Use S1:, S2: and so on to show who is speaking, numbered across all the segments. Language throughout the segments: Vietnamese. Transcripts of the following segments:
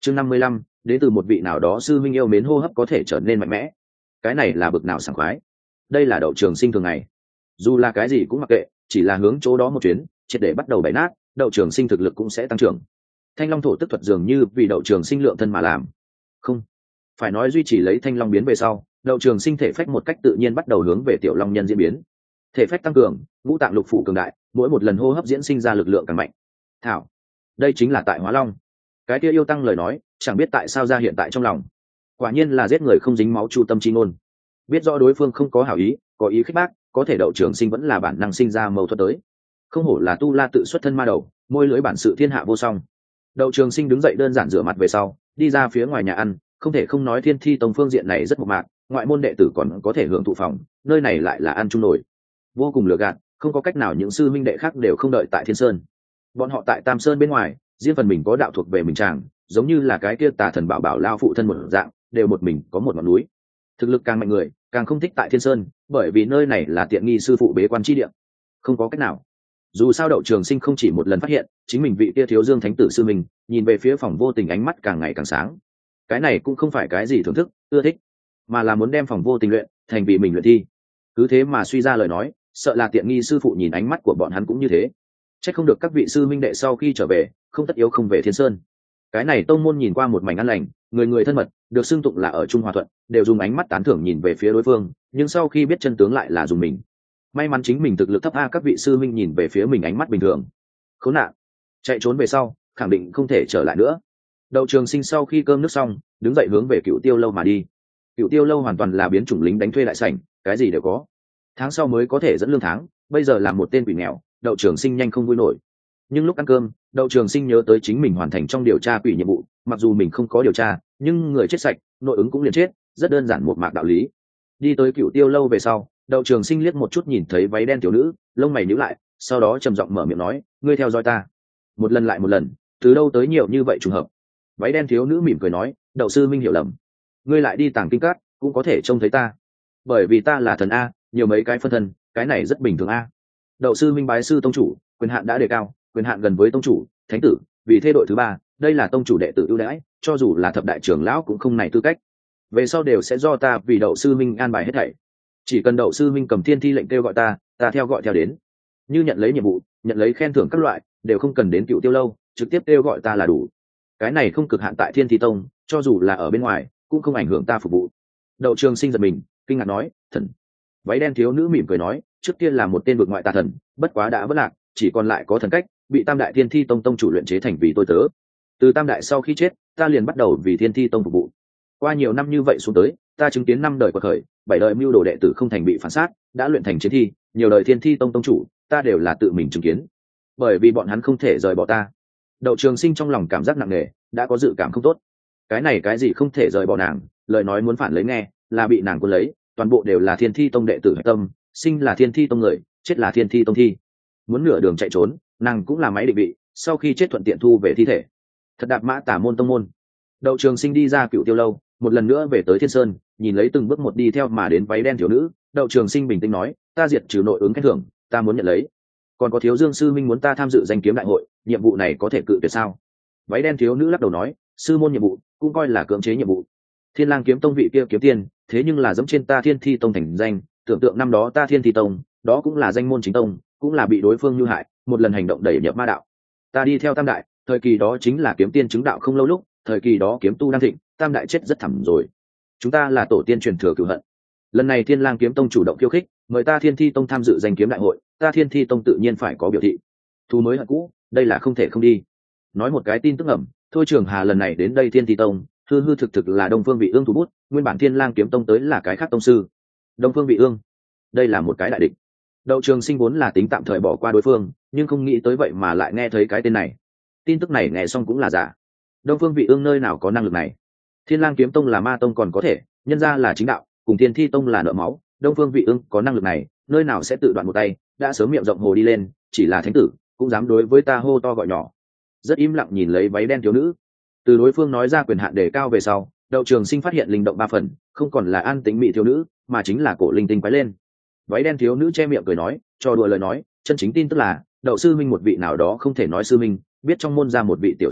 S1: chương 55, đến từ một vị nào đó sư minh yêu mến hô hấp có thể trở nên mạnh mẽ. Cái này là bực nào sảng khoái. Đây là Đậu Trường Sinh thường ngày, dù là cái gì cũng mặc kệ, chỉ là hướng chỗ đó một chuyến, triệt để bắt đầu bày nát, Đậu Trường Sinh thực lực cũng sẽ tăng trưởng. Thanh Long thổ tức thuật dường như vì Đậu Trường Sinh lượng thân mà làm. Không, phải nói duy trì lấy Thanh Long biến về sau, Đậu Trường Sinh thể phách một cách tự nhiên bắt đầu hướng về Tiểu Long Nhân diễn biến. Thể phách tăng cường, ngũ tạng lục phủ cường đại, mỗi một lần hô hấp diễn sinh ra lực lượng càng mạnh. Thảo, đây chính là tại Hóa Long. Cái kia yêu tăng lời nói, chẳng biết tại sao ra hiện tại trong lòng. Quả nhiên là giết người không dính máu chu tâm chi ngôn. Biết rõ đối phương không có hảo ý, có ý khích bác, có thể Đậu Trường Sinh vẫn là bản năng sinh ra mâu thuẫn tới. Không hổ là tu la tự xuất thân ma đầu, môi lưỡi bản sự thiên hạ vô song. Đậu Trường Sinh đứng dậy đơn giản rửa mặt về sau, đi ra phía ngoài nhà ăn, không thể không nói Thiên Thi Tông phương diện này rất mộc mạc, ngoại môn đệ tử còn có thể hưởng thụ phòng, nơi này lại là ăn chung nổi. Vô cùng lừa gạt, không có cách nào những sư minh đệ khác đều không đợi tại Thiên Sơn. Bọn họ tại Tam Sơn bên ngoài, riêng phần mình có đạo thuộc về mình chàng, giống như là cái kia Tà Thần Bảo Bảo lao phụ thân một dạng, đều một mình có một ngọn núi. Thực lực càng mạnh người, càng không thích tại Thiên Sơn, bởi vì nơi này là tiện nghi sư phụ bế quan chi địa. Không có cách nào. Dù sao Đậu Trường Sinh không chỉ một lần phát hiện, chính mình vị kia Thiếu Dương Thánh tử sư mình, nhìn về phía phòng vô tình ánh mắt càng ngày càng sáng. Cái này cũng không phải cái gì thưởng thức, ưa thích, mà là muốn đem phòng vô tình luyện thành vì mình luyện thi. Cứ thế mà suy ra lời nói, sợ là tiện nghi sư phụ nhìn ánh mắt của bọn hắn cũng như thế. Chắc không được các vị sư minh đệ sau khi trở về, không tất yếu không về Thiên Sơn. Cái này tông môn nhìn qua một mảnh an lành, người người thân mật, được xưng tụng là ở Trung Hòa Thuận, đều dùng ánh mắt tán thưởng nhìn về phía đối phương, nhưng sau khi biết chân tướng lại là dùng mình. May mắn chính mình thực lực thấp, các vị sư minh nhìn về phía mình ánh mắt bình thường. Khốn nạn, chạy trốn về sau, khẳng định không thể trở lại nữa. Đậu Trường Sinh sau khi cơm nước xong, đứng dậy hướng về Cựu Tiêu lâu mà đi. Cựu Tiêu lâu hoàn toàn là biến chủng lính đánh thuê lại sảnh, cái gì đều có. Tháng sau mới có thể dẫn lương tháng, bây giờ là một tên quỷ nghèo, Đậu Trường Sinh nhanh không vui nổi. Nhưng lúc ăn cơm, Đậu Trường Sinh nhớ tới chính mình hoàn thành trong điều tra quỷ nhiệm vụ, mặc dù mình không có điều tra, nhưng người chết sạch, nội ứng cũng liền chết, rất đơn giản một mạc đạo lý. Đi tới Cựu Tiêu lâu về sau, Đậu Trường Sinh liếc một chút nhìn thấy váy đen thiếu nữ, lông mày nhíu lại, sau đó trầm giọng mở miệng nói, ngươi theo dõi ta. Một lần lại một lần, từ đâu tới nhiều như vậy trùng hợp. Váy đen thiếu nữ mỉm cười nói, Đậu sư minh hiểu lầm, ngươi lại đi tàng kinh các, cũng có thể trông thấy ta, bởi vì ta là thần a, nhiều mấy cái phân thân, cái này rất bình thường a. Đậu sư minh bái sư tông chủ, quyền hạn đã đề cao, quyền hạn gần với tông chủ, thánh tử, vì thế đội thứ ba, đây là tông chủ đệ tử ưu đãi, cho dù là thập đại trưởng lão cũng không này tư cách. Về sau đều sẽ do ta vì Đậu sư minh an bài hết thảy. Chỉ cần Đậu sư minh cầm thiên thi lệnh kêu gọi ta, ta theo gọi theo đến. Như nhận lấy nhiệm vụ, nhận lấy khen thưởng các loại, đều không cần đến Cựu Tiêu lâu, trực tiếp kêu gọi ta là đủ. Cái này không cực hạn tại Thiên Thi tông, cho dù là ở bên ngoài, cũng không ảnh hưởng ta phục vụ. Đậu Trường Sinh giật mình, kinh ngạc nói, thần. Váy đen thiếu nữ mỉm cười nói, trước kia là một tên vực ngoại tà thần, bất quá đã vất lạc, chỉ còn lại có thần cách, bị Tam đại Thiên Thi tông tông chủ luyện chế thành vì tôi tớ. Từ Tam đại sau khi chết, ta liền bắt đầu vì Thiên Thi tông phục vụ. Qua nhiều năm như vậy xuống tới, ta chứng kiến 5 đời quật khởi, 7 đời mưu đồ đệ tử không thành bị phản sát, đã luyện thành chiến thi, nhiều đời Thiên Thi tông tông chủ, ta đều là tự mình chứng kiến. Bởi vì bọn hắn không thể rời bỏ ta. Đậu Trường Sinh trong lòng cảm giác nặng nề, đã có dự cảm không tốt. Cái này cái gì không thể rời bỏ nàng, lời nói muốn phản lấy nghe, là bị nàng cuốn lấy, toàn bộ đều là Thiên Thi tông đệ tử hạch tâm, sinh là Thiên Thi tông người, chết là Thiên Thi tông thi. Muốn nửa đường chạy trốn, nàng cũng là máy định vị, sau khi chết thuận tiện thu về thi thể. Thật đạp mã tả môn tông môn. Đậu Trường Sinh đi ra Cựu Tiêu lâu, một lần nữa về tới Thiên Sơn, nhìn lấy từng bước một đi theo mà đến váy đen thiếu nữ, Đậu Trường Sinh bình tĩnh nói, ta diệt trừ nội ứng khen thưởng, ta muốn nhận lấy. Còn có Thiếu Dương sư minh muốn ta tham dự danh kiếm đại hội, nhiệm vụ này có thể cự tuyệt sao? Váy đen thiếu nữ lắc đầu nói, sư môn nhiệm vụ cũng coi là cưỡng chế nhiệm vụ. Thiên Lang kiếm tông vị kia kiếm tiên, thế nhưng là dẫm trên ta Thiên Thi tông thành danh, tưởng tượng năm đó ta Thiên Thi tông, đó cũng là danh môn chính tông, cũng là bị đối phương mưu hại, một lần hành động đẩy nhập ma đạo. Ta đi theo Tam đại, thời kỳ đó chính là kiếm tiên chứng đạo không lâu lúc, thời kỳ đó kiếm tu đang thịnh, Tam đại chết rất thảm rồi. Chúng ta là tổ tiên truyền thừa cửu hận. Lần này Thiên Lang kiếm tông chủ động khiêu khích, mời ta Thiên Thi tông tham dự danh kiếm đại hội, ta Thiên Thi tông tự nhiên phải có biểu thị. Thu mới hận cũ, đây là không thể không đi. Nói một cái tin tức ẩm, Thôi Trường Hà lần này đến đây Thiên Thi tông, hư hư thực thực là Đông Phương Vị Ương thủ bút, nguyên bản Thiên Lang kiếm tông tới là cái khác tông sư. Đông Phương Vị Ương, đây là một cái đại địch. Đậu Trường Sinh vốn là tính tạm thời bỏ qua đối phương, nhưng không nghĩ tới vậy mà lại nghe thấy cái tên này. Tin tức này nghe xong cũng là giả. Đông Phương Vị Ương nơi nào có năng lực này? Thiên Lang kiếm tông là ma tông còn có thể, nhân ra là chính đạo, cùng Thiên Thi tông là nợ máu, Đông Phương Vị Ương có năng lực này, nơi nào sẽ tự đoạn một tay, đã sớm miệng rộng hồ đi lên, chỉ là thánh tử, cũng dám đối với ta hô to gọi nhỏ. Rất im lặng nhìn lấy váy đen thiếu nữ. Từ đối phương nói ra quyền hạn đề cao về sau, Đậu Trường Sinh phát hiện linh động 3 phần, không còn là an tĩnh mỹ thiếu nữ, mà chính là cổ linh tinh quái lên. Váy đen thiếu nữ che miệng cười nói, cho đùa lời nói, chân chính tin tức là Đậu sư minh một vị nào đó không thể nói sư minh, biết trong môn ra một vị tiểu sư đệ,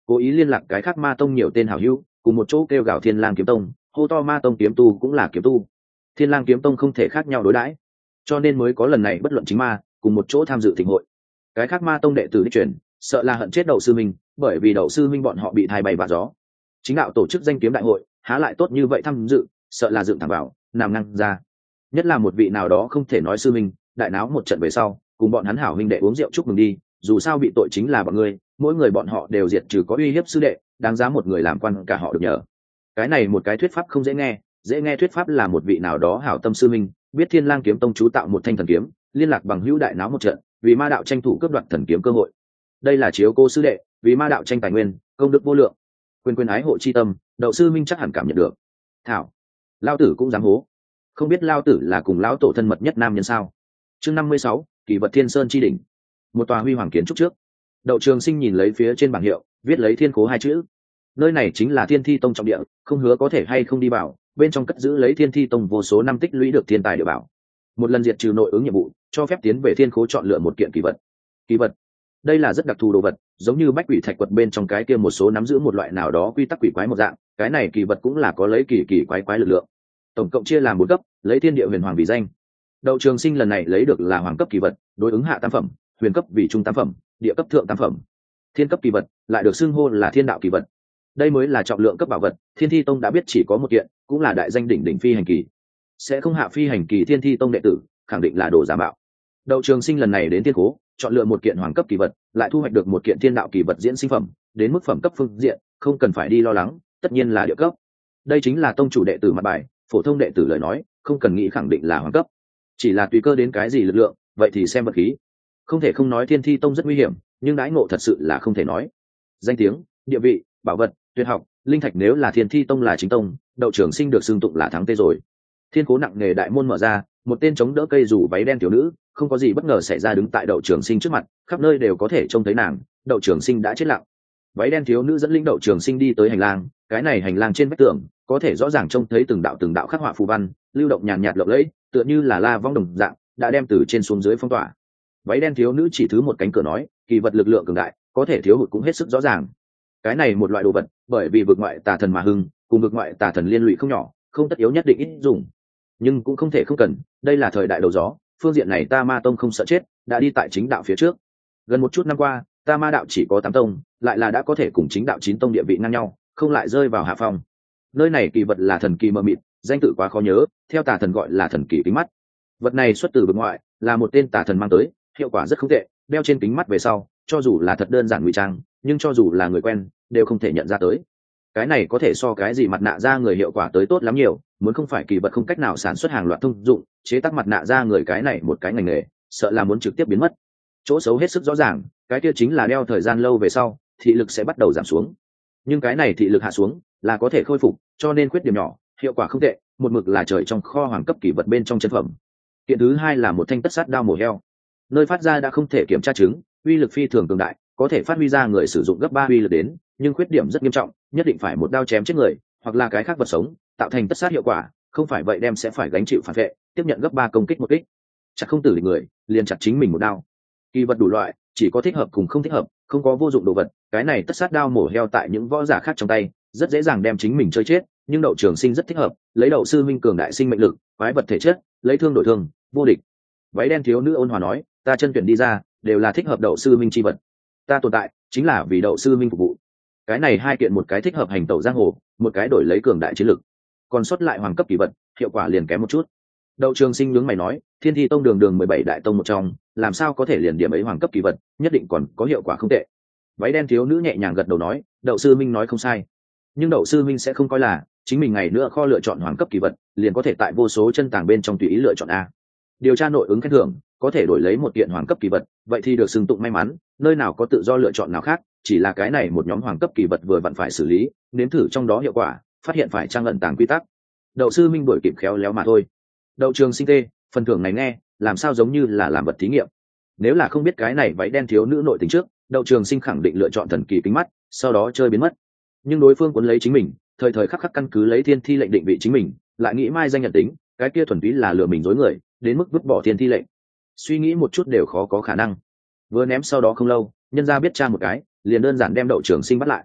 S1: cố ý liên lạc cái khác ma tông nhiều tên hảo hữu cùng một chỗ kêu gào Thiên Lang kiếm tông, hô to ma tông kiếm tu cũng là kiếm tu, Thiên Lang kiếm tông không thể khác nhau đối đãi, cho nên mới có lần này bất luận chính ma cùng một chỗ tham dự thịnh hội. Cái khác ma tông đệ tử đi truyền sợ là hận chết Đậu sư minh, bởi vì Đậu sư minh bọn họ bị thay bay và gió. Chính đạo tổ chức danh kiếm đại hội há lại tốt như vậy tham dự, sợ là dựng thẳng vào nằm năng ra. Nhất là một vị nào đó không thể nói sư minh, đại náo một trận về sau cùng bọn hắn hảo huynh đệ uống rượu chúc mừng đi, dù sao bị tội chính là bọn ngươi, mỗi người bọn họ đều diệt trừ có uy hiếp sư đệ, đáng giá một người làm quan cả họ được nhờ. Cái này một cái thuyết pháp không dễ nghe thuyết pháp là một vị nào đó hảo tâm sư minh biết Thiên Lang kiếm tông chú tạo một thanh thần kiếm, liên lạc bằng hữu đại náo một trận, vì ma đạo tranh thủ cướp đoạt thần kiếm cơ hội. Đây là chiếu cô sư đệ vì ma đạo tranh tài nguyên, công đức vô lượng, quyền ái hộ chi tâm, Đậu sư minh chắc hẳn cảm nhận được. Thảo, lao tử cũng dám hố, không biết lao tử là cùng lão tổ thân mật nhất nam nhân sao? Chương 56, kỳ vật Thiên Sơn chi đỉnh. Một tòa huy hoàng kiến trúc trước, Đậu Trường Sinh nhìn lấy phía trên bảng hiệu viết lấy Thiên Khố hai chữ. Nơi này chính là Thiên Thi tông trọng địa, không hứa có thể hay không đi vào, bên trong cất giữ lấy Thiên Thi tông vô số năm tích lũy được thiên tài địa bảo. Một lần diệt trừ nội ứng nhiệm vụ, cho phép tiến về Thiên Khố chọn lựa một kiện kỳ vật. Kỳ vật, đây là rất đặc thù đồ vật, giống như bách quỷ thạch quật bên trong cái kia một số nắm giữ một loại nào đó quy tắc quỷ quái một dạng. Cái này kỳ vật cũng là có lấy kỳ quái lực lượng. Tổng cộng chia làm 4 cấp, lấy Thiên Địa Huyền Hoàng vì danh. Đậu Trường Sinh lần này lấy được là hoàng cấp kỳ vật, đối ứng hạ tam phẩm, huyền cấp vì trung tam phẩm, địa cấp thượng tam phẩm. Thiên cấp kỳ vật lại được xưng hô là thiên đạo kỳ vật. Đây mới là trọng lượng cấp bảo vật, Thiên Thi tông đã biết chỉ có một kiện, cũng là đại danh đỉnh phi hành kỳ. Sẽ không hạ phi hành kỳ Thiên Thi tông đệ tử, khẳng định là đồ giả mạo. Đậu Trường Sinh lần này đến Thiên Cố, chọn lựa một kiện hoàng cấp kỳ vật, lại thu hoạch được một kiện thiên đạo kỳ vật diễn sinh phẩm, đến mức phẩm cấp phương diện, không cần phải đi lo lắng, tất nhiên là địa cấp. Đây chính là tông chủ đệ tử mặt bài, phổ thông đệ tử lời nói, không cần nghĩ khẳng định là hoàng cấp. Chỉ là tùy cơ đến cái gì lực lượng, vậy thì xem vật khí. Không thể không nói Thiên Thi tông rất nguy hiểm, nhưng đãi ngộ thật sự là không thể nói. Danh tiếng, địa vị, bảo vật, tuyệt học, linh thạch nếu là Thiên Thi tông là chính tông, Đậu Trường Sinh được xưng tụng là thắng tê rồi. Thiên Cố nặng nghề đại môn mở ra, một tên chống đỡ cây rủ váy đen tiểu nữ, không có gì bất ngờ xảy ra đứng tại Đậu Trường Sinh trước mặt, khắp nơi đều có thể trông thấy nàng. Đậu Trường Sinh đã chết lặng. Váy đen thiếu nữ dẫn lĩnh Đậu Trường Sinh đi tới hành lang, cái này hành lang trên vách tường có thể rõ ràng trông thấy từng đạo khắc họa phù văn, lưu động nhàn nhạt lộng lẫy, tựa như là la vong đồng dạng, đã đem từ trên xuống dưới phong tỏa. Váy đen thiếu nữ chỉ thứ một cánh cửa nói, kỳ vật lực lượng cường đại, có thể thiếu hụt cũng hết sức rõ ràng. Cái này một loại đồ vật, bởi vì vực ngoại tà thần mà hưng, cùng vực ngoại tà thần liên lụy không nhỏ, không tất yếu nhất định ít dùng, nhưng cũng không thể không cần. Đây là thời đại đầu gió, phương diện này ta ma tông không sợ chết, đã đi tại chính đạo phía trước. Gần một chút năm qua, ta ma đạo chỉ có 8 tông, lại là đã có thể cùng chính đạo 9 tông địa vị ngang nhau, không lại rơi vào hạ phong. Nơi này kỳ vật là thần kỳ mờ mịt, danh tự quá khó nhớ, theo tà thần gọi là thần kỳ kính mắt. Vật này xuất từ vực ngoại, là một tên tà thần mang tới, hiệu quả rất không tệ, đeo trên kính mắt về sau, cho dù là thật đơn giản ngụy trang, nhưng cho dù là người quen, đều không thể nhận ra tới. Cái này có thể so cái gì mặt nạ ra người hiệu quả tới tốt lắm nhiều, muốn không phải kỳ vật không cách nào sản xuất hàng loạt thông dụng, chế tác mặt nạ ra người cái này một cái ngành nghề, sợ là muốn trực tiếp biến mất. Chỗ xấu hết sức rõ ràng, cái kia chính là đeo thời gian lâu về sau, thị lực sẽ bắt đầu giảm xuống. Nhưng cái này thị lực hạ xuống, là có thể khôi phục, cho nên khuyết điểm nhỏ, hiệu quả không tệ, một mực là trời trong kho hoàng cấp kỳ vật bên trong chân phẩm. Kiện thứ hai là một thanh tất sát đao mổ heo, nơi phát ra đã không thể kiểm tra chứng, uy lực phi thường cường đại, có thể phát huy ra người sử dụng gấp 3 uy lực đến, nhưng khuyết điểm rất nghiêm trọng, nhất định phải một đao chém chết người, hoặc là cái khác vật sống, tạo thành tất sát hiệu quả, không phải vậy đem sẽ phải gánh chịu phản vệ, tiếp nhận gấp 3 công kích một kích. Chặt không tử địch người, liền chặt chính mình một đao. Kỳ vật đủ loại, chỉ có thích hợp cùng không thích hợp, không có vô dụng đồ vật. Cái này tất sát đao mổ heo tại những võ giả khác trong tay, rất dễ dàng đem chính mình chơi chết, nhưng Đậu Trường Sinh rất thích hợp, lấy Đậu sư minh cường đại sinh mệnh lực, quái vật thể chất, lấy thương đổi thương, vô địch. Váy đen thiếu nữ ôn hòa nói, ta chân tuyển đi ra, đều là thích hợp Đậu sư minh chi vật. Ta tồn tại chính là vì Đậu sư minh phục vụ. Cái này hai kiện, một cái thích hợp hành tẩu giang hồ, một cái đổi lấy cường đại chiến lực. Còn sót lại hoàng cấp kỳ vật, hiệu quả liền kém một chút. Đậu Trường Sinh nhướng mày nói, Thiên Thi tông đường 17 đại tông một trong, làm sao có thể liền điểm ấy hoàng cấp kỳ vật, nhất định còn có hiệu quả không tệ. Váy đen thiếu nữ nhẹ nhàng gật đầu nói, Đậu sư minh nói không sai, nhưng Đậu sư minh sẽ không coi là chính mình ngày nữa kho lựa chọn hoàng cấp kỳ vật, liền có thể tại vô số chân tàng bên trong tùy ý lựa chọn a. Điều tra nội ứng khen thưởng, có thể đổi lấy một kiện hoàng cấp kỳ vật, vậy thì được xưng tụng may mắn, nơi nào có tự do lựa chọn nào khác, chỉ là cái này một nhóm hoàng cấp kỳ vật vừa vặn phải xử lý, nếm thử trong đó hiệu quả, phát hiện phải trang ẩn tàng quy tắc. Đậu sư minh đuổi kịp khéo léo mà thôi. Đậu Trường Sinh tê, phần thưởng này nghe làm sao giống như là làm vật thí nghiệm. Nếu là không biết cái này váy đen thiếu nữ nội tình trước, Đậu Trường Sinh khẳng định lựa chọn thần kỳ kính mắt, sau đó chơi biến mất. Nhưng đối phương cuốn lấy chính mình, thời thời khắc khắc căn cứ lấy thiên thi lệnh định vị chính mình, lại nghĩ mai danh nhận tính, cái kia thuần túy là lừa mình dối người, đến mức vứt bỏ thiên thi lệnh. Suy nghĩ một chút đều khó có khả năng. Vừa ném sau đó không lâu, nhân gia biết tra một cái, liền đơn giản đem Đậu Trường Sinh bắt lại.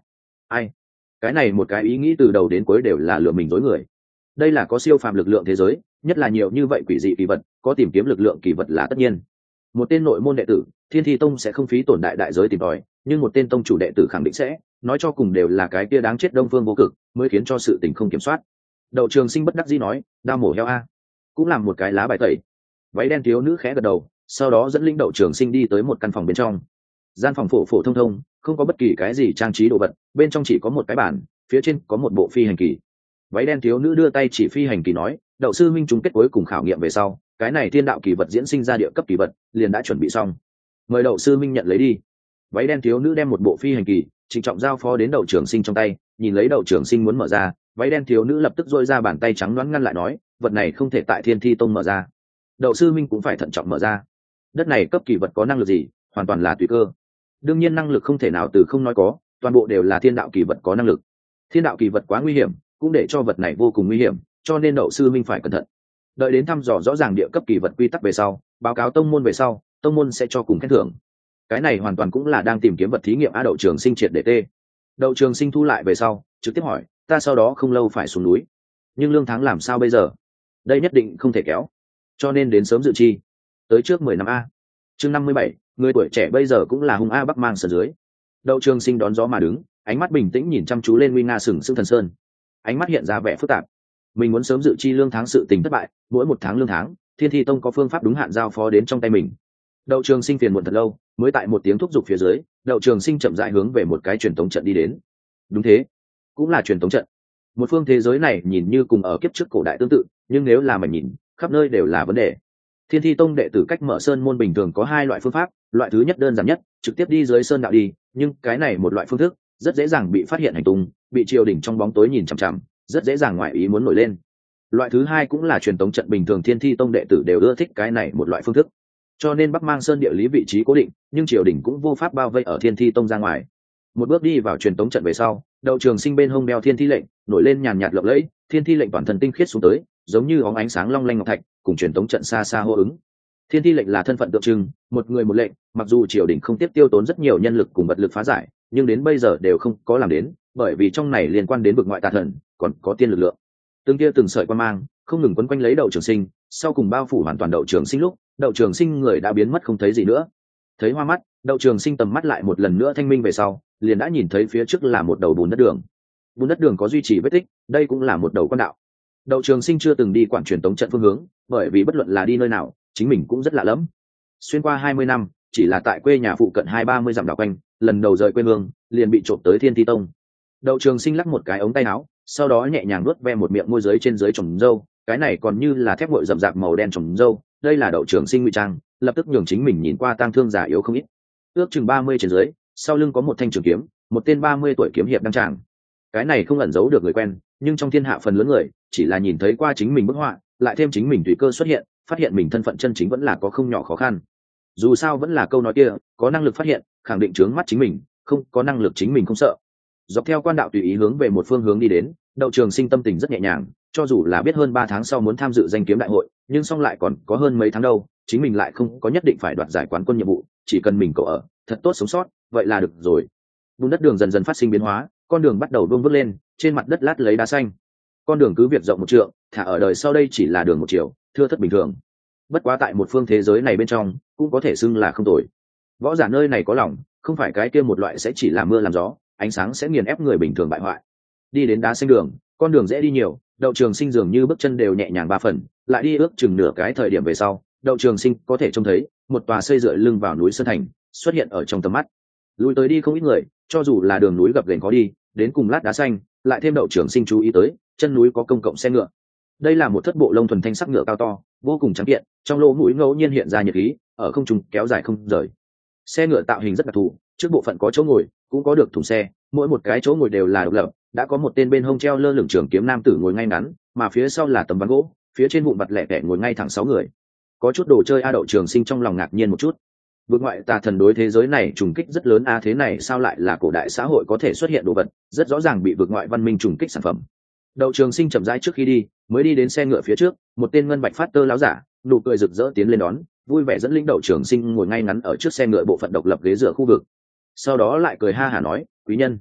S1: Ai? Cái này một cái ý nghĩ từ đầu đến cuối đều là lừa mình dối người. Đây là có siêu phàm lực lượng thế giới, nhất là nhiều như vậy quỷ dị kỳ vật, có tìm kiếm lực lượng kỳ vật là tất nhiên. Một tên nội môn đệ tử Thiên Thi Tông sẽ không phí tổn đại giới tìm tòi, nhưng một tên tông chủ đệ tử khẳng định sẽ, nói cho cùng đều là cái kia đáng chết Đông Phương Vô Cực mới khiến cho sự tình không kiểm soát. Đậu Trường Sinh bất đắc dĩ nói, đao mổ heo a, cũng làm một cái lá bài tẩy. Váy đen thiếu nữ khẽ gật đầu, sau đó dẫn linh Đậu Trường Sinh đi tới một căn phòng bên trong. Gian phòng phổ phổ thông thông, không có bất kỳ cái gì trang trí đồ vật, bên trong chỉ có một cái bàn, phía trên có một bộ phi hành kỳ. Váy đen thiếu nữ đưa tay chỉ phi hành kỳ nói, Đậu sư minh chung kết cuối cùng khảo nghiệm về sau, cái này thiên đạo kỳ vật diễn sinh ra địa cấp kỳ vật liền đã chuẩn bị xong, mời Đậu sư minh nhận lấy đi. Váy đen thiếu nữ đem một bộ phi hành kỳ trịnh trọng giao phó đến Đậu Trường Sinh trong tay, nhìn lấy Đậu Trường Sinh muốn mở ra, váy đen thiếu nữ lập tức dôi ra bàn tay trắng đoán ngăn lại nói, vật này không thể tại Thiên Thi Tông mở ra, Đậu sư minh cũng phải thận trọng mở ra. Đất này cấp kỳ vật có năng lực gì, hoàn toàn là tùy cơ. Đương nhiên năng lực không thể nào từ không nói có, toàn bộ đều là thiên đạo kỳ vật có năng lực. Thiên đạo kỳ vật quá nguy hiểm, cũng để cho vật này vô cùng nguy hiểm, cho nên Đậu sư minh phải cẩn thận. Đợi đến thăm dò rõ ràng địa cấp kỳ vật quy tắc về sau, báo cáo tông môn về sau, tông môn sẽ cho cùng khen thưởng. Cái này hoàn toàn cũng là đang tìm kiếm vật thí nghiệm. Đậu Trường Sinh triệt để tê. Đậu Trường Sinh thu lại về sau, trực tiếp hỏi, ta sau đó không lâu phải xuống núi, nhưng lương tháng làm sao bây giờ? Đây nhất định không thể kéo, cho nên đến sớm dự chi, tới trước 10 năm a. Chương 57, người tuổi trẻ bây giờ cũng là hung a Bắc Mang Sơn dưới. Đậu Trường Sinh đón gió mà đứng, ánh mắt bình tĩnh nhìn chăm chú lên nguy nga sừng sững thần sơn, ánh mắt hiện ra vẻ phức tạp. Mình muốn sớm dự chi lương tháng sự tình thất bại, mỗi một tháng lương tháng, Thiên Thi Tông có phương pháp đúng hạn giao phó đến trong tay mình. Đậu Trường Sinh phiền muộn thật lâu, mới tại một tiếng thúc giục phía dưới, Đậu Trường Sinh chậm rãi hướng về một cái truyền tống trận đi đến. Đúng thế, cũng là truyền tống trận. Một phương thế giới này nhìn như cùng ở kiếp trước cổ đại tương tự, nhưng nếu là mình nhìn, khắp nơi đều là vấn đề. Thiên Thi Tông đệ tử cách mở sơn môn bình thường có hai loại phương pháp, loại thứ nhất đơn giản nhất, trực tiếp đi dưới sơn đạo đi, nhưng cái này một loại phương thức rất dễ dàng bị phát hiện hành tung, bị triều đình trong bóng tối nhìn chằm chằm, rất dễ dàng ngoại ý muốn nổi lên. Loại thứ hai cũng là truyền tống trận bình thường, Thiên Thi Tông đệ tử đều ưa thích cái này một loại phương thức, cho nên Bắc Mang Sơn địa lý vị trí cố định, nhưng triều đình cũng vô pháp bao vây ở Thiên Thi Tông ra ngoài. Một bước đi vào truyền tống trận về sau, Đậu Trường Sinh bên hông đeo Thiên Thi lệnh nổi lên nhàn nhạt lộng lẫy, Thiên Thi lệnh toàn thân tinh khiết xuống tới, giống như óng ánh sáng long lanh ngọc thạch, cùng truyền tống trận xa xa hô ứng. Thiên Thi lệnh là thân phận tượng trưng, một người một lệnh, mặc dù triều đình không tiếp tiêu tốn rất nhiều nhân lực cùng vật lực phá giải, nhưng đến bây giờ đều không có làm đến, bởi vì trong này liên quan đến vực ngoại tà thần, còn có tiên lực lượng. Từng kia từng sợi quan mang không ngừng quấn quanh lấy Đậu Trường Sinh, sau cùng bao phủ hoàn toàn Đậu Trường Sinh lúc, Đậu Trường Sinh người đã biến mất không thấy gì nữa. Thấy hoa mắt, Đậu Trường Sinh tầm mắt lại một lần nữa thanh minh về sau, liền đã nhìn thấy phía trước là một đầu bùn đất đường. Bùn đất đường có duy trì vết tích, đây cũng là một đầu quan đạo. Đậu Trường Sinh chưa từng đi quản truyền tống trận phương hướng, bởi vì bất luận là đi nơi nào, chính mình cũng rất lạ lẫm. Xuyên qua 20 năm, chỉ là tại quê nhà phụ cận 20-30 dặm đảo quanh, lần đầu rời quê hương, liền bị trộm tới Thiên Thi Tông. Đậu Trường Sinh lắc một cái ống tay áo, sau đó nhẹ nhàng nuốt ve một miệng môi dưới trên dưới trồng râu, cái này còn như là thép nguội rậm rạp màu đen trồng râu, đây là Đậu Trường Sinh ngụy trang, lập tức nhường chính mình nhìn qua tang thương già yếu không ít. Ước chừng 30 trên dưới, sau lưng có một thanh trường kiếm, một tên 30 tuổi kiếm hiệp đăng tràng. Cái này không ẩn giấu được người quen, nhưng trong thiên hạ phần lớn người chỉ là nhìn thấy qua chính mình bức họa, lại thêm chính mình tùy cơ xuất hiện, phát hiện mình thân phận chân chính vẫn là có không nhỏ khó khăn. Dù sao vẫn là câu nói kia, có năng lực phát hiện, khẳng định trướng mắt chính mình, không có năng lực chính mình không sợ. Dọc theo quan đạo tùy ý hướng về một phương hướng đi đến, Đậu Trường Sinh tâm tình rất nhẹ nhàng, cho dù là biết hơn 3 tháng sau muốn tham dự danh kiếm đại hội, nhưng song lại còn có hơn mấy tháng đâu, chính mình lại không có nhất định phải đoạt giải quán quân nhiệm vụ, chỉ cần mình cậu ở, thật tốt sống sót, vậy là được rồi. Bùn đất đường dần dần phát sinh biến hóa, con đường bắt đầu đuông vút lên, trên mặt đất lát lấy đá xanh. Con đường cứ việc rộng 1 trượng, thả ở đời sau đây chỉ là đường một chiều, thưa thất bình thường. Bất quá tại một phương thế giới này bên trong, cũng có thể xưng là không tồi. Võ giả nơi này có lòng, không phải cái kia một loại sẽ chỉ làm mưa làm gió, ánh sáng sẽ nghiền ép người bình thường bại hoại. Đi đến đá xanh đường, con đường dễ đi nhiều, Đậu Trường Sinh dường như bước chân đều nhẹ nhàng 3 phần, lại đi ước chừng nửa cái thời điểm về sau, Đậu Trường Sinh có thể trông thấy một tòa xây dựa lưng vào núi sơn thành xuất hiện ở trong tầm mắt. Lùi tới đi không ít người, cho dù là đường núi gập ghềnh khó đi, đến cùng lát đá xanh, lại thêm Đậu Trường Sinh chú ý tới, chân núi có công cộng xe ngựa. Đây là một thất bộ lông thuần thanh sắc ngựa cao to, vô cùng trắng kiện, trong lỗ mũi ngẫu nhiên hiện ra nhiệt khí, ở không trung kéo dài không rời. Xe ngựa tạo hình rất đặc thù, trước bộ phận có chỗ ngồi, cũng có được thùng xe, mỗi một cái chỗ ngồi đều là độc lập, đã có một tên bên hông treo lơ lửng trường kiếm nam tử ngồi ngay ngắn, mà phía sau là tấm ván gỗ, phía trên vụn vặt lẻ tẻ ngồi ngay thẳng 6 người. Có chút đồ chơi. Đậu Trường Sinh trong lòng ngạc nhiên một chút. Vực ngoại tà thần đối thế giới này trùng kích rất lớn, thế này sao lại là cổ đại xã hội có thể xuất hiện đồ vật, rất rõ ràng bị vực ngoại văn minh trùng kích sản phẩm. Đậu Trường Sinh chậm rãi trước khi đi, mới đi đến xe ngựa phía trước, một tên ngân bạch phát tơ láo giả, nụ cười rực rỡ tiến lên đón, vui vẻ dẫn lĩnh Đậu Trường Sinh ngồi ngay ngắn ở trước xe ngựa bộ phận độc lập ghế dựa khu vực. Sau đó lại cười ha hả nói, quý nhân,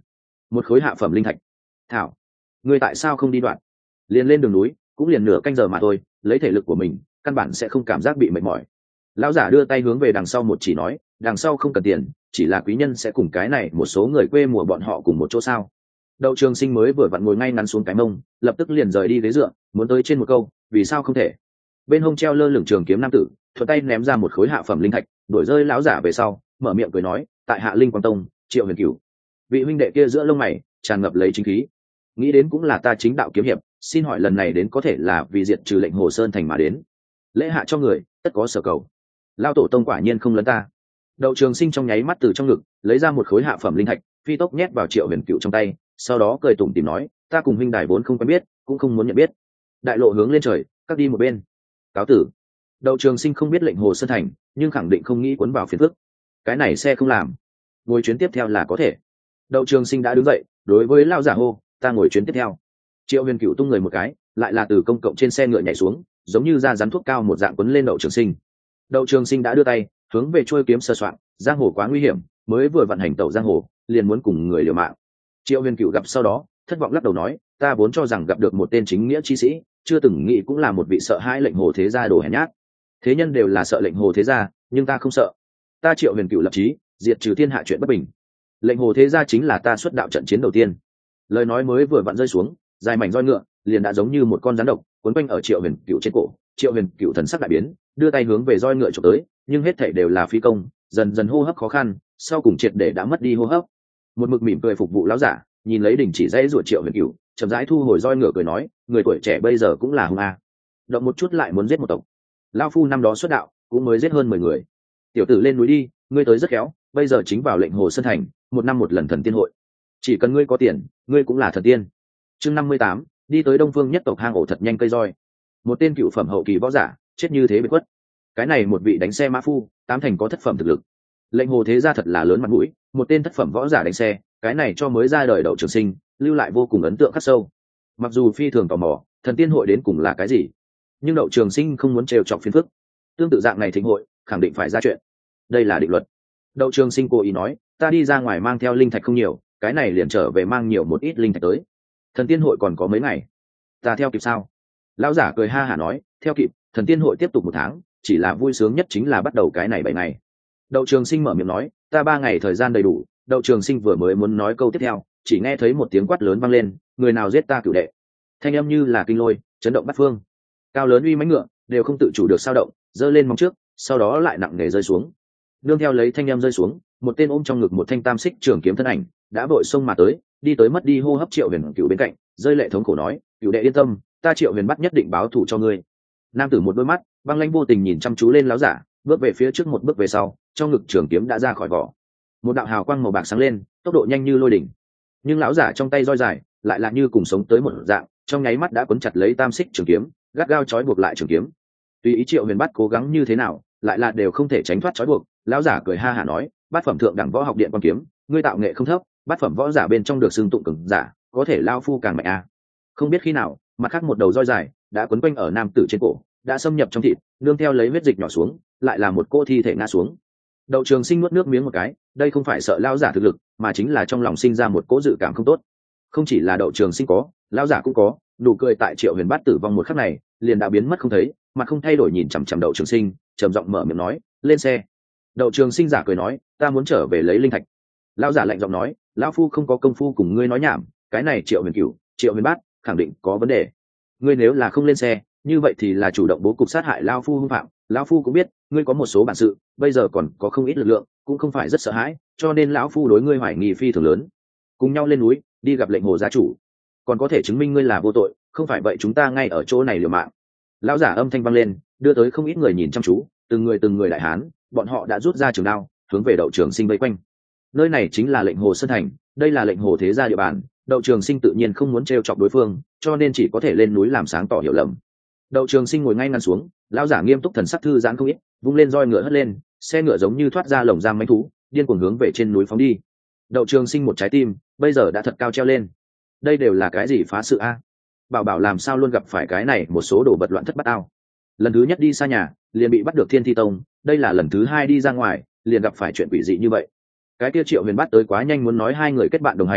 S1: một khối hạ phẩm linh thạch. Thảo, ngươi tại sao không đi đoạn? Liền lên đường núi cũng liền nửa canh giờ mà thôi, lấy thể lực của mình căn bản sẽ không cảm giác bị mệt mỏi. Lão giả đưa tay hướng về đằng sau một chỉ nói, đằng sau không cần tiền, chỉ là quý nhân sẽ cùng cái này một số người quê mùa bọn họ cùng một chỗ sao. Đậu Trường Sinh mới vừa vặn ngồi ngay ngắn xuống cái mông, lập tức liền rời đi ghế dựa, muốn tới trên một câu, vì sao không thể. Bên hông treo lơ lửng trường kiếm nam tử thuận tay ném ra một khối hạ phẩm linh thạch, đuổi rơi lão giả về sau, mở miệng cười nói, tại Hạ Linh Quang Tông, Triệu Huyền Cửu. Vị huynh đệ kia giữa lông mày tràn ngập lấy chính khí, nghĩ đến cũng là ta chính đạo kiếm hiệp, xin hỏi lần này đến có thể là vì diệt trừ lệnh Hồ Sơn thành mà đến. Lễ hạ cho người, tất có sở cầu. Lão tổ tông quả nhiên không lấn ta. Đậu Trường Sinh trong nháy mắt từ trong ngực lấy ra một khối hạ phẩm linh thạch, phi tốc nhét vào Triệu Huyền Cửu trong tay, sau đó cười tủm tỉm nói, ta cùng huynh đài vốn không quen biết, cũng không muốn nhận biết. Đại lộ hướng lên trời, cắt đi một bên. Cáo tử. Đậu Trường Sinh không biết lệnh Hồ Sơn thành, nhưng khẳng định không nghĩ cuốn vào phiền phức. Cái này xe không làm, ngồi chuyến tiếp theo là có thể. Đậu Trường Sinh đã đứng dậy, đối với lão giả hô, ta ngồi chuyến tiếp theo. Triệu Huyền Cửu tung người một cái, lại là từ công cộng trên xe ngựa nhảy xuống, giống như da rắn thuốc cao một dạng quấn lên Đậu Trường Sinh. Đậu Trường Sinh đã đưa tay hướng về chuôi kiếm sơ soạn, giang hồ quá nguy hiểm, mới vừa vận hành tẩu giang hồ, liền muốn cùng người liều mạng. Triệu Huyền Cửu gặp sau đó, thất vọng lắc đầu nói, ta vốn cho rằng gặp được một tên chính nghĩa chi sĩ, chưa từng nghĩ cũng là một vị sợ hãi lệnh Hồ thế gia đồ hèn nhát. Thế nhân đều là sợ lệnh Hồ thế gia, nhưng ta không sợ. Ta Triệu Huyền Cửu lập chí diệt trừ thiên hạ chuyện bất bình. Lệnh Hồ thế gia chính là ta xuất đạo trận chiến đầu tiên. Lời nói mới vừa vặn rơi xuống, dài mảnh roi ngựa liền đã giống như một con rắn độc quấn quanh ở Triệu Huyền Cửu trên cổ. Triệu Huyền Cửu thần sắc đại biến, đưa tay hướng về roi ngựa chụp tới, nhưng hết thảy đều là phi công, dần dần hô hấp khó khăn, sau cùng triệt để đã mất đi hô hấp. Một mực mỉm cười phục vụ lão giả, nhìn lấy đỉnh chỉ dãy ruột Triệu Huyền Cửu, chậm rãi thu hồi roi ngựa cười nói, người tuổi trẻ bây giờ cũng là hung a, động một chút lại muốn giết một tộc. Lão phu năm đó xuất đạo cũng mới giết hơn 10 người. Tiểu tử lên núi đi, ngươi tới rất khéo, bây giờ chính vào lệnh Hồ Sơn thành, một năm một lần thần tiên hội, chỉ cần ngươi có tiền, ngươi cũng là thần tiên. Chương 58, đi tới Đông Phương nhất tộc hang ổ thật nhanh cây roi. Một tên cựu phẩm hậu kỳ võ giả, chết như thế bị quất. Cái này một vị đánh xe mã phu, tám thành có thất phẩm thực lực. Lệnh Hồ thế gia thật là lớn mặt mũi, một tên thất phẩm võ giả đánh xe, cái này cho mới ra đời Đậu Trường Sinh lưu lại vô cùng ấn tượng khắc sâu. Mặc dù phi thường tò mò thần tiên hội đến cùng là cái gì, nhưng Đậu Trường Sinh không muốn trêu chọc phiền phức. Tương tự dạng này thịnh hội khẳng định phải ra chuyện, đây là định luật. Đậu Trường Sinh cố ý nói, ta đi ra ngoài mang theo linh thạch không nhiều, cái này liền trở về mang nhiều một ít linh thạch tới. Thần tiên hội còn có mấy ngày, ta theo kịp sao? Lão giả cười ha hả nói, theo kịp, thần tiên hội tiếp tục 1 tháng, chỉ là vui sướng nhất chính là bắt đầu cái này 7 ngày. Đậu Trường Sinh mở miệng nói, ta 3 ngày thời gian đầy đủ. Đậu Trường Sinh vừa mới muốn nói câu tiếp theo, chỉ nghe thấy một tiếng quát lớn vang lên, người nào giết ta cửu đệ. Thanh âm như là kinh lôi, chấn động bát phương. Cao lớn uy mãnh ngựa đều không tự chủ được sao động, giơ lên móng trước, sau đó lại nặng nề rơi xuống. Nương theo lấy thanh âm rơi xuống, một tên ôm trong ngực một thanh tam xích trường kiếm thân ảnh đã vội xông mà tới, đi tới mất đi hô hấp Triệu Huyền Cửu bên cạnh, rơi lệ thống khổ nói, cửu đệ yên tâm, ta Triệu Huyền bắt nhất định báo thù cho ngươi. Nam tử một đôi mắt băng lãnh vô tình nhìn chăm chú lên lão giả, bước về phía trước một bước về sau, trong ngực trường kiếm đã ra khỏi vỏ. Một đạo hào quang màu bạc sáng lên, tốc độ nhanh như lôi đỉnh. Nhưng lão giả trong tay roi dài lại là như cùng sống tới một dạng, trong nháy mắt đã cuốn chặt lấy tam xích trường kiếm, gắt gao trói buộc lại trường kiếm. Tùy ý Triệu Huyền bắt cố gắng như thế nào, lại là đều không thể tránh thoát trói buộc. Lão giả cười ha hả nói, bát phẩm thượng đẳng võ học điện quan kiếm, ngươi tạo nghệ không thấp, bát phẩm võ giả bên trong được xưng tụng cường giả, có thể lao phu càng mạnh a. Không biết khi nào, mặt khác một đầu roi dài đã quấn quanh ở nam tử trên cổ, đã xâm nhập trong thịt, nương theo lấy huyết dịch nhỏ xuống, lại là một cô thi thể ngã xuống. Đậu Trường Sinh nuốt nước miếng một cái, đây không phải sợ lão giả thực lực, mà chính là trong lòng sinh ra một cỗ dự cảm không tốt. Không chỉ là Đậu Trường Sinh có, lão giả cũng có. Nụ cười tại Triệu Huyền Bát tử vong một khắc này liền đã biến mất không thấy, mặt không thay đổi nhìn chằm chằm Đậu Trường Sinh, trầm giọng mở miệng nói, lên xe. Đậu Trường Sinh giả cười nói, ta muốn trở về lấy linh thạch. Lão giả lạnh giọng nói, lão phu không có công phu cùng ngươi nói nhảm, cái này Triệu Huyền Cửu, Triệu Huyền Bát khẳng định có vấn đề. Ngươi nếu là không lên xe, như vậy thì là chủ động bố cục sát hại lão phu hung phạm. Lão phu cũng biết ngươi có một số bản sự, bây giờ còn có không ít lực lượng, cũng không phải rất sợ hãi, cho nên lão phu đối ngươi hoài nghi phi thường lớn. Cùng nhau lên núi, đi gặp lệnh Hồ gia chủ, còn có thể chứng minh ngươi là vô tội, không phải vậy chúng ta ngay ở chỗ này liều mạng. Lão giả âm thanh vang lên, đưa tới không ít người nhìn chăm chú, từng người đại hán, bọn họ đã rút ra trường đao, hướng về Đậu Trường Sinh vây quanh. Nơi này chính là lệnh Hồ Sơn thành, đây là lệnh Hồ thế gia địa bàn, Đậu Trường Sinh tự nhiên không muốn trêu chọc đối phương, cho nên chỉ có thể lên núi làm sáng tỏ hiểu lầm. Đậu Trường Sinh ngồi ngay ngắn xuống, lão giả nghiêm túc thần sắc thư giãn không ít, vung lên roi ngựa hất lên, xe ngựa giống như thoát ra lồng giam mãnh thú, điên cuồng hướng về trên núi phóng đi. Đậu Trường Sinh một trái tim bây giờ đã thật cao treo lên. Đây đều là cái gì phá sự a? Bảo làm sao luôn gặp phải cái này một số đồ vật loạn thất bát ao. Lần thứ nhất đi xa nhà liền bị bắt được Thiên Thi Tông, đây là lần thứ 2 đi ra ngoài liền gặp phải chuyện quỷ dị như vậy. Cái kia Triệu Huyền Bát tới quá nhanh muốn nói hai người kết bạn đồng hành,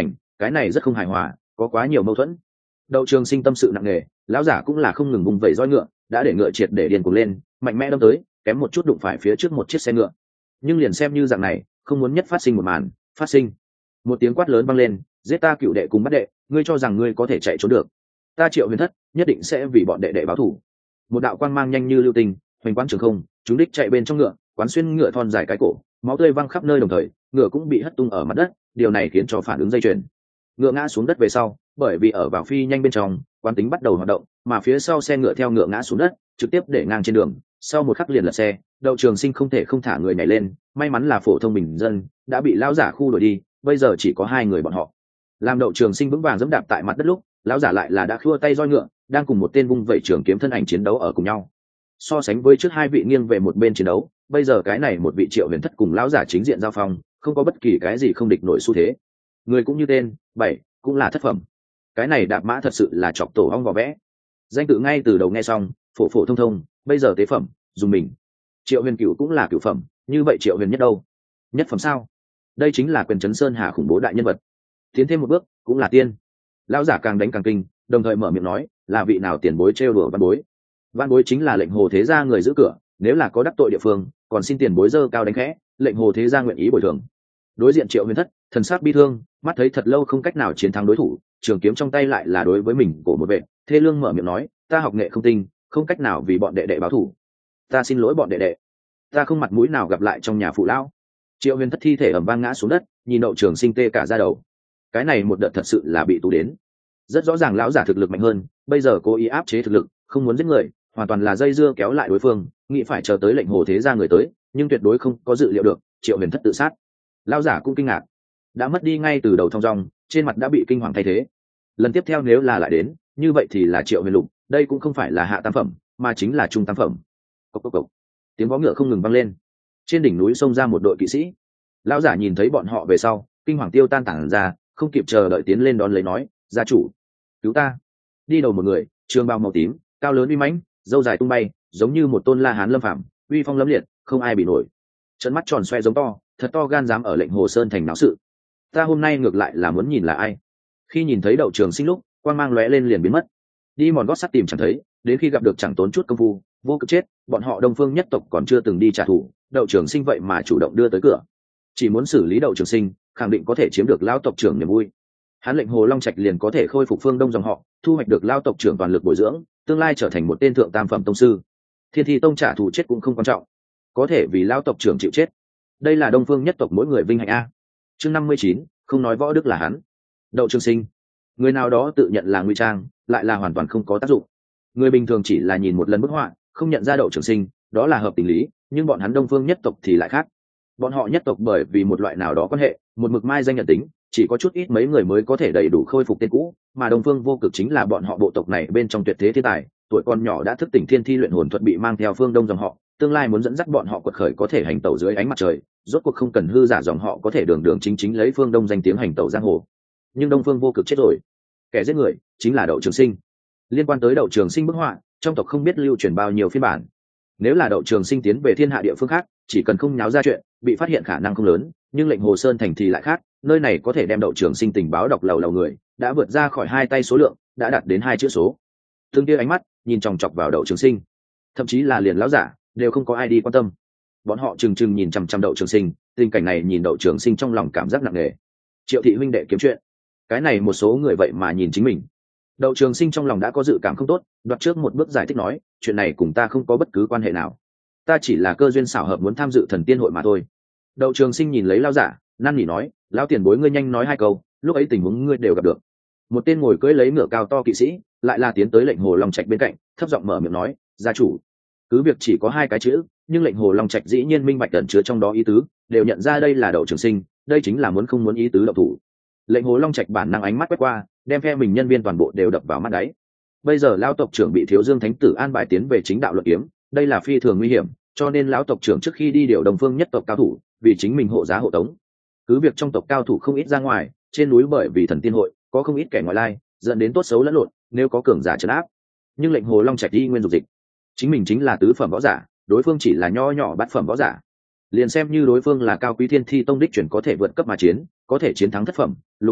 S1: cái này rất không hài hòa, có quá nhiều mâu thuẫn. Đậu Trường Sinh tâm sự nặng nề, lão giả cũng là không ngừng vùng vẩy roi ngựa, đã để ngựa triệt để điên cuồng lên, mạnh mẽ đâm tới, kém một chút đụng phải phía trước một chiếc xe ngựa. Nhưng liền xem như dạng này, không muốn nhất phát sinh một màn, phát sinh. Một tiếng quát lớn vang lên, giết ta cựu đệ cùng bắt đệ, ngươi cho rằng ngươi có thể chạy trốn được? Ta Triệu Huyền Thất nhất định sẽ vì bọn đệ đệ báo thù. Một đạo quang mang nhanh như lưu tình, hoành quang trường không, chúng đích chạy bên trong ngựa, quán xuyên ngựa thon dài cái cổ, máu tươi văng khắp nơi, đồng thời ngựa cũng bị hất tung ở mặt đất, điều này khiến cho phản ứng dây chuyền. Ngựa ngã xuống đất về sau, bởi vì ở vào phi nhanh bên trong, quán tính bắt đầu hoạt động, mà phía sau xe ngựa theo ngựa ngã xuống đất, trực tiếp để ngang trên đường, sau một khắc liền lật xe. Đậu Trường Sinh không thể không thả người nhảy lên, may mắn là phổ thông bình dân, đã bị lão giả khu đuổi đi, bây giờ chỉ có hai người bọn họ. Làm Đậu Trường Sinh vững vàng giẫm đạp tại mặt đất lúc, lão giả lại là đã khua tay roi ngựa, đang cùng một tên vung vẩy trường kiếm thân ảnh chiến đấu ở cùng nhau. So sánh với trước hai vị nghiêng về một bên chiến đấu, bây giờ cái này một vị Triệu Huyền Thất cùng lão giả chính diện giao phong, không có bất kỳ cái gì không địch nổi xu thế. Người cũng như tên, bảy cũng là thất phẩm. Cái này đạp mã thật sự là chọc tổ hong vỏ vẽ. Danh tự ngay từ đầu nghe xong, phổ phổ thông thông, bây giờ tế phẩm, dùng mình. Triệu Huyền Cửu cũng là cửu phẩm, như vậy Triệu Huyền Nhất đâu? Nhất phẩm sao? Đây chính là Quyền Trấn Sơn Hà khủng bố đại nhân vật. Tiến thêm một bước, cũng là tiên. Lão giả càng đánh càng kinh, đồng thời mở miệng nói, là vị nào tiền bối trêu đùa văn bối? Văn bối chính là lệnh hồ thế gia người giữ cửa, nếu là có đắc tội địa phương, còn xin tiền bối dơ cao đánh khẽ, lệnh hồ thế gia nguyện ý bồi thường. Đối diện Triệu Huyền Thất, thần sắc bi thương, mắt thấy thật lâu không cách nào chiến thắng đối thủ, trường kiếm trong tay lại là đối với mình của một vệ, thê lương mở miệng nói, ta học nghệ không tinh, không cách nào vì bọn đệ đệ báo thù. Ta xin lỗi bọn đệ đệ, ta không mặt mũi nào gặp lại trong nhà phụ lão. Triệu Huyền Thất thi thể ầm vang ngã xuống đất, nhìn Đậu Trường Sinh tê cả da đầu. Cái này một đợt thật sự là bị tù đến. Rất rõ ràng lão giả thực lực mạnh hơn, bây giờ cố ý áp chế thực lực, không muốn giết người, hoàn toàn là dây dưa kéo lại đối phương, nghĩ phải chờ tới lệnh hồ thế gia người tới, nhưng tuyệt đối không có dự liệu được Triệu Huyền Thất tự sát. Lão giả cũng kinh ngạc, đã mất đi ngay từ đầu thong dong, trên mặt đã bị kinh hoàng thay thế. Lần tiếp theo nếu là lại đến, như vậy thì là Triệu Huyền Lục, đây cũng không phải là hạ tam phẩm, mà chính là trung tam phẩm. Cốc cốc cốc. Tiếng vó ngựa không ngừng vang lên. Trên đỉnh núi xông ra một đội kỵ sĩ. Lão giả nhìn thấy bọn họ về sau, kinh hoàng tiêu tan tản ra, không kịp chờ đợi tiến lên đón lấy nói, gia chủ, cứu ta. Đi đầu một người, trường bào màu tím, cao lớn uy mãnh, râu dài tung bay, giống như một tôn la hán lâm phàm, uy phong lẫm liệt, không ai bị nổi. Trận mắt tròn xoe giống to, thật to gan dám ở lệnh hồ sơn thành náo sự. Ta hôm nay ngược lại là muốn nhìn là ai. Khi nhìn thấy Đậu Trường Sinh lúc, quang mang lóe lên liền biến mất. Đi mòn gót sắt tìm chẳng thấy, đến khi gặp được chẳng tốn chút công phu, vô cực chết, bọn họ Đông Phương nhất tộc còn chưa từng đi trả thù, Đậu Trường Sinh vậy mà chủ động đưa tới cửa. Chỉ muốn xử lý Đậu Trường Sinh, khẳng định có thể chiếm được lão tộc trưởng niềm vui. Hắn lệnh Hồ Long Trạch liền có thể khôi phục Phương Đông dòng họ, thu hoạch được lão tộc trưởng toàn lực bồi dưỡng, tương lai trở thành một tên thượng tam phẩm tông sư. Thiên Thi Tông trả thù chết cũng không quan trọng, có thể vì lão tộc trưởng chịu chết. Đây là Đông Phương nhất tộc mỗi người vinh hạnh a. Chương 59, không nói võ đức là hắn. Đậu Trường Sinh, người nào đó tự nhận là nguy trang, lại là hoàn toàn không có tác dụng. Người bình thường chỉ là nhìn một lần bức họa, không nhận ra Đậu Trường Sinh, đó là hợp tình lý, nhưng bọn hắn Đông Phương nhất tộc thì lại khác. Bọn họ nhất tộc bởi vì một loại nào đó quan hệ, một mực mai danh nhận tính, chỉ có chút ít mấy người mới có thể đầy đủ khôi phục tên cũ, mà Đông Phương Vô Cực chính là bọn họ bộ tộc này bên trong tuyệt thế thiên tài, tuổi còn nhỏ đã thức tỉnh thiên thi luyện hồn thuật, bị mang theo phương Đông dòng họ, tương lai muốn dẫn dắt bọn họ quật khởi có thể hành tẩu dưới ánh mặt trời, rốt cuộc không cần hư giả dòng họ có thể đường đường chính chính lấy phương Đông danh tiếng hành tẩu giang hồ. Nhưng Đông Phương Vô Cực chết rồi, kẻ giết người chính là Đậu Trường Sinh. Liên quan tới Đậu Trường Sinh bức họa, trong tộc không biết lưu truyền bao nhiêu phiên bản. Nếu là Đậu Trường Sinh tiến về thiên hạ địa phương khác, chỉ cần không nháo ra chuyện, bị phát hiện khả năng không lớn, nhưng lệnh Hồ Sơn thành thì lại khác, nơi này có thể đem Đậu Trường Sinh tình báo đọc lầu lầu người, đã vượt ra khỏi hai tay số lượng, đã đạt đến hai chữ số. Tương kia ánh mắt nhìn chòng chọc vào Đậu Trường Sinh, thậm chí là liền lão giả đều không có ai đi quan tâm. Bọn họ trừng trừng nhìn chằm chằm Đậu Trường Sinh, tình cảnh này nhìn Đậu Trường Sinh trong lòng cảm giác nặng nề. Triệu thị huynh đệ kiếm chuyện, cái này một số người vậy mà nhìn chính mình. Đậu Trường Sinh trong lòng đã có dự cảm không tốt, đoạt trước một bước giải thích nói, chuyện này cùng ta không có bất cứ quan hệ nào, ta chỉ là cơ duyên xảo hợp muốn tham dự thần tiên hội mà thôi. Đậu Trường Sinh nhìn lấy lão giả, năn nỉ nói, lão tiền bối ngươi nhanh nói hai câu, lúc ấy tình huống ngươi đều gặp được. Một tên ngồi cưỡi lấy ngựa cao to kỵ sĩ lại là tiến tới lệnh Hồ Long Trạch bên cạnh, thấp giọng mở miệng nói, gia chủ, cứ việc chỉ có hai cái chữ, nhưng lệnh Hồ Long Trạch dĩ nhiên minh bạch ẩn chứa trong đó ý tứ, đều nhận ra đây là Đậu Trường Sinh, đây chính là muốn không muốn ý tứ động thủ. Lệnh Hồ Long Trạch bản năng ánh mắt quét qua, đem phe mình nhân viên toàn bộ đều đập vào mắt đáy. Bây giờ lão tộc trưởng bị Thiếu Dương Thánh Tử an bài tiến về chính đạo luận kiếm, đây là phi thường nguy hiểm, cho nên lão tộc trưởng trước khi đi điều Đông Phương nhất tộc cao thủ, vì chính mình hộ giá hộ tống. Cứ việc trong tộc cao thủ không ít ra ngoài, trên núi bởi vì thần tiên hội có không ít kẻ ngoại lai, dẫn đến tốt xấu lẫn lộn, nếu có cường giả trấn áp. Nhưng lệnh Hồ Long Trạch đi nguyên dục dịch, chính mình chính là tứ phẩm võ giả, đối phương chỉ là nho nhỏ bát phẩm võ giả. Liền xem như đối phương là cao quý thiên thi tông đích chuyển có thể vượt cấp mà chiến, có thể chiến thắng thất phẩm, lục phẩm,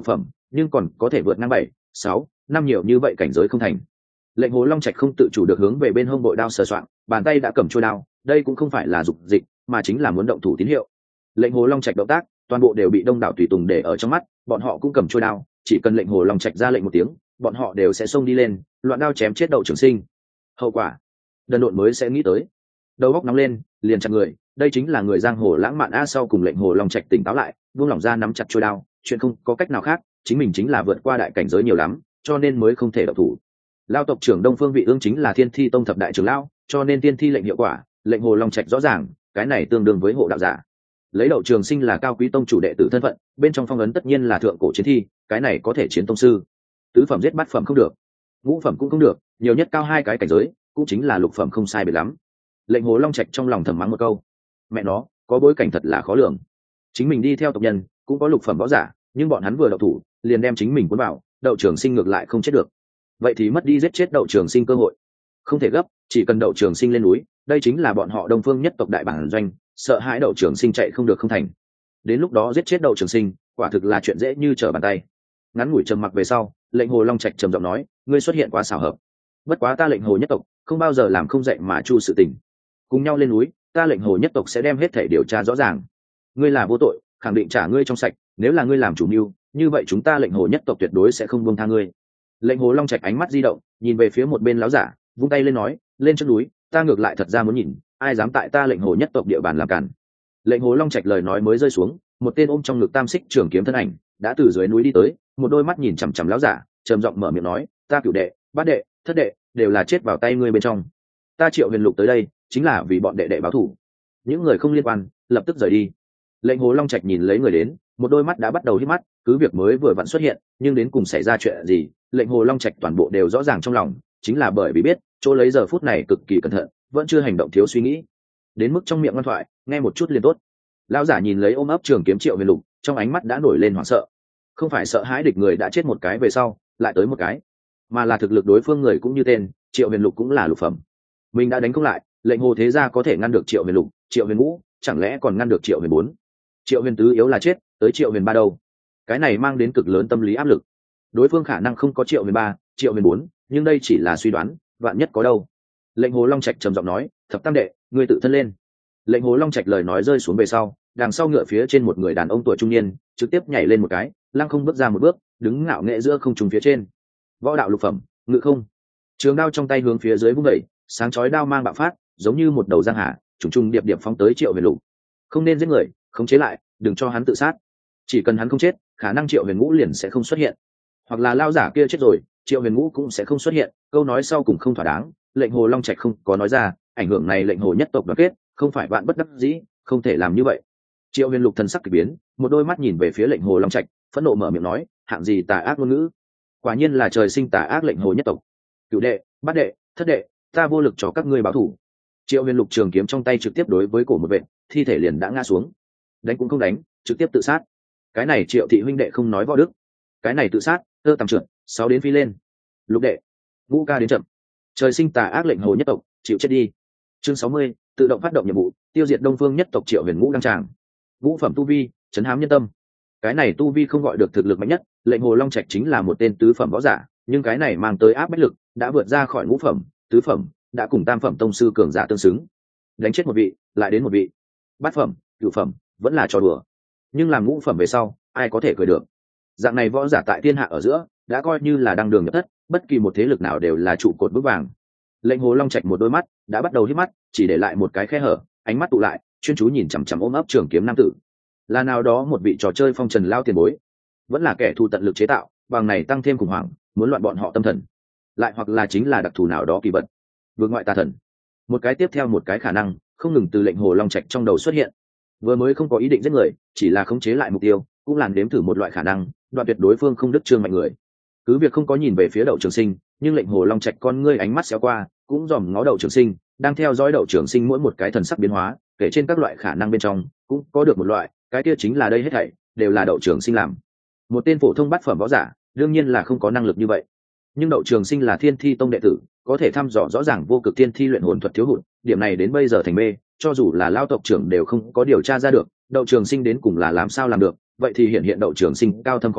S1: nhưng còn có thể vượt ngang 7, 6, 5 nhiều như vậy cảnh giới không thành. Lệnh Hồ Long Trạch không tự chủ được hướng về bên hông bội đao sờ soạng, bàn tay đã cầm chuôi đao, đây cũng không phải là dục dịch, mà chính là muốn động thủ tín hiệu. Lệnh Hồ Long Trạch động tác, toàn bộ đều bị đông đảo tùy tùng để ở trong mắt, bọn họ cũng cầm chuôi đao, chỉ cần lệnh Hồ Long Trạch ra lệnh một tiếng, bọn họ đều sẽ xông đi lên, loạn đao chém chết Đậu Trường Sinh. Hậu quả, đần độn mới sẽ nghĩ tới. Đầu óc nóng lên, liền chặt người, đây chính là người giang hồ lãng mạn a. Sau cùng lệnh Hồ Long Trạch tỉnh táo lại, buông lỏng ra nắm chặt chuôi đao, chuyện không có cách nào khác, chính mình chính là vượt qua đại cảnh giới nhiều lắm, cho nên mới không thể động thủ. Lao tộc trưởng Đông Phương Vị Ương chính là Thiên Thi Tông thập đại trưởng lão, cho nên tiên thi lệnh hiệu quả, lệnh Hồ Long Trạch rõ ràng, cái này tương đương với hộ đạo giả. Lấy Đậu Trường Sinh là cao quý tông chủ đệ tử thân phận, bên trong phong ấn tất nhiên là thượng cổ chiến thi, cái này có thể chiến tông sư. Tứ phẩm giết bát phẩm không được, ngũ phẩm cũng không được, nhiều nhất cao 2 cái cảnh giới, cũng chính là lục phẩm không sai biệt lắm. Lệnh Hồ Long Trạch trong lòng thầm mắng một câu, mẹ nó, có bối cảnh thật là khó lường. Chính mình đi theo tộc nhân, cũng có lục phẩm võ giả, nhưng bọn hắn vừa động thủ, liền đem chính mình cuốn vào, Đậu Trường Sinh ngược lại không chết được. Vậy thì mất đi giết chết Đậu Trường Sinh cơ hội. Không thể gấp, chỉ cần Đậu Trường Sinh lên núi, đây chính là bọn họ Đông Phương nhất tộc đại bản doanh, sợ hãi Đậu Trường Sinh chạy không được không thành. Đến lúc đó giết chết Đậu Trường Sinh, quả thực là chuyện dễ như trở bàn tay. Ngắn ngủi trầm mặc về sau, lệnh Hồ Long Trạch trầm giọng nói, ngươi xuất hiện quá xảo hợp. Bất quá ta lệnh Hồ nhất tộc không bao giờ làm không dạy mà chu sự tình. Cùng nhau lên núi, ta lệnh Hồ nhất tộc sẽ đem hết thể điều tra rõ ràng. Ngươi là vô tội, khẳng định trả ngươi trong sạch, nếu là ngươi làm chủ mưu, như vậy chúng ta lệnh Hồ nhất tộc tuyệt đối sẽ không buông tha ngươi. Lệnh Hồ Long Trạch ánh mắt di động, nhìn về phía một bên láo giả, vung tay lên nói, lên trước núi, ta ngược lại thật ra muốn nhìn, ai dám tại ta lệnh Hồ nhất tộc địa bàn làm cản. Lệnh Hồ Long Trạch lời nói mới rơi xuống, một tên ôm trong ngực tam xích trường kiếm thân ảnh đã từ dưới núi đi tới, một đôi mắt nhìn chằm chằm láo giả, trầm giọng mở miệng nói, ta cửu đệ, bát đệ, thất đệ đều là chết vào tay ngươi bên trong. Ta Triệu Huyền Lục tới đây chính là vì bọn đệ đệ báo thù. Những người không liên quan lập tức rời đi. Lệnh Hồ Long Trạch nhìn lấy người đến, một đôi mắt đã bắt đầu hít mắt, cứ việc mới vừa vặn xuất hiện, nhưng đến cùng xảy ra chuyện gì, lệnh Hồ Long Trạch toàn bộ đều rõ ràng trong lòng, chính là bởi vì biết chỗ lấy giờ phút này cực kỳ cẩn thận, vẫn chưa hành động thiếu suy nghĩ. Đến mức trong miệng ngoan thoại, nghe một chút liền tốt. Lão giả nhìn lấy ôm ấp trường kiếm Triệu Huyền Lục, trong ánh mắt đã nổi lên hoảng sợ. Không phải sợ hãi địch người đã chết một cái về sau, lại tới một cái, mà là thực lực đối phương người cũng như tên, Triệu Huyền Lục cũng là lục phẩm. Mình đã đánh không lại, lệnh Hồ thế gia có thể ngăn được Triệu Huyền Lục, Triệu Huyền Ngũ, chẳng lẽ còn ngăn được Triệu Huyền Bốn? Triệu Huyền Tứ yếu là chết, tới Triệu Huyền Ba đâu? Cái này mang đến cực lớn tâm lý áp lực. Đối phương khả năng không có Triệu Huyền Ba, Triệu Huyền Bốn, nhưng đây chỉ là suy đoán, vạn nhất có đâu. Lệnh Hồ Long Trạch trầm giọng nói, thập tam đệ, ngươi tự thân lên. Lệnh Hồ Long Trạch lời nói rơi xuống về sau, đằng sau ngựa phía trên một người đàn ông tuổi trung niên trực tiếp nhảy lên một cái, lăng không bước ra một bước, đứng ngạo nghệ giữa không trung phía trên. Võ đạo lục phẩm, ngự không. Trường đao trong tay hướng phía dưới vung đẩy, sáng chói đao mang bạo phát, giống như một đầu giang hà, trùng trùng điệp điệp phóng tới Triệu Huyền Lục. Không nên giết người, khống chế lại, đừng cho hắn tự sát. Chỉ cần hắn không chết, khả năng Triệu Huyền Ngũ liền sẽ không xuất hiện, hoặc là lao giả kia chết rồi, Triệu Huyền Ngũ cũng sẽ không xuất hiện. Câu nói sau cùng không thỏa đáng, lệnh Hồ Long Trạch không có nói ra, ảnh hưởng này lệnh Hồ nhất tộc đoàn kết, không phải bạn bất đắc dĩ, không thể làm như vậy. Triệu Huyền Lục thần sắc kỳ biến, một đôi mắt nhìn về phía lệnh Hồ Long Trạch, phẫn nộ mở miệng nói, hạng gì tà ác ngôn ngữ, quả nhiên là trời sinh tà ác lệnh Hồ nhất tộc. Cửu đệ, bát đệ, thất đệ, ta vô lực cho các ngươi báo thù. Triệu Huyền Lục trường kiếm trong tay trực tiếp đối với cổ một vệ, thi thể liền đã ngã xuống. Đánh cũng không đánh, trực tiếp tự sát. Cái này Triệu thị huynh đệ không nói võ đức, cái này tự sát, tơ tầm trượt, 6 đến phi lên. Lục đệ, Ngũ ca đến chậm. Trời sinh tà ác lệnh Hồ nhất tộc, chịu chết đi. Chương 60, tự động phát động nhiệm vụ, tiêu diệt Đông Phương nhất tộc Triệu Huyền Ngũ đăng tràng. Ngũ phẩm tu vi, trấn hám nhân tâm. Cái này tu vi không gọi được thực lực mạnh nhất, lệnh Hồ Long Trạch chính là một tên tứ phẩm võ giả, nhưng cái này mang tới áp bách lực đã vượt ra khỏi ngũ phẩm, tứ phẩm, đã cùng tam phẩm tông sư cường giả tương xứng. Đánh chết một vị, lại đến một vị. Bát phẩm, cửu phẩm, vẫn là trò đùa. Nhưng làm ngũ phẩm về sau, ai có thể cười được? Dạng này võ giả tại thiên hạ ở giữa, đã coi như là đăng đường nhập thất, bất kỳ một thế lực nào đều là trụ cột vững vàng. Lệnh Hồ Long Trạch một đôi mắt đã bắt đầu hít mắt, chỉ để lại một cái khe hở, ánh mắt tụ lại, chuyên chú nhìn chằm chằm ôm ấp trường kiếm nam tử. Là nào đó một vị trò chơi phong trần lao tiền bối, vẫn là kẻ thù tận lực chế tạo, bằng này tăng thêm khủng hoảng, muốn loạn bọn họ tâm thần, lại hoặc là chính là đặc thù nào đó kỳ vật, vượt ngoại tà thần. Một cái tiếp theo một cái khả năng không ngừng từ lệnh Hồ Long Trạch trong đầu xuất hiện. Vừa mới không có ý định giết người, chỉ là khống chế lại mục tiêu, cũng làm đếm thử một loại khả năng, đoạn tuyệt đối phương không đứt trương mạnh người. Cứ việc không có nhìn về phía Đậu Trường Sinh, nhưng lệnh Hồ Long Trạch con ngươi ánh mắt xéo qua, cũng dòm ngó Đậu Trường Sinh, đang theo dõi Đậu Trường Sinh mỗi một cái thần sắc biến hóa, kể trên các loại khả năng bên trong, cũng có được một loại, cái kia chính là đây hết thảy đều là Đậu Trường Sinh làm. Một tên phổ thông bát phẩm võ giả, đương nhiên là không có năng lực như vậy. Nhưng Đậu Trường Sinh là Thiên Thi Tông đệ tử, có thể thăm dò rõ ràng vô cực thiên thi luyện hồn thuật thiếu hụt, điểm này đến bây giờ thành mê, cho dù là lao tộc trưởng đều không có điều tra ra được, Đậu Trường Sinh đến cùng là làm sao làm được, vậy thì hiện Đậu Trường Sinh cao thâm khó lường,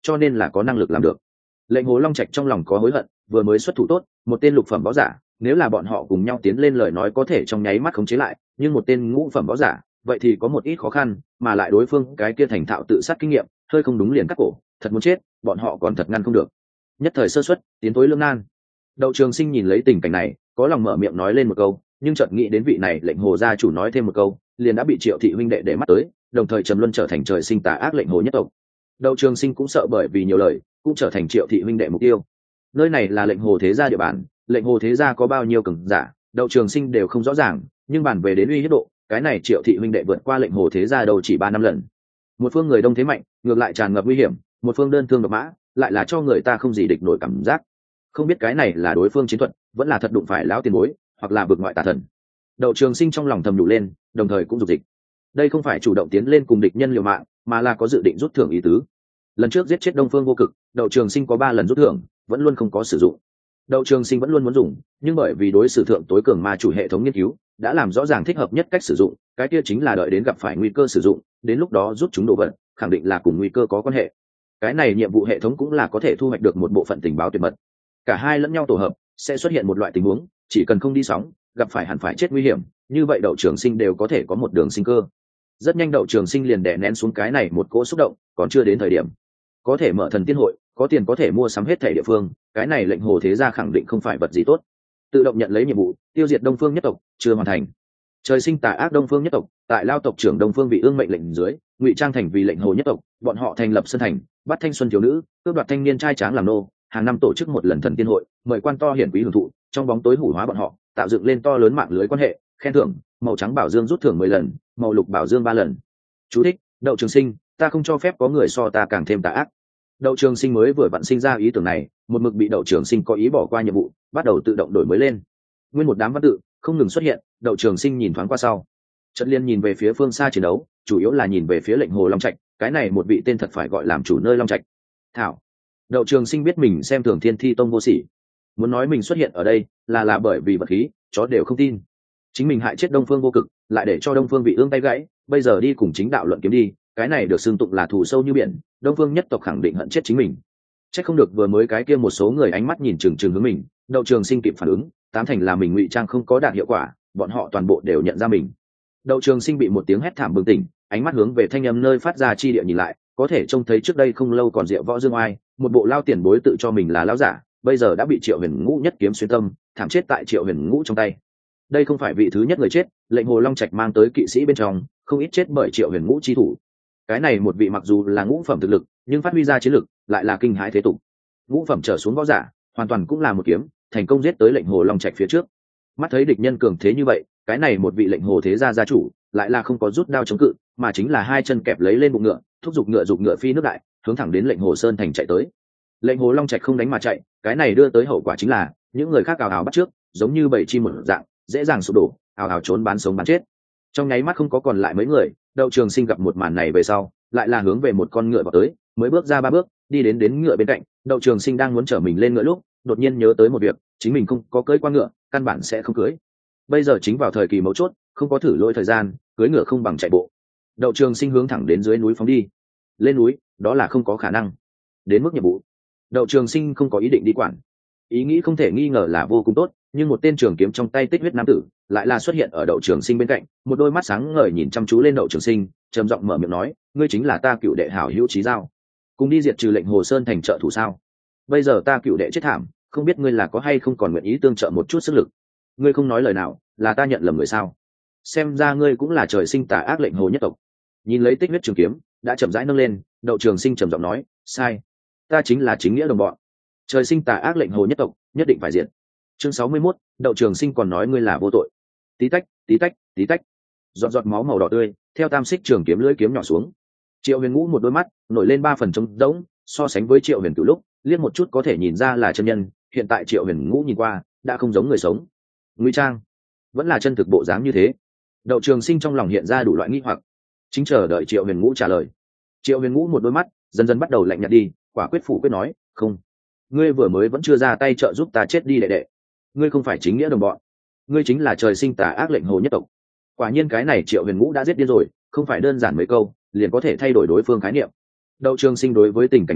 S1: cho nên là có năng lực làm được. Lệnh Hồ Long Trạch trong lòng có hối hận, vừa mới xuất thủ tốt, một tên lục phẩm võ giả, nếu là bọn họ cùng nhau tiến lên lời nói có thể trong nháy mắt khống chế lại, nhưng một tên ngũ phẩm võ giả, vậy thì có một ít khó khăn, mà lại đối phương cái kia thành thạo tự sát kinh nghiệm, hơi không đúng liền cắt cổ, thật muốn chết, bọn họ còn thật ngăn không được. Nhất thời sơ suất, tiến tối lưỡng nan. Đậu Trường Sinh nhìn lấy tình cảnh này, có lòng mở miệng nói lên một câu, nhưng chợt nghĩ đến vị này Lệnh Hồ gia chủ nói thêm một câu, liền đã bị Triệu thị huynh đệ để mắt tới, đồng thời trầm luân trở thành trời sinh tà ác Lệnh Hồ nhất tộc. Đậu Trường Sinh cũng sợ bởi vì nhiều lời, cũng trở thành Triệu thị huynh đệ mục tiêu. Nơi này là Lệnh Hồ thế gia địa bàn, Lệnh Hồ thế gia có bao nhiêu cường giả, Đậu Trường Sinh đều không rõ ràng, nhưng bàn về đến uy hiếp độ, cái này Triệu thị huynh đệ vượt qua Lệnh Hồ thế gia đâu chỉ 3 năm lần. Một phương người đông thế mạnh, ngược lại tràn ngập nguy hiểm, một phương đơn thương độc mã, lại là cho người ta không gì địch nổi cảm giác. Không biết cái này là đối phương chiến thuật, vẫn là thật đụng phải lão tiền bối, hoặc là vực ngoại tà thần. Đậu Trường Sinh trong lòng thầm nhủ lên, đồng thời cũng dục dịch. Đây không phải chủ động tiến lên cùng địch nhân liều mạng, mà là có dự định rút thưởng ý tứ. Lần trước giết chết Đông Phương Vô Cực, Đậu Trường Sinh có 3 lần rút thưởng, vẫn luôn không có sử dụng. Đậu Trường Sinh vẫn luôn muốn dùng, nhưng bởi vì đối sử thượng tối cường ma chủ hệ thống nghiên cứu, đã làm rõ ràng thích hợp nhất cách sử dụng, cái kia chính là đợi đến gặp phải nguy cơ sử dụng, đến lúc đó rút chúng đồ vật, khẳng định là cùng nguy cơ có quan hệ. Cái này nhiệm vụ hệ thống cũng là có thể thu hoạch được một bộ phận tình báo tuyệt mật. Cả hai lẫn nhau tổ hợp, sẽ xuất hiện một loại tình huống, chỉ cần không đi sóng, gặp phải hẳn phải chết nguy hiểm, như vậy Đậu Trường Sinh đều có thể có một đường sinh cơ. Rất nhanh Đậu Trường Sinh liền đè nén xuống cái này một cỗ xúc động, còn chưa đến thời điểm. Có thể mở thần tiên hội, có tiền có thể mua sắm hết thảy địa phương, cái này Lệnh Hồ thế gia khẳng định không phải vật gì tốt. Tự động nhận lấy nhiệm vụ, tiêu diệt Đông Phương nhất tộc, chưa hoàn thành. Trời sinh tà ác Đông Phương nhất tộc, tại Lao tộc trưởng Đông Phương Vị Ương mệnh lệnh dưới, ngụy trang thành vì Lệnh Hồ nhất tộc, bọn họ thành lập sơn thành, bắt thanh xuân thiếu nữ, cướp đoạt thanh niên trai tráng làm nô, hàng năm tổ chức một lần thần tiên hội, mời quan to hiển quý hưởng thụ, trong bóng tối hủ hóa bọn họ, tạo dựng lên to lớn mạng lưới quan hệ, khen thưởng, màu trắng bảo dương rút thưởng 10 lần, màu lục bảo dương 3 lần. Chú thích: Đậu Trường Sinh, ta không cho phép có người so ta càng thêm tà ác. Đậu Trường Sinh mới vừa vặn sinh ra ý tưởng này, một mực bị Đậu Trường Sinh có ý bỏ qua nhiệm vụ, bắt đầu tự động đổi mới lên. Nguyên một đám văn tự không ngừng xuất hiện, Đậu Trường Sinh nhìn thoáng qua sau, chợt liên nhìn về phía phương xa chiến đấu, chủ yếu là nhìn về phía Lệnh Hồ Long Trạch, cái này một vị tên thật phải gọi làm chủ nơi Long Trạch. Thảo. Đậu Trường Sinh biết mình xem thường Thiên Thi Tông vô sỉ, muốn nói mình xuất hiện ở đây là bởi vì vật khí, chó đều không tin. Chính mình hại chết Đông Phương Vô Cực, lại để cho Đông Phương Vị Ương tay gãy, bây giờ đi cùng chính đạo luận kiếm đi, cái này được xưng tụng là thù sâu như biển, Đông Phương nhất tộc khẳng định hận chết chính mình. Chắc không được vừa mới cái kia một số người ánh mắt nhìn chừng chừng hướng mình, Đậu Trường Sinh kịp phản ứng, tám thành là mình ngụy trang không có đạt hiệu quả, bọn họ toàn bộ đều nhận ra mình. Đậu Trường Sinh bị một tiếng hét thảm bừng tỉnh, ánh mắt hướng về thanh âm nơi phát ra chi địa nhìn lại, có thể trông thấy trước đây không lâu còn Diệu Võ Dương Oai, một bộ lao tiền bối tự cho mình là lão giả, bây giờ đã bị Triệu Huyền Ngũ nhất kiếm xuyên tâm, thảm chết tại Triệu Huyền Ngũ trong tay. Đây không phải vị thứ nhất người chết, Lệnh Hồ Long Trạch mang tới kỵ sĩ bên trong, không ít chết bởi Triệu Huyền Ngũ chi thủ. Cái này một vị mặc dù là ngũ phẩm thực lực, nhưng phát huy ra chiến lực lại là kinh hãi thế tục. Ngũ phẩm trở xuống võ giả, hoàn toàn cũng là một kiếm, thành công giết tới Lệnh Hồ Long Trạch phía trước. Mắt thấy địch nhân cường thế như vậy, cái này một vị Lệnh Hồ thế gia gia chủ, lại là không có rút đao chống cự, mà chính là hai chân kẹp lấy lên bụng ngựa, thúc giục ngựa phi nước đại, hướng thẳng đến Lệnh Hồ Sơn thành chạy tới. Lệnh Hồ Long Trạch không đánh mà chạy, cái này đưa tới hậu quả chính là những người khác ào ào bắt trước, giống như bầy chim một dạng, dễ dàng sụp đổ, ào ào trốn bán sống bán chết. Trong nháy mắt không có còn lại mấy người, Đậu Trường Sinh gặp một màn này về sau, lại là hướng về một con ngựa vào tới, mới bước ra 3 bước, đi đến ngựa bên cạnh, Đậu Trường Sinh đang muốn chở mình lên ngựa lúc, đột nhiên nhớ tới một việc, chính mình không có cưỡi qua ngựa, căn bản sẽ không cưỡi. Bây giờ chính vào thời kỳ mấu chốt, không có thử lỗi thời gian, cưỡi ngựa không bằng chạy bộ. Đậu Trường Sinh hướng thẳng đến dưới núi phóng đi. Lên núi, đó là không có khả năng. Đến mức nhiệm vụ, Đậu Trường Sinh không có ý định đi quản. Ý nghĩ không thể nghi ngờ là vô cùng tốt, nhưng một tên trường kiếm trong tay tích huyết nam tử lại là xuất hiện ở Đậu Trường Sinh bên cạnh, một đôi mắt sáng ngời nhìn chăm chú lên Đậu Trường Sinh, trầm giọng mở miệng nói, ngươi chính là ta cựu đệ hảo hữu Chí Giao, cùng đi diệt trừ Lệnh Hồ Sơn thành trợ thủ sao? Bây giờ ta cựu đệ chết thảm, không biết ngươi là có hay không còn nguyện ý tương trợ một chút sức lực. Ngươi không nói lời nào, là ta nhận lầm người sao? Xem ra ngươi cũng là trời sinh tà ác Lệnh Hồ nhất tộc. Nhìn lấy tích huyết trường kiếm đã chậm rãi nâng lên, Đậu Trường Sinh trầm giọng nói, sai, ta chính là chính nghĩa đồng bọn. Trời sinh tà ác Lệnh Hồ nhất tộc, nhất định phải diệt. Chương 61, Đậu Trường Sinh còn nói ngươi là vô tội. Tí tách, tí tách, tí tách, giọt giọt máu màu đỏ tươi theo tam xích trường kiếm lưỡi kiếm nhỏ xuống. Triệu Huyền Ngũ một đôi mắt nổi lên 3 phần trống rỗng, so sánh với Triệu Huyền Cửu lúc liếc một chút có thể nhìn ra là chân nhân, hiện tại Triệu Huyền Ngũ nhìn qua đã không giống người sống. Ngụy trang vẫn là chân thực bộ dáng như thế. Đậu Trường Sinh trong lòng hiện ra đủ loại nghi hoặc, chính chờ đợi Triệu Huyền Ngũ trả lời. Triệu Huyền Ngũ một đôi mắt dần dần bắt đầu lạnh nhạt đi, quả quyết phủ quyết nói, không, ngươi vừa mới vẫn chưa ra tay trợ giúp ta chết đi đệ đệ, ngươi không phải chính nghĩa đồng bọn, ngươi chính là trời sinh tà ác Lệnh Hồ nhất tộc. Quả nhiên cái này Triệu Huyền Ngũ đã giết điên rồi, không phải đơn giản mấy câu liền có thể thay đổi đối phương khái niệm. Đậu Trường Sinh đối với tình cảnh này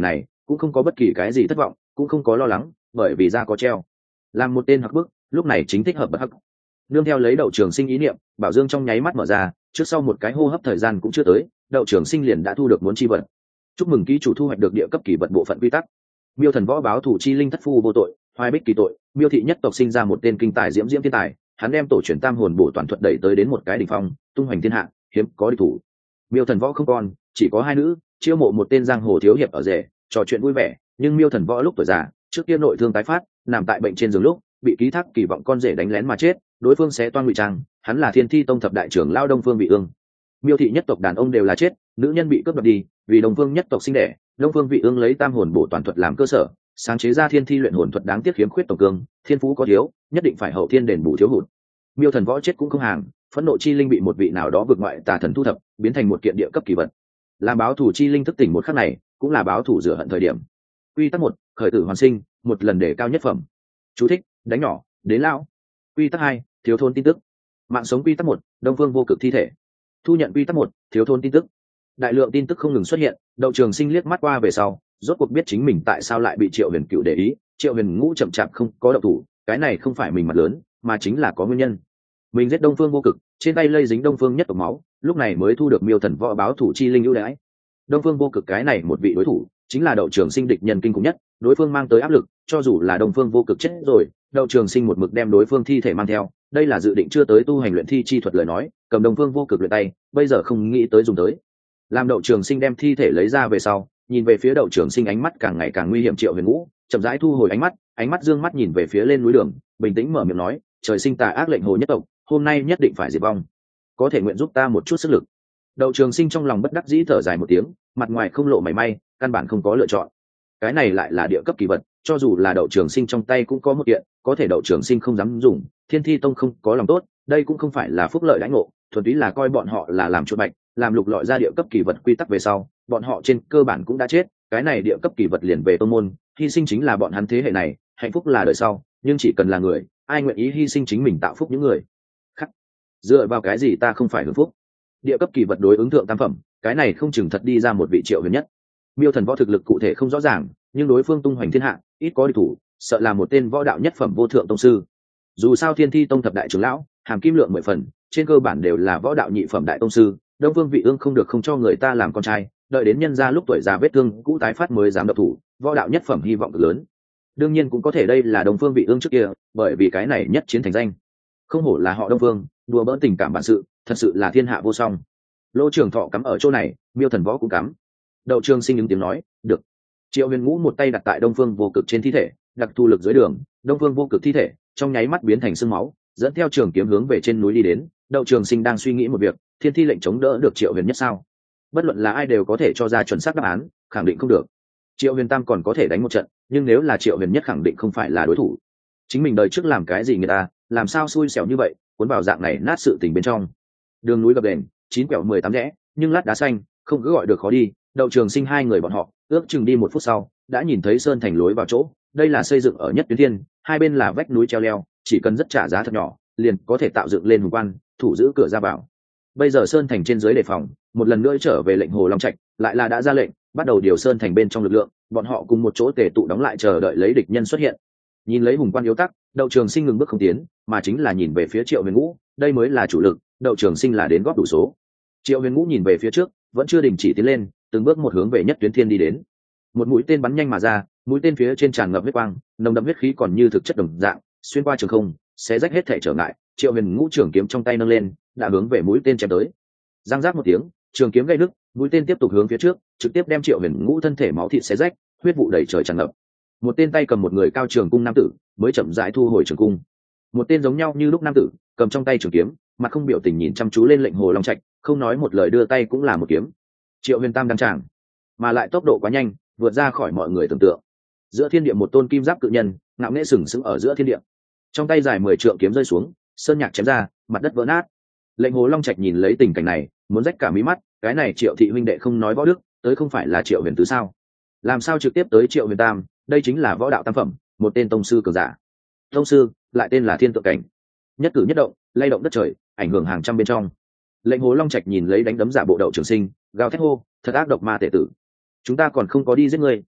S1: cũng không có bất kỳ cái gì thất vọng, cũng không có lo lắng, bởi vì da có treo. Làm một tên hắc bức, lúc này chính thích hợp bật hắc. Nương theo lấy Đậu Trường Sinh ý niệm, bảo dương trong nháy mắt mở ra, trước sau một cái hô hấp thời gian cũng chưa tới, Đậu Trường Sinh liền đã thu được muốn chi vật. Chúc mừng ký chủ thu hoạch được địa cấp kỳ vật bộ phận quy tắc. Miêu thần võ báo thủ chi linh thất phu vô tội, hoài bích kỳ tội, Miêu thị nhất tộc sinh ra một tên kinh tài diễm diễm thiên tài, hắn đem tổ truyền tam hồn bổ toàn thuật đẩy tới đến một cái đỉnh phong, tung hoành thiên hạ, hiếm có địch thủ. Miêu thần võ không còn, chỉ có hai nữ, chiêu mộ một tên giang hồ thiếu hiệp ở rể, trò chuyện vui vẻ, nhưng Miêu thần võ lúc tuổi già, trước kia nội thương tái phát, nằm tại bệnh trên giường lúc, bị ký thác kỳ vọng con rể đánh lén mà chết, đối phương sẽ toan ngụy trang, hắn là Thiên Thi tông thập đại trưởng lao Đông Phương Vị Ương. Miêu thị nhất tộc đàn ông đều là chết, nữ nhân bị cướp đoạt đi, vì Đông Phương nhất tộc sinh đẻ, Đông Phương Vị Ương lấy tam hồn bổ toàn thuật làm cơ sở, sáng chế ra Thiên Thi luyện hồn thuật đáng tiếc khiếm khuyết tổng cương, thiên phú có thiếu, nhất định phải hậu thiên đền bù thiếu hụt. Miêu thần võ chết cũng không hàng, phẫn nộ chi linh bị một vị nào đó vượt ngoại tà thần thu thập, biến thành một kiện địa cấp kỳ vật. Làm báo thủ chi linh thức tỉnh một khắc này, cũng là báo thủ rửa hận thời điểm. Quy tắc 1, khởi tử hoàn sinh, một lần để cao nhất phẩm. Chú thích: đánh nhỏ, đến lão. Quy tắc 2, thiếu thốn tin tức. Mạng sống quy tắc 1, Đông Phương vô cực thi thể. Thu nhận quy tắc 1, thiếu thốn tin tức. Đại lượng tin tức không ngừng xuất hiện, Đậu Trường Sinh liếc mắt qua về sau, rốt cuộc biết chính mình tại sao lại bị Triệu Huyền Cựu để ý. Triệu Huyền Ngũ chậm chạp không có động thủ, cái này không phải mình mặt lớn, mà chính là có nguyên nhân. Mình giết Đông Phương vô cực, trên tay lây dính Đông Phương nhất tộc máu, lúc này mới thu được Miêu thần võ báo thủ chi linh ưu đãi. Đông Phương vô cực cái này một vị đối thủ, chính là Đậu Trường Sinh địch nhân kinh khủng nhất, đối phương mang tới áp lực, cho dù là Đông Phương vô cực chết rồi, Đậu Trường Sinh một mực đem đối phương thi thể mang theo, đây là dự định chưa tới tu hành luyện thi chi thuật lời nói, cầm Đông Phương vô cực luyện tay, bây giờ không nghĩ tới dùng tới. Làm Đậu Trường Sinh đem thi thể lấy ra về sau, nhìn về phía Đậu Trường Sinh ánh mắt càng ngày càng nguy hiểm. Triệu Huyền Ngũ chậm rãi thu hồi ánh mắt dương mắt nhìn về phía lên núi đường, bình tĩnh mở miệng nói: trời sinh tà ác lệnh hồ nhất tộc, hôm nay nhất định phải diệt vong, có thể nguyện giúp ta một chút sức lực. Đậu Trường Sinh trong lòng bất đắc dĩ thở dài một tiếng, mặt ngoài không lộ mảy may, căn bản không có lựa chọn. Cái này lại là địa cấp kỳ vật, cho dù là Đậu Trường Sinh trong tay cũng có một kiện, có thể Đậu Trường Sinh không dám dùng, Thiên Thi tông không có lòng tốt, đây cũng không phải là phúc lợi đãi ngộ, thuần túy là coi bọn họ là làm chuột bạch, làm lục lọi ra địa cấp kỳ vật quy tắc về sau, bọn họ trên cơ bản cũng đã chết, cái này địa cấp kỳ vật liền về tông môn, hy sinh chính là bọn hắn thế hệ này, hạnh phúc là đời sau, nhưng chỉ cần là người, ai nguyện ý hy sinh chính mình tạo phúc những người khác. Dựa vào cái gì ta không phải hưởng phúc? Địa cấp kỳ vật đối ứng thượng tam phẩm, cái này không chừng thật đi ra một vị Triệu Huyền nhất. Miêu thần võ thực lực cụ thể không rõ ràng, nhưng đối phương tung hoành thiên hạ, ít có địch thủ, sợ là một tên võ đạo nhất phẩm vô thượng tông sư. Dù sao Thiên Thi tông thập đại trưởng lão, hàm kim lượng 10 phần, trên cơ bản đều là võ đạo nhị phẩm đại tông sư, Đông Phương Vị Ương không được không cho người ta làm con trai, đợi đến nhân gia lúc tuổi già vết thương cũ tái phát mới dám độc thủ, võ đạo nhất phẩm hy vọng cực lớn. Đương nhiên cũng có thể đây là Đông Phương Vị Ương trước kia, bởi vì cái này nhất chiến thành danh. Không hổ là họ Đông Phương, đùa bỡn tình cảm bản sự, thật sự là thiên hạ vô song. Lô Trường Thọ cắm ở chỗ này, Miêu thần võ cũng cắm. Đậu Trường Sinh ứng tiếng nói, được. Triệu Huyền Ngũ một tay đặt tại Đông Phương vô cực trên thi thể, đặc thu lực dưới đường, Đông Phương vô cực thi thể trong nháy mắt biến thành sương máu, dẫn theo trường kiếm hướng về trên núi đi đến. Đậu Trường Sinh đang suy nghĩ một việc, Thiên Thi lệnh chống đỡ được Triệu Huyền nhất sao? Bất luận là ai đều có thể cho ra chuẩn xác đáp án, khẳng định không được. Triệu Huyền Tam còn có thể đánh một trận, nhưng nếu là Triệu Huyền nhất khẳng định không phải là đối thủ. Chính mình đời trước làm cái gì người ta, làm sao xui xẻo như vậy, cuốn vào dạng này nát sự tình bên trong. Đường núi gập ghềnh, 9 quẹo 18 rẽ, nhưng lát đá xanh, không cứ gọi được khó đi. Đậu Trường Sinh hai người bọn họ, ước chừng đi 1 phút sau, đã nhìn thấy sơn thành lối vào chỗ. Đây là xây dựng ở Nhất Tuyến Thiên, hai bên là vách núi treo leo, chỉ cần rất trả giá thật nhỏ, liền có thể tạo dựng lên hùng quan, thủ giữ cửa ra vào. Bây giờ sơn thành trên dưới đề phòng, một lần nữa trở về lệnh Hồ Long Trạch, lại là đã ra lệnh, bắt đầu điều sơn thành bên trong lực lượng, bọn họ cùng một chỗ tề tụ đóng lại chờ đợi lấy địch nhân xuất hiện. Nhìn lấy hùng quan yếu tắc, Đậu Trường Sinh ngừng bước không tiến, mà chính là nhìn về phía Triệu Huyền Ngũ, đây mới là chủ lực, Đậu Trường Sinh là đến góp đủ số. Triệu Huyền Ngũ nhìn về phía trước, vẫn chưa đình chỉ tiến lên, từng bước một hướng về Nhất Tuyến Thiên đi đến. Một mũi tên bắn nhanh mà ra, mũi tên phía trên tràn ngập huyết quang, nồng đậm huyết khí còn như thực chất đồng dạng, xuyên qua trường không, xé rách hết thảy trở ngại. Triệu Huyền Ngũ trường kiếm trong tay nâng lên, đã hướng về mũi tên chém tới. Giang giác một tiếng, trường kiếm gây nứt, mũi tên tiếp tục hướng phía trước, trực tiếp đem Triệu Huyền Ngũ thân thể máu thịt xé rách, huyết vụ đầy trời tràn ngập. Một tên tay cầm một người cao trường cung nam tử, mới chậm rãi thu hồi trường cung. Một tên giống nhau như lúc nam tử, cầm trong tay trường kiếm, mặt không biểu tình nhìn chăm chú lên lệnh Hồ Long Trạch, không nói một lời đưa tay cũng là một kiếm. Triệu Huyền Tam đăng tràng, mà lại tốc độ quá nhanh, vượt ra khỏi mọi người tưởng tượng. Giữa thiên địa một tôn kim giáp cự nhân, ngạo nghễ sừng sững ở giữa thiên địa. Trong tay dài 10 trượng kiếm rơi xuống, sơn nhạc chém ra, mặt đất vỡ nát. Lệnh Hồ Long Trạch nhìn lấy tình cảnh này, muốn rách cả mí mắt, cái này Triệu thị huynh đệ không nói võ đức, tới không phải là Triệu Huyền tứ sao? Làm sao trực tiếp tới Triệu Huyền Tam, đây chính là võ đạo tam phẩm, một tên tông sư cường giả. Tông sư, lại tên là Thiên Tượng Cảnh. Nhất cử nhất động, lay động đất trời, ảnh hưởng hàng trăm bên trong. Lệnh Hồ Long Trạch nhìn lấy đánh đấm giả bộ Đậu Trường Sinh, gào thét hô, thật ác độc ma tể tử. Chúng ta còn không có đi giết ngươi,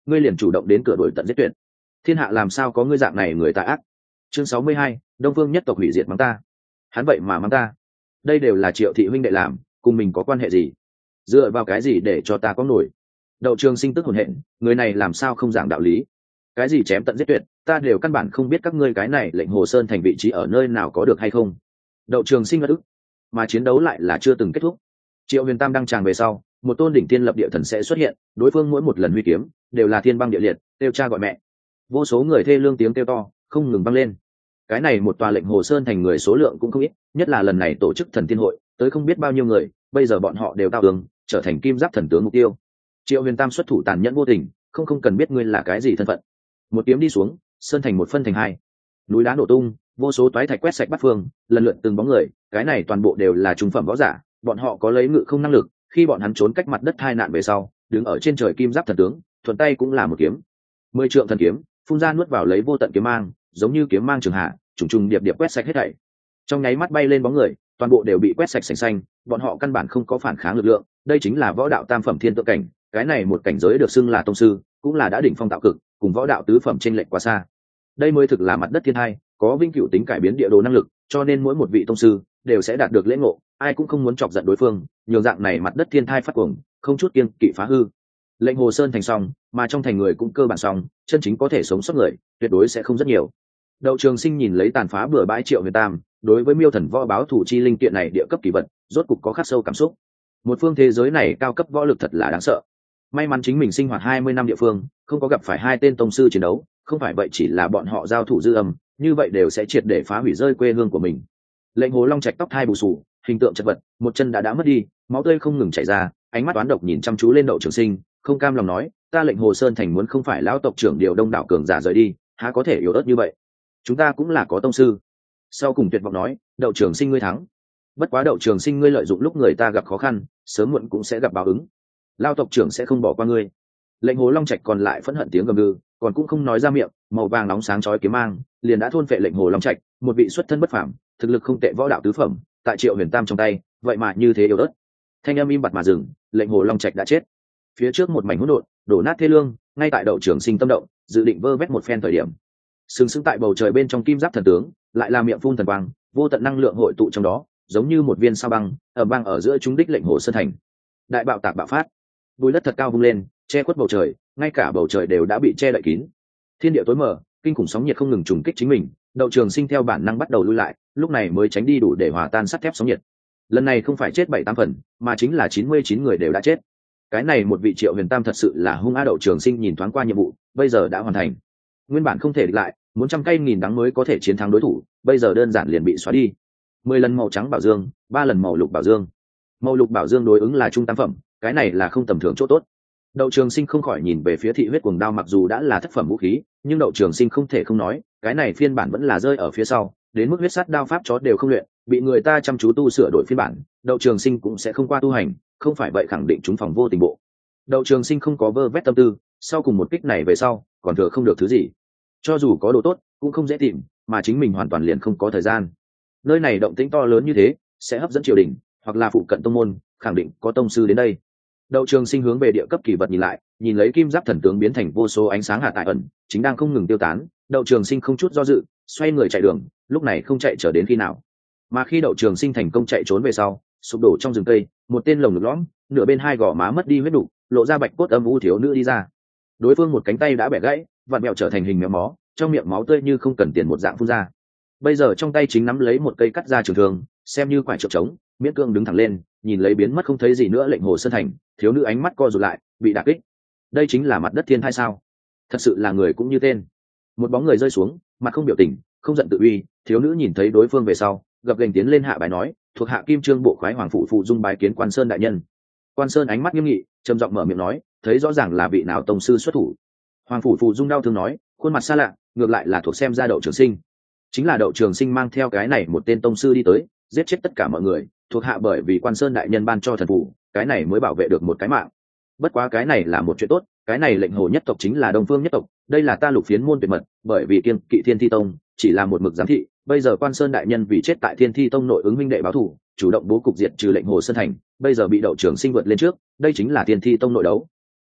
S1: ngươi liền chủ động đến cửa đuổi tận giết tuyệt. Thiên hạ làm sao có ngươi dạng này người tà ác. Chương 62, Đông Phương nhất tộc hủy diệt mắng ta. Hắn vậy mà mắng ta? Đây đều là Triệu thị huynh đệ làm, cùng mình có quan hệ gì? Dựa vào cái gì để cho ta có nổi? Đậu Trường Sinh tức hồn hện, người này làm sao không giảng đạo lý? Cái gì chém tận giết tuyệt, ta đều căn bản không biết các ngươi cái này lệnh Hồ Sơn thành vị trí ở nơi nào có được hay không. Đậu Trường Sinh ngất ức, mà chiến đấu lại là chưa từng kết thúc. Triệu Huyền Tam đăng tràng về sau, một tôn đỉnh tiên lập địa thần sẽ xuất hiện, đối phương mỗi một lần huy kiếm đều là thiên băng địa liệt, kêu cha gọi mẹ. Vô số người thê lương tiếng kêu to không ngừng vang lên. Cái này một tòa lệnh Hồ Sơn thành người số lượng cũng không ít, nhất là lần này tổ chức thần tiên hội, tới không biết bao nhiêu người, bây giờ bọn họ đều tao tướng, trở thành kim giáp thần tướng mục tiêu. Triệu Huyền Tam xuất thủ tàn nhẫn vô tình, không cần biết ngươi là cái gì thân phận. Một kiếm đi xuống, sơn thành một phân thành hai, núi đá nổ tung, vô số toái thạch quét sạch bát phương, lần lượt từng bóng người, cái này toàn bộ đều là trung phẩm võ giả, bọn họ có lấy ngự không năng lực, khi bọn hắn trốn cách mặt đất tai nạn về sau, đứng ở trên trời kim giáp thần tướng, thuận tay cũng là một kiếm. 10 trượng thần kiếm, phun ra nuốt vào lấy vô tận kiếm mang, giống như kiếm mang trường hạ, trùng trùng điệp điệp quét sạch hết thảy. Trong nháy mắt bay lên bóng người, toàn bộ đều bị quét sạch sành xanh, bọn họ căn bản không có phản kháng lực lượng, đây chính là võ đạo tam phẩm thiên tượng cảnh, cái này một cảnh giới được xưng là tông sư, cũng là đã đỉnh phong tạo cực, cùng võ đạo tứ phẩm chênh lệch quá xa. Đây mới thực là mặt đất thiên hai, có vinh cửu tính cải biến địa đồ năng lực, cho nên mỗi một vị tông sư đều sẽ đạt được lễ ngộ, ai cũng không muốn chọc giận đối phương, nhường dạng này mặt đất thiên thai phát cuồng, không chút kiêng kỵ phá hư. Lệnh Hồ Sơn thành xong, mà trong thành người cũng cơ bản xong, chân chính có thể sống sót người, tuyệt đối sẽ không rất nhiều. Đậu Trường Sinh nhìn lấy tàn phá bừa bãi Triệu Huyền Tam, đối với Miêu Thần Võ báo thủ chi linh kiện này địa cấp kỳ vật, rốt cục có khắc sâu cảm xúc. Một phương thế giới này cao cấp võ lực thật là đáng sợ. May mắn chính mình sinh hoạt 20 năm địa phương, không có gặp phải hai tên tông sư chiến đấu, không phải vậy chỉ là bọn họ giao thủ dư âm, như vậy đều sẽ triệt để phá hủy rơi quê hương của mình. Lệnh Hồ Long Trạch tóc thai bù xù, hình tượng chật vật, một chân đã mất đi, máu tươi không ngừng chảy ra, ánh mắt toán độc nhìn chăm chú lên Đậu Trường Sinh, không cam lòng nói, ta lệnh Hồ Sơn thành muốn không phải lão tộc trưởng điều đông đảo cường giả rời đi, há có thể yếu ớt như vậy? Chúng ta cũng là có tông sư. Sau cùng tuyệt vọng nói, Đậu Trường Sinh ngươi thắng. Bất quá Đậu Trường Sinh ngươi lợi dụng lúc người ta gặp khó khăn, sớm muộn cũng sẽ gặp báo ứng. Lao tộc trưởng sẽ không bỏ qua ngươi. Lệnh Hồ Long Trạch còn lại phẫn hận tiếng gầm gừ, còn cũng không nói ra miệng, màu vàng nóng sáng chói kiếm mang, liền đã thôn phệ lệnh Hồ Long Trạch, một vị xuất thân bất phàm, thực lực không tệ võ đạo tứ phẩm, tại Triệu Huyền Tam trong tay, vậy mà như thế yếu ớt. Thanh âm im bặt mà dừng, lệnh Hồ Long Trạch đã chết. Phía trước một mảnh hỗn độn, đổ nát thê lương, ngay tại Đậu Trường Sinh tâm động, dự định vơ vét một phen thời điểm. Sừng sững tại bầu trời bên trong kim giáp thần tướng, lại là miệng phun thần quang, vô tận năng lượng hội tụ trong đó, giống như một viên sao băng, ở băng ở giữa chúng đích lệnh Hồ Sơn thành. Đại bạo tạc bạo phát, bùi đất thật cao vung lên, che khuất bầu trời, ngay cả bầu trời đều đã bị che đậy kín. Thiên địa tối mở, kinh khủng sóng nhiệt không ngừng trùng kích chính mình, Đậu Trường Sinh theo bản năng bắt đầu lui lại, lúc này mới tránh đi đủ để hòa tan sắt thép sóng nhiệt. Lần này không phải chết 7-8 phần, mà chính là 99 người đều đã chết. Cái này một vị Triệu Huyền Tam thật sự là hung á. Đậu Trường Sinh nhìn thoáng qua nhiệm vụ, bây giờ đã hoàn thành. Nguyên bản không thể địch lại, muốn trăm cây nghìn đắng mới có thể chiến thắng đối thủ, bây giờ đơn giản liền bị xóa đi. 10 lần màu trắng bảo dương, 3 lần màu lục bảo dương. Màu lục bảo dương đối ứng là trung tam phẩm, cái này là không tầm thường chỗ tốt. Đậu Trường Sinh không khỏi nhìn về phía thị huyết cuồng đao, mặc dù đã là thất phẩm vũ khí, nhưng Đậu Trường Sinh không thể không nói, cái này phiên bản vẫn là rơi ở phía sau, đến mức huyết sát đao pháp chó đều không luyện, bị người ta chăm chú tu sửa đổi phiên bản, Đậu Trường Sinh cũng sẽ không qua tu hành, không phải vậy khẳng định chúng phòng vô tình bộ. Đậu Trường Sinh không có vơ vét tâm tư, sau cùng một kích này về sau, còn thừa không được thứ gì. Cho dù có đồ tốt, cũng không dễ tìm, mà chính mình hoàn toàn liền không có thời gian. Nơi này động tĩnh to lớn như thế, sẽ hấp dẫn triều đình, hoặc là phụ cận tông môn, khẳng định có tông sư đến đây. Đậu Trường Sinh hướng về địa cấp kỳ vật nhìn lại, nhìn lấy kim giáp thần tướng biến thành vô số ánh sáng hạ tại ẩn, chính đang không ngừng tiêu tán. Đậu Trường Sinh không chút do dự, xoay người chạy đường, lúc này không chạy chờ đến khi nào. Mà khi Đậu Trường Sinh thành công chạy trốn về sau, sụp đổ trong rừng cây, một tên lồng ngực lõm, nửa bên hai gò má mất đi huyết đủ, lộ ra bạch cốt âm u thiếu nữ đi ra. Đối phương một cánh tay đã bẻ gãy, vặn mèo trở thành hình méo mó, trong miệng máu tươi như không cần tiền một dạng phun ra. Bây giờ trong tay chính nắm lấy một cây cắt ra trường thương, xem như quải trượng trống, miễn cương đứng thẳng lên, nhìn lấy biến mất không thấy gì nữa lệnh Hồ Sơn thành, thiếu nữ ánh mắt co rụt lại, bị đả kích. Đây chính là mặt đất thiên thai sao? Thật sự là người cũng như tên. Một bóng người rơi xuống, mặt không biểu tình, không giận tự uy. Thiếu nữ nhìn thấy đối phương về sau, gập gềnh tiến lên hạ bài nói, thuộc hạ Kim Trương bộ khoái hoàng phụ phụ dung bái kiến Quan Sơn đại nhân. Quan Sơn ánh mắt nghiêm nghị, trầm giọng mở miệng nói, thấy rõ ràng là vị nào tông sư xuất thủ. Hoàng phủ phụ dung đau thương nói, khuôn mặt xa lạ, ngược lại là thuộc xem ra Đậu Trường Sinh. Chính là Đậu Trường Sinh mang theo cái này một tên tông sư đi tới, giết chết tất cả mọi người, thuộc hạ bởi vì Quan Sơn đại nhân ban cho thần phù, cái này mới bảo vệ được một cái mạng. Bất quá cái này là một chuyện tốt, cái này lệnh Hồ nhất tộc chính là Đông Phương nhất tộc, đây là ta Lục Phiến môn tuyệt mật, bởi vì kiêng kỵ Thiên Thi tông, chỉ là một mực giám thị, bây giờ Quan Sơn đại nhân vì chết tại Thiên Thi tông nội ứng minh đệ báo thù, chủ động bố cục diệt trừ lệnh Hồ Sơn thành, bây giờ bị Đậu Trường Sinh vượt lên trước, đây chính là Thiên Thi tông nội đấu.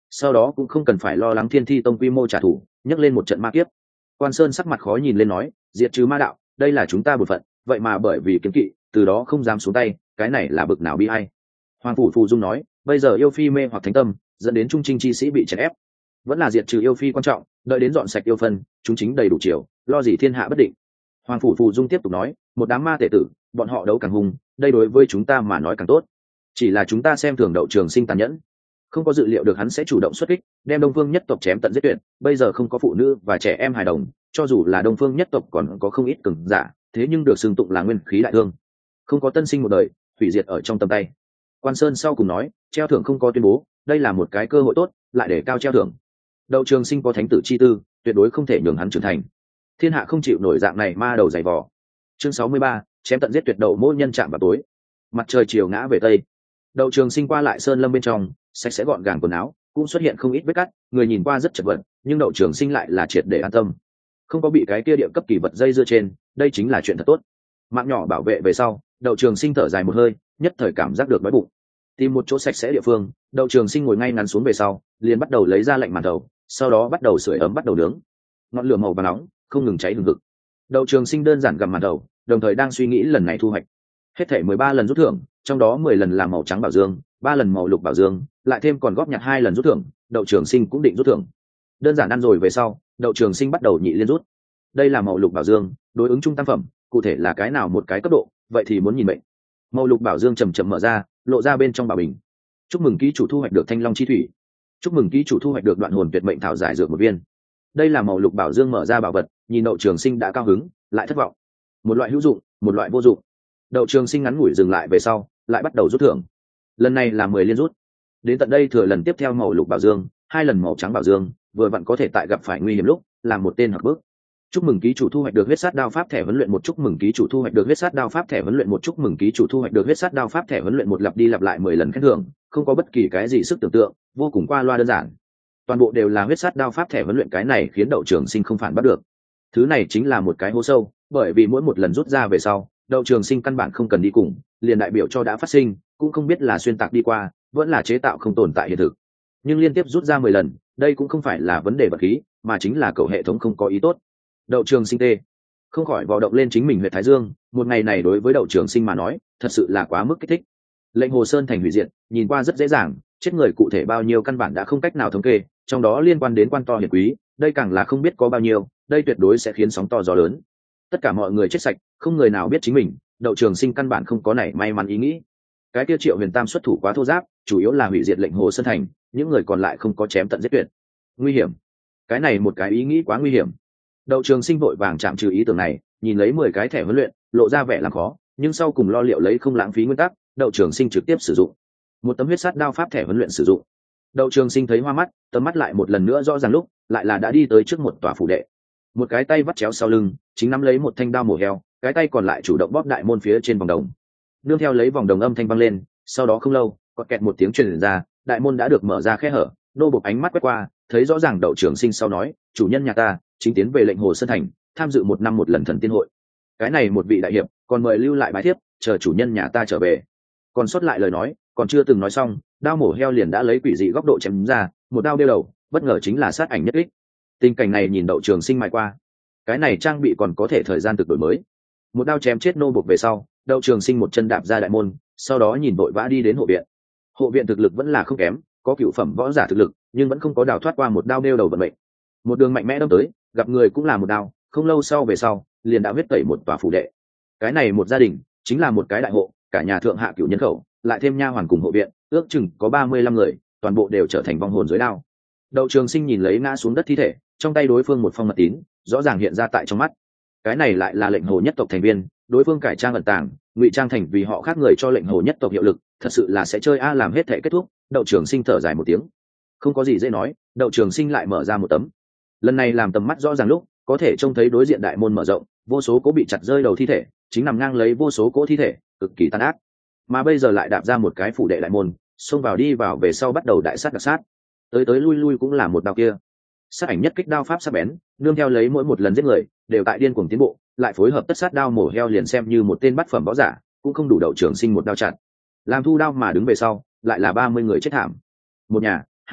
S1: sau đó cũng không cần phải lo lắng Thiên Thi tông quy mô trả thù, nhấc lên một trận ma kiếp. Quan Sơn sắc mặt khó nhìn lên nói, diệt trừ ma đạo, đây là chúng ta bổn phận, vậy mà bởi vì kiếm kỵ, từ đó không dám xuống tay, cái này là bực nào bi ai. Hoàng phủ Phù Dung nói, bây giờ yêu phi mê hoặc thánh tâm, dẫn đến trung trinh chi sĩ bị chèn ép, vẫn là diệt trừ yêu phi quan trọng, đợi đến dọn sạch yêu phân, chúng chính đầy đủ chiều, lo gì thiên hạ bất định. Hoàng phủ Phù Dung tiếp tục nói, một đám ma tể tử, bọn họ đấu càng hung, đây đối với chúng ta mà nói càng tốt. Chỉ là chúng ta xem thường Đậu Trường Sinh tàn nhẫn, không có dự liệu được hắn sẽ chủ động xuất kích, đem Đông Phương nhất tộc chém tận giết tuyệt. Bây giờ không có phụ nữ và trẻ em hài đồng, cho dù là Đông Phương nhất tộc còn có không ít cường giả, thế nhưng được xưng tụng là nguyên khí đại thương, không có tân sinh một đời, hủy diệt ở trong tầm tay. Quan Sơn sau cùng nói, treo thưởng không có tuyên bố, đây là một cái cơ hội tốt, lại để cao treo thưởng. Đậu Trường Sinh có thánh tử chi tư, tuyệt đối không thể nhường hắn trưởng thành. Thiên hạ không chịu nổi dạng này ma đầu dày vò. Chương 63, chém tận giết tuyệt Đậu Mỗ nhân chạm vào tối. Mặt trời chiều ngã về tây. Đậu Trường Sinh qua lại sơn lâm bên trong, sạch sẽ gọn gàng quần áo, cũng xuất hiện không ít vết cắt, người nhìn qua rất chật vật, nhưng Đậu Trường Sinh lại là triệt để an tâm, không có bị cái kia địa cấp kỳ vật dây dưa trên, đây chính là chuyện thật tốt. Mạng nhỏ bảo vệ về sau, Đậu Trường Sinh thở dài một hơi, nhất thời cảm giác được đói bụng. Tìm một chỗ sạch sẽ địa phương, Đậu Trường Sinh ngồi ngay ngắn xuống về sau, liền bắt đầu lấy ra lạnh màn thầu, sau đó bắt đầu sưởi ấm bắt đầu nướng. Ngọn lửa màu vàng nóng không ngừng cháy hừng hực. Đậu Trường Sinh đơn giản gặm màn thầu, đồng thời đang suy nghĩ lần này thu hoạch. Hết thảy 13 lần rút thưởng, trong đó 10 lần là màu trắng bảo dương, 3 lần màu lục bảo dương, lại thêm còn góp nhặt 2 lần rút thưởng, Đậu Trường Sinh cũng định rút thưởng. Đơn giản ăn rồi về sau, Đậu Trường Sinh bắt đầu nhị liên rút. Đây là màu lục bảo dương, đối ứng trung tam phẩm, cụ thể là cái nào một cái cấp độ, vậy thì muốn nhìn mệnh. Màu lục bảo dương chậm chậm mở ra, lộ ra bên trong bảo bình. Chúc mừng ký chủ thu hoạch được Thanh Long chi thủy. Chúc mừng ký chủ thu hoạch được Đoạn hồn tuyệt mệnh thảo giải dược một viên. Đây là màu lục bảo dương mở ra bảo vật, nhìn Đậu Trường Sinh đã cao hứng, lại thất vọng. Một loại hữu dụng, một loại vô dụng. Đậu Trường Sinh ngắn ngủi dừng lại về sau, lại bắt đầu rút thưởng. Lần này là 10 liên rút. Đến tận đây thừa lần tiếp theo màu lục bảo dương, 2 lần màu trắng bảo dương, vừa vặn có thể tại gặp phải nguy hiểm lúc, làm một tên hợp bước. Chúc mừng ký chủ thu hoạch được huyết sát đao pháp thẻ huấn luyện một. Chúc mừng ký chủ thu hoạch được huyết sát đao pháp thẻ huấn luyện một. Chúc mừng ký chủ thu hoạch được huyết sát đao pháp thẻ huấn luyện một. Lặp đi lặp lại 10 lần khen thưởng, không có bất kỳ cái gì sức tưởng tượng, vô cùng qua loa đơn giản. Toàn bộ đều là huyết sát đao pháp thẻ huấn luyện, cái này khiến Đậu Trường Sinh không phản bắt được. Thứ này chính là một cái hố sâu, bởi vì mỗi một lần rút ra về sau, Đậu Trường Sinh căn bản không cần đi cùng, liền đại biểu cho đã phát sinh, cũng không biết là xuyên tạc đi qua, vẫn là chế tạo không tồn tại hiện thực. Nhưng liên tiếp rút ra 10 lần, đây cũng không phải là vấn đề vật khí, mà chính là cậu hệ thống không có ý tốt. Đậu Trường Sinh tê không khỏi vò động lên chính mình huyệt thái dương, một ngày này đối với Đậu Trường Sinh mà nói, thật sự là quá mức kích thích. Lệnh Hồ Sơn thành hủy diệt, nhìn qua rất dễ dàng, chết người cụ thể bao nhiêu căn bản đã không cách nào thống kê, trong đó liên quan đến quan to hiển quý, đây càng là không biết có bao nhiêu, đây tuyệt đối sẽ khiến sóng to gió lớn. Tất cả mọi người chết sạch, không người nào biết chính mình, Đậu Trường Sinh căn bản không có nảy may mắn ý nghĩ. Cái kia Triệu Huyền Tam xuất thủ quá thô giáp, chủ yếu là hủy diệt Lệnh Hồ Sơn thành, những người còn lại không có chém tận giết tuyệt. Nguy hiểm, cái này một cái ý nghĩ quá nguy hiểm. Đậu Trường Sinh vội vàng chạm trừ ý tưởng này, nhìn lấy 10 cái thẻ huấn luyện, lộ ra vẻ làm khó, nhưng sau cùng lo liệu lấy không lãng phí nguyên tắc, Đậu Trường Sinh trực tiếp sử dụng một tấm huyết sát đao pháp thẻ huấn luyện sử dụng. Đậu Trường Sinh thấy hoa mắt, tầm mắt lại một lần nữa rõ ràng lúc, lại là đã đi tới trước một tòa phủ đệ. Một cái tay vắt chéo sau lưng, chính nắm lấy một thanh đao mổ heo, cái tay còn lại chủ động bóp đại môn phía trên vòng đồng. Nương theo lấy vòng đồng âm thanh vang lên, sau đó không lâu, có kẹt một tiếng truyền ra, đại môn đã được mở ra khe hở, nô bộc ánh mắt quét qua, thấy rõ ràng Đậu Trường Sinh sau nói, chủ nhân nhà ta chính tiến về Lệnh Hồ Sơn thành, tham dự 1 năm 1 lần thần tiên hội. Cái này một vị đại hiệp, còn mời lưu lại bái thiếp, chờ chủ nhân nhà ta trở về. Còn sót lại lời nói, còn chưa từng nói xong, đao mổ heo liền đã lấy quỷ dị góc độ chém ra, một đao đeo đầu, bất ngờ chính là sát ảnh nhất kích. Tình cảnh này nhìn Đậu Trường Sinh mài qua, cái này trang bị còn có thể thời gian thực đổi mới. Một đao chém chết nô buộc về sau, Đậu Trường Sinh một chân đạp ra đại môn, sau đó nhìn vội vã đi đến hộ viện. Hộ viện thực lực vẫn là không kém, có cựu phẩm võ giả thực lực, nhưng vẫn không có đào thoát qua một đao đeo đầu vận mệnh. Một đường mạnh mẽ đâm tới, gặp người cũng là một đao, không lâu sau về sau, liền đã huyết tẩy một tòa phủ đệ. Cái này một gia đình, chính là một cái đại hộ, cả nhà thượng hạ cửu nhân khẩu, lại thêm nha hoàn cùng hộ viện, ước chừng có 35 người, toàn bộ đều trở thành vong hồn dưới đao. Đậu Trường Sinh nhìn lấy ngã xuống đất thi thể, trong tay đối phương một phong mật tín, rõ ràng hiện ra tại trong mắt. Cái này lại là Lệnh Hồ nhất tộc thành viên, đối phương cải trang ẩn tàng, ngụy trang thành vì họ khác người cho Lệnh Hồ nhất tộc hiệu lực, thật sự là sẽ chơi a. Làm hết thể kết thúc, Đậu Trường Sinh thở dài một tiếng, không có gì dễ nói. Đậu Trường Sinh lại mở ra một tấm, lần này làm tầm mắt rõ ràng lúc, có thể trông thấy đối diện đại môn mở rộng, vô số cố bị chặt rơi đầu thi thể chính nằm ngang lấy vô số cỗ thi thể, cực kỳ tàn ác. Mà bây giờ lại đạp ra một cái phủ đệ đại môn, xông vào đi vào về sau bắt đầu đại sát đặc sát, tới tới lui lui cũng là một đao kia. Sát ảnh nhất kích đao pháp sắc bén, nương theo lấy mỗi một lần giết người đều tại điên cuồng tiến bộ, lại phối hợp tất sát đao mổ heo, liền xem như một tên bát phẩm võ giả cũng không đủ Đậu Trường Sinh một đao chặt. Làm thu đao mà đứng về sau, lại là 30 người chết thảm, một nhà, hai nhà,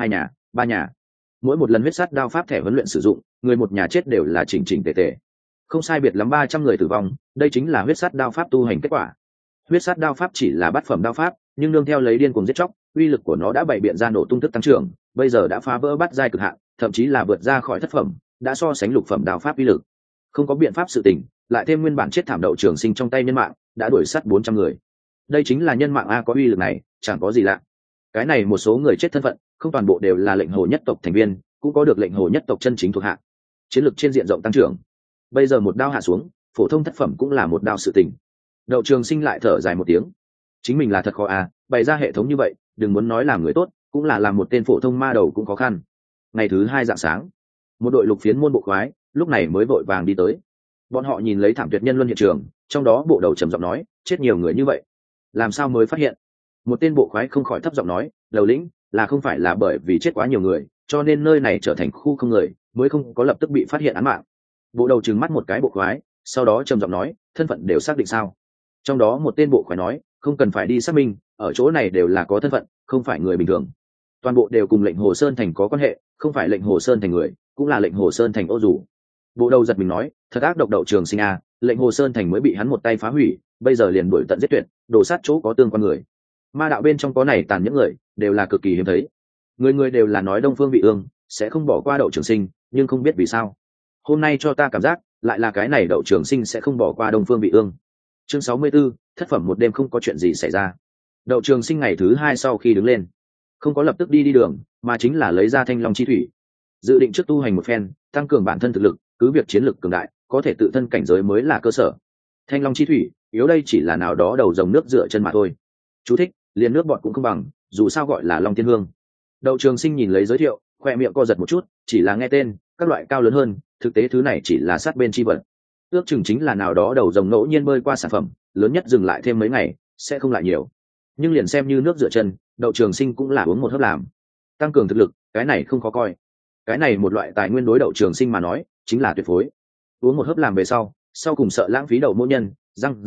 S1: 3 nhà. Mỗi một lần huyết sát đao pháp thẻ huấn luyện sử dụng, người một nhà chết đều là chỉnh chỉnh tề tề. Không sai biệt lắm 300 người tử vong, đây chính là huyết sát đao pháp tu hành kết quả. Huyết sát đao pháp chỉ là bát phẩm đao pháp, nhưng nương theo lấy điên cuồng giết chóc, uy lực của nó đã bày biện ra nổ tung thức tăng trưởng, bây giờ đã phá vỡ bát giai cực hạn, thậm chí là vượt ra khỏi thất phẩm, đã so sánh lục phẩm đao pháp uy lực. Không có biện pháp sự tình, lại thêm nguyên bản chết thảm Đậu Trường Sinh trong tay nhân mạng, đã đuổi sát 400 người. Đây chính là nhân mạng a, có uy lực này, chẳng có gì lạ. Cái này một số người chết thân phận, không toàn bộ đều là lệnh hồ nhất tộc thành viên, cũng có được lệnh hồ nhất tộc chân chính thuộc hạ. Chiến lược trên diện rộng tăng trưởng. Bây giờ một đao hạ xuống, phổ thông thất phẩm cũng là một đao sự tình. Đậu Trường Sinh lại thở dài một tiếng. Chính mình là thật khó à, bày ra hệ thống như vậy, đừng muốn nói làm người tốt, cũng là làm một tên phổ thông ma đầu cũng khó khăn. Ngày thứ 2 rạng sáng, một đội lục phiến môn bộ khoái lúc này mới vội vàng đi tới. Bọn họ nhìn lấy thảm tuyệt nhân luân hiện trường, trong đó bộ đầu trầm giọng nói, chết nhiều người như vậy, làm sao mới phát hiện? Một tên bộ khoái không khỏi thấp giọng nói, đầu lĩnh, là không phải là bởi vì chết quá nhiều người, cho nên nơi này trở thành khu không người, mới không có lập tức bị phát hiện án mạng. Bộ đầu trừng mắt một cái bộ khoái, sau đó trầm giọng nói, thân phận đều xác định sao? Trong đó một tên bộ khoái nói, không cần phải đi xác minh, ở chỗ này đều là có thân phận, không phải người bình thường. Toàn bộ đều cùng lệnh Hồ Sơn thành có quan hệ, không phải lệnh Hồ Sơn thành người, cũng là lệnh Hồ Sơn thành ô dù. Bộ đầu giật mình nói, thật ác độc Đậu Trường Sinh a, lệnh Hồ Sơn thành mới bị hắn một tay phá hủy, bây giờ liền đuổi tận giết tuyệt, đổ sát chỗ có tương quan người. Ma đạo bên trong có này tàn những người, đều là cực kỳ hiếm thấy. Người người đều là nói Đông Phương Vị Ương sẽ không bỏ qua Đậu Trường Sinh, nhưng không biết vì sao. Hôm nay cho ta cảm giác, lại là cái này Đậu Trường Sinh sẽ không bỏ qua Đông Phương Vị Ương. Chương 64, thất phẩm một đêm không có chuyện gì xảy ra. Đậu Trường Sinh ngày thứ 2 sau khi đứng lên, không có lập tức đi đường, mà chính là lấy ra Thanh Long chi thủy, dự định trước tu hành một phen, tăng cường bản thân thực lực, cứ việc chiến lực cường đại, có thể tự thân cảnh giới mới là cơ sở. Thanh Long chi thủy, yếu đây chỉ là nào đó đầu dòng nước dựa chân mà thôi. Chú thích, liền nước bọt cũng không bằng, dù sao gọi là Long Tiên Hương. Đậu Trường Sinh nhìn lấy giới thiệu, khoe miệng co giật một chút, chỉ là nghe tên, các loại cao lớn hơn, thực tế thứ này chỉ là sát bên chi vật. Ước chừng chính là nào đó đầu dòng ngẫu nhiên bơi qua sản phẩm, lớn nhất dừng lại thêm mấy ngày, sẽ không lại nhiều. Nhưng liền xem như nước dựa chân, Đậu Trường Sinh cũng là uống một hớp làm. Tăng cường thực lực, cái này không khó coi. Cái này một loại tài nguyên đối Đậu Trường Sinh mà nói, chính là tuyệt phối. Uống một hớp làm về sau cùng sợ lãng phí đầu mỗi nhân, răng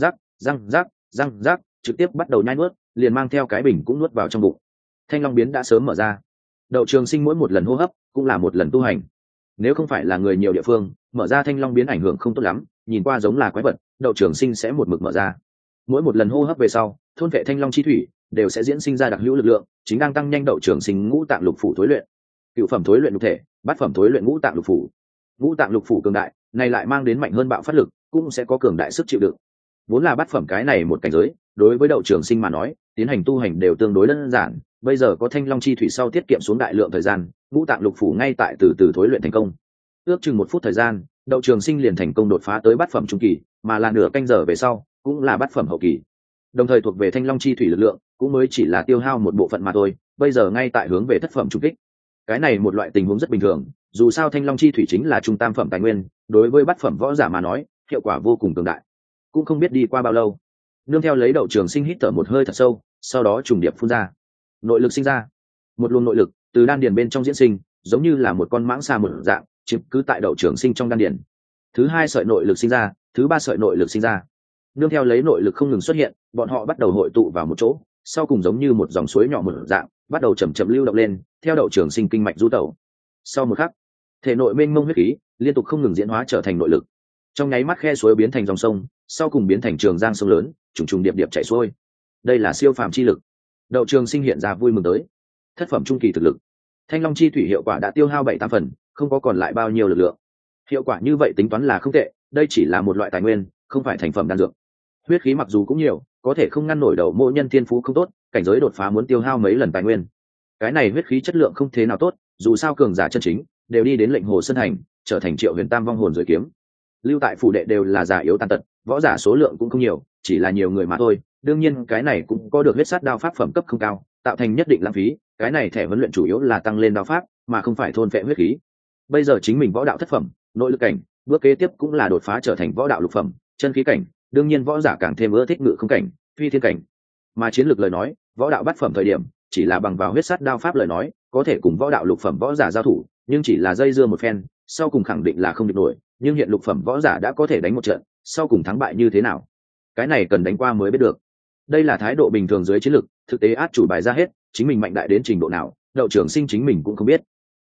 S1: rắc, trực tiếp bắt đầu nhai nuốt, liền mang theo cái bình cũng nuốt vào trong bụng. Thanh Long biến đã sớm mở ra. Đậu Trường Sinh mỗi một lần hô hấp cũng là một lần tu hành. Nếu không phải là người nhiều địa phương, mở ra Thanh Long biến ảnh hưởng không tốt lắm, nhìn qua giống là quái vật, Đậu Trường Sinh sẽ một mực mở ra. Mỗi một lần hô hấp về sau, thôn vệ Thanh Long chi thủy đều sẽ diễn sinh ra đặc hữu lực lượng, chính đang tăng nhanh Đậu Trường Sinh ngũ tạng lục phủ thối luyện. Cựu phẩm thối luyện lục thể, bát phẩm thối luyện ngũ tạng lục phủ. Ngũ tạng lục phủ cường đại, này lại mang đến mạnh hơn bạo phát lực, cũng sẽ có cường đại sức chịu đựng. Vốn là bát phẩm cái này một cảnh giới, đối với Đậu Trường Sinh mà nói, tiến hành tu hành đều tương đối đơn giản, bây giờ có Thanh Long chi thủy sau tiết kiệm xuống đại lượng thời gian, ngũ tạng lục phủ ngay tại từ từ thối luyện thành công. Ước chừng 1 phút thời gian, Đậu Trường Sinh liền thành công đột phá tới bát phẩm trung kỳ, mà là nửa canh giờ về sau, cũng là bát phẩm hậu kỳ. Đồng thời thuộc về Thanh Long chi thủy lực lượng, cũng mới chỉ là tiêu hao một bộ phận mà thôi, bây giờ ngay tại hướng về thất phẩm trung kích. Cái này một loại tình huống rất bình thường, dù sao Thanh Long chi thủy chính là trung tam phẩm tài nguyên, đối với bát phẩm võ giả mà nói, hiệu quả vô cùng cường đại. Cũng không biết đi qua bao lâu, nương theo lấy Đậu Trường Sinh hít thở một hơi thật sâu, sau đó trùng điệp phun ra, nội lực sinh ra. Một luồng nội lực từ đan điền bên trong diễn sinh, giống như là một con mãng xà một dạng, chiếm cứ tại Đậu Trường Sinh trong đan điền. Thứ 2 sợi nội lực sinh ra, thứ 3 sợi nội lực sinh ra. Nương theo lấy nội lực không ngừng xuất hiện, bọn họ bắt đầu hội tụ vào một chỗ, sau cùng giống như một dòng suối nhỏ một dạng, bắt đầu chậm chậm lưu động lên, theo Đậu Trường Sinh kinh mạch du tẩu. Sau một khắc, thể nội mênh mông huyết khí liên tục không ngừng diễn hóa trở thành nội lực. Trong nháy mắt khe suối biến thành dòng sông, sau cùng biến thành trường giang sông lớn, trùng trùng điệp điệp chảy xuôi. Đây là siêu phàm chi lực. Đậu Trường Sinh hiện ra vui mừng tới. Thất phẩm trung kỳ thực lực. Thanh Long chi thủy hiệu quả đã tiêu hao 7-8 phần, không có còn lại bao nhiêu lực lượng. Hiệu quả như vậy tính toán là không tệ, đây chỉ là một loại tài nguyên, không phải thành phẩm đan dược. Huyết khí mặc dù cũng nhiều, có thể không ngăn nổi Đậu mộ nhân thiên phú không tốt, cảnh giới đột phá muốn tiêu hao mấy lần tài nguyên. Cái này huyết khí chất lượng không thế nào tốt, dù sao cường giả chân chính đều đi đến lệnh Hồ Sơn thành, trở thành Triệu Huyền Tam vong hồn dưới kiếm. Lưu tại phủ đệ đều là già yếu tàn tật, võ giả số lượng cũng không nhiều, chỉ là nhiều người mà thôi. Đương nhiên cái này cũng có được huyết sát đao pháp phẩm cấp không cao, tạo thành nhất định lãng phí. Cái này thẻ huấn luyện chủ yếu là tăng lên đao pháp, mà không phải thôn phệ huyết khí. Bây giờ chính mình võ đạo thất phẩm, nội lực cảnh, bước kế tiếp cũng là đột phá trở thành võ đạo lục phẩm, chân khí cảnh. Đương nhiên võ giả càng thêm ưa thích ngự không cảnh, phi thiên cảnh. Mà chiến lược lời nói, võ đạo bát phẩm thời điểm, chỉ là bằng vào huyết sát đao pháp lời nói, có thể cùng võ đạo lục phẩm võ giả giao thủ, nhưng chỉ là dây dưa một phen, sau cùng khẳng định là không địch nổi. Nhưng hiện lục phẩm võ giả đã có thể đánh một trận, sau cùng thắng bại như thế nào, cái này cần đánh qua mới biết được. Đây là thái độ bình thường dưới chiến lược, thực tế át chủ bài ra hết, chính mình mạnh đại đến trình độ nào, Đậu Trường Sinh chính mình cũng không biết.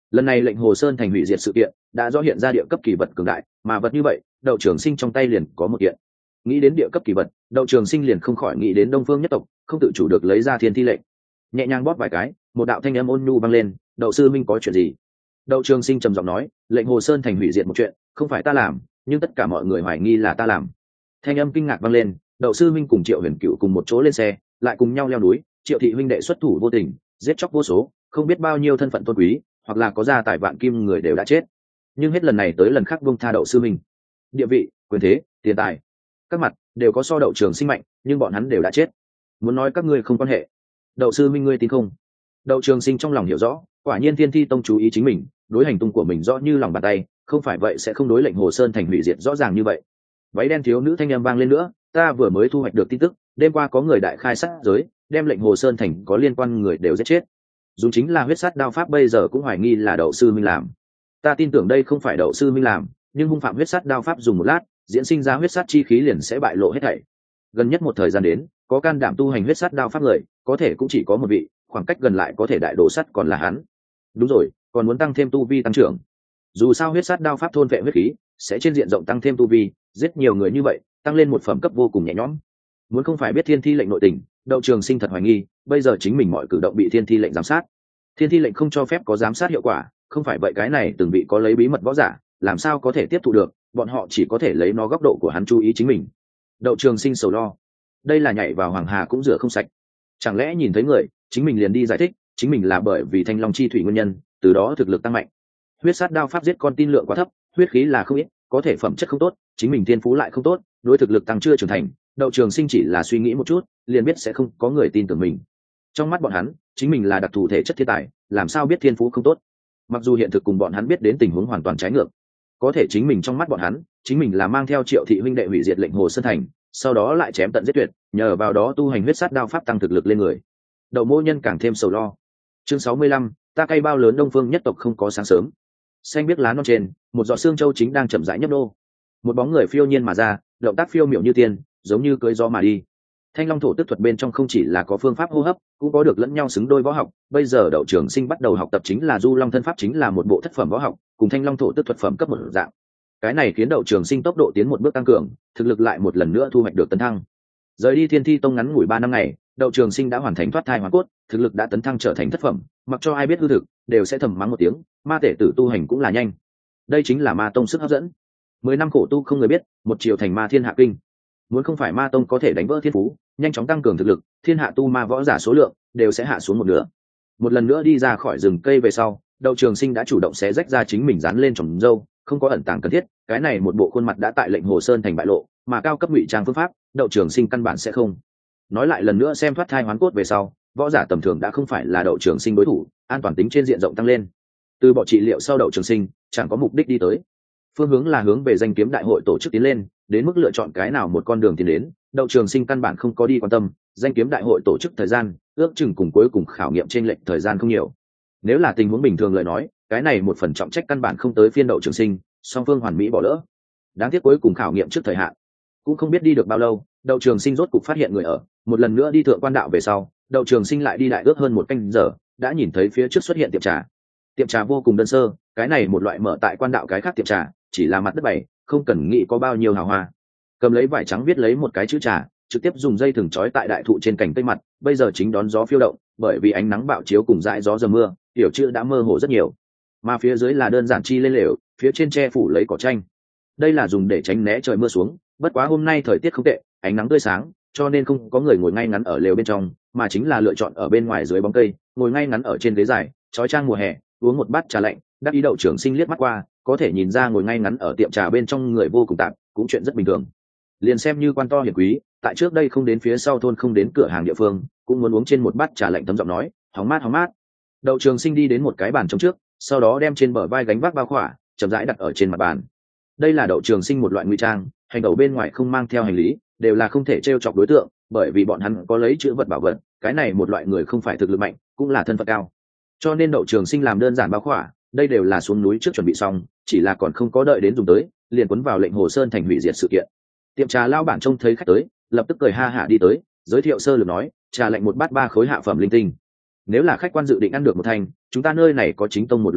S1: Lần này lệnh Hồ Sơn thành hủy diệt sự kiện đã rõ hiện ra địa cấp kỳ vật cường đại, mà vật như vậy Đậu Trường Sinh trong tay liền có một kiện. Nghĩ đến địa cấp kỳ vật, Đậu Trường Sinh liền không khỏi nghĩ đến Đông Phương nhất tộc, không tự chủ được lấy ra thiên thi lệnh, nhẹ nhàng bóp vài cái, một đạo thanh âm ôn nhu vang lên. Đậu sư minh có chuyện gì? Đậu Trường Sinh trầm giọng nói, lệnh Hồ Sơn thành hủy diệt một chuyện không phải ta làm, nhưng tất cả mọi người hoài nghi là ta làm. Thanh âm kinh ngạc vang lên. Đậu sư minh cùng Triệu Huyền Cựu cùng một chỗ lên xe, lại cùng nhau leo núi. Triệu thị huynh đệ xuất thủ vô tình, giết chóc vô số, không biết bao nhiêu thân phận tôn quý hoặc là có gia tài vạn kim người đều đã chết, nhưng hết lần này tới lần khác buông tha Đậu sư minh. Địa vị, quyền thế, tiền tài, các mặt đều có so Đậu Trường Sinh mạnh, nhưng bọn hắn đều đã chết. Muốn nói các ngươi không quan hệ, Đậu sư minh ngươi tin không? Đậu Trường Sinh trong lòng hiểu rõ, quả nhiên Thiên Thi tông chú ý chính mình, đối hành tung của mình rõ như lòng bàn tay, không phải vậy sẽ không đối lệnh Hồ Sơn thành hủy diệt rõ ràng như vậy. Váy đen thiếu nữ thanh âm vang lên nữa, ta vừa mới thu hoạch được tin tức, đêm qua có người đại khai sát giới, đem lệnh Hồ Sơn thành có liên quan người đều giết chết. Dùng chính là huyết sát đao pháp, bây giờ cũng hoài nghi là Đậu sư minh làm. Ta tin tưởng đây không phải Đậu sư minh làm, nhưng hung phạm huyết sát đao pháp dùng một lát, diễn sinh ra huyết sát chi khí liền sẽ bại lộ hết thảy. Gần nhất một thời gian đến, có can đảm tu hành huyết sát đao pháp người, có thể cũng chỉ có một vị, khoảng cách gần lại có thể đại đồ sắt còn là hắn. Đúng rồi, còn muốn tăng thêm tu vi tăng trưởng. Dù sao huyết sát đao pháp thôn vệ huyết khí, sẽ trên diện rộng tăng thêm tu vi, giết nhiều người như vậy, tăng lên một phẩm cấp vô cùng nhẹ nhõm. Muốn không phải biết thiên thi lệnh nội tình, Đậu Trường Sinh thật hoài nghi, bây giờ chính mình mọi cử động bị thiên thi lệnh giám sát. Thiên thi lệnh không cho phép có giám sát hiệu quả, không phải vậy cái này từng vị có lấy bí mật võ giả, làm sao có thể tiếp thu được, bọn họ chỉ có thể lấy nó góc độ của hắn chú ý chính mình. Đậu Trường Sinh sầu lo, đây là nhảy vào hoàng hà cũng rửa không sạch, chẳng lẽ nhìn thấy người chính mình liền đi giải thích chính mình là bởi vì thanh long chi thủy nguyên nhân, từ đó thực lực tăng mạnh. Huyết sát đao pháp giết con tin lượng quá thấp, huyết khí là không ít, có thể phẩm chất không tốt, chính mình thiên phú lại không tốt, đối thực lực tăng chưa trưởng thành. Đậu Trường Sinh chỉ là suy nghĩ một chút liền biết sẽ không có người tin tưởng mình. Trong mắt bọn hắn chính mình là đặc thù thể chất thiên tài, làm sao biết thiên phú không tốt. Mặc dù hiện thực cùng bọn hắn biết đến tình huống hoàn toàn trái ngược, có thể chính mình trong mắt bọn hắn chính mình là mang theo Triệu thị huynh đệ hủy diệt lệnh Hồ Sơn thành, sau đó lại chém tận giết tuyệt, nhờ vào đó tu hành huyết sát đao pháp tăng thực lực lên người. Đậu mô nhân càng thêm sầu lo. Chương 65, ta cay bao lớn Đông Phương nhất tộc không có sáng sớm. Xanh biết lá non trên, một giọt xương châu chính đang chậm rãi nhấp nô. Một bóng người phiêu nhiên mà ra, động tác phiêu miểu như tiên, giống như cưỡi gió mà đi. Thanh long thổ tức thuật bên trong không chỉ là có phương pháp hô hấp, cũng có được lẫn nhau xứng đôi võ học. Bây giờ Đậu Trường Sinh bắt đầu học tập chính là Du Long thân pháp, chính là một bộ thất phẩm võ học, cùng Thanh long thổ tức thuật phẩm cấp một dạng. Cái này khiến Đậu Trường Sinh tốc độ tiến một bước tăng cường, thực lực lại một lần nữa thu hoạch được tấn thăng. Rời đi Thiên Thi tông ngắn ngủi 3 năm ngày, Đậu Trường Sinh đã hoàn thành thoát thai hóa cốt, thực lực đã tấn thăng trở thành thất phẩm, mặc cho ai biết hư thực đều sẽ thầm mắng một tiếng, ma tể tử tu hành cũng là nhanh. Đây chính là ma tông sức hấp dẫn. 10 năm khổ tu không người biết, một chiều thành ma thiên hạ kinh. Muốn không phải ma tông có thể đánh vỡ thiên phú, nhanh chóng tăng cường thực lực, thiên hạ tu ma võ giả số lượng đều sẽ hạ xuống một nửa. Một lần nữa đi ra khỏi rừng cây về sau, Đậu Trường Sinh đã chủ động xé rách ra chính mình dán lên tròm râu, không có ẩn tàng cần thiết. Cái này một bộ khuôn mặt đã tại lệnh Hồ Sơn thành bại lộ, mà cao cấp ngụy trang phương pháp, Đậu Trường Sinh căn bản sẽ không. Nói lại lần nữa, xem thoát thai hoán cốt về sau, võ giả tầm thường đã không phải là Đậu Trường Sinh đối thủ, an toàn tính trên diện rộng tăng lên. Từ bỏ trị liệu sau, Đậu Trường Sinh chẳng có mục đích đi tới, phương hướng là hướng về danh kiếm đại hội tổ chức tiến lên. Đến mức lựa chọn cái nào một con đường tiến đến, Đậu Trường Sinh căn bản không có đi quan tâm. Danh kiếm đại hội tổ chức thời gian ước chừng cùng cuối cùng khảo nghiệm trên lệch thời gian không nhiều. Nếu là tình huống bình thường lời nói, cái này một phần trọng trách căn bản không tới phiên Đậu Trường Sinh, song phương hoàn mỹ bỏ lỡ. Đáng tiếc cuối cùng khảo nghiệm trước thời hạn, cũng không biết đi được bao lâu, Đậu Trường Sinh rốt cục phát hiện người ở. Một lần nữa đi thượng quan đạo về sau, Đậu Trường Sinh lại đi đại ước hơn 1 canh giờ, đã nhìn thấy phía trước xuất hiện tiệm trà. Tiệm trà vô cùng đơn sơ, cái này một loại mở tại quan đạo cái khác tiệm trà chỉ là mặt đất bày, không cần nghĩ có bao nhiêu hào hoa. Cầm lấy vải trắng viết lấy một cái chữ trà, trực tiếp dùng dây thừng trói tại đại thụ trên cành cây mặt, bây giờ chính đón gió phiêu động, bởi vì ánh nắng bạo chiếu cùng dãi gió giờ mưa, tiểu chữ đã mơ hồ rất nhiều. Mà phía dưới là đơn giản chi lên lều, phía trên che phủ lấy cỏ tranh. Đây là dùng để tránh né trời mưa xuống, bất quá hôm nay thời tiết không tệ, ánh nắng tươi sáng, cho nên không có người ngồi ngay ngắn ở lều bên trong, mà chính là lựa chọn ở bên ngoài dưới bóng cây, ngồi ngay ngắn ở trên ghế dài, chói chang mùa hè, uống một bát trà lạnh. Đắc ý Đậu Trường Sinh liếc mắt qua, có thể nhìn ra ngồi ngay ngắn ở tiệm trà bên trong người vô cùng tạm, cũng chuyện rất bình thường. Liền xem như quan to hiển quý, tại trước đây không đến phía sau thôn không đến cửa hàng địa phương, cũng muốn uống trên một bát trà lạnh thấm giọng nói, hóng mát hóng mát. Đậu Trường Sinh đi đến một cái bàn trống trước, sau đó đem trên bờ vai gánh vác bao khỏa chậm rãi đặt ở trên mặt bàn. Đây là Đậu Trường Sinh một loại ngụy trang, hành động bên ngoài không mang theo hành lý, đều là không thể trêu chọc đối tượng, bởi vì bọn hắn có lấy chữ vật bảo vật. Cái này một loại người không phải thực lực mạnh, cũng là thân phận cao, cho nên Đậu Trường Sinh làm đơn giản bao khỏa. Đây đều là xuống núi trước chuẩn bị xong, chỉ là còn không có đợi đến dùng tới, liền cuốn vào lệnh Hồ Sơn thành hủy diệt sự kiện. Tiệm trà lao bản trông thấy khách tới, lập tức cười ha hả đi tới, giới thiệu sơ lược nói, trà lạnh 1 bát 3 khối hạ phẩm linh tinh. Nếu là khách quan dự định ăn được một thanh, chúng ta nơi này có chính tông một loại mì,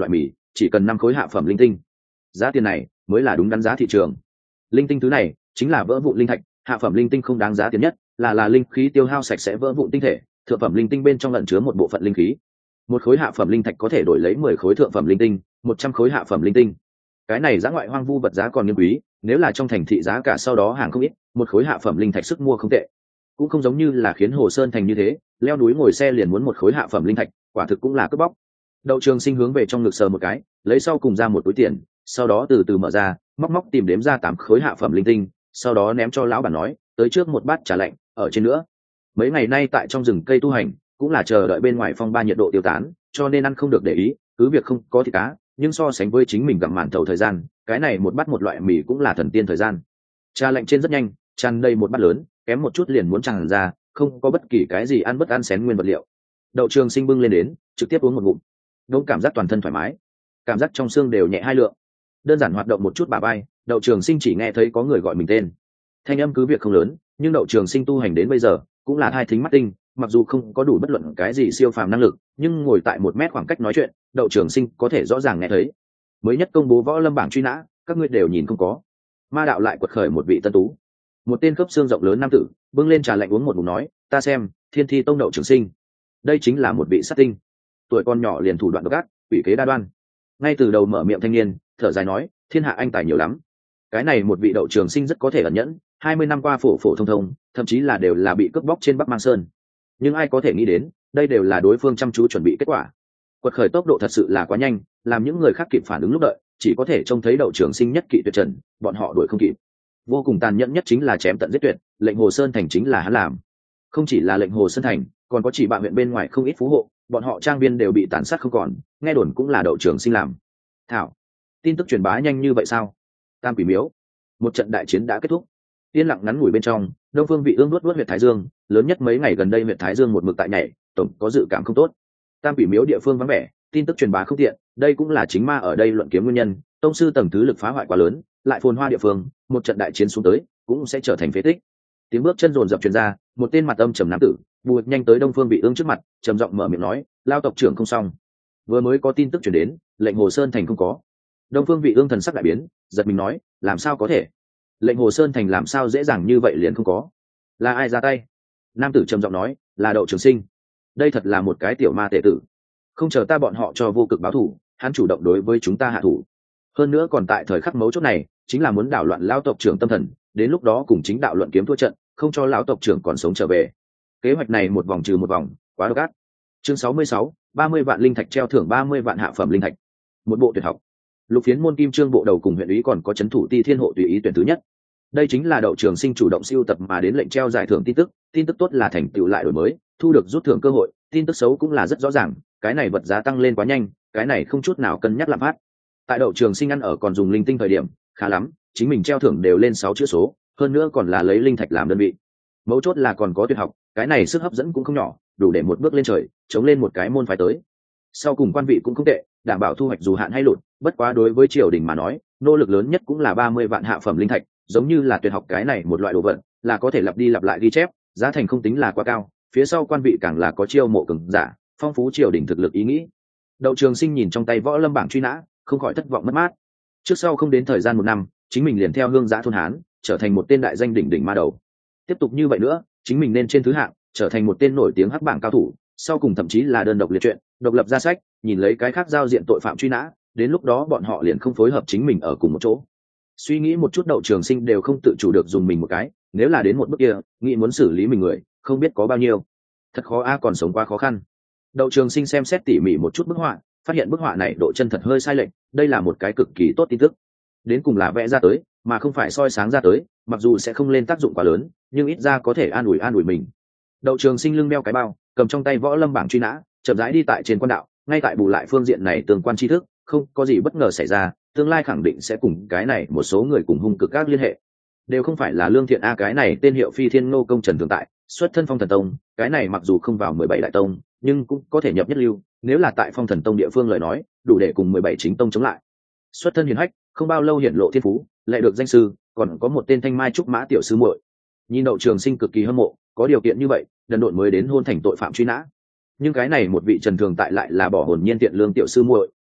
S1: chỉ cần 5 khối hạ phẩm linh tinh. Giá tiền này mới là đúng đắn giá thị trường. Linh tinh thứ này chính là vỡ vụn linh thạch, hạ phẩm linh tinh không đáng giá tiền nhất, là linh khí tiêu hao sạch sẽ vỡ vụn tinh thể, thượng phẩm linh tinh bên trong ẩn chứa một bộ phận linh khí. Một khối hạ phẩm linh thạch có thể đổi lấy 10 khối thượng phẩm linh tinh, 100 khối hạ phẩm linh tinh. Cái này giá ngoại hoang vu vật giá còn nghiêm quý, nếu là trong thành thị giá cả sau đó hàng không ít, một khối hạ phẩm linh thạch sức mua không tệ. Cũng không giống như là khiến Hồ Sơn thành như thế, leo núi ngồi xe liền muốn một khối hạ phẩm linh thạch, quả thực cũng là cướp bóc. Đậu Trường Sinh hướng về trong ngực sờ một cái, lấy sau cùng ra một túi tiền, sau đó từ từ mở ra, móc tìm đếm ra 8 khối hạ phẩm linh tinh, sau đó ném cho lão bản nói, tới trước một bát trà lạnh, ở trên nữa. Mấy ngày nay tại trong rừng cây tu hành, cũng là chờ đợi bên ngoài phong ba nhiệt độ tiêu tán, cho nên ăn không được để ý, cứ việc không có thịt cá, nhưng so sánh với chính mình gặm màn thầu thời gian, cái này một bát một loại mì cũng là thần tiên thời gian. Trà lạnh trên rất nhanh, tràn đầy một bát lớn, kém một chút liền muốn tràn ra, không có bất kỳ cái gì ăn bất ăn xén nguyên vật liệu. Đậu Trường Sinh bưng lên đến, trực tiếp uống một ngụm, đông cảm giác toàn thân thoải mái, cảm giác trong xương đều nhẹ 2 lượng. Đơn giản hoạt động một chút bả vai, Đậu Trường Sinh chỉ nghe thấy có người gọi mình tên. Thanh âm cứ việc không lớn, nhưng Đậu Trường Sinh tu hành đến bây giờ cũng là hai thính mắt tinh, mặc dù không có đủ bất luận cái gì siêu phàm năng lực, nhưng ngồi tại 1 mét khoảng cách nói chuyện, Đậu Trường Sinh có thể rõ ràng nghe thấy. Mới nhất công bố võ lâm bảng truy nã, các ngươi đều nhìn không có. Ma đạo lại quật khởi một vị tân tú. Một tên khớp xương rộng lớn nam tử bưng lên trà lạnh uống một ngụm nói, ta xem, Thiên Thi Tông Đậu Trường Sinh, đây chính là một vị sát tinh, tuổi con nhỏ liền thủ đoạn độc ác, ủy kế đa đoan. Ngay từ đầu mở miệng thanh niên thở dài nói, thiên hạ anh tài nhiều lắm, cái này một vị Đậu Trường Sinh rất có thể ẩn nhẫn, 20 năm qua phổ phổ thông thông, thậm chí là đều là bị cướp bóc trên Bắc Mang Sơn. Nhưng ai có thể nghĩ đến, đây đều là đối phương chăm chú chuẩn bị kết quả. Quật khởi tốc độ thật sự là quá nhanh, làm những người khác kịp phản ứng lúc đợi, chỉ có thể trông thấy Đậu Trường Sinh nhất kỵ tuyệt trần, bọn họ đuổi không kịp. Vô cùng tàn nhẫn nhất chính là chém tận giết tuyệt, lệnh Hồ Sơn thành chính là hắn làm. Không chỉ là lệnh Hồ Sơn thành, còn có chỉ bạ huyện bên ngoài không ít phú hộ, bọn họ trang viên đều bị tàn sát không còn, nghe đồn cũng là Đậu Trường Sinh làm. Thảo, tin tức truyền bá nhanh như vậy sao? Tam Quỷ Miếu, một trận đại chiến đã kết thúc. Yên lặng ngắn ngủi bên trong, Đông Phương Vị Ương nuốt huyệt Thái Dương, lớn nhất mấy ngày gần đây huyệt Thái Dương một mực tại nhảy, tổng có dự cảm không tốt. Tam Quỷ Miếu địa phương vắng vẻ, tin tức truyền bá không tiện, đây cũng là chính ma ở đây luận kiếm nguyên nhân, tông sư tầng thứ lực phá hoại quá lớn, lại phồn hoa địa phương, một trận đại chiến xuống tới, cũng sẽ trở thành phế tích. Tiếng bước chân rồn rập truyền ra, một tên mặt âm trầm nam tử, bùi nhanh tới Đông Phương Vị Ương trước mặt, trầm giọng mở miệng nói, lao tộc trưởng không xong. Vừa mới có tin tức truyền đến, lệnh Hồ Sơn thành không có. Đông Phương Vị Ương thần sắc đại biến, giật mình nói, làm sao có thể? Lệnh Hồ Sơn thành làm sao dễ dàng như vậy liền không có? Là ai ra tay? Nam tử trầm giọng nói, là Đậu Trường Sinh. Đây thật là một cái tiểu ma tệ tử, không chờ ta bọn họ cho vô cực báo thù, hắn chủ động đối với chúng ta hạ thủ. Hơn nữa còn tại thời khắc mấu chốt này, chính là muốn đảo loạn lão tộc trưởng tâm thần, đến lúc đó cùng chính đạo luận kiếm thua trận, không cho lão tộc trưởng còn sống trở về. Kế hoạch này một vòng trừ một vòng, quá độc ác. Chương 66, 30 vạn linh thạch treo thưởng 30 vạn hạ phẩm linh thạch. Một bộ tuyệt học. Lục Phiến môn kim trương bộ đầu cùng huyện ủy còn có trấn thủ Ti Thiên hộ tùy ý tuyển thứ nhất. Đây chính là Đậu Trường Sinh chủ động siêu tập mà đến lệnh treo giải thưởng tin tức tốt là thành tựu lại đổi mới, thu được rút thưởng cơ hội, tin tức xấu cũng là rất rõ ràng, cái này vật giá tăng lên quá nhanh, cái này không chút nào cân nhắc lạm phát. Tại Đậu Trường Sinh ăn ở còn dùng linh tinh thời điểm, khá lắm, chính mình treo thưởng đều lên 6 chữ số, hơn nữa còn là lấy linh thạch làm đơn vị. Mấu chốt là còn có tuyệt học, cái này sức hấp dẫn cũng không nhỏ, đủ để một bước lên trời, chống lên một cái môn phái tới. Sau cùng quan vị cũng không tệ, đảm bảo thu hoạch dù hạn hay lụt, bất quá đối với triều đình mà nói, nỗ lực lớn nhất cũng là 30 vạn hạ phẩm linh thạch, giống như là tuyệt học cái này một loại đồ vật, là có thể lặp đi lặp lại ghi chép, giá thành không tính là quá cao, phía sau quan vị càng là có chiêu mộ cường giả, phong phú triều đình thực lực ý nghĩ. Đậu Trường Sinh nhìn trong tay võ lâm bảng truy nã, không khỏi thất vọng mất mát. Trước sau không đến thời gian 1 năm, chính mình liền theo hương giã thôn Hán, trở thành một tên đại danh đỉnh đỉnh ma đầu. Tiếp tục như vậy nữa, chính mình nên trên thứ hạng, trở thành một tên nổi tiếng hắc bảng cao thủ, sau cùng thậm chí là đơn độc liệt truyện, độc lập ra sách, nhìn lấy cái khác giao diện tội phạm truy nã, đến lúc đó bọn họ liền không phối hợp chính mình ở cùng một chỗ. Suy nghĩ một chút Đậu Trường Sinh đều không tự chủ được dùng mình một cái, nếu là đến một bước kia, nghĩ muốn xử lý mình người, không biết có bao nhiêu. Thật khó a, còn sống quá khó khăn. Đậu Trường Sinh xem xét tỉ mỉ một chút bức họa, phát hiện bức họa này độ chân thật hơi sai lệch, đây là một cái cực kỳ tốt tin tức. Đến cùng là vẽ ra tới, mà không phải soi sáng ra tới, mặc dù sẽ không lên tác dụng quá lớn, nhưng ít ra có thể an ủi mình. Đậu Trường Sinh lưng đeo cái bao, cầm trong tay võ lâm bảng truy nã, chậm rãi đi tại trên quan đạo, ngay tại bù lại phương diện này tương quan tri thức, không có gì bất ngờ xảy ra, tương lai khẳng định sẽ cùng cái này một số người cùng hung cực các liên hệ. Đều không phải là lương thiện a, cái này tên hiệu Phi Thiên Ngô công Trần Thường Tại, xuất thân Phong Thần Tông, cái này mặc dù không vào 17 đại tông, nhưng cũng có thể nhập nhất lưu, nếu là tại Phong Thần Tông địa phương lời nói, đủ để cùng 17 chính tông chống lại. Xuất thân hiền hách, không bao lâu hiển lộ thiên phú, lại được danh sư, còn có một tên Thanh Mai trúc mã tiểu sư muội. Nhìn Đậu Trường Sinh cực kỳ hâm mộ, có điều kiện như vậy, đần độn mới đến hôn thành tội phạm truy nã. Nhưng cái này một vị Trần Thường Tại lại là bỏ hồn nhiên tiện lương tiểu sư muội,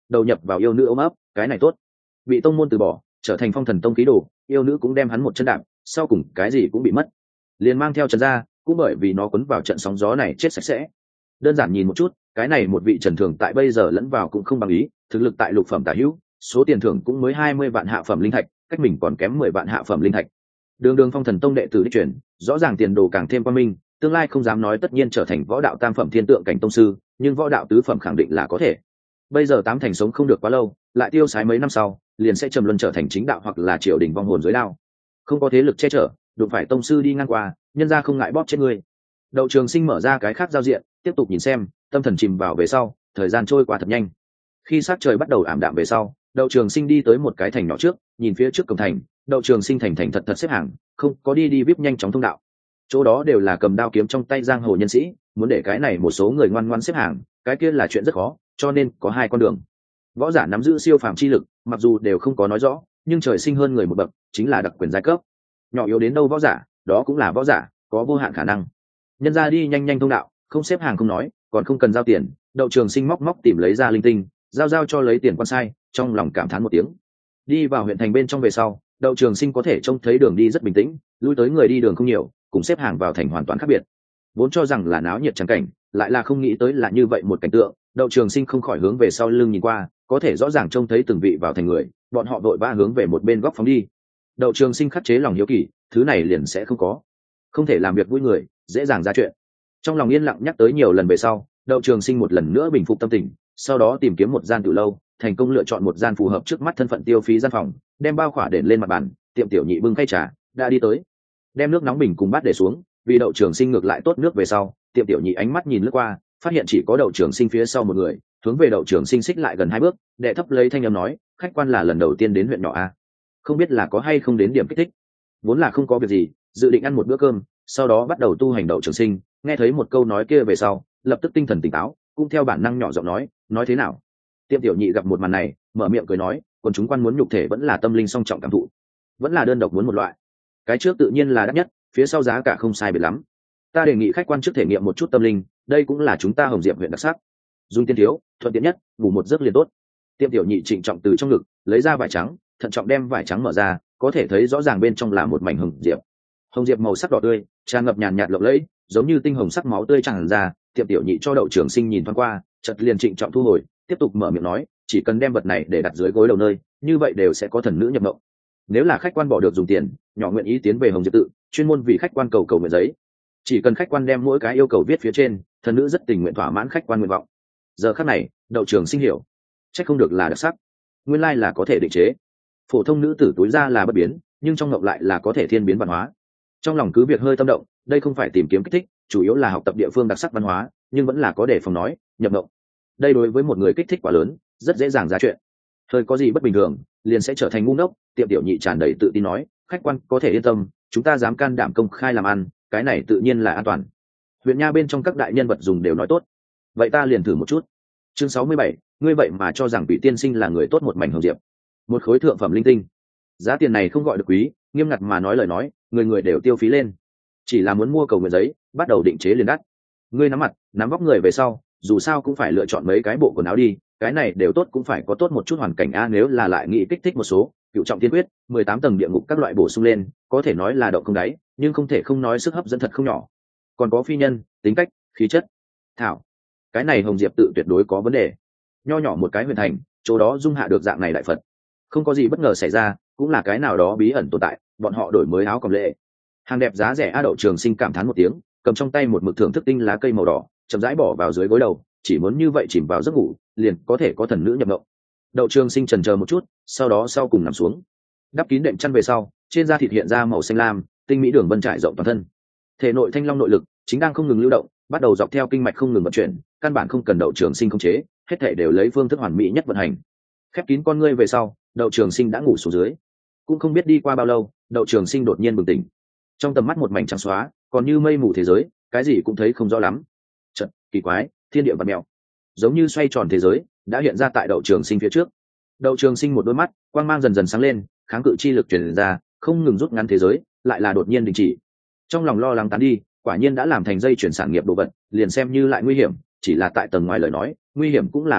S1: đầu nhập vào yêu nữ ôm ấp, cái này tốt. Bị tông môn từ bỏ, trở thành phong thần tông ký đồ, yêu nữ cũng đem hắn một chân đạp, sau cùng cái gì cũng bị mất. Liền mang theo Trần gia, cũng bởi vì nó cuốn vào trận sóng gió này chết sạch sẽ. Đơn giản nhìn một chút, cái này một vị Trần Thường tại bây giờ lẫn vào cũng không bằng ý, thực lực tại lục phẩm tả hữu, số tiền thưởng cũng mới 20 vạn hạ phẩm linh thạch, cách mình còn kém 10 vạn hạ phẩm linh thạch. Đường phong thần tông đệ tử đi chuyển, rõ ràng tiền đồ càng thêm quan minh, tương lai không dám nói tất nhiên trở thành võ đạo tam phẩm thiên tượng cảnh tông sư, nhưng võ đạo tứ phẩm khẳng định là có thể. Bây giờ tám thành sống không được quá lâu, lại tiêu sái mấy năm sau, liền sẽ trầm luân trở thành chính đạo hoặc là triều đình vong hồn dưới đao. Không có thế lực che chở, đụng phải tông sư đi ngang qua, nhân ra không ngại bóp chết người. Đậu Trường Sinh mở ra cái khác giao diện, tiếp tục nhìn xem, tâm thần chìm vào về sau, thời gian trôi qua thật nhanh. Khi sát trời bắt đầu ảm đạm về sau, Đậu Trường Sinh đi tới một cái thành nhỏ trước, nhìn phía trước cổng thành, Đậu Trường Sinh thành thật thật xếp hàng, không có đi vip nhanh chóng thông đạo. Chỗ đó đều là cầm đao kiếm trong tay giang hồ nhân sĩ, muốn để cái này một số người ngoan ngoãn xếp hàng, cái kia là chuyện rất khó, cho nên có hai con đường. Võ giả nắm giữ siêu phàm chi lực, mặc dù đều không có nói rõ, nhưng trời sinh hơn người một bậc, chính là đặc quyền giai cấp. Nhỏ yếu đến đâu võ giả, đó cũng là võ giả, có vô hạn khả năng. Nhân ra đi nhanh thông đạo, không xếp hàng không nói, còn không cần giao tiền. Đậu Trường Sinh móc tìm lấy ra linh tinh, giao cho lấy tiền quan sai, trong lòng cảm thán một tiếng. Đi vào huyện thành bên trong về sau, Đậu Trường Sinh có thể trông thấy đường đi rất bình tĩnh, lui tới người đi đường không nhiều, cùng xếp hàng vào thành hoàn toàn khác biệt. Vốn cho rằng là náo nhiệt trắng cảnh, lại là không nghĩ tới là như vậy một cảnh tượng. Đậu Trường Sinh không khỏi hướng về sau lưng nhìn qua, có thể rõ ràng trông thấy từng vị vào thành người, bọn họ vội vã hướng về một bên góc phóng đi. Đậu Trường Sinh khắc chế lòng hiếu kỳ, thứ này liền sẽ không thể làm việc vui người, dễ dàng ra chuyện. Trong lòng yên lặng nhắc tới nhiều lần về sau, Đậu Trường Sinh một lần nữa bình phục tâm tình, sau đó tìm kiếm một gian tiểu lâu, thành công lựa chọn một gian phù hợp trước mắt thân phận tiêu phí gian phòng, đem bao khỏa đền lên mặt bàn. Tiệm tiểu nhị bưng khay trà đã đi tới, đem nước nóng bình cùng bát để xuống. Vì Đậu Trường Sinh ngược lại tốt nước về sau, tiệm tiểu nhị ánh mắt nhìn lướt qua, phát hiện chỉ có Đậu Trường Sinh phía sau một người, hướng về Đậu Trường Sinh xích lại gần 2 bước, đệ thấp lấy thanh âm nói, khách quan là lần đầu tiên đến huyện nhỏ a, không biết là có hay không đến điểm kích thích. Vốn là không có việc gì, dự định ăn một bữa cơm, sau đó bắt đầu tu hành. Đậu Trường Sinh nghe thấy một câu nói kia về sau, lập tức tinh thần tỉnh táo, cũng theo bản năng nhỏ giọng nói thế nào. Tiệm tiểu nhị gặp một màn này, mở miệng cười nói, còn chúng quan muốn nhục thể vẫn là tâm linh song trọng cảm thụ, vẫn là đơn độc muốn một loại. Cái trước tự nhiên là đắt nhất, phía sau giá cả không sai biệt lắm. Ta đề nghị khách quan trước thể nghiệm một chút tâm linh, đây cũng là chúng ta Hồng Diệp huyện đặc sắc. Dùng tiền thiếu, thuận tiện nhất, ngủ một giấc liền tốt. Tiệm tiểu nhị trịnh trọng từ trong ngực lấy ra vải trắng, thận trọng đem vải trắng mở ra, có thể thấy rõ ràng bên trong là một mảnh hồng diệp. Hồng diệp màu sắc đỏ tươi, tràn ngập nhàn nhạt lộng lẫy, giống như tinh hồng sắc máu tươi tràn ra. Tiệm tiểu nhị cho Đậu Trường Sinh nhìn thoáng qua, chợt liền trịnh trọng thu hồi, tiếp tục mở miệng nói, chỉ cần đem vật này để đặt dưới gối đầu nơi, như vậy đều sẽ có thần nữ nhập mộng. Nếu là khách quan bỏ được dùng tiền, nhỏ nguyện ý tiến về Hồng Diệp tự, chuyên môn vì khách quan cầu nguyện giấy. Chỉ cần khách quan đem mỗi cái yêu cầu viết phía trên, thần nữ rất tình nguyện thỏa mãn khách quan nguyện vọng. Giờ khắc này, Đậu Trường Sinh hiểu, chắc không được là đặc sắc, nguyên lai là có thể định chế. Phổ thông nữ tử túi ra là bất biến, nhưng trong ngộng lại là có thể thiên biến văn hóa. Trong lòng cứ việc hơi tâm động, đây không phải tìm kiếm kích thích, chủ yếu là học tập địa phương đặc sắc văn hóa, nhưng vẫn là có để phòng nói nhập ngộng. Đây đối với một người kích thích quá lớn, rất dễ dàng ra chuyện. Hơi có gì bất bình thường, liền sẽ trở thành ngu ngốc. Tiệm tiểu nhị tràn đầy tự tin nói, khách quan có thể yên tâm, chúng ta dám can đảm công khai làm ăn, cái này tự nhiên là an toàn. Huyện nha bên trong các đại nhân vật dùng đều nói tốt, vậy ta liền thử một chút. Chương 67, ngươi vậy mà cho rằng Vị tiên sinh là người tốt. Một mảnh hồng diệp, một khối thượng phẩm linh tinh, giá tiền này không gọi được quý, nghiêm ngặt mà nói lời nói, người đều tiêu phí lên. Chỉ là muốn mua cầu nguyện giấy, bắt đầu định chế liền đắt. Ngươi nắm mặt nắm vóc người về sau, dù sao cũng phải lựa chọn mấy cái bộ quần áo đi, cái này đều tốt cũng phải có tốt một chút hoàn cảnh a. Nếu là lại nghĩ kích thích một số, cựu trọng tiên quyết, 18 tầng địa ngục các loại bổ sung lên, có thể nói là động không đáy, nhưng không thể không nói sức hấp dẫn thật không nhỏ. Còn có phi nhân, tính cách, khí chất, thảo, cái này Hồng Diệp tự tuyệt đối có vấn đề. Nho nhỏ một cái huyện thành, chỗ đó dung hạ được dạng này đại Phật, không có gì bất ngờ xảy ra, cũng là cái nào đó bí ẩn tồn tại. Bọn họ đổi mới áo cầm lệ, hàng đẹp giá rẻ a. Đậu Trường Sinh cảm thán một tiếng, cầm trong tay một mực thưởng thức tinh lá cây màu đỏ, chậm rãi bỏ vào dưới gối đầu, chỉ muốn như vậy chìm vào giấc ngủ, liền có thể có thần nữ nhập ngộng. Đậu Trường Sinh chần chờ một chút, sau đó sau cùng nằm xuống, đắp kín đệm chăn về sau, trên da thịt hiện ra màu xanh lam, tinh mỹ đường vân trải rộng toàn thân. Thể nội thanh long nội lực chính đang không ngừng lưu động, bắt đầu dọc theo kinh mạch không ngừng vận chuyển, căn bản không cần Đậu Trường Sinh khống chế, hết thể đều lấy phương thức hoàn mỹ nhất vận hành. Khép kín con ngươi về sau, Đậu Trường Sinh đã ngủ xuống dưới. Cũng không biết đi qua bao lâu, Đậu Trường Sinh đột nhiên bừng tỉnh, trong tầm mắt một mảnh trắng xóa, còn như mây mù thế giới, cái gì cũng thấy không rõ lắm. Chợt, kỳ quái, thiên địa vặn mèo, giống như xoay tròn thế giới đã hiện ra tại Đậu Trường Sinh phía trước. Đậu Trường Sinh một đôi mắt quang mang dần dần sáng lên, kháng cự chi lực truyền ra, không ngừng rút ngắn thế giới, lại là đột nhiên đình chỉ. Trong lòng lo lắng tán đi, quả nhiên đã làm thành dây chuyển sản nghiệp đồ vật, liền xem như lại nguy hiểm, chỉ là tại tầng ngoài lời nói, nguy hiểm cũng là có hạn,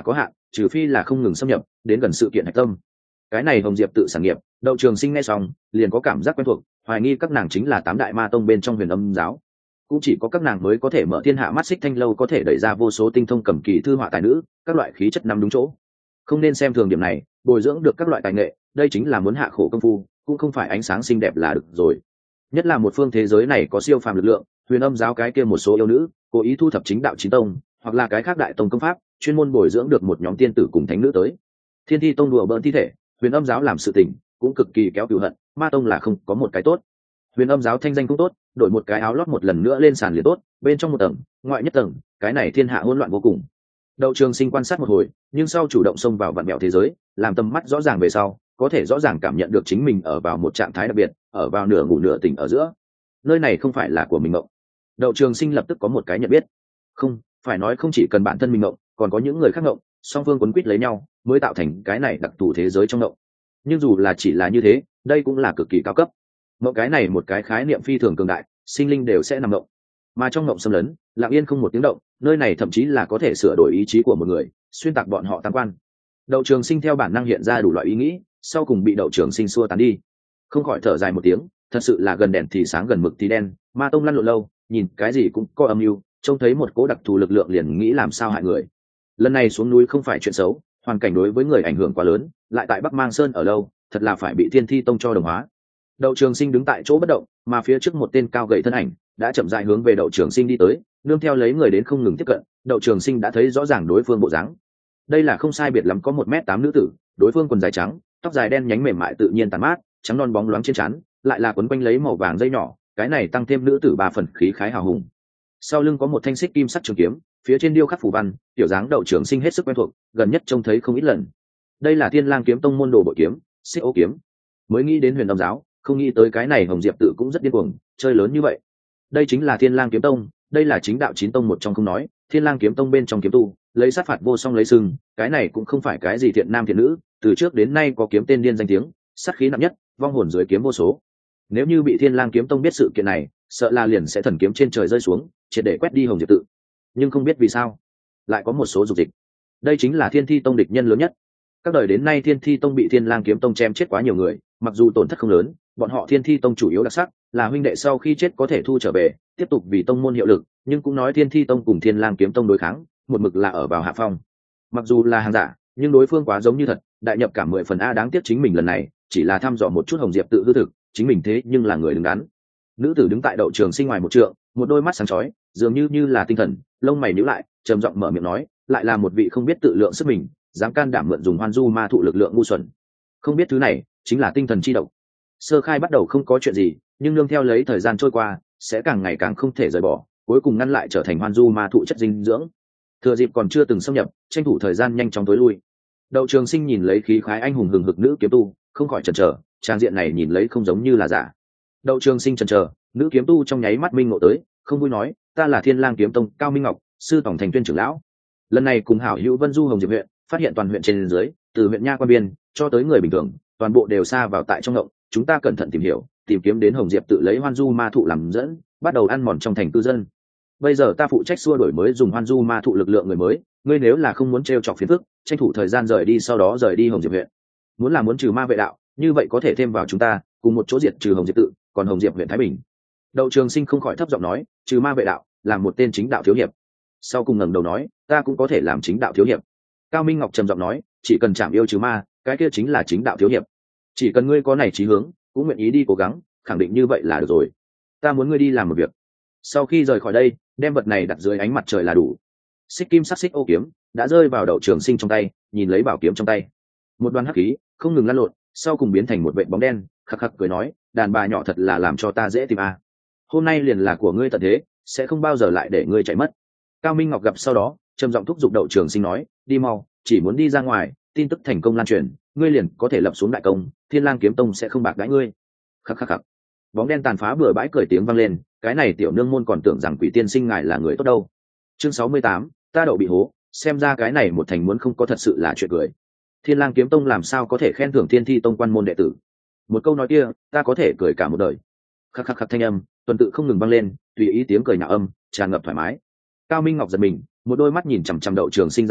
S1: trừ phi là không ngừng xâm nhập đến gần sự kiện hạch tâm. Cái này hồng diệp tự sản nghiệp, Đậu Trường Sinh nghe xong liền có cảm giác quen thuộc, hoài nghi các nàng chính là 8 đại ma tông bên trong Huyền Âm giáo. Cũng chỉ có các nàng mới có thể mở thiên hạ mắt xích thanh lâu, có thể đẩy ra vô số tinh thông cầm kỳ thư họa tài nữ, các loại khí chất nằm đúng chỗ. Không nên xem thường điểm này, bồi dưỡng được các loại tài nghệ, đây chính là muốn hạ khổ công phu, cũng không phải ánh sáng xinh đẹp là được rồi. Nhất là một phương thế giới này có siêu phàm lực lượng, Huyền Âm giáo cái kia một số yêu nữ, cố ý thu thập chính đạo chín tông, hoặc là cái khác đại tông công pháp, chuyên môn bồi dưỡng được một nhóm tiên tử cùng thánh nữ tới. Thiên Thi tông đùa bỡn thi thể, Huyền Âm giáo làm sự tình cũng cực kỳ kéo cừu hận, ma tông là không có một cái tốt. Huyền Âm giáo thanh danh cũng tốt, đổi một cái áo lót một lần nữa lên sàn liền tốt, bên trong một tầng, ngoại nhất tầng, cái này thiên hạ hỗn loạn vô cùng. Đậu Trường Sinh quan sát một hồi, nhưng sau chủ động xông vào vạn mẹo thế giới, làm tầm mắt rõ ràng về sau, có thể rõ ràng cảm nhận được chính mình ở vào một trạng thái đặc biệt, ở vào nửa ngủ nửa tỉnh ở giữa. Nơi này không phải là của mình mộng. Đậu Trường Sinh lập tức có một cái nhận biết. Không, phải nói không chỉ cần bản thân mình mộng, còn có những người khác mộng, song phương quấn quýt lấy nhau, mới tạo thành cái này đặc thù thế giới trong mộng. Nhưng dù là chỉ là như thế, đây cũng là cực kỳ cao cấp. Mộng cái này một cái khái niệm phi thường cường đại, sinh linh đều sẽ nằm mộng. Mà trong mộng xâm lấn, lặng yên không một tiếng động, nơi này thậm chí là có thể sửa đổi ý chí của một người, xuyên tạc bọn họ tam quan. Đậu Trường Sinh theo bản năng hiện ra đủ loại ý nghĩ, sau cùng bị Đậu Trường Sinh xua tán đi. Không khỏi thở dài một tiếng, thật sự là gần đèn thì sáng gần mực thì đen, ma tông lăn lộn lâu, nhìn cái gì cũng có âm mưu, trông thấy một cố đặc thù lực lượng liền nghĩ làm sao hại người. Lần này xuống núi không phải chuyện xấu, hoàn cảnh đối với người ảnh hưởng quá lớn, lại tại Bắc Mang Sơn ở lâu, thật là phải bị Thiên Thi tông cho đồng hóa. Đậu Trường Sinh đứng tại chỗ bất động, mà phía trước một tên cao gầy thân ảnh đã chậm rãi hướng về Đậu Trường Sinh đi tới, nương theo lấy người đến không ngừng tiếp cận. Đậu Trường Sinh đã thấy rõ ràng đối phương bộ dáng. Đây là không sai biệt lắm có 1m8 nữ tử, đối phương quần dài trắng, tóc dài đen nhánh mềm mại tự nhiên tàn mát, trắng non bóng loáng trên trán, lại là quấn quanh lấy màu vàng dây nhỏ, cái này tăng thêm nữ tử 3 phần khí khái hào hùng. Sau lưng có một thanh xích kim sắc trường kiếm, phía trên điêu khắc phù văn, tiểu dáng Đậu Trường Sinh hết sức quen thuộc, gần nhất trông thấy không ít lần. Đây là Thiên Lang kiếm tông môn đồ bội kiếm, Xích Ô kiếm. Mới nghĩ đến Huyền Âm giáo, không nghĩ tới cái này Hồng Diệp tự cũng rất điên cuồng, chơi lớn như vậy. Đây chính là Thiên Lang kiếm tông, đây là chính đạo chín tông một trong không nói, Thiên Lang kiếm tông bên trong kiếm tu, lấy sát phạt vô song lấy sừng, cái này cũng không phải cái gì thiện nam thiện nữ, từ trước đến nay có kiếm tên điên danh tiếng, sát khí nặng nhất, vong hồn dưới kiếm vô số. Nếu như bị Thiên Lang kiếm tông biết sự kiện này, sợ là liền sẽ thần kiếm trên trời rơi xuống, triệt để quét đi Hồng Diệp tự. Nhưng không biết vì sao, lại có một số dục dịch. Đây chính là Thiên Thi tông địch nhân lớn nhất. Các đời đến nay Thiên Thi tông bị Thiên Lang kiếm tông chém chết quá nhiều người, mặc dù tổn thất không lớn, bọn họ Thiên Thi tông chủ yếu đặc sắc là huynh đệ sau khi chết có thể thu trở về, tiếp tục vì tông môn hiệu lực, nhưng cũng nói Thiên Thi tông cùng Thiên Lang kiếm tông đối kháng, một mực là ở vào hạ phong. Mặc dù là hàng giả, nhưng đối phương quá giống như thật, đại nhập cả 10 phần a, đáng tiếc chính mình lần này chỉ là thăm dò một chút Hồng Diệp tự hư thực, chính mình thế nhưng là người đứng đắn. Nữ tử đứng tại Đậu Trường Sinh ngoài một trượng, một đôi mắt sáng chói, dường như là tinh thần, lông mày nhíu lại, trầm giọng mở miệng nói, lại là một vị không biết tự lượng sức mình, dám can đảm mượn dùng Hoan Du ma thụ lực lượng ngu xuẩn. Không biết thứ này chính là tinh thần chi độc. Sơ khai bắt đầu không có chuyện gì, nhưng nương theo lấy thời gian trôi qua, sẽ càng ngày càng không thể rời bỏ, cuối cùng ngăn lại trở thành Hoan Du ma thụ chất dinh dưỡng. Thừa dịp còn chưa từng xâm nhập, tranh thủ thời gian nhanh chóng tối lui. Đậu Trường Sinh nhìn lấy khí khái anh hùng hừng hực nữ kiếm tu, không khỏi chần chờ, trang diện này nhìn lấy không giống như là giả. Đậu Trường Sinh chần chờ, nữ kiếm tu trong nháy mắt minh ngộ tới, không vui nói, ta là Thiên Lang kiếm tông Cao Minh Ngọc, sư tổng thành tuyên trưởng lão. Lần này cùng hảo hữu Vân Du Hồng Diệp huyện, phát hiện toàn huyện trên dưới, từ huyện nha quan biên cho tới người bình thường, toàn bộ đều xa vào tại trong ngộng. Chúng ta cẩn thận tìm hiểu, tìm kiếm đến Hồng Diệp tự lấy Hoan Du ma thụ làm dẫn, bắt đầu ăn mòn trong thành cư dân. Bây giờ ta phụ trách xua đổi mới dùng Hoan Du ma thụ lực lượng người mới, ngươi nếu là không muốn trêu chọc phiền phức, tranh thủ thời gian rời đi, sau đó rời đi Hồng Diệp huyện. Muốn trừ ma vệ đạo, như vậy có thể thêm vào chúng ta, cùng một chỗ diệt trừ Hồng Diệp tự, còn Hồng Diệp huyện Thái Bình. Đậu Trường Sinh không khỏi thấp giọng nói, trừ ma vệ đạo, làm một tên chính đạo thiếu hiệp. Sau cùng ngẩng đầu nói, ta cũng có thể làm chính đạo thiếu hiệp. Cao Minh Ngọc trầm giọng nói, chỉ cần chạm yêu trừ ma, cái kia chính là chính đạo thiếu hiệp. Chỉ cần ngươi có này chí hướng, cũng nguyện ý đi cố gắng, khẳng định như vậy là được rồi. Ta muốn ngươi đi làm một việc. Sau khi rời khỏi đây, đem vật này đặt dưới ánh mặt trời là đủ. Xích kim sắc xích ô kiếm đã rơi vào Đậu Trường Sinh trong tay, nhìn lấy bảo kiếm trong tay, một đoàn hắc khí không ngừng lăn lộn, sau cùng biến thành một vệt bóng đen, khắc khắc cười nói, đàn bà nhỏ thật là làm cho ta dễ tìm a. Hôm nay liền là của ngươi tận thế, sẽ không bao giờ lại để ngươi chạy mất. Cao Minh Ngọc gặp sau đó, trầm giọng thúc giục Đậu Trường Sinh nói, đi mau, chỉ muốn đi ra ngoài, tin tức thành công lan truyền, ngươi liền có thể lập xuống đại công, Thiên Lang kiếm tông sẽ không bạc đãi ngươi. Khắc khắc khắc. Bóng đen tàn phá bừa bãi cười tiếng vang lên, cái này tiểu nương môn còn tưởng rằng Quỷ tiên sinh ngài là người tốt đâu. Chương 68, ta đậu bị hố, xem ra cái này một thành muốn không có thật sự là chuyện cười. Thiên Lang kiếm tông làm sao có thể khen thưởng Thiên Thi tông quan môn đệ tử? Một câu nói kia, ta có thể cười cả một đời. Khắc khắc khắc thanh âm, tuần tự không ngừng vang lên, tùy ý tiếng cười nhạo âm, tràn ngập thoải mái. Cao Minh Ngọc giật mình, một đôi mắt nhìn chằm chằm Đậu Trường Sinh giảng đạo,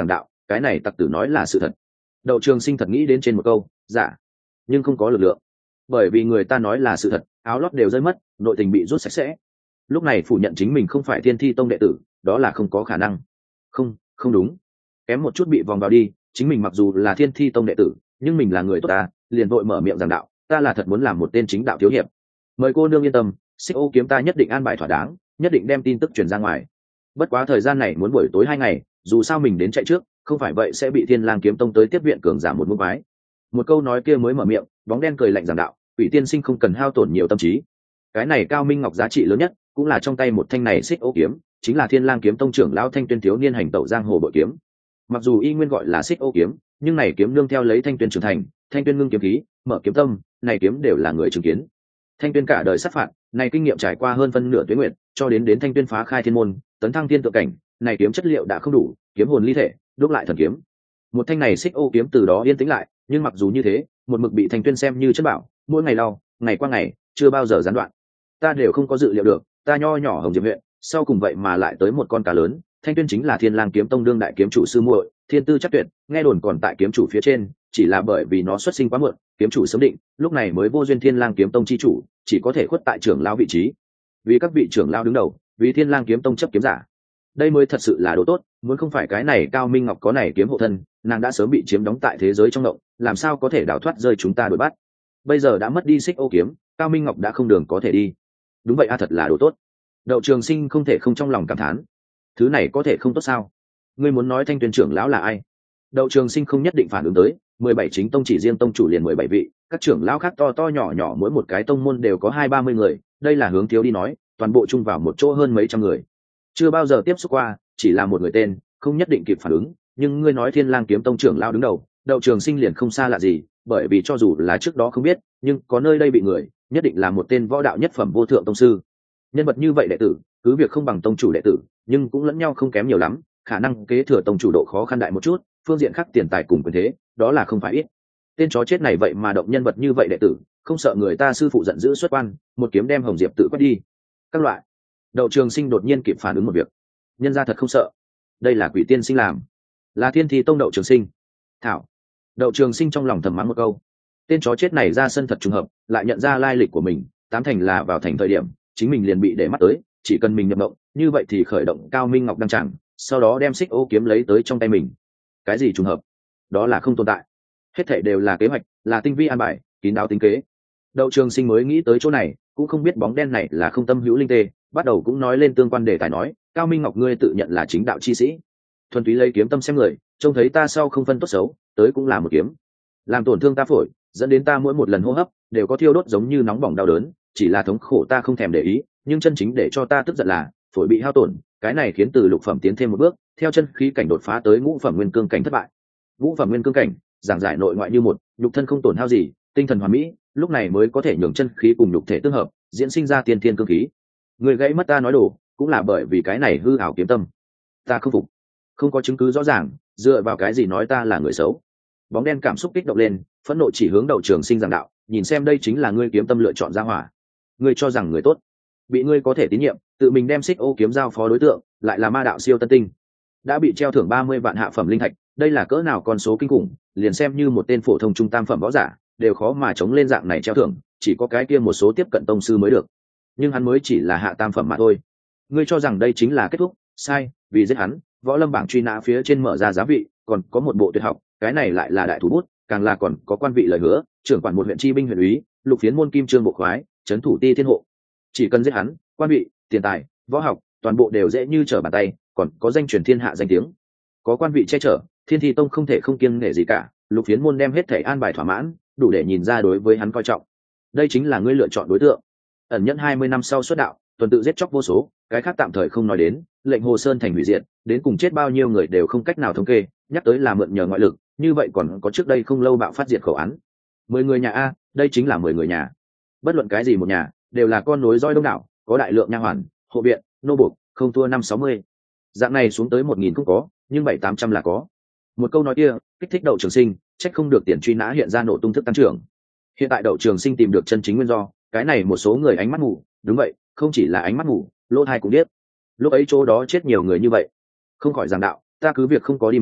S1: cái này tặc tử nói là sự thật. Đậu Trường Sinh thật nghĩ đến trên một câu dạ, nhưng không có lực lượng, bởi vì người ta nói là sự thật, áo lót đều rơi mất, nội tình bị rút sạch sẽ. Lúc này phủ nhận chính mình không phải Thiên Thi Tông đệ tử, đó là không có khả năng. Không đúng, kém một chút bị vòng vào đi. Chính mình mặc dù là Thiên Thi Tông đệ tử, nhưng mình là người tốt ta, liền vội mở miệng giảng đạo, ta là thật muốn làm một tên chính đạo thiếu hiệp. Mời cô nương yên tâm, Xích Ô kiếm ta nhất định an bài thỏa đáng, nhất định đem tin tức truyền ra ngoài. Bất quá thời gian này muốn buổi tối 2 ngày, dù sao mình đến chạy trước, không phải vậy sẽ bị Thiên Lang kiếm tông tới tiếp viện cường giả một môn quái. Một câu nói kia mới mở miệng, bóng đen cười lạnh giảng đạo, Quỷ tiên sinh không cần hao tổn nhiều tâm trí. Cái này Cao Minh Ngọc giá trị lớn nhất, cũng là trong tay một thanh này Xích Ô kiếm, chính là Thiên Lang kiếm tông trưởng lão Thanh Tuyên thiếu niên hành tẩu giang hồ bội kiếm. Mặc dù y nguyên gọi là Xích Ô kiếm, nhưng này kiếm nương theo lấy Thanh Tuyên trưởng thành, Thanh Tuyên ngưng kiếm khí, mở kiếm tâm, này kiếm đều là người chứng kiến. Thanh Tuyên cả đời sát phạt, này kinh nghiệm trải qua hơn phân nửa tuế nguyệt, cho đến Thanh Tuyên phá khai thiên môn, tấn thăng thiên tượng cảnh, này kiếm chất liệu đã không đủ, kiếm hồn ly thể, đúc lại thần kiếm. Một thanh này Xích Ô kiếm từ đó yên tĩnh lại, nhưng mặc dù như thế, một mực bị Thanh Tuyên xem như chất bảo, mỗi ngày lau, ngày qua ngày, chưa bao giờ gián đoạn. Ta đều không có dự liệu được, ta nho nhỏ Hồng Diệp huyện, sau cùng vậy mà lại tới một con cá lớn. Thanh Tuyên chính là Thiên Lang kiếm tông đương đại kiếm chủ sư muội, thiên tư chắc tuyệt, nghe đồn còn tại kiếm chủ phía trên, chỉ là bởi vì nó xuất sinh quá muộn, kiếm chủ sớm định, lúc này mới vô duyên Thiên Lang kiếm tông chi chủ, chỉ có thể khuất tại trưởng lão vị trí. Vì các vị trưởng lão đứng đầu, vì Thiên Lang kiếm tông chấp kiếm giả, đây mới thật sự là đồ tốt. Muốn không phải cái này Cao Minh Ngọc có này kiếm hộ thân, nàng đã sớm bị chiếm đóng tại thế giới trong động, làm sao có thể đào thoát rơi chúng ta đuổi bắt. Bây giờ đã mất đi Xích Ô kiếm, Cao Minh Ngọc đã không đường có thể đi. Đúng vậy a, thật là đồ tốt. Đậu Trường Sinh không thể không trong lòng cảm thán, thứ này có thể không tốt sao? Ngươi muốn nói Thanh Tuyên trưởng lão là ai? Đậu Trường Sinh không nhất định phản ứng tới, 17 chính tông chỉ riêng tông chủ liền 17 vị, các trưởng lão khác to to nhỏ nhỏ mỗi một cái tông môn đều có 20-30 người, đây là hướng thiếu đi nói, toàn bộ chung vào một chỗ hơn mấy trăm người. Chưa bao giờ tiếp xúc qua, chỉ là một người tên, không nhất định kịp phản ứng, nhưng ngươi nói Thiên Lang kiếm tông trưởng lão đứng đầu, Đậu Trường Sinh liền không xa lạ gì, bởi vì cho dù là trước đó không biết, nhưng có nơi đây bị người, nhất định là một tên võ đạo nhất phẩm vô thượng tông sư. Nhân vật như vậy đệ tử, cứ việc không bằng tông chủ đệ tử, nhưng cũng lẫn nhau không kém nhiều lắm, khả năng kế thừa tông chủ độ khó khăn đại một chút, phương diện khác tiền tài cùng quyền thế, đó là không phải ít. Tên chó chết này vậy mà động nhân vật như vậy đệ tử, không sợ người ta sư phụ giận dữ xuất quan, một kiếm đem Hồng Diệp tự quét đi. Các loại. Đậu Trường Sinh đột nhiên kịp phản ứng một việc, nhân gia thật không sợ, đây là Quỷ tiên sinh làm, là Thiên Thi tông Đậu Trường Sinh. Thảo. Đậu Trường Sinh trong lòng thầm mắng một câu, tên chó chết này ra sân thật trùng hợp, lại nhận ra lai lịch của mình, tám thành là vào thành thời điểm chính mình liền bị để mắt tới, chỉ cần mình nhập động, như vậy thì khởi động Cao Minh Ngọc đăng tràng, sau đó đem Xích Ô kiếm lấy tới trong tay mình. Cái gì trùng hợp? Đó là không tồn tại. Hết thảy đều là kế hoạch, là tinh vi an bài, kín đáo tính kế. Đậu Trường Sinh mới nghĩ tới chỗ này, cũng không biết bóng đen này là không tâm hữu linh tê, bắt đầu cũng nói lên tương quan đề tài nói, Cao Minh Ngọc ngươi tự nhận là chính đạo chi sĩ, thuần túy lấy kiếm tâm xem người, trông thấy ta sau không phân tốt xấu, tới cũng là một kiếm, làm tổn thương ta phổi, dẫn đến ta mỗi một lần hô hấp đều có thiêu đốt giống như nóng bỏng đau đớn, chỉ là thống khổ ta không thèm để ý, nhưng chân chính để cho ta tức giận là phổi bị hao tổn, cái này khiến từ lục phẩm tiến thêm một bước, theo chân khí cảnh đột phá tới ngũ phẩm nguyên cương cảnh thất bại. Ngũ phẩm nguyên cương cảnh, giảng giải nội ngoại như một, nhục thân không tổn hao gì, tinh thần hoàn mỹ, lúc này mới có thể nhường chân khí cùng nhục thể tương hợp, diễn sinh ra tiên thiên cương khí. Người gãy mất ta nói đồ, cũng là bởi vì cái này hư ảo kiếm tâm. Ta không phục, không có chứng cứ rõ ràng, dựa vào cái gì nói ta là người xấu? Bóng đen cảm xúc kích động lên, phẫn nộ chỉ hướng Đậu Trường Sinh giảng đạo, nhìn xem đây chính là ngươi kiếm tâm lựa chọn ra hỏa. Ngươi cho rằng người tốt, bị ngươi có thể tín nhiệm, tự mình đem Xích Ô kiếm giao phó đối tượng, lại là ma đạo siêu tân tinh, đã bị treo thưởng 30 vạn hạ phẩm linh thạch, đây là cỡ nào con số kinh khủng, liền xem như một tên phổ thông trung tam phẩm võ giả, đều khó mà chống lên dạng này treo thưởng, chỉ có cái kia một số tiếp cận tông sư mới được. Nhưng hắn mới chỉ là hạ tam phẩm mà thôi. Ngươi cho rằng đây chính là kết thúc? Sai, vì giết hắn, võ lâm bảng truy nã phía trên mở ra giá vị, còn có một bộ tuyệt học, cái này lại là đại thủ bút, càng là còn có quan vị lời hứa, trưởng quản một huyện chi binh huyện úy, lục phiến môn kim trương bộ khoái, trấn thủ ti thiên hộ. Chỉ cần giết hắn, quan vị, tiền tài, võ học, toàn bộ đều dễ như trở bàn tay, còn có danh truyền thiên hạ danh tiếng. Có quan vị che chở, Thiên Thi tông không thể không kiêng nể gì cả, lục phiến môn đem hết thể an bài thỏa mãn, đủ để nhìn ra đối với hắn coi trọng. Đây chính là ngươi lựa chọn đối tượng. Ẩn nhẫn 20 năm sau xuất đạo, tuần tự giết chóc vô số, cái khác tạm thời không nói đến, lệnh Hồ Sơn thành hủy diệt, đến cùng chết bao nhiêu người đều không cách nào thống kê, nhắc tới là mượn nhờ ngoại lực, như vậy còn có trước đây không lâu bạo phát diệt khẩu án. 10 người nhà a, đây chính là 10 người nhà. Bất luận cái gì một nhà, đều là con nối roi đông đảo, có đại lượng nha hoàn, hộ viện, nô buộc, không thua 5-60. Dạng này xuống tới 1000 cũng có, nhưng 700-800 là có. Một câu nói kia, kích thích Đậu Trường Sinh, trách không được tiền truy nã hiện ra nổ tung thức tăng trưởng. Hiện tại Đậu Trường Sinh tìm được chân chính nguyên do, cái này một số người ánh mắt mù, đúng vậy, không chỉ là ánh mắt mù, lỗ tai cũng điếc. Lúc ấy chỗ đó chết nhiều người như vậy, không khỏi giảng đạo, ta cứ việc không có đi mấy,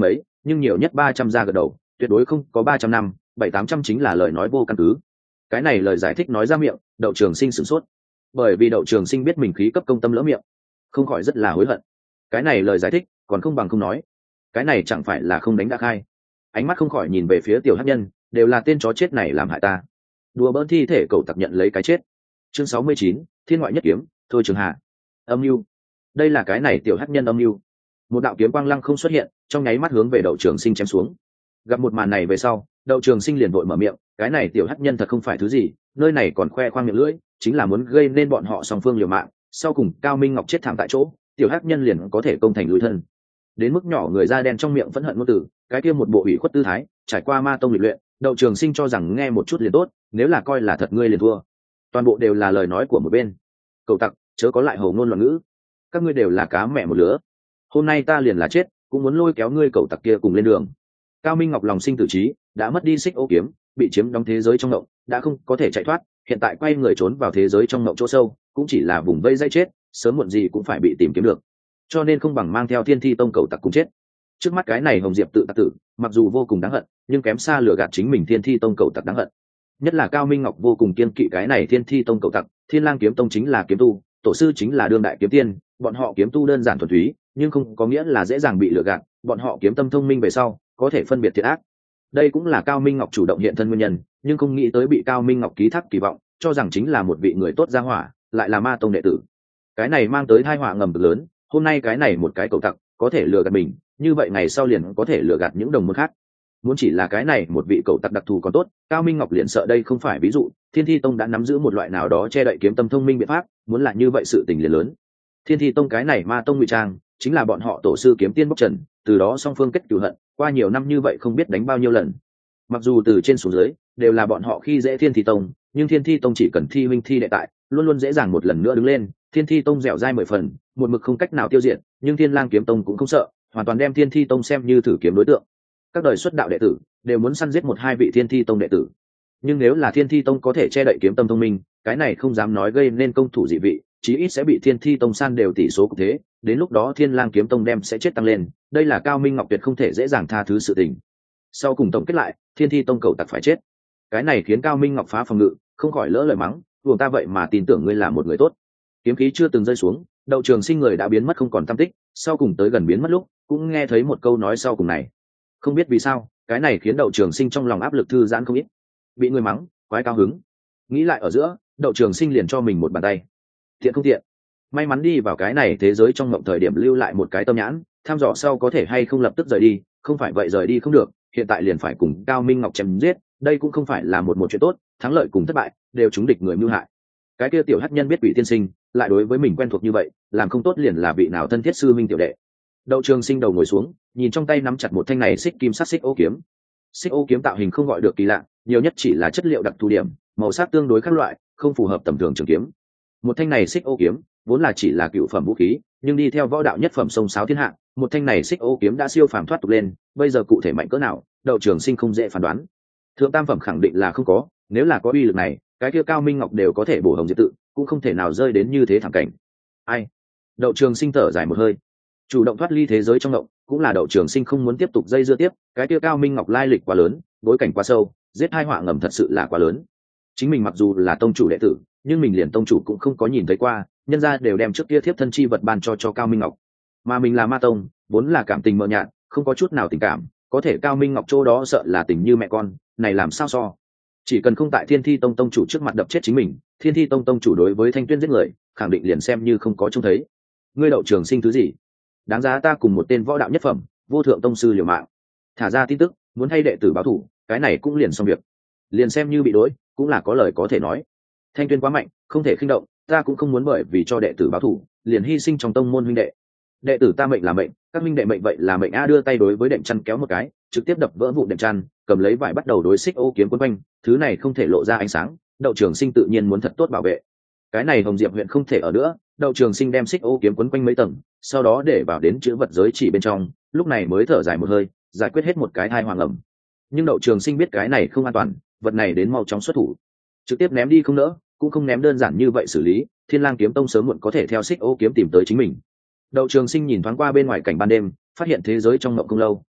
S1: nhưng nhiều nhất 300 ra gật đầu, tuyệt đối không có 300 năm, 700-800 chính là lời nói vô căn cứ. Cái này lời giải thích nói ra miệng, Đậu Trường Sinh sửng sốt, bởi vì Đậu Trường Sinh biết mình khí cấp công tâm lỡ miệng, không khỏi rất là hối hận. Cái này lời giải thích còn không bằng không nói, cái này chẳng phải là không đánh đã khai. Ánh mắt không khỏi nhìn về phía tiểu hắc nhân, đều là tên chó chết này làm hại ta, đùa bỡn thi thể cậu tặc nhận lấy cái chết. Chương 69, Thiên ngoại nhất kiếm, thôi Trường Hà. Âm mưu. Đây là cái này tiểu hắc nhân âm mưu. Một đạo kiếm quang lăng không xuất hiện, trong nháy mắt hướng về Đậu Trường Sinh chém xuống. Gặp một màn này về sau, Đậu Trường Sinh liền vội mở miệng, cái này tiểu hắc nhân thật không phải thứ gì, nơi này còn khoe khoang miệng lưỡi, chính là muốn gây nên bọn họ song phương liều mạng, sau cùng Cao Minh Ngọc chết thảm tại chỗ, tiểu hắc nhân liền có thể công thành lùi thân. Đến mức nhỏ người da đen trong miệng phẫn hận ngôn từ, cái kia một bộ ủy khuất tư thái, trải qua ma tông lịch luyện, Đậu Trường Sinh cho rằng nghe một chút liền tốt, nếu là coi là thật ngươi liền thua. Toàn bộ đều là lời nói của một bên. Cậu tặc, chớ có lại hồ ngôn loạn ngữ, các ngươi đều là cá mẹ một lứa. Hôm nay ta liền là chết, cũng muốn lôi kéo ngươi cậu tặc kia cùng lên đường. Cao Minh Ngọc lòng sinh tử trí, đã mất đi xích ô kiếm, bị chiếm đóng thế giới trong ngộng, đã không có thể chạy thoát, hiện tại quay người trốn vào thế giới trong ngộng chỗ sâu, cũng chỉ là vùng vây dây chết, sớm muộn gì cũng phải bị tìm kiếm được. Cho nên không bằng mang theo Thiên Thi Tông cậu tặc cùng chết. Trước mắt cái này Hồng Diệp tự tặc tử, mặc dù vô cùng đáng hận, nhưng kém xa lừa gạt chính mình Thiên Thi Tông cậu tặc đáng hận. Nhất là Cao Minh Ngọc vô cùng kiên kỵ cái này Thiên Thi Tông cậu tặc, Thiên Lang kiếm tông chính là kiếm tu, tổ sư chính là đương đại kiếm tiên, bọn họ kiếm tu đơn giản thuần túy, nhưng không có nghĩa là dễ dàng bị lừa gạt, bọn họ kiếm tâm thông minh về sau, có thể phân biệt thiện ác. Đây cũng là Cao Minh Ngọc chủ động hiện thân nguyên nhân, nhưng không nghĩ tới bị Cao Minh Ngọc ký thác kỳ vọng, cho rằng chính là một vị người tốt gia hỏa, lại là ma tông đệ tử. Cái này mang tới tai họa ngầm cực lớn, hôm nay cái này một cái cậu tặc có thể lừa gạt mình, như vậy ngày sau liền có thể lừa gạt những đồng môn khác. Muốn chỉ là cái này một vị cậu tặc đặc thù còn tốt, Cao Minh Ngọc liền sợ đây không phải ví dụ, Thiên Thi Tông đã nắm giữ một loại nào đó che đậy kiếm tâm thông minh biện pháp, muốn là như vậy sự tình liền lớn. Thiên Thi Tông cái này ma tông ngụy trang, chính là bọn họ tổ sư kiếm tiên bốc trần, từ đó song phương kết cửu hận, qua nhiều năm như vậy không biết đánh bao nhiêu lần. Mặc dù từ trên xuống dưới đều là bọn họ khi dễ Thiên Thi Tông, nhưng Thiên Thi Tông chỉ cần thi huynh thi đệ tại, luôn luôn dễ dàng một lần nữa đứng lên. Thiên Thi Tông dẻo dai 10 phần, một mực không cách nào tiêu diệt, nhưng Thiên Lang kiếm tông cũng không sợ, hoàn toàn đem Thiên Thi Tông xem như thử kiếm đối tượng. Các đời xuất đạo đệ tử đều muốn săn giết một hai vị Thiên Thi Tông đệ tử, nhưng nếu là Thiên Thi Tông có thể che đậy kiếm tâm thông minh, cái này không dám nói gây nên công thủ dị vị, chí ít sẽ bị Thiên Thi Tông san đều tỷ số cục thế, đến lúc đó Thiên Lang kiếm tông đem sẽ chết tăng lên, đây là Cao Minh Ngọc tuyệt không thể dễ dàng tha thứ sự tình. Sau cùng tổng kết lại, Thiên Thi Tông cầu tặc phải chết. Cái này khiến Cao Minh Ngọc phá phòng ngự, không khỏi lỡ lời mắng, "Buồn ta vậy mà tin tưởng ngươi là một người tốt." Kiếm khí chưa từng rơi xuống, Đậu Trường Sinh người đã biến mất không còn tăm tích, sau cùng tới gần biến mất lúc, cũng nghe thấy một câu nói sau cùng này. Không biết vì sao, cái này khiến Đậu Trường Sinh trong lòng áp lực thư giãn không ít. Bị người mắng, quái cao hứng. Nghĩ lại ở giữa, Đậu Trường Sinh liền cho mình một bàn tay. Thiện không thiện? May mắn đi vào cái này thế giới trong mộng thời điểm lưu lại một cái tâm nhãn, tham dò sau có thể hay không lập tức rời đi, không phải vậy rời đi không được, hiện tại liền phải cùng Cao Minh Ngọc chém giết, đây cũng không phải là một chuyện tốt, thắng lợi cùng thất bại đều trúng địch người mưu hại. Cái kia tiểu hắc nhân biết bị tiên sinh, lại đối với mình quen thuộc như vậy, làm không tốt liền là vị nào thân thiết sư minh tiểu đệ. Đậu Trường Sinh đầu ngồi xuống, nhìn trong tay nắm chặt một thanh này xích kim sắc xích ô kiếm. Xích ô kiếm tạo hình không gọi được kỳ lạ, nhiều nhất chỉ là chất liệu đặc thù điểm, màu sắc tương đối khác loại, không phù hợp tầm thường trường kiếm. Một thanh này xích ô kiếm vốn là chỉ là cựu phẩm vũ khí, nhưng đi theo võ đạo nhất phẩm sông sáo thiên hạ, một thanh này xích ô kiếm đã siêu phàm thoát tục lên, bây giờ cụ thể mạnh cỡ nào, Đậu Trường Sinh không dễ phán đoán. Thượng tam phẩm khẳng định là không có, nếu là có uy lực này, cái kia Cao Minh Ngọc đều có thể bổ Hồng Diệp tự, cũng không thể nào rơi đến như thế thảm cảnh. Ai? Đậu Trường Sinh thở dài một hơi, chủ động thoát ly thế giới trong động, cũng là Đậu Trường Sinh không muốn tiếp tục dây dưa tiếp, cái kia Cao Minh Ngọc lai lịch quá lớn, bối cảnh quá sâu, giết hai họa ngầm thật sự là quá lớn. Chính mình mặc dù là tông chủ đệ tử, nhưng mình liền tông chủ cũng không có nhìn thấy qua, nhân gia đều đem trước kia thiếp thân chi vật ban cho Cao Minh Ngọc, mà mình là ma tông, vốn là cảm tình mờ nhạt, không có chút nào tình cảm, có thể Cao Minh Ngọc chỗ đó sợ là tình như mẹ con, này làm sao so? Chỉ cần không tại Thiên Thi Tông tông chủ trước mặt đập chết chính mình, Thiên Thi Tông tông chủ đối với Thanh Tuyên giết người, khẳng định liền xem như không có trông thấy. Ngươi Đậu Trường Sinh thứ gì? Đáng giá ta cùng một tên võ đạo nhất phẩm, vô thượng tông sư liều mạng, thả ra tin tức, muốn thay đệ tử báo thù, cái này cũng liền xong việc. Liền xem như bị đối, cũng là có lời có thể nói. Thanh Tuyên quá mạnh, không thể khinh động, ta cũng không muốn bởi vì cho đệ tử báo thù, liền hy sinh trong tông môn huynh đệ. Đệ tử ta mệnh là mệnh, các minh đệ mệnh vậy là mệnh a, đưa tay đối với đệm chăn kéo một cái, trực tiếp đập vỡ vụn đệm chăn, cầm lấy vải bắt đầu đối xích ô kiếm quấn quanh, thứ này không thể lộ ra ánh sáng, Đậu Trường Sinh tự nhiên muốn thật tốt bảo vệ. Cái này Hồng Diệp huyện không thể ở nữa, Đậu Trường Sinh đem xích ô kiếm quấn quanh mấy tầng, sau đó để vào đến chữ vật giới chỉ bên trong, lúc này mới thở dài một hơi, giải quyết hết một cái thai hoàng ẩm. Nhưng Đậu Trường Sinh biết cái này không an toàn, vật này đến mau chóng xuất thủ, trực tiếp ném đi không nỡ, cũng không ném đơn giản như vậy xử lý, Thiên Lang kiếm tông sớm muộn có thể theo xích ô kiếm tìm tới chính mình. Đậu Trường Sinh nhìn thoáng qua bên ngoài cảnh ban đêm, phát hiện thế giới trong mộng không lâu,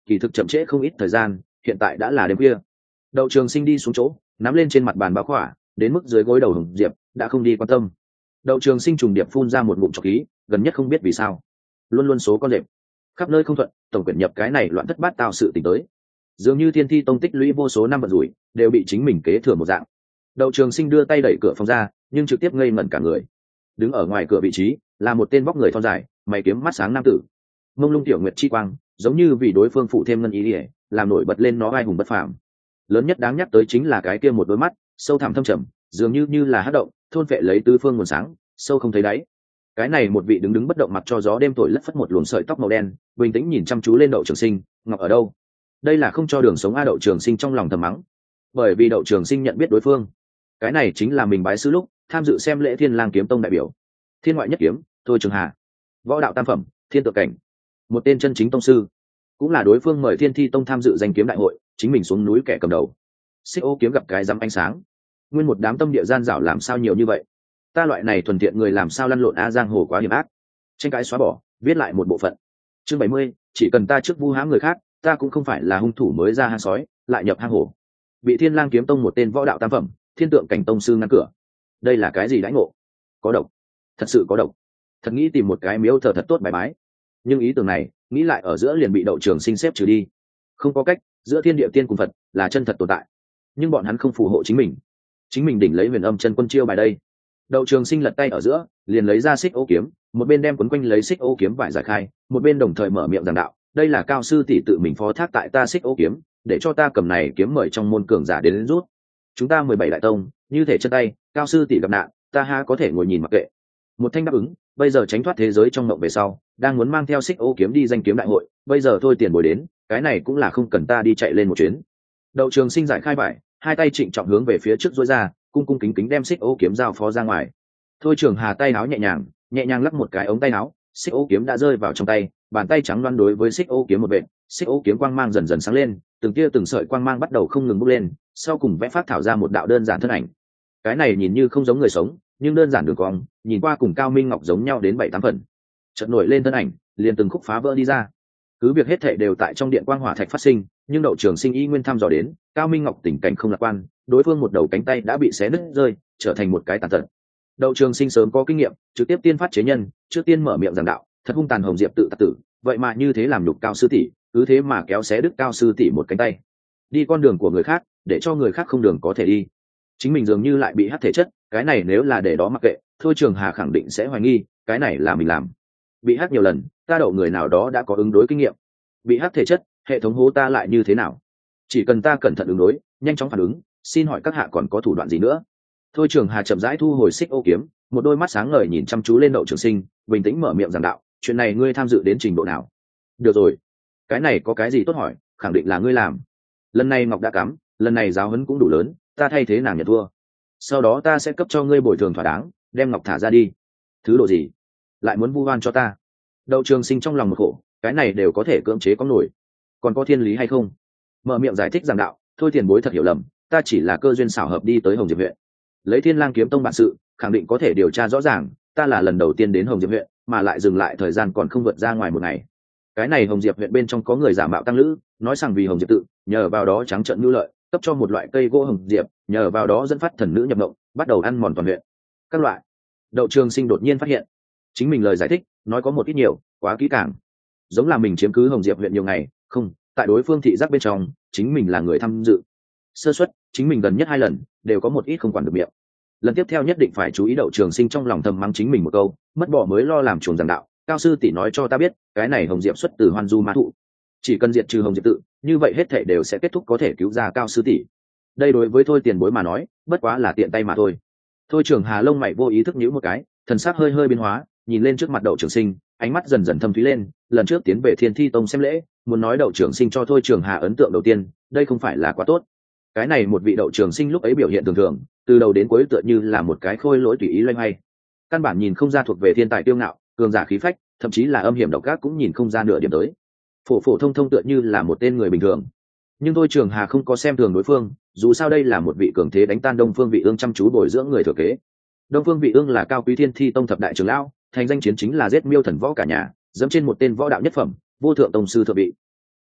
S1: kỳ thực chậm trễ không ít thời gian, hiện tại đã là đêm khuya. Đậu Trường Sinh đi xuống chỗ, nắm lên trên mặt bàn bao khỏa, đến mức dưới gối đầu Hồng Diệp đã không đi quan tâm. Đậu Trường Sinh trùng điệp phun ra một ngụm trọc khí, gần nhất không biết vì sao, luôn luôn số con đệm, khắp nơi không thuận, tổng quyển nhập cái này loạn thất bát tao sự tình tới. Dường như Thiên Thi Tông tích lũy vô số năm vận rủi, đều bị chính mình kế thừa một dạng. Đậu Trường Sinh đưa tay đẩy cửa phòng ra, nhưng trực tiếp ngây ngẩn cả người. Đứng ở ngoài cửa vị trí là một tên vóc người thon dài, mày kiếm mắt sáng nam tử. Mông lung tiểu nguyệt chi quang, giống như vì đối phương phụ thêm ngân ý ỉa, làm nổi bật lên nó ai hùng bất phàm. Lớn nhất đáng nhắc tới chính là cái kia một đôi mắt sâu thẳm thâm trầm, dường như là hắc động, thôn phệ lấy tứ phương nguồn sáng, sâu không thấy đáy. Cái này một vị đứng bất động, mặc cho gió đêm thổi lất phất một luồng sợi tóc màu đen, bình tĩnh nhìn chăm chú lên Đậu Trường Sinh. Ngọc ở đâu? Đây là không cho đường sống a. Đậu Trường Sinh trong lòng thầm mắng, bởi vì Đậu Trường Sinh nhận biết đối phương, cái này chính là mình bái sư lúc tham dự xem lễ Thiên Lang Kiếm Tông đại biểu, Thiên Ngoại Nhất Kiếm Thôi Trường Hà, võ đạo tam phẩm, thiên tượng cảnh, một tên chân chính tông sư, cũng là đối phương mời Thiên Thi Tông tham dự danh kiếm đại hội, chính mình xuống núi kẻ cầm đầu. Xích Ô kiếm gặp cái dám ánh sáng, nguyên một đám tâm địa gian dảo làm sao nhiều như vậy, ta loại này thuần thiện người làm sao lăn lộn a. Giang hồ quá hiểm ác, tranh cãi xóa bỏ, viết lại một bộ phận. Chương 70, chỉ cần ta trước vu hãm người khác, ta cũng không phải là hung thủ mới ra hang sói lại nhập hang hổ. Bị Thiên Lang Kiếm Tông một tên võ đạo tam phẩm, thiên tượng cảnh tông sư ngăn cửa, đây là cái gì đãi ngộ? Có độc, thật sự có độc. Thật nghĩ tìm một cái miếu thờ thật tốt bài bái, nhưng ý tưởng này nghĩ lại ở giữa liền bị Đậu Trường Sinh xếp trừ đi. Không có cách, giữa thiên địa tiên cùng Phật là chân thật tồn tại, nhưng bọn hắn không phù hộ chính mình đỉnh lấy Huyền Âm Chân Quân chiêu bài đây. Đậu Trường Sinh lật tay ở giữa, liền lấy ra Xích Ô kiếm, một bên đem quấn quanh lấy Xích Ô kiếm vải giải khai, một bên đồng thời mở miệng giảng đạo, đây là cao sư tỷ tự mình phó thác tại ta Xích Ô kiếm, để cho ta cầm này kiếm mời trong môn cường giả đến rút. Chúng ta 17 đại tông, như thể chân tay, cao sư tỷ gặp nạn, ta ha có thể ngồi nhìn mặc kệ. Một thanh đáp ứng, bây giờ tránh thoát thế giới trong mộng về sau, đang muốn mang theo Xích Ô kiếm đi danh kiếm đại hội, bây giờ thôi tiền bồi đến, cái này cũng là không cần ta đi chạy lên một chuyến. Đậu Trường Sinh giải khai vải, hai tay trịnh trọng hướng về phía trước duỗi ra, cung cung kính kính đem Xích Ô kiếm giao phó ra ngoài. Thôi Trường Hà tay áo nhẹ nhàng lắc một cái ống tay áo, Xích Ô kiếm đã rơi vào trong tay, bàn tay trắng loăn đối với Xích Ô kiếm một vệt, Xích Ô kiếm quang mang dần dần sáng lên, từng tia từng sợi quang mang bắt đầu không ngừng bốc lên, sau cùng vẽ phát thảo ra một đạo đơn giản thân ảnh. Cái này nhìn như không giống người sống, nhưng đơn giản đường cong, nhìn qua cùng Cao Minh Ngọc giống nhau đến 7-8 phần. Chợt nổi lên thân ảnh, liền từng khúc phá vỡ đi ra. Cứ việc hết thảy đều tại trong điện quang hỏa thạch phát sinh, nhưng Đậu Trường Sinh y nguyên thăm dò đến, Cao Minh Ngọc tình cảnh không lạc quan, đối phương một đầu cánh tay đã bị xé nứt rơi, trở thành một cái tàn tật. Đậu Trường Sinh sớm có kinh nghiệm, trực tiếp tiên phát chế nhân, trước tiên mở miệng giảng đạo, thật hung tàn Hồng Diệp tự tặc tử, vậy mà như thế làm nhục Cao sư tỷ, cứ thế mà kéo xé đứt Cao sư tỷ một cánh tay. Đi con đường của người khác, để cho người khác không đường có thể đi. Chính mình dường như lại bị hắc thể chất, cái này nếu là để đó mặc kệ, Thôi Trường Hà khẳng định sẽ hoài nghi, cái này là mình làm. Bị hắc nhiều lần, ta đậu người nào đó đã có ứng đối kinh nghiệm. Bị hắc thể chất, hệ thống hố ta lại như thế nào? Chỉ cần ta cẩn thận ứng đối, nhanh chóng phản ứng, xin hỏi các hạ còn có thủ đoạn gì nữa? Thôi Trường Hà chậm rãi thu hồi Xích Ô kiếm, một đôi mắt sáng ngời nhìn chăm chú lên Đậu Trường Sinh, bình tĩnh mở miệng giảng đạo, chuyện này ngươi tham dự đến trình độ nào? Được rồi, cái này có cái gì tốt hỏi, khẳng định là ngươi làm. Lần này Ngọc đã cắm, lần này giáo huấn cũng đủ lớn, ta thay thế nàng nhận thua. Sau đó ta sẽ cấp cho ngươi bồi thường thỏa đáng, đem Ngọc thả ra đi. Thứ độ gì? Lại muốn vu oan cho ta? Đậu Trường Sinh trong lòng một khổ, cái này đều có thể cưỡng chế có nổi, còn có thiên lý hay không? Mở miệng giải thích giảng đạo, thôi tiền bối thật hiểu lầm, ta chỉ là cơ duyên xảo hợp đi tới Hồng Diệp huyện, lấy Thiên Lang Kiếm Tông bản sự, khẳng định có thể điều tra rõ ràng, ta là lần đầu tiên đến Hồng Diệp huyện, mà lại dừng lại thời gian còn không vượt ra ngoài một ngày. Cái này Hồng Diệp huyện bên trong có người giả mạo tăng lữ, nói rằng vì Hồng Diệp tự, nhờ vào đó trắng trợn mưu lợi, cấp cho một loại cây gỗ Hồng Diệp, nhờ vào đó dẫn phát thần nữ nhập động, bắt đầu ăn mòn toàn huyện. Các loại. Đậu Trường Sinh đột nhiên phát hiện, chính mình lời giải thích nói có một ít nhiều, quá kỹ càng, giống là mình chiếm cứ Hồng Diệp huyện nhiều ngày, không, tại đối phương thị giác bên trong, chính mình là người tham dự. Sơ suất, chính mình gần nhất 2 lần đều có một ít không quản được miệng. Lần tiếp theo nhất định phải chú ý. Đậu Trường Sinh trong lòng thầm mắng chính mình một câu, mất bỏ mới lo làm chuồng giảng đạo, cao sư tỷ nói cho ta biết, cái này Hồng Diệp xuất từ Hoan Du Ma Thụ, chỉ cần diệt trừ Hồng Diệp tự, như vậy hết thảy đều sẽ kết thúc, có thể cứu ra cao sư tỷ. Đây đối với thôi tiền bối mà nói, bất quá là tiện tay mà thôi. Thôi Trường Hà lông mày vô ý thức nhíu một cái, thần sắc hơi hơi biến hóa, nhìn lên trước mặt Đậu Trường Sinh, ánh mắt dần dần thâm thúy lên. Lần trước tiến về Thiên Thi Tông xem lễ, muốn nói Đậu Trường Sinh cho Thôi Trường Hà ấn tượng đầu tiên, đây không phải là quá tốt. Cái này một vị Đậu Trường Sinh lúc ấy biểu hiện thường thường, từ đầu đến cuối tựa như là một cái khôi lỗi tùy ý loay hoay, căn bản nhìn không ra thuộc về thiên tài tiêu ngạo, cường giả khí phách, thậm chí là âm hiểm độc ác cũng nhìn không ra nửa điểm tới. Phổ phổ thông thông tựa như là một tên người bình thường. Nhưng Thôi Trường Hà không có xem thường đối phương, dù sao đây là một vị cường thế đánh tan Đông Phương Vị Ương chăm chú bồi dưỡng người thừa kế. Đông Phương Vị Ương là cao quý Thiên Thi Tông thập đại trưởng lão, thành danh chiến chính là giết miêu thần võ cả nhà, dẫm trên một tên võ đạo nhất phẩm, vô thượng tông sư thượng vị.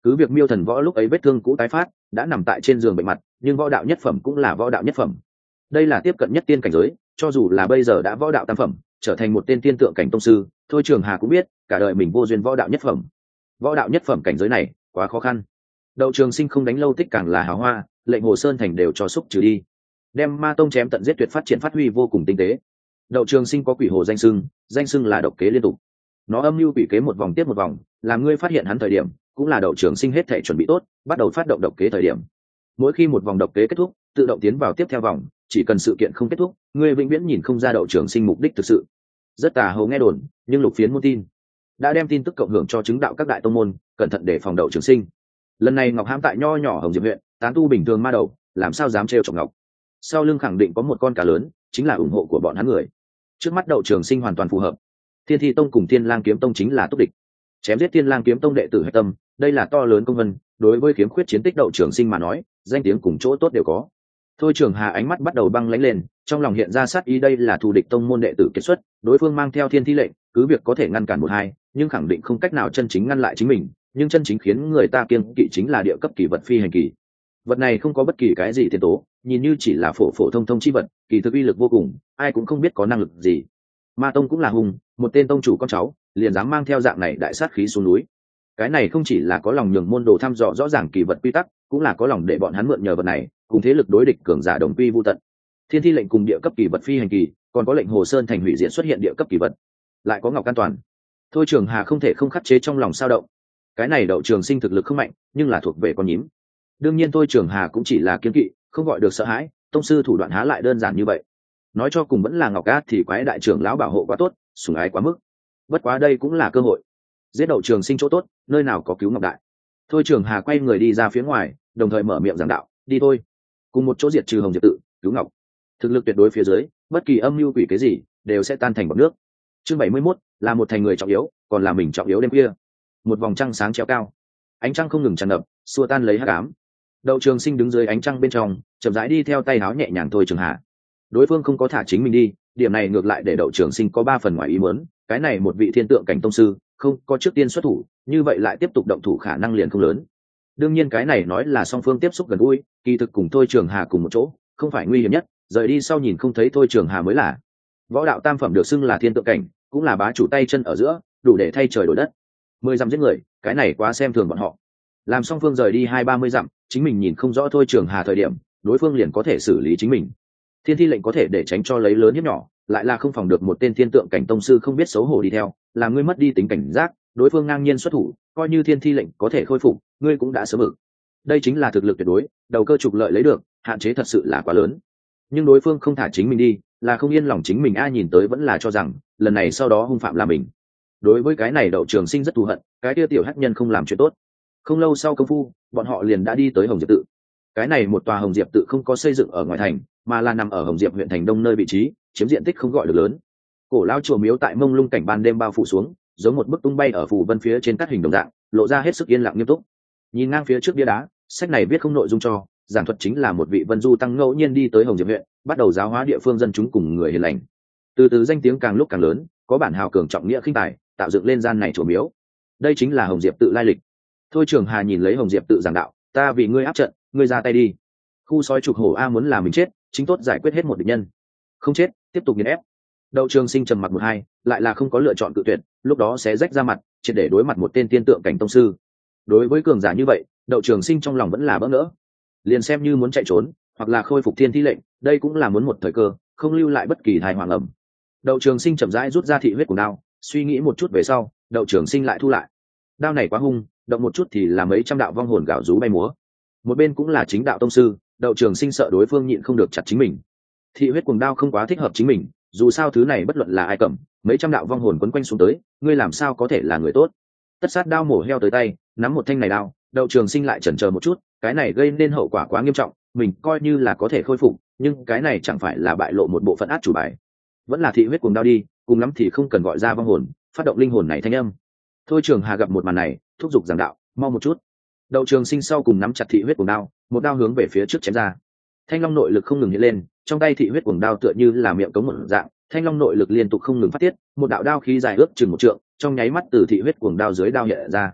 S1: cứ việc Miêu Thần Võ lúc ấy vết thương cũ tái phát, đã nằm tại trên giường bệnh mặt, nhưng võ đạo nhất phẩm cũng là võ đạo nhất phẩm. Đây là tiếp cận nhất tiên cảnh giới, cho dù là bây giờ đã võ đạo tam phẩm, trở thành một tên tiên tượng cảnh tông sư, Thôi Trường Hà cũng biết, cả đời mình vô duyên võ đạo nhất phẩm. Võ đạo nhất phẩm cảnh giới này, quá khó khăn. Đậu Trường Sinh không đánh lâu tích càng là hào hoa, lệnh Hồ Sơn thành đều cho xúc trừ đi. Đem Ma tông chém tận giết tuyệt phát triển phát huy vô cùng tinh tế. Đậu Trường Sinh có quỷ hồ danh xưng là độc kế liên tục. Nó âm mưu quỷ kế một vòng tiếp một vòng, làm ngươi phát hiện hắn thời điểm, cũng là Đậu Trường Sinh hết thể chuẩn bị tốt, bắt đầu phát động độc kế thời điểm. Mỗi khi một vòng độc kế kết thúc, tự động tiến vào tiếp theo vòng, chỉ cần sự kiện không kết thúc, ngươi vĩnh viễn nhìn không ra Đậu Trường Sinh mục đích thực sự. Rất tà hầu nghe đồn, nhưng Lục Phiến muốn tin, đã đem tin tức cộng hưởng cho chứng đạo các đại tông môn, cẩn thận để phòng Đậu Trường Sinh. Lần này Ngọc Hãm tại nho nhỏ Hồng Diệp huyện, tán tu bình thường ma đầu, làm sao dám trêu chọc Ngọc. Sau lưng khẳng định có một con cá lớn, chính là ủng hộ của bọn hắn người. Trước mắt Đậu Trường Sinh hoàn toàn phù hợp. Thiên Thi tông cùng Thiên Lang kiếm tông chính là túc địch. Chém giết Thiên Lang kiếm tông đệ tử hạch tâm, đây là to lớn công vân, đối với kiếm khuyết chiến tích Đậu Trường Sinh mà nói, danh tiếng cùng chỗ tốt đều có. Thôi Trường Hà ánh mắt bắt đầu băng lãnh lên, trong lòng hiện ra sát ý, đây là thù địch tông môn đệ tử kết xuất, đối phương mang theo Thiên Thi lệnh, cứ việc có thể ngăn cản một hai, nhưng khẳng định không cách nào chân chính ngăn lại chính mình, nhưng chân chính khiến người ta kiêng kỵ chính là địa cấp kỳ vật phi hành kỳ. Vật này không có bất kỳ cái gì tiền tố, nhìn như chỉ là phổ thông chi vật, kỳ thực uy lực vô cùng, ai cũng không biết có năng lực gì. Ma tông cũng là hùng, một tên tông chủ con cháu, liền dám mang theo dạng này đại sát khí xuống núi. Cái này không chỉ là có lòng nhường môn đồ thăm dò rõ ràng kỳ vật quy tắc, cũng là có lòng để bọn hắn mượn nhờ vật này, cùng thế lực đối địch cường giả đồng quy vu tận. Thiên Thi lệnh cùng địa cấp kỳ vật phi hành kỳ, còn có lệnh Hồ Sơn thành hủy diệt xuất hiện địa cấp kỳ vật, lại có Ngọc An Toàn. Thôi Trường Hà không thể không khắc chế trong lòng sao động. Cái này Đậu Trường Sinh thực lực không mạnh, nhưng là thuộc về con nhím. Đương nhiên Thôi Trường Hà cũng chỉ là kiêng kỵ, không gọi được sợ hãi, tông sư thủ đoạn há lại đơn giản như vậy. Nói cho cùng vẫn là Ngọc Át thì quái đại trưởng lão bảo hộ quá tốt, sủng ái quá mức. Bất quá đây cũng là cơ hội. Giết Đậu Trường Sinh chỗ tốt, nơi nào có cứu Ngọc đại. Thôi Trường Hà quay người đi ra phía ngoài, đồng thời mở miệng giảng đạo, đi thôi, cùng một chỗ diệt trừ Hồng Diệp tự, cứu Ngọc. Thực lực tuyệt đối phía dưới, bất kỳ âm mưu quỷ cái gì đều sẽ tan thành bọt nước. Chương 71, là một thành người trọng yếu, còn là mình trọng yếu đêm kia. Một vòng trăng sáng treo cao, ánh trăng không ngừng tràn ngập, xua tan lấy hắc ám. Đậu Trường Sinh đứng dưới ánh trăng bên trong, chậm rãi đi theo tay áo nhẹ nhàng. Thôi Trường Hà, đối phương không có thả chính mình đi, điểm này ngược lại để Đậu Trường Sinh có 3 phần ngoài ý muốn. Cái này một vị thiên tượng cảnh tông sư, không có trước tiên xuất thủ, như vậy lại tiếp tục động thủ khả năng liền không lớn. Đương nhiên cái này nói là song phương tiếp xúc gần gũi, kỳ thực cùng Thôi Trường Hà cùng một chỗ, không phải nguy hiểm nhất, rời đi sau nhìn không thấy Thôi Trường Hà mới là. Võ đạo tam phẩm được xưng là thiên tượng cảnh, cũng là bá chủ tay chân ở giữa, đủ để thay trời đổi đất. 10 dặm giết người, cái này quá xem thường bọn họ. Làm song phương rời đi 20-30 dặm, chính mình nhìn không rõ Thôi Trường Hà thời điểm, đối phương liền có thể xử lý chính mình. Thiên Thi lệnh có thể để tránh cho lấy lớn hiếp nhỏ, lại là không phòng được một tên thiên tượng cảnh tông sư không biết xấu hổ đi theo, làm ngươi mất đi tính cảnh giác, đối phương ngang nhiên xuất thủ, coi như Thiên Thi lệnh có thể khôi phục, ngươi cũng đã sớm mực. Đây chính là thực lực tuyệt đối, đầu cơ trục lợi lấy được, hạn chế thật sự là quá lớn. Nhưng đối phương không thả chính mình đi, là không yên lòng chính mình, ai nhìn tới vẫn là cho rằng lần này sau đó hung phạm là mình. Đối với cái này Đậu Trường Sinh rất thù hận, cái kia tiểu hắc nhân không làm chuyện tốt. Không lâu sau công phu, bọn họ liền đã đi tới Hồng Diệp tự. Cái này một tòa Hồng Diệp tự không có xây dựng ở ngoài thành, mà là nằm ở Hồng Diệp huyện thành đông nơi vị trí, chiếm diện tích không gọi được lớn. Cổ lao chùa miếu tại mông lung cảnh ban đêm bao phủ xuống, giống một bức tung bay ở phù vân phía trên cắt hình đồng dạng, lộ ra hết sức yên lặng nghiêm túc. Nhìn ngang phía trước bia đá, sách này viết không nội dung cho, giảng thuật chính là một vị vân du tăng ngẫu nhiên đi tới Hồng Diệp huyện, bắt đầu giáo hóa địa phương dân chúng cùng người hiền lành. Từ từ danh tiếng càng lúc càng lớn, có bản hào cường trọng nghĩa khinh tài, tạo dựng lên gian này chùa miếu. Đây chính là Hồng Diệp tự lai lịch. Thôi Trường Hà nhìn lấy Hồng Diệp tự giảng đạo, ta vì ngươi áp trận, ngươi ra tay đi. Khu sói trục hổ a muốn làm mình chết, chính tốt giải quyết hết một địch nhân. Không chết, tiếp tục nghiền ép. Đậu Trường Sinh trầm mặc một hai, lại là không có lựa chọn cự tuyệt, lúc đó sẽ rách ra mặt, triệt để đối mặt một tên tiên tượng cảnh tông sư. Đối với cường giả như vậy, Đậu Trường Sinh trong lòng vẫn là bỡ ngỡ. Liền xem như muốn chạy trốn, hoặc là khôi phục Thiên Thi lệnh, đây cũng là muốn một thời cơ, không lưu lại bất kỳ tai họa ẩm. Đậu Trường Sinh chậm rãi rút ra thị huyết của đao, suy nghĩ một chút về sau, Đậu Trường Sinh lại thu lại. Đao này quá hung, động một chút thì là mấy trăm đạo vong hồn gạo rú bay múa. Một bên cũng là chính đạo tông sư, Đậu Trường Sinh sợ đối phương nhịn không được chặt chính mình. Thị huyết cuồng đao không quá thích hợp chính mình, dù sao thứ này bất luận là ai cầm, mấy trăm đạo vong hồn quấn quanh xuống tới, ngươi làm sao có thể là người tốt. Tất sát đao mổ heo tới tay, nắm một thanh này đao, Đậu Trường Sinh lại chần chờ một chút, cái này gây nên hậu quả quá nghiêm trọng, mình coi như là có thể khôi phục, nhưng cái này chẳng phải là bại lộ một bộ phận át chủ bài. Vẫn là thị huyết cuồng đao đi, cùng lắm thì không cần gọi ra vong hồn, phát động linh hồn này thanh âm. Thôi Trường Hà gặp một màn này, thúc giục giảng đạo, mau một chút. Đậu Trường Sinh sau cùng nắm chặt thị huyết cuồng đao, một đao hướng về phía trước chém ra. Thanh long nội lực không ngừng hiện lên, trong tay thị huyết cuồng đao tựa như là miệng cống một dạng, thanh long nội lực liên tục không ngừng phát tiết, một đạo đao khí dài ước chừng 1 trượng, trong nháy mắt từ thị huyết cuồng đao dưới đao hiện ra.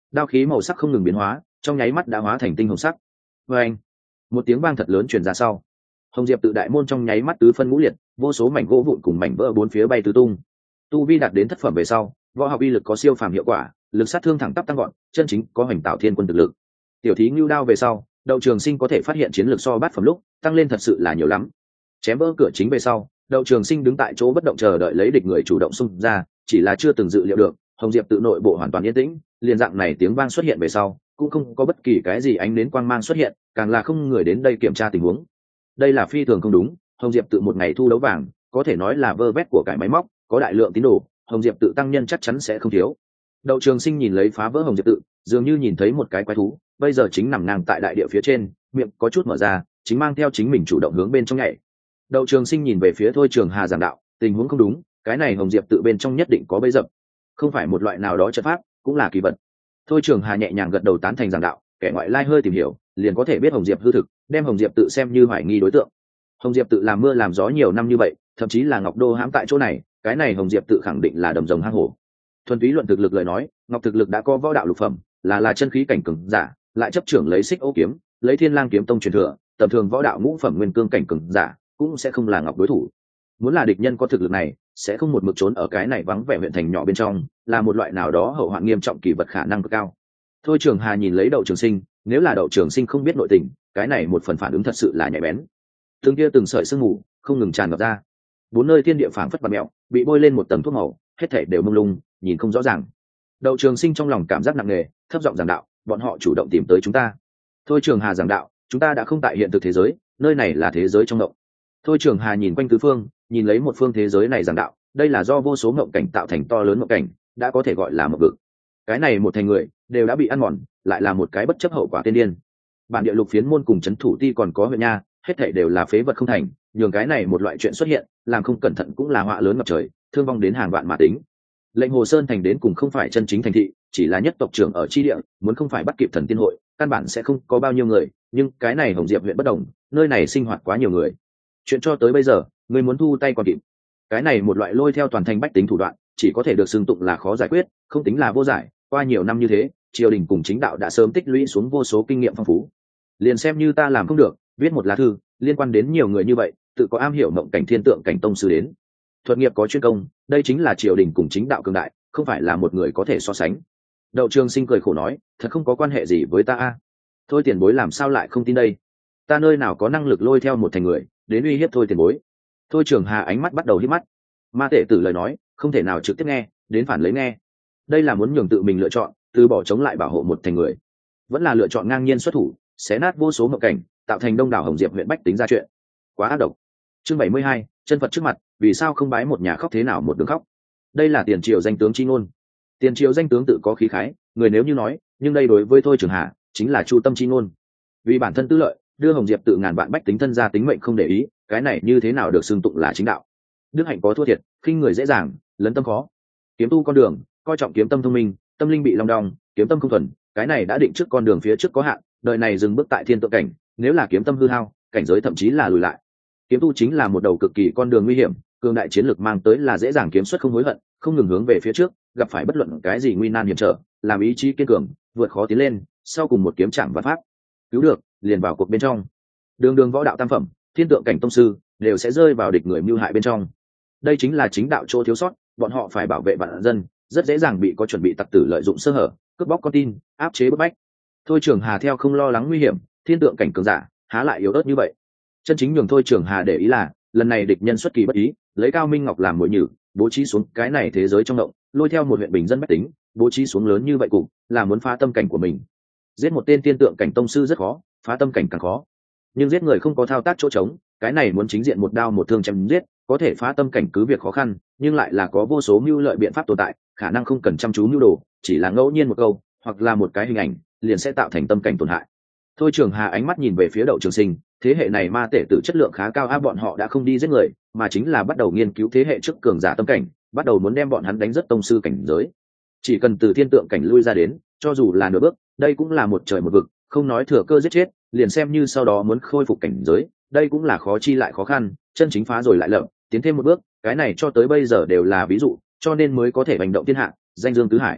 S1: đao khí màu sắc không ngừng biến hóa, trong nháy mắt đã hóa thành tinh hồng sắc. Và anh, một tiếng vang thật lớn truyền ra sau, hồng diệp tự đại môn trong nháy mắt tứ phân ngũ liệt, vô số mảnh gỗ vụn cùng mảnh vỡ bốn phía bay tứ tung. Tu vi đạt đến thất phẩm về sau, võ học uy lực có siêu phàm hiệu quả, lực sát thương thẳng tắp tăng gọn, chân chính có hoành tạo thiên quân thực lực. Tiểu thí ngưu đao về sau, Đậu Trường Sinh có thể phát hiện chiến lược so bát phẩm lúc tăng lên thật sự là nhiều lắm. Chém vỡ cửa chính về sau, Đậu Trường Sinh đứng tại chỗ bất động chờ đợi lấy địch người chủ động xung ra, chỉ là chưa từng dự liệu được, hồng diệp tự nội bộ hoàn toàn yên tĩnh, liền dạng này tiếng vang xuất hiện về sau, cũng không có bất kỳ cái gì ánh đến quang mang xuất hiện, càng là không người đến đây kiểm tra tình huống. Đây là phi thường không đúng, hồng diệp tự một ngày thu đấu vàng, có thể nói là vơ vét của cải máy móc, có đại lượng tín đồ, hồng diệp tự tăng nhân chắc chắn sẽ không thiếu. Đậu Trường Sinh nhìn lấy phá vỡ hồng diệp tự, dường như nhìn thấy một cái quái thú, bây giờ chính nằm ngang tại đại địa phía trên, miệng có chút mở ra, chính mang theo chính mình chủ động hướng bên trong nhảy. Đậu Trường Sinh nhìn về phía Thôi Trường Hà giảng đạo, tình huống không đúng, cái này hồng diệp tự bên trong nhất định có bẫy dập, không phải một loại nào đó trận pháp, cũng là kỳ vật. Thôi Trường Hà nhẹ nhàng gật đầu tán thành giảng đạo, kẻ ngoại lai hơi tìm hiểu, liền có thể biết hồng diệp hư thực, đem hồng diệp tự xem như hoài nghi đối tượng. Hồng diệp tự làm mưa làm gió nhiều năm như vậy, thậm chí là Ngọc Đô hãm tại chỗ này, cái này hồng diệp tự khẳng định là đầm rồng hang hổ. Thuần túy luận thực lực lời nói, Ngọc thực lực đã có võ đạo lục phẩm, là chân khí cảnh cường giả, lại chấp trưởng lấy Xích Ô kiếm, lấy Thiên Lang kiếm tông truyền thừa, tầm thường võ đạo ngũ phẩm nguyên cương cảnh cường giả, cũng sẽ không là Ngọc đối thủ. Muốn là địch nhân có thực lực này, sẽ không một mực trốn ở cái này vắng vẻ huyện thành nhỏ bên trong, là một loại nào đó hậu hoạn nghiêm trọng kỳ vật khả năng cực cao. Thôi Trường Hà nhìn lấy Đậu Trường Sinh, nếu là Đậu Trường Sinh không biết nội tình, cái này một phần phản ứng thật sự là nhạy bén. Từng kia từng sợi sương mù không ngừng tràn ngập ra, bốn nơi thiên địa phảng phất bạt mèo, bị bôi lên một tầng thuốc màu, hết thảy đều mông lung, nhìn không rõ ràng. Đậu Trường Sinh trong lòng cảm giác nặng nề, thấp giọng giảng đạo, bọn họ chủ động tìm tới chúng ta. Thôi Trường Hà giảng đạo, chúng ta đã không tại hiện thực thế giới, nơi này là thế giới trong ngộng. Thôi Trường Hà nhìn quanh tứ phương, nhìn lấy một phương thế giới này giảng đạo, đây là do vô số ngộng cảnh tạo thành to lớn ngộng cảnh, đã có thể gọi là một vực. Cái này một thành người đều đã bị ăn mòn, lại là một cái bất chấp hậu quả tiên điên. Bản địa lục phiến môn cùng trấn thủ ti còn có huyện nha, hết thảy đều là phế vật không thành, nhường cái này một loại chuyện xuất hiện, làm không cẩn thận cũng là họa lớn ngập trời, thương vong đến hàng vạn mà tính. Lệnh Hồ Sơn thành đến cùng không phải chân chính thành thị, chỉ là nhất tộc trưởng ở chi địa, muốn không phải bắt kịp thần tiên hội, căn bản sẽ không có bao nhiêu người, nhưng cái này Hồng Diệp huyện bất đồng, nơi này sinh hoạt quá nhiều người. Chuyện cho tới bây giờ, người muốn thu tay còn kịp. Cái này một loại lôi theo toàn thành bách tính thủ đoạn, chỉ có thể được xưng tụng là khó giải quyết, không tính là vô giải, qua nhiều năm như thế, triều đình cùng chính đạo đã sớm tích lũy xuống vô số kinh nghiệm phong phú. Liền xem như ta làm không được, viết một lá thư liên quan đến nhiều người như vậy, tự có am hiểu mộng cảnh thiên tượng cảnh tông sư đến. Thuật nghiệp có chuyên công, đây chính là triều đình cùng chính đạo cường đại, không phải là một người có thể so sánh. Đậu Trường Sinh cười khổ nói, thật không có quan hệ gì với ta a. Thôi tiền bối làm sao lại không tin đây? Ta nơi nào có năng lực lôi theo một thành người đến uy hiếp thôi tiền bối? Thôi Trường Hà ánh mắt bắt đầu híp mắt. Ma Tệ Tử lời nói, không thể nào trực tiếp nghe, đến phản lấy nghe. Đây là muốn nhường tự mình lựa chọn, từ bỏ chống lại bảo hộ một thành người, vẫn là lựa chọn ngang nhiên xuất thủ, xé nát vô số mộng cảnh, tạo thành đông đảo Hồng Diệp huyện bách tính ra chuyện. Quá ác độc. Chương 72, chân Phật trước mặt, vì sao không bái một nhà khóc thế nào một đường khóc? Đây là tiền triều danh tướng chi ngôn. Tiền triều danh tướng tự có khí khái, người nếu như nói, nhưng đây đối với Thôi Trường Hà chính là chu tâm chi ngôn. Vì bản thân tư lợi, đưa Hồng Diệp tự ngàn vạn bách tính thân ra tính mệnh không để ý, cái này như thế nào được xưng tụng là chính đạo? Đức hạnh có thua thiệt, khinh người dễ dàng, lấn tâm khó. Kiếm tu con đường, coi trọng kiếm tâm thông minh, tâm linh bị long đong, kiếm tâm không thuần, cái này đã định trước con đường phía trước có hạn, đời này dừng bước tại thiên tượng cảnh, nếu là kiếm tâm hư hao, cảnh giới thậm chí là lùi lại. Kiếm tu chính là một đầu cực kỳ con đường nguy hiểm, cường đại chiến lược mang tới là dễ dàng kiếm xuất không hối hận, không ngừng hướng về phía trước, gặp phải bất luận cái gì nguy nan hiểm trở, làm ý chí kiên cường, vượt khó tiến lên, sau cùng một kiếm chạm vạn pháp. Cứu được, liền vào cuộc bên trong. Đường võ đạo tam phẩm, thiên tượng cảnh tông sư, đều sẽ rơi vào địch người mưu hại bên trong. Đây chính là chính đạo chỗ thiếu sót, bọn họ phải bảo vệ vạn dân, rất dễ dàng bị có chuẩn bị tặc tử lợi dụng sơ hở, cướp bóc con tin, áp chế bức bách. Thôi Trường Hà theo không lo lắng nguy hiểm, thiên tượng cảnh cường giả, há lại yếu ớt như vậy. Chân chính nhường Thôi Trường Hà để ý là, lần này địch nhân xuất kỳ bất ý, lấy Cao Minh Ngọc làm mồi nhử, bố trí xuống cái này thế giới trong động, lôi theo một huyện bình dân bách tính, bố trí xuống lớn như vậy cũng là muốn phá tâm cảnh của mình. Giết một tên thiên tượng cảnh tông sư rất khó, phá tâm cảnh càng khó. Nhưng giết người không có thao tác chỗ trống, cái này muốn chính diện một đao một thương chém giết, có thể phá tâm cảnh cứ việc khó khăn, nhưng lại là có vô số mưu lợi biện pháp tồn tại, khả năng không cần chăm chú mưu đồ, chỉ là ngẫu nhiên một câu, hoặc là một cái hình ảnh, liền sẽ tạo thành tâm cảnh tổn hại. Thôi Trường Hà ánh mắt nhìn về phía Đậu Trường Sinh, thế hệ này ma tể tử chất lượng khá cao bọn họ đã không đi giết người, mà chính là bắt đầu nghiên cứu thế hệ trước cường giả tâm cảnh, bắt đầu muốn đem bọn hắn đánh rất tông sư cảnh giới. Chỉ cần từ thiên tượng cảnh lui ra đến, cho dù là nửa bước, đây cũng là một trời một vực, không nói thừa cơ giết chết, liền xem như sau đó muốn khôi phục cảnh giới, đây cũng là khó chi lại khó khăn, chân chính phá rồi lại lợm, tiến thêm một bước, cái này cho tới bây giờ đều là ví dụ, cho nên mới có thể hành động thiên hạ, danh dương tứ hải.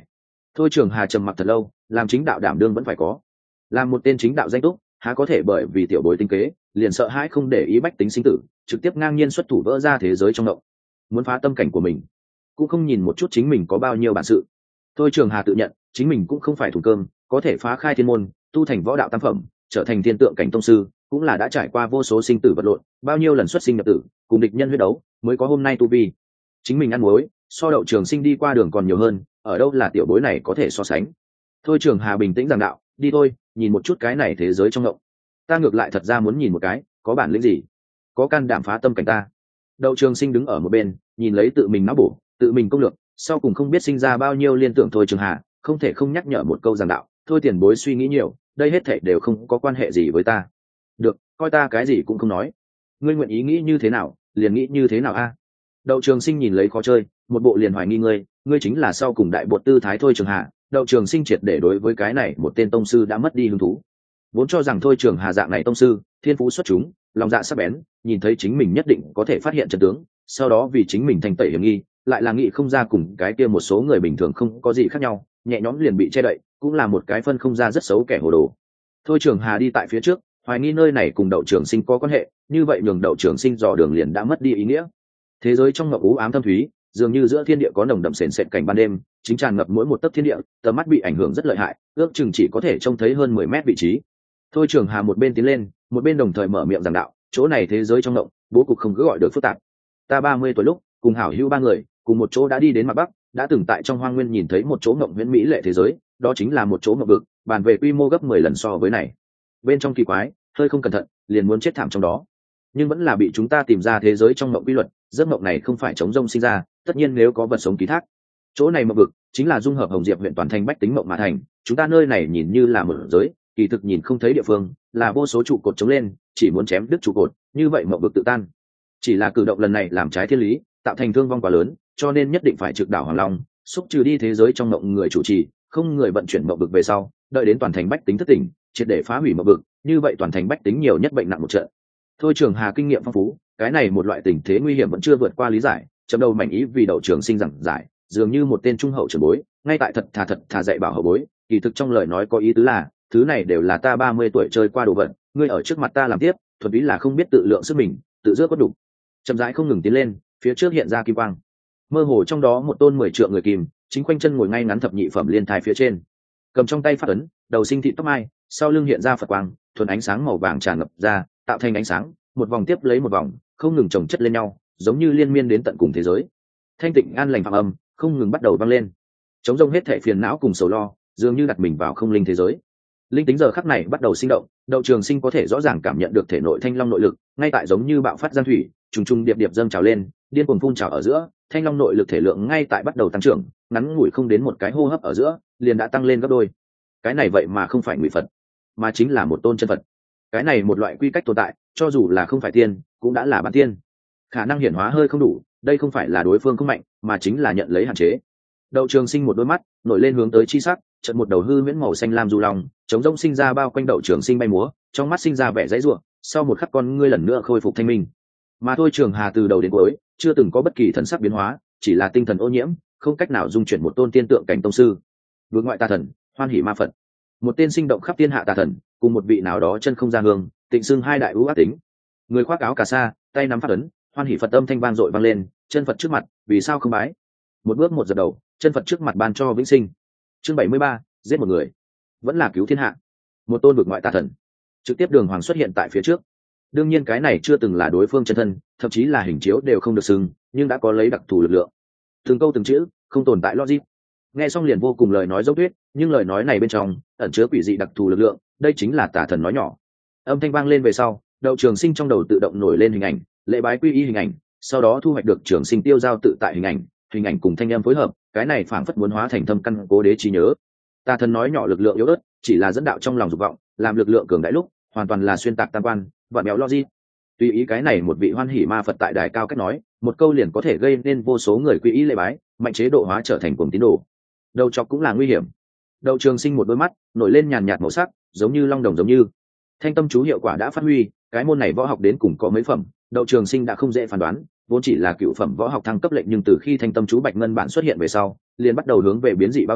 S1: Thôi Trường Hà trầm mặc thật lâu, làm chính đạo đảm đương vẫn phải có, làm một tên chính đạo danh túc há có thể bởi vì tiểu bối tinh kế liền sợ hãi không để ý bách tính sinh tử, trực tiếp ngang nhiên xuất thủ vỡ ra thế giới trong động, muốn phá tâm cảnh của mình cũng không nhìn một chút chính mình có bao nhiêu bản sự. Thôi Trường Hà tự nhận chính mình cũng không phải thủ cơm, có thể phá khai thiên môn, tu thành võ đạo tam phẩm, trở thành thiên tượng cảnh tông sư, cũng là đã trải qua vô số sinh tử vật lộn, bao nhiêu lần xuất sinh nhập tử, cùng địch nhân huyết đấu, mới có hôm nay tu vi. Chính mình ăn muối, so Đậu Trường Sinh đi qua đường còn nhiều hơn, ở đâu là tiểu bối này có thể so sánh. Thôi Trường Hà bình tĩnh giảng đạo, đi thôi, nhìn một chút cái này thế giới trong ngộng. Ta ngược lại thật ra muốn nhìn một cái, có bản lĩnh gì, có can đảm phá tâm cảnh ta. Đậu Trường Sinh đứng ở một bên, nhìn lấy tự mình não bổ, tự mình công lược, sau cùng không biết sinh ra bao nhiêu liên tưởng. Thôi Trường Hà không thể không nhắc nhở một câu giảng đạo, thôi tiền bối suy nghĩ nhiều, đây hết thảy đều không có quan hệ gì với ta. Được, coi ta cái gì cũng không nói, ngươi nguyện ý nghĩ như thế nào liền nghĩ như thế nào a. Đậu Trường Sinh nhìn lấy khó chơi, một bộ liền hoài nghi ngươi chính là sau cùng đại bột tư thái. Thôi Trường Hà, Đậu Trường Sinh triệt để đối với cái này một tên tông sư đã mất đi hứng thú, vốn cho rằng Thôi Trường Hà dạng này tông sư thiên phú xuất chúng, lòng dạ sắc bén, nhìn thấy chính mình nhất định có thể phát hiện chân tướng, sau đó vì chính mình thành tẩy hiểm nghi, lại là nghĩ không ra cùng cái kia một số người bình thường không có gì khác nhau, nhẹ nhõm liền bị che đậy, cũng là một cái phân không ra rất xấu kẻ hồ đồ. Thôi Trường Hà đi tại phía trước, hoài nghi nơi này cùng Đậu Trường Sinh có quan hệ, như vậy nhường Đậu Trường Sinh dò đường liền đã mất đi ý nghĩa. Thế giới trong ngập u ám thâm thúy, dường như giữa thiên địa có nồng đậm sền sệt cảnh ban đêm, chính tràn ngập mỗi một tấc thiên địa, tầm mắt bị ảnh hưởng rất lợi hại, ước chừng chỉ có thể trông thấy hơn 10 mét vị trí. Thôi Trường Hà một bên tiến lên, một bên đồng thời mở miệng giảng đạo, chỗ này thế giới trong động, bố cục không cứ gọi được phức tạp. Ta 30 tuổi lúc, cùng hảo hữu ba người, cùng một chỗ đã đi đến mặt bắc, đã từng tại trong hoang nguyên nhìn thấy một chỗ ngộng huyễn mỹ lệ thế giới, đó chính là một chỗ ngộng vực, bàn về quy mô gấp 10 lần so với này. Bên trong kỳ quái, hơi không cẩn thận, liền muốn chết thảm trong đó. Nhưng vẫn là bị chúng ta tìm ra thế giới trong mộng quy luật, giấc mộng này không phải chống rông sinh ra, tất nhiên nếu có vật sống ký thác. Chỗ này mộng vực chính là dung hợp Hồng Diệp huyện toàn thành bách tính mộng mà thành, chúng ta nơi này nhìn như là một giới, kỳ thực nhìn không thấy địa phương, là vô số trụ cột chống lên, chỉ muốn chém đứt trụ cột, như vậy mộng vực tự tan. Chỉ là cử động lần này làm trái thiên lý, tạo thành thương vong quá lớn, cho nên nhất định phải trực đảo Hoàng Long, xúc trừ đi thế giới trong mộng người chủ trì, không người vận chuyển mộng vực về sau, đợi đến toàn thành bách tính thất tỉnh, triệt để phá hủy mộng vực, như vậy toàn thành bách tính nhiều nhất bệnh nặng một trận. Thôi Trường Hà kinh nghiệm phong phú, cái này một loại tình thế nguy hiểm vẫn chưa vượt qua lý giải, chấm đầu mảnh ý vì Đậu Trường Sinh giảng giải, dường như một tên trung hậu trưởng bối, ngay tại thật thà dạy bảo hậu bối, kỳ thực trong lời nói có ý tứ là, thứ này đều là ta 30 tuổi chơi qua đồ vật, ngươi ở trước mặt ta làm tiếp, thuần ý là không biết tự lượng sức mình, tự dước có đủ. Chậm rãi không ngừng tiến lên, phía trước hiện ra kim quang, mơ hồ trong đó một tôn 10 trượng người kìm, chính quanh chân ngồi ngay ngắn thập nhị phẩm liên thai phía trên, cầm trong tay phát ấn, đầu sinh thị tóc mai, sau lưng hiện ra Phật quang, thuần ánh sáng màu vàng tràn ngập ra, tạo thành ánh sáng, một vòng tiếp lấy một vòng, không ngừng chồng chất lên nhau, giống như liên miên đến tận cùng thế giới. Thanh tịnh an lành phạm âm không ngừng bắt đầu vang lên, chống rông hết thảy phiền não cùng sầu lo, dường như đặt mình vào không linh thế giới. Linh tính giờ khắc này bắt đầu sinh động, Đậu Trường Sinh có thể rõ ràng cảm nhận được thể nội thanh long nội lực, ngay tại giống như bạo phát giang thủy, trùng trùng điệp điệp dâng trào lên, điên cuồng phun trào ở giữa, thanh long nội lực thể lượng ngay tại bắt đầu tăng trưởng, ngắn ngủi không đến một cái hô hấp ở giữa, liền đã tăng lên gấp đôi. Cái này vậy mà không phải ngụy Phật, mà chính là một tôn chân Phật. Cái này một loại quy cách tồn tại, cho dù là không phải tiên, cũng đã là bản tiên. Khả năng hiển hóa hơi không đủ, đây không phải là đối phương không mạnh, mà chính là nhận lấy hạn chế. Đậu Trường Sinh một đôi mắt nổi lên hướng tới chi sắc, chợt một đầu hư miễn màu xanh lam du long, chống rông sinh ra bao quanh Đậu Trường Sinh bay múa, trong mắt sinh ra vẻ dãy rủa, sau một khắc con ngươi lần nữa khôi phục thanh minh. Mà Thôi Trường Hà từ đầu đến cuối chưa từng có bất kỳ thần sắc biến hóa, chỉ là tinh thần ô nhiễm, không cách nào dung chuyển một tôn tiên tượng cảnh tông sư. Vượt ngoại tà thần, hoan hỉ ma Phật, một tên sinh động khắp thiên hạ tà thần, cùng một vị nào đó chân không ra hương, tịnh xưng hai đại ưu ác tính. Người khoác áo cà sa, tay nắm phát ấn, hoan hỉ Phật âm thanh vang dội vang lên, chân Phật trước mặt, vì sao không bái? Một bước một dập đầu, chân Phật trước mặt ban cho vĩnh sinh. Chương 73, giết một người, vẫn là cứu thiên hạ. Một tôn vực ngoại tà thần, trực tiếp đường hoàng xuất hiện tại phía trước. Đương nhiên cái này chưa từng là đối phương chân thân, thậm chí là hình chiếu đều không được xưng, nhưng đã có lấy đặc thù lực lượng. Từng câu từng chữ, không tồn tại logic. Nghe xong liền vô cùng lời nói dốc tuyết, nhưng lời nói này bên trong ẩn chứa quỷ dị đặc thù lực lượng, đây chính là tà thần nói nhỏ. Âm thanh vang lên về sau, Đậu Trường Sinh trong đầu tự động nổi lên hình ảnh, lễ bái quy y hình ảnh, sau đó thu hoạch được Trường Sinh tiêu giao tự tại hình ảnh cùng thanh âm phối hợp, cái này phảng phất muốn hóa thành thâm căn cố đế trí nhớ. Tà thần nói nhỏ lực lượng yếu ớt, chỉ là dẫn đạo trong lòng dục vọng, làm lực lượng cường đại lúc, hoàn toàn là xuyên tạc tam quan, vặn béo logic. Tùy ý cái này một vị hoan hỉ ma Phật tại đài cao cách nói, một câu liền có thể gây nên vô số người quy y lễ bái, mạnh chế độ hóa trở thành cuồng tín đồ. Đầu chọc cũng là nguy hiểm. Đậu Trường Sinh một đôi mắt nổi lên nhàn nhạt màu sắc, giống như long đồng giống như. Thanh tâm chú hiệu quả đã phát huy, cái môn này võ học đến cùng có mấy phẩm, Đậu Trường Sinh đã không dễ phán đoán, vốn chỉ là cựu phẩm võ học thăng cấp lệnh, nhưng từ khi thanh tâm chú bạch ngân bản xuất hiện về sau, liền bắt đầu hướng về biến dị báo táp,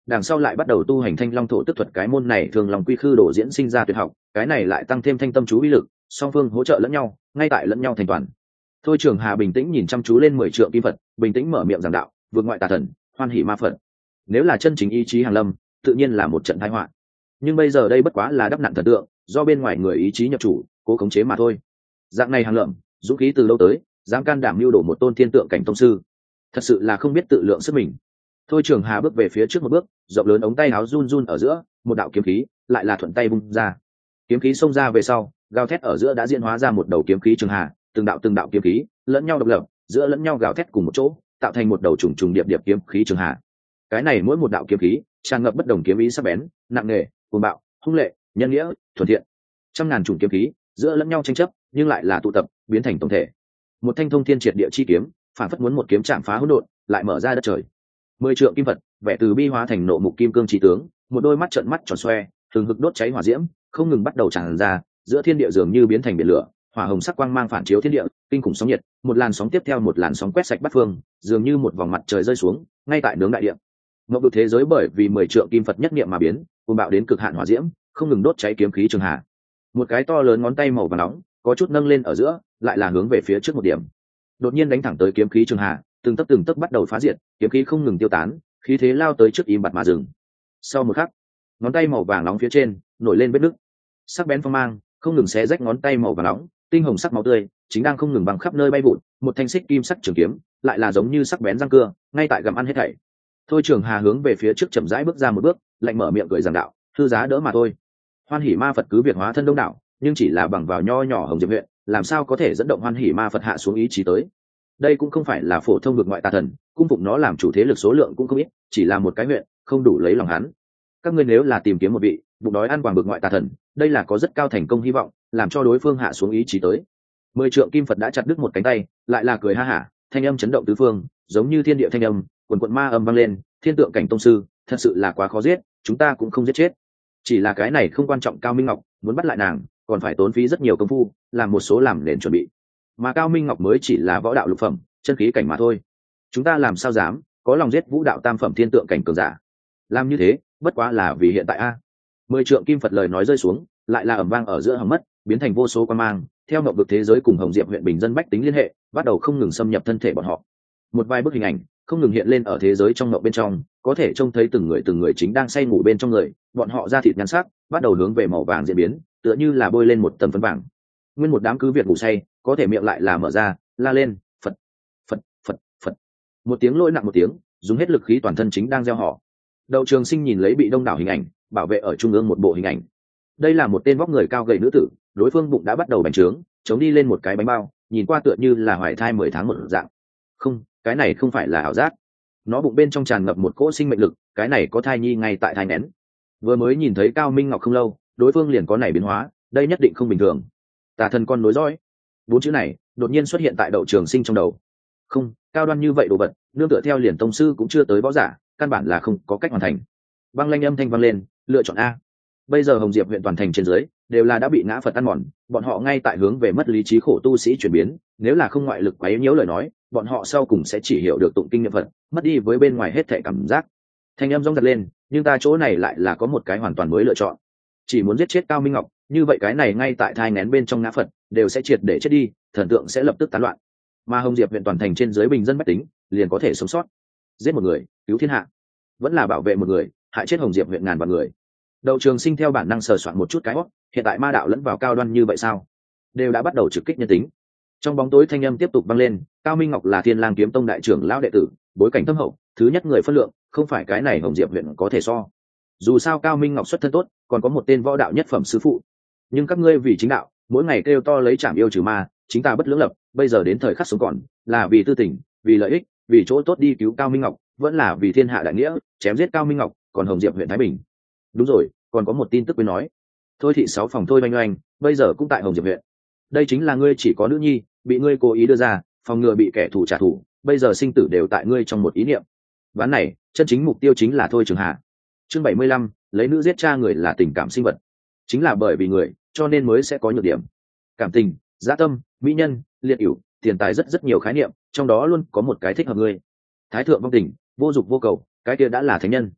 S1: đằng sau lại bắt đầu tu hành thanh long thổ tức thuật. Cái môn này thường lòng quy khư đổ diễn sinh ra tuyệt học, cái này lại tăng thêm thanh tâm chú uy lực, song phương hỗ trợ lẫn nhau, ngay tại lẫn nhau thành toàn. Thôi Trường Hà bình tĩnh nhìn chăm chú lên 10 trượng kim Phật, bình tĩnh mở miệng giảng đạo, vượt ngoại tà thần, hoan hỉ ma Phật. Nếu là chân chính ý chí hàng lâm, tự nhiên là một trận tai họa. Nhưng bây giờ đây bất quá là đắp nặn thần tượng, do bên ngoài người ý chí nhập chủ, cố khống chế mà thôi. Dạng này hàng lợm, dũng khí từ lâu tới, dám can đảm mưu đổ một tôn thiên tượng cảnh tông sư, thật sự là không biết tự lượng sức mình. Thôi Trường Hà bước về phía trước một bước, rộng lớn ống tay áo run run ở giữa, một đạo kiếm khí lại là thuận tay bung ra. Kiếm khí xông ra về sau, gào thét ở giữa đã diễn hóa ra một đầu kiếm khí trường hà, từng đạo kiếm khí lẫn nhau độc lập, giữa lẫn nhau gào thét cùng một chỗ, tạo thành một đầu trùng trùng điệp điệp kiếm khí trường hà. Cái này mỗi một đạo kiếm khí tràn ngập bất đồng kiếm ý sắc bén, nặng nề, cuồng bạo, hung lệ, nhân nghĩa, thuần thiện. Trăm ngàn chủng kiếm khí giữa lẫn nhau tranh chấp, nhưng lại là tụ tập, biến thành tổng thể. Một thanh thông thiên triệt địa chi kiếm, phản phất muốn một kiếm chạm phá hỗn độn, lại mở ra đất trời. 10 trượng kim Phật, vẻ từ bi hóa thành nộ mục kim cương chí tướng, một đôi mắt trợn mắt tròn xoe, thường hực đốt cháy hỏa diễm, không ngừng bắt đầu tràn ra, giữa thiên địa dường như biến thành biển lửa, hỏa hồng sắc quang mang phản chiếu thiên địa, kinh khủng sóng nhiệt, một làn sóng tiếp theo một làn sóng quét sạch bát phương, dường như một vòng mặt trời rơi xuống, ngay tại nướng đại địa. Ngọc vực thế giới bởi vì 10 trượng kim Phật nhất niệm mà biến, cuồng bạo đến cực hạn hỏa diễm, không ngừng đốt cháy kiếm khí trường hà. Một cái to lớn ngón tay màu vàng nóng, có chút nâng lên ở giữa, lại là hướng về phía trước một điểm. Đột nhiên đánh thẳng tới kiếm khí trường hà, từng tấc bắt đầu phá diệt, kiếm khí không ngừng tiêu tán, khí thế lao tới trước im bặt mà dừng. Sau một khắc, ngón tay màu vàng nóng phía trên nổi lên vết nứt, sắc bén phong mang không ngừng xé rách ngón tay màu vàng nóng, tinh hồng sắc máu tươi chính đang không ngừng bằng khắp nơi bay vụn, một thanh xích kim sắc trường kiếm lại là giống như sắc bén răng cưa, ngay tại gặm ăn hết thảy. Thôi Trường Hà hướng về phía trước chậm rãi bước ra một bước, lạnh mở miệng cười giảng đạo, thư giá đỡ mà thôi. Hoan Hỉ Ma Phật cứ việc hóa thân đông đảo, nhưng chỉ là bằng vào nho nhỏ Hồng Diệp huyện, làm sao có thể dẫn động Hoan Hỉ Ma Phật hạ xuống ý chí tới. Đây cũng không phải là phổ thông vực ngoại tà thần, cung phụng nó làm chủ thế lực số lượng cũng không ít, chỉ là một cái huyện không đủ lấy lòng hắn. Các ngươi nếu là tìm kiếm một vị bụng đói ăn quàng vực ngoại tà thần, đây là có rất cao thành công hy vọng, làm cho đối phương hạ xuống ý chí tới. 10 trượng kim Phật đã chặt đứt một cánh tay, lại là cười ha hả, thanh âm chấn động tứ phương, giống như thiên địa thanh âm, quần quần ma âm vang lên, thiên tượng cảnh tông sư, thật sự là quá khó giết, chúng ta cũng không giết chết. Chỉ là cái này không quan trọng, Cao Minh Ngọc muốn bắt lại nàng, còn phải tốn phí rất nhiều công phu, làm một số làm nền chuẩn bị. Mà Cao Minh Ngọc mới chỉ là võ đạo lục phẩm, chân khí cảnh mà thôi. Chúng ta làm sao dám có lòng giết vũ đạo tam phẩm thiên tượng cảnh cường giả? Làm như thế, bất quá là vì hiện tại a. 10 trượng kim Phật lời nói rơi xuống, lại là ầm vang ở giữa hầm mất, biến thành vô số quan mang, theo ngọc vực thế giới cùng Hồng Diệp huyện bình dân bách tính liên hệ, bắt đầu không ngừng xâm nhập thân thể bọn họ. Một vài bức hình ảnh không ngừng hiện lên ở thế giới trong ngọc bên trong, có thể trông thấy từng người chính đang say ngủ bên trong người, bọn họ da thịt nhăn sắc, bắt đầu hướng về màu vàng diễn biến, tựa như là bôi lên một tầng phấn vàng. Nguyên một đám cứ việc ngủ say, có thể miệng lại là mở ra, la lên, Phật, Phật, Phật, Phật. Một tiếng lỗi nặng một tiếng, dùng hết lực khí toàn thân chính đang gieo họ. Đậu Trường Sinh nhìn lấy bị đông đảo hình ảnh, bảo vệ ở trung ương một bộ hình ảnh. Đây là một tên vóc người cao gầy nữ tử, đối phương bụng đã bắt đầu bành trướng, chống đi lên một cái bánh bao, nhìn qua tựa như là hoài thai 10 tháng một dạng. Không, cái này không phải là ảo giác. Nó bụng bên trong tràn ngập một cỗ sinh mệnh lực, cái này có thai nhi ngay tại thai nén. Vừa mới nhìn thấy Cao Minh Ngọc không lâu, đối phương liền có này biến hóa, đây nhất định không bình thường. Tà thần con nối dõi. 4 chữ này đột nhiên xuất hiện tại Đậu Trường Sinh trong đầu. Không, cao đoan như vậy đồ vật, nương tựa theo liền tông sư cũng chưa tới võ giả, căn bản là không có cách hoàn thành. Băng lanh âm thanh vang lên, lựa chọn a. Bây giờ Hồng Diệp huyện toàn thành trên dưới đều là đã bị ngã Phật ăn mòn, bọn họ ngay tại hướng về mất lý trí khổ tu sĩ chuyển biến, nếu là không ngoại lực quấy nhiễu lời nói, bọn họ sau cùng sẽ chỉ hiểu được tụng kinh niệm Phật, mất đi với bên ngoài hết thảy cảm giác. Thanh âm rống giật lên, nhưng ta chỗ này lại là có một cái hoàn toàn mới lựa chọn. Chỉ muốn giết chết Cao Minh Ngọc, như vậy cái này ngay tại thai nén bên trong ngã Phật đều sẽ triệt để chết đi, thần tượng sẽ lập tức tán loạn. Mà Hồng Diệp huyện toàn thành trên dưới bình dân bách tính liền có thể sống sót. Giết một người, cứu thiên hạ, vẫn là bảo vệ một người, hại chết Hồng Diệp huyện ngàn vạn người. Đậu Trường Sinh theo bản năng sờ soạn một chút cái hót, hiện tại ma đạo lẫn vào cao đoan như vậy sao? Đều đã bắt đầu trực kích nhân tính. Trong bóng tối thanh âm tiếp tục vang lên, Cao Minh Ngọc là Thiên Lang kiếm tông đại trưởng lão đệ tử, bối cảnh thâm hậu, thứ nhất người phân lượng, không phải cái này Hồng Diệp huyện có thể so. Dù sao Cao Minh Ngọc xuất thân tốt, còn có một tên võ đạo nhất phẩm sư phụ. Nhưng các ngươi vì chính đạo, mỗi ngày kêu to lấy trảm yêu trừ ma, chính ta bất lưỡng lập, bây giờ đến thời khắc sống còn, là vì tư tình, vì lợi ích, vì chỗ tốt đi cứu Cao Minh Ngọc, vẫn là vì thiên hạ đại nghĩa, chém giết Cao Minh Ngọc, còn Hồng Diệp huyện Thái Bình. Đúng rồi, còn có một tin tức quên nói. Thôi thị 6 phòng Thôi Oanh Oanh, bây giờ cũng tại Hồng Diệp huyện. Đây chính là ngươi chỉ có nữ nhi, bị ngươi cố ý đưa ra, phòng ngừa bị kẻ thù trả thù, bây giờ sinh tử đều tại ngươi trong một ý niệm. Ván này, chân chính mục tiêu chính là Thôi Trường Hà. Chương 75, lấy nữ giết cha người là tình cảm sinh vật. Chính là bởi vì người, cho nên mới sẽ có nhược điểm. Cảm tình, dã tâm, mỹ nhân, liệt ỉu, tiền tài rất nhiều khái niệm, trong đó luôn có một cái thích hợp ngươi. Thái thượng vong tình, vô dục vô cầu, cái kia đã là thánh nhân.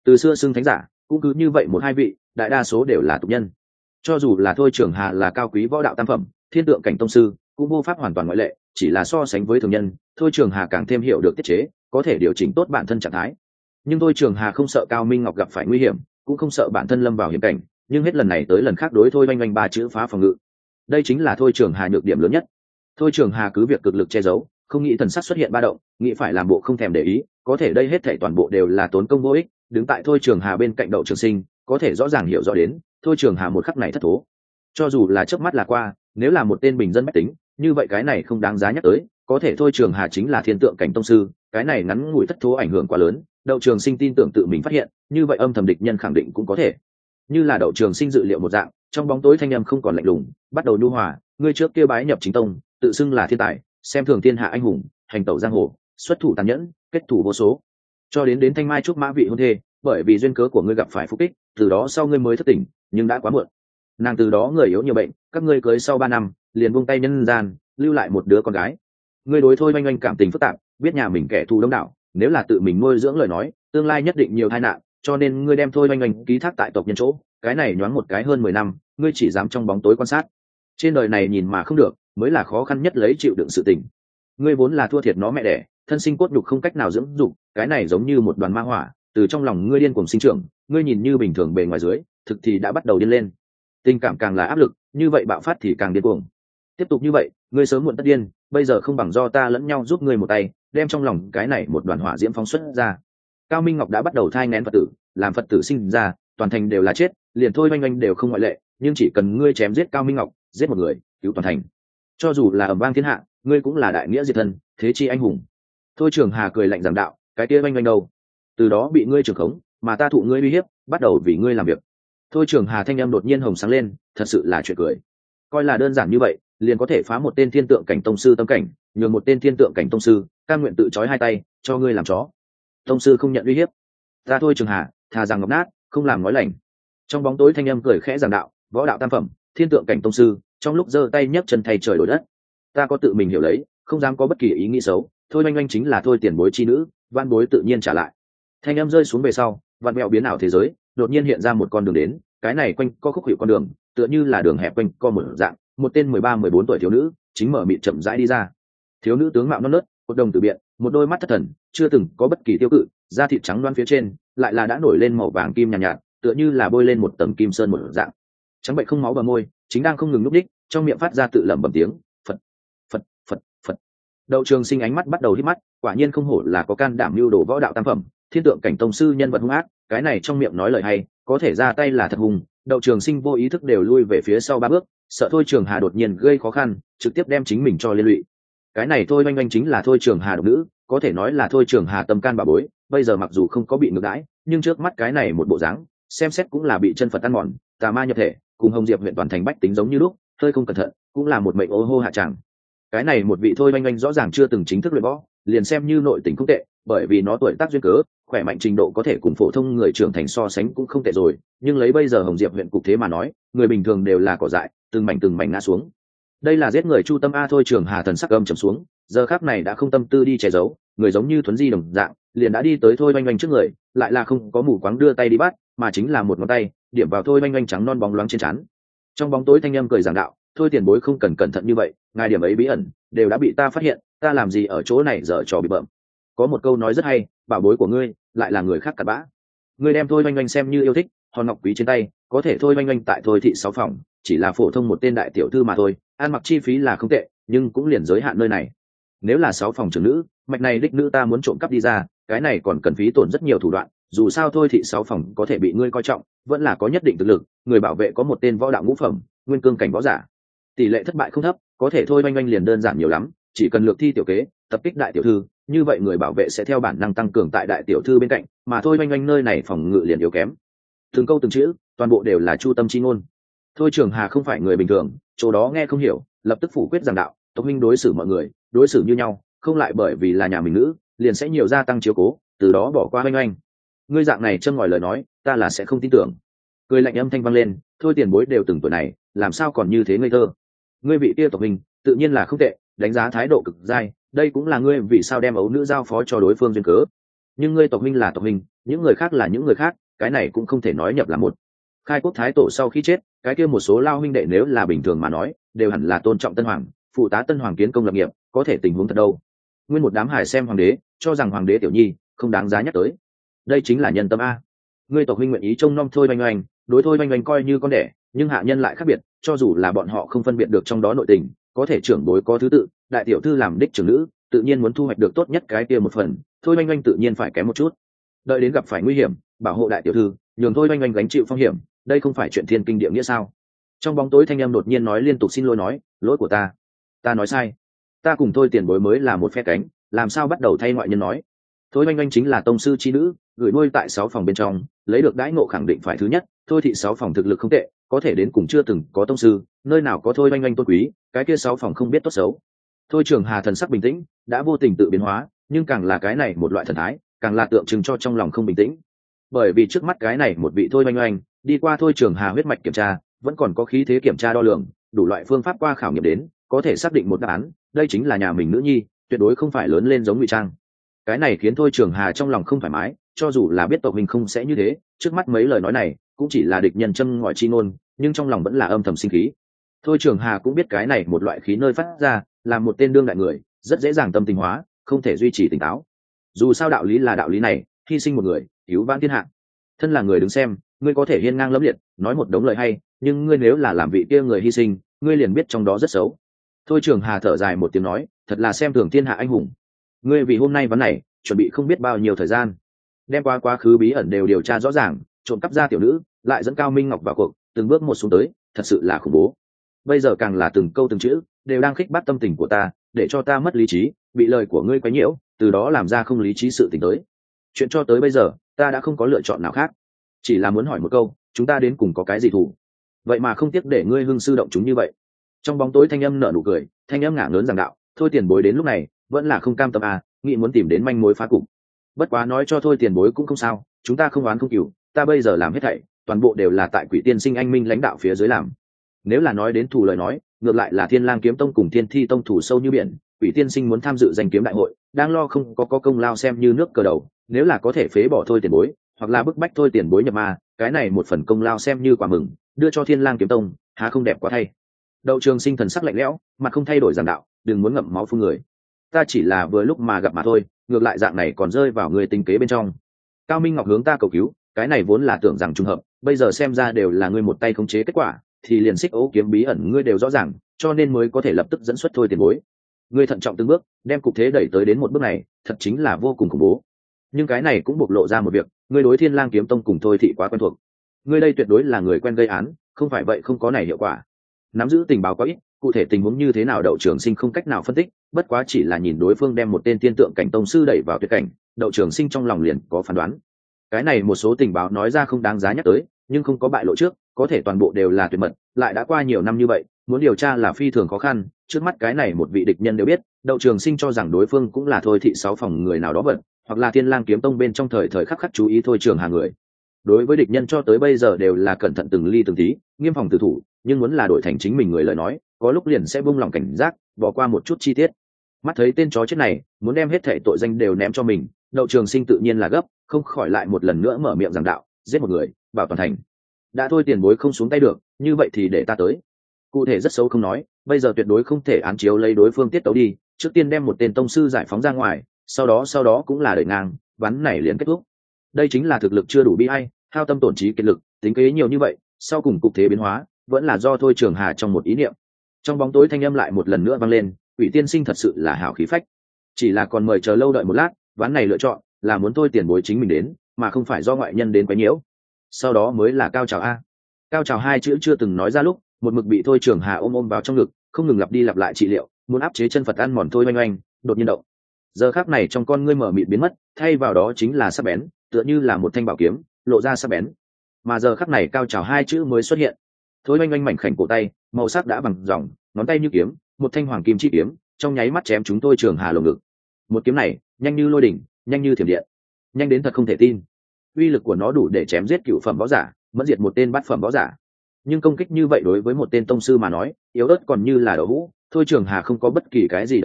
S1: từ xưa xưng thánh giả cũng cứ như vậy một hai vị, đại đa số đều là tục nhân. Cho dù là thôi trường hà là cao quý võ đạo tam phẩm thiên tượng cảnh tông sư, cũng vô pháp hoàn toàn ngoại lệ, chỉ là so sánh với thường nhân, thôi trường hà càng thêm hiểu được tiết chế, có thể điều chỉnh tốt bản thân trạng thái. Nhưng thôi trường hà không sợ Cao Minh Ngọc gặp phải nguy hiểm, cũng không sợ bản thân lâm vào hiểm cảnh, nhưng hết lần này tới lần khác đối thôi oanh oanh ba chữ phá phòng ngự. Đây chính là thôi trường hà nhược điểm lớn nhất. Thôi trường hà cứ việc cực lực che giấu, không nghĩ thần sắc xuất hiện ba động, nghĩ phải làm bộ không thèm để ý, có thể đây hết thảy toàn bộ đều là tốn công vô ích. Đứng tại thôi trường hà bên cạnh Đậu Trường Sinh có thể rõ ràng hiểu rõ đến thôi trường hà một khắc này thất thố. Cho dù là chớp mắt là qua, nếu là một tên bình dân bách tính, như vậy cái này không đáng giá nhắc tới, có thể thôi trường hà chính là thiên tượng cảnh tông sư, cái này ngắn ngủi thất thố ảnh hưởng quá lớn. Đậu Trường Sinh tin tưởng tự mình phát hiện, như vậy âm thầm địch nhân khẳng định cũng có thể. Như là Đậu Trường Sinh dự liệu một dạng, trong bóng tối thanh âm không còn lạnh lùng, bắt đầu nhu hòa. Ngươi trước kia bái nhập chính tông, tự xưng là thiên tài, xem thường thiên hạ anh hùng, hành tẩu giang hồ, xuất thủ tàn nhẫn, kết thủ vô số, cho đến Thanh Mai trúc mã vị hôn thê, bởi vì duyên cớ của ngươi gặp phải phúc kích, từ đó sau ngươi mới thất tỉnh, nhưng đã quá muộn. Nàng từ đó người yếu nhiều bệnh, các ngươi cưới sau 3 năm, liền buông tay nhân gian, lưu lại một đứa con gái. Ngươi đối thôi oanh oanh cảm tình phức tạp, biết nhà mình kẻ thù đông đảo, nếu là tự mình nuôi dưỡng lời nói, tương lai nhất định nhiều tai nạn, cho nên ngươi đem thôi oanh oanh ký thác tại tộc nhân chỗ, cái này nhoáng một cái hơn 10 năm, ngươi chỉ dám trong bóng tối quan sát. Trên đời này nhìn mà không được, mới là khó khăn nhất lấy chịu đựng sự tình. Ngươi vốn là thua thiệt nó mẹ đẻ, thân sinh cốt nhục không cách nào dưỡng dục, cái này giống như một đoàn ma hỏa, từ trong lòng ngươi điên cuồng sinh trưởng, ngươi nhìn như bình thường bề ngoài dưới, thực thì đã bắt đầu điên lên. Tình cảm càng là áp lực, như vậy bạo phát thì càng điên cuồng. Tiếp tục như vậy, ngươi sớm muộn tất điên, bây giờ không bằng do ta lẫn nhau giúp ngươi một tay, đem trong lòng cái này một đoàn hỏa diễm phóng xuất ra. Cao Minh Ngọc đã bắt đầu thai nghén Phật tử, làm Phật tử sinh ra, toàn thành đều là chết, liền thôi oanh oanh đều không ngoại lệ, nhưng chỉ cần ngươi chém giết Cao Minh Ngọc, giết một người, cứu toàn thành. Cho dù là ầm vang thiên hạ, ngươi cũng là đại nghĩa diệt thân, thế chi anh hùng. Thôi Trường Hà cười lạnh giảng đạo, cái kia oanh oanh đâu? Từ đó bị ngươi trưởng khống, mà ta thụ ngươi uy hiếp, bắt đầu vì ngươi làm việc. Thôi Trường Hà thanh âm đột nhiên hồng sáng lên, thật sự là chuyện cười. Coi là đơn giản như vậy, liền có thể phá một tên thiên tượng cảnh tông sư tâm cảnh, nhường một tên thiên tượng cảnh tông sư cam nguyện tự trói hai tay, cho ngươi làm chó. Tông sư không nhận uy hiếp, ta Thôi Trường Hà, thà rằng ngọc nát, không làm nói lành. Trong bóng tối thanh âm cười khẽ giảng đạo, võ đạo tam phẩm, thiên tượng cảnh tông sư, trong lúc giơ tay nhấc chân thay trời đổi đất. Ta có tự mình hiểu lấy, không dám có bất kỳ ý nghĩ xấu, thôi oanh oanh chính là thôi tiền bối chi nữ, van bối tự nhiên trả lại. Thanh em rơi xuống về sau, vạn mẹo biến ảo thế giới đột nhiên hiện ra một con đường đến, cái này quanh co khúc hiệu con đường, tựa như là đường hẹp quanh co một dạng, một tên 13-14 tuổi thiếu nữ chính mở miệng chậm rãi đi ra. Thiếu nữ tướng mạo non nớt, một đồng tử biện, một đôi mắt thất thần, chưa từng có bất kỳ tiêu cự, da thịt trắng loáng phía trên lại là đã nổi lên màu vàng kim nhàn nhạt, tựa như là bôi lên một tầng kim sơn một dạng. Trắng bệnh không máu bờ môi, chính đang không ngừng nhúc nhích, trong miệng phát ra tự lẩm bẩm tiếng Phật, Phật, Phật, Phật. Đậu Trường Sinh ánh mắt bắt đầu hít mắt, quả nhiên không hổ là có can đảm lưu đồ võ đạo tam phẩm, thiên tượng cảnh tông sư nhân vật hung ác, cái này trong miệng nói lời hay, có thể ra tay là thật hùng. Đậu Trường Sinh vô ý thức đều lui về phía sau 3 bước, sợ Thôi Trường Hà đột nhiên gây khó khăn, trực tiếp đem chính mình cho liên lụy. Cái này Thôi oanh oanh chính là Thôi Trường Hà độc nữ, có thể nói là Thôi Trường Hà tâm can bà bối, bây giờ mặc dù không có bị ngược đãi, nhưng trước mắt cái này một bộ dáng, xem xét cũng là bị chân Phật ăn mòn, tà ma nhập thể, cùng Hồng Diệp huyện toàn thành bách tính giống như lúc, hơi không cẩn thận, cũng là một mệnh ô hô hạ tràng. Cái này một vị Thôi oanh oanh rõ ràng chưa từng chính thức luyện võ, liền xem như nội tình không tệ, bởi vì nó tuổi tác duyên cớ, khỏe mạnh trình độ có thể cùng phổ thông người trưởng thành so sánh cũng không tệ rồi, nhưng lấy bây giờ Hồng Diệp huyện cục thế mà nói, người bình thường đều là cỏ dại, từng mảnh ngã xuống. Đây là giết người chu tâm a. Thôi Trường Hà thần sắc âm trầm xuống, giờ khắc này đã không tâm tư đi che giấu, người giống như thuấn di đồng dạng, liền đã đi tới Thôi oanh oanh trước người, lại là không có mù quáng đưa tay đi bắt, mà chính là một ngón tay điểm vào Thôi oanh oanh trắng non bóng loáng trên trán. Trong bóng tối thanh âm cười giảng đạo, Thôi tiền bối không cần cẩn thận như vậy, ngài điểm ấy bí ẩn đều đã bị ta phát hiện, ta làm gì ở chỗ này dở trò bị bợm. Có một câu nói rất hay, bảo bối của ngươi lại là người khác cặn bã. Ngươi đem Thôi oanh oanh xem như yêu thích, hòn ngọc quý trên tay, có thể Thôi oanh oanh tại Thôi thị 6 phòng, chỉ là phổ thông một tên đại tiểu thư mà thôi, ăn mặc chi phí là không tệ, nhưng cũng liền giới hạn nơi này. Nếu là 6 phòng trưởng nữ, mạch này đích nữ ta muốn trộm cắp đi ra, cái này còn cần phí tổn rất nhiều thủ đoạn, dù sao Thôi thị 6 phòng có thể bị ngươi coi trọng, vẫn là có nhất định thực lực, người bảo vệ có một tên võ đạo ngũ phẩm, nguyên cương cảnh võ giả, tỷ lệ thất bại không thấp, có thể Thôi oanh oanh liền đơn giản nhiều lắm, chỉ cần lược thi tiểu kế, tập kích đại tiểu thư, như vậy người bảo vệ sẽ theo bản năng tăng cường tại đại tiểu thư bên cạnh, mà Thôi oanh oanh nơi này phòng ngự liền yếu kém. Từng câu từng chữ, toàn bộ đều là chu tâm chi ngôn. Thôi Trường Hà không phải người bình thường, chỗ đó nghe không hiểu, lập tức phủ quyết giảng đạo, tộc minh đối xử mọi người, đối xử như nhau, không lại bởi vì là nhà mình nữ, liền sẽ nhiều gia tăng chiếu cố, từ đó bỏ qua oanh oanh. Ngươi dạng này châm ngòi lời nói, ta là sẽ không tin tưởng. Cười lạnh âm thanh vang lên, Thôi tiền bối đều từng tuổi này, làm sao còn như thế ngây thơ. Ngươi vị kia tộc minh, tự nhiên là không tệ, đánh giá thái độ cực dai, đây cũng là ngươi vì sao đem ấu nữ giao phó cho đối phương duyên cớ. nhưng ngươi tộc huynh là tộc huynh, những người khác là những người khác, cái này cũng không thể nói nhập là một. Khai quốc thái tổ sau khi chết, cái kia một số lao huynh đệ nếu là bình thường mà nói đều hẳn là tôn trọng tân hoàng, phụ tá tân hoàng kiến công lập nghiệp, có thể tình huống thật đâu. Nguyên một đám hài xem hoàng đế cho rằng hoàng đế tiểu nhi không đáng giá nhắc tới. Đây chính là nhân tâm a. Ngươi tộc huynh nguyện ý trông nom Thôi Oanh Oanh, đối Thôi Oanh Oanh coi như con đẻ, nhưng hạ nhân lại khác biệt, cho dù là bọn họ không phân biệt được trong đó nội tình, có thể trưởng bối có thứ tự, đại tiểu thư làm đích trưởng nữ tự nhiên muốn thu hoạch được tốt nhất cái kia một phần, Thôi Oanh Oanh tự nhiên phải kém một chút. Đợi đến gặp phải nguy hiểm, bảo hộ đại tiểu thư, nhường Thôi Oanh Oanh gánh chịu phong hiểm, đây không phải chuyện thiên kinh địa nghĩa sao? Trong bóng tối thanh em đột nhiên nói liên tục xin lỗi, nói lỗi của ta nói sai, ta cùng Thôi tiền bối mới là một phe cánh, làm sao bắt đầu thay ngoại nhân nói. Thôi Oanh Oanh chính là tông sư chi nữ, gửi nuôi tại 6 phòng bên trong, lấy được đãi ngộ khẳng định phải thứ nhất. Thôi thị 6 phòng thực lực không tệ, có thể đến cùng chưa từng có tông sư, nơi nào có Thôi Oanh Oanh tôn quý, cái kia 6 phòng không biết tốt xấu. Thôi Trường Hà thần sắc bình tĩnh, đã vô tình tự biến hóa, nhưng càng là cái này một loại thần thái, càng là tượng trưng cho trong lòng không bình tĩnh. Bởi vì trước mắt cái này một vị Thôi Oanh Oanh, đi qua Thôi Trường Hà huyết mạch kiểm tra, vẫn còn có khí thế kiểm tra đo lường, đủ loại phương pháp qua khảo nghiệm đến, có thể xác định một đáp án, đây chính là nhà mình nữ nhi, tuyệt đối không phải lớn lên giống ngụy trang. Cái này khiến Thôi Trường Hà trong lòng không thoải mái, cho dù là biết tộc mình không sẽ như thế, trước mắt mấy lời nói này cũng chỉ là địch nhân châm ngòi chi ngôn, nhưng trong lòng vẫn là âm thầm sinh khí. Thôi Trường Hà cũng biết cái này một loại khí nơi phát ra, là một tên đương đại người, rất dễ dàng tâm tình hóa, không thể duy trì tỉnh táo. Dù sao đạo lý là đạo lý này, hy sinh một người, cứu vãn thiên hạ. Thân là người đứng xem, ngươi có thể hiên ngang lẫm liệt, nói một đống lời hay, nhưng ngươi nếu là làm vị kia người hy sinh, ngươi liền biết trong đó rất xấu. Thôi Trường Hà thở dài một tiếng nói, thật là xem thường thiên hạ anh hùng. Ngươi vì hôm nay vấn này, chuẩn bị không biết bao nhiêu thời gian, đem qua quá khứ bí ẩn đều điều tra rõ ràng, trộm cắp ra tiểu nữ, lại dẫn Cao Minh Ngọc vào cuộc, từng bước một xuống tới, thật sự là khủng bố. Bây giờ càng là từng câu từng chữ đều đang khích bác tâm tình của ta, để cho ta mất lý trí, bị lời của ngươi quấy nhiễu, từ đó làm ra không lý trí sự tình tới. Chuyện cho tới bây giờ, ta đã không có lựa chọn nào khác, chỉ là muốn hỏi một câu, chúng ta đến cùng có cái gì thủ? Vậy mà không tiếc để ngươi hưng sư động chúng như vậy. Trong bóng tối thanh âm nở nụ cười, thanh âm ngả ngớn giảng đạo, Thôi tiền bối đến lúc này vẫn là không cam tâm à, nghĩ muốn tìm đến manh mối phá cục. Bất quá nói cho Thôi tiền bối cũng không sao, chúng ta không oán không cừu, ta bây giờ làm hết thảy toàn bộ đều là tại Quỷ Tiên Sinh anh minh lãnh đạo phía dưới làm. Nếu là nói đến thủ lời nói, ngược lại là Thiên Lang kiếm tông cùng Thiên Thi tông thủ sâu như biển, Quỷ Tiên Sinh muốn tham dự danh kiếm đại hội, đang lo không có công lao xem như nước cờ đầu, nếu là có thể phế bỏ Thôi tiền bối, hoặc là bức bách Thôi tiền bối nhập ma, cái này một phần công lao xem như quà mừng, đưa cho Thiên Lang kiếm tông, há không đẹp quá thay. Đậu Trường Sinh thần sắc lạnh lẽo, mặt không thay đổi giảng đạo, đừng muốn ngậm máu phun người. Ta chỉ là vừa lúc mà gặp mà thôi, ngược lại dạng này còn rơi vào người tính kế bên trong. Cao Minh Ngọc hướng ta cầu cứu, cái này vốn là tưởng rằng trùng hợp, bây giờ xem ra đều là ngươi một tay khống chế kết quả, thì liền xích ấu kiếm bí ẩn ngươi đều rõ ràng, cho nên mới có thể lập tức dẫn xuất Thôi tiền bối. Ngươi thận trọng từng bước, đem cục thế đẩy tới đến một bước này, thật chính là vô cùng khủng bố. Nhưng cái này cũng bộc lộ ra một việc, ngươi đối Thiên Lang kiếm tông cùng Thôi thị quá quen thuộc. Ngươi đây tuyệt đối là người quen gây án, không phải vậy không có này hiệu quả. Nắm giữ tình báo có ít, cụ thể tình huống như thế nào Đậu Trường Sinh không cách nào phân tích, bất quá chỉ là nhìn đối phương đem một tên tiên tượng cảnh tông sư đẩy vào tuyệt cảnh, Đậu Trường Sinh trong lòng liền có phán đoán. Cái này một số tình báo nói ra không đáng giá nhắc tới, nhưng không có bại lộ trước, có thể toàn bộ đều là tuyệt mật, lại đã qua nhiều năm như vậy, muốn điều tra là phi thường khó khăn. Trước mắt cái này một vị địch nhân đều biết, Đậu Trường Sinh cho rằng đối phương cũng là Thôi thị 6 phòng người nào đó vận, hoặc là Thiên Lang kiếm tông bên trong thời thời khắc khắc chú ý Thôi Trường Hà người. Đối với địch nhân cho tới bây giờ đều là cẩn thận từng ly từng tí, nghiêm phòng tử thủ, nhưng muốn là đổi thành chính mình người lời nói, có lúc liền sẽ buông lòng cảnh giác, bỏ qua một chút chi tiết. Mắt thấy tên chó chết này muốn đem hết thảy tội danh đều ném cho mình, Đậu Trường Sinh tự nhiên là gấp, không khỏi lại một lần nữa mở miệng giảng đạo, giết một người, bảo toàn thành. Đã thôi tiền bối không xuống tay được, như vậy thì để ta tới. Cụ thể rất xấu không nói, bây giờ tuyệt đối không thể án chiếu lấy đối phương tiết tấu đi, trước tiên đem một tên tông sư giải phóng ra ngoài, sau đó cũng là đẩy ngang, ván này liền kết thúc. Đây chính là thực lực chưa đủ bi ai, hao tâm tổn trí kiệt lực, tính kế nhiều như vậy, sau cùng cục thế biến hóa, vẫn là do Thôi Trường Hà trong một ý niệm. Trong bóng tối thanh âm lại một lần nữa vang lên, Quỷ Tiên Sinh thật sự là hảo khí phách. Chỉ là còn mời chờ lâu đợi một lát, ván này lựa chọn là muốn Thôi tiền bối chính mình đến, mà không phải do ngoại nhân đến quấy nhiễu. Sau đó mới là cao trào a. Cao trào hai chữ chưa từng nói ra lúc, một mực bị Thôi Trường Hà ôm vào trong ngực, không ngừng lặp đi lặp lại trị liệu, muốn áp chế chân Phật ăn mòn Thôi Oanh Oanh, đột nhiên động. Giờ khắc này trong con ngươi mở mịt biến mất, thay vào đó chính là sắc bén, tựa như là một thanh bảo kiếm, lộ ra sắc bén. Mà giờ khắc này cao trào hai chữ mới xuất hiện. Thôi Oanh Oanh mảnh khảnh cổ tay, màu sắc đã bằng ròng, ngón tay như kiếm, một thanh hoàng kim chi kiếm, trong nháy mắt chém chúng Thôi Trường Hà lồng ngực. Một kiếm này, nhanh như lôi đỉnh, nhanh như thiểm điện, nhanh đến thật không thể tin. Uy lực của nó đủ để chém giết cựu phẩm võ giả, mẫn diệt một tên bát phẩm võ giả. Nhưng công kích như vậy đối với một tên tông sư mà nói, yếu ớt còn như là đậu hũ. Thôi Trường Hà không có bất kỳ cái gì động đậy,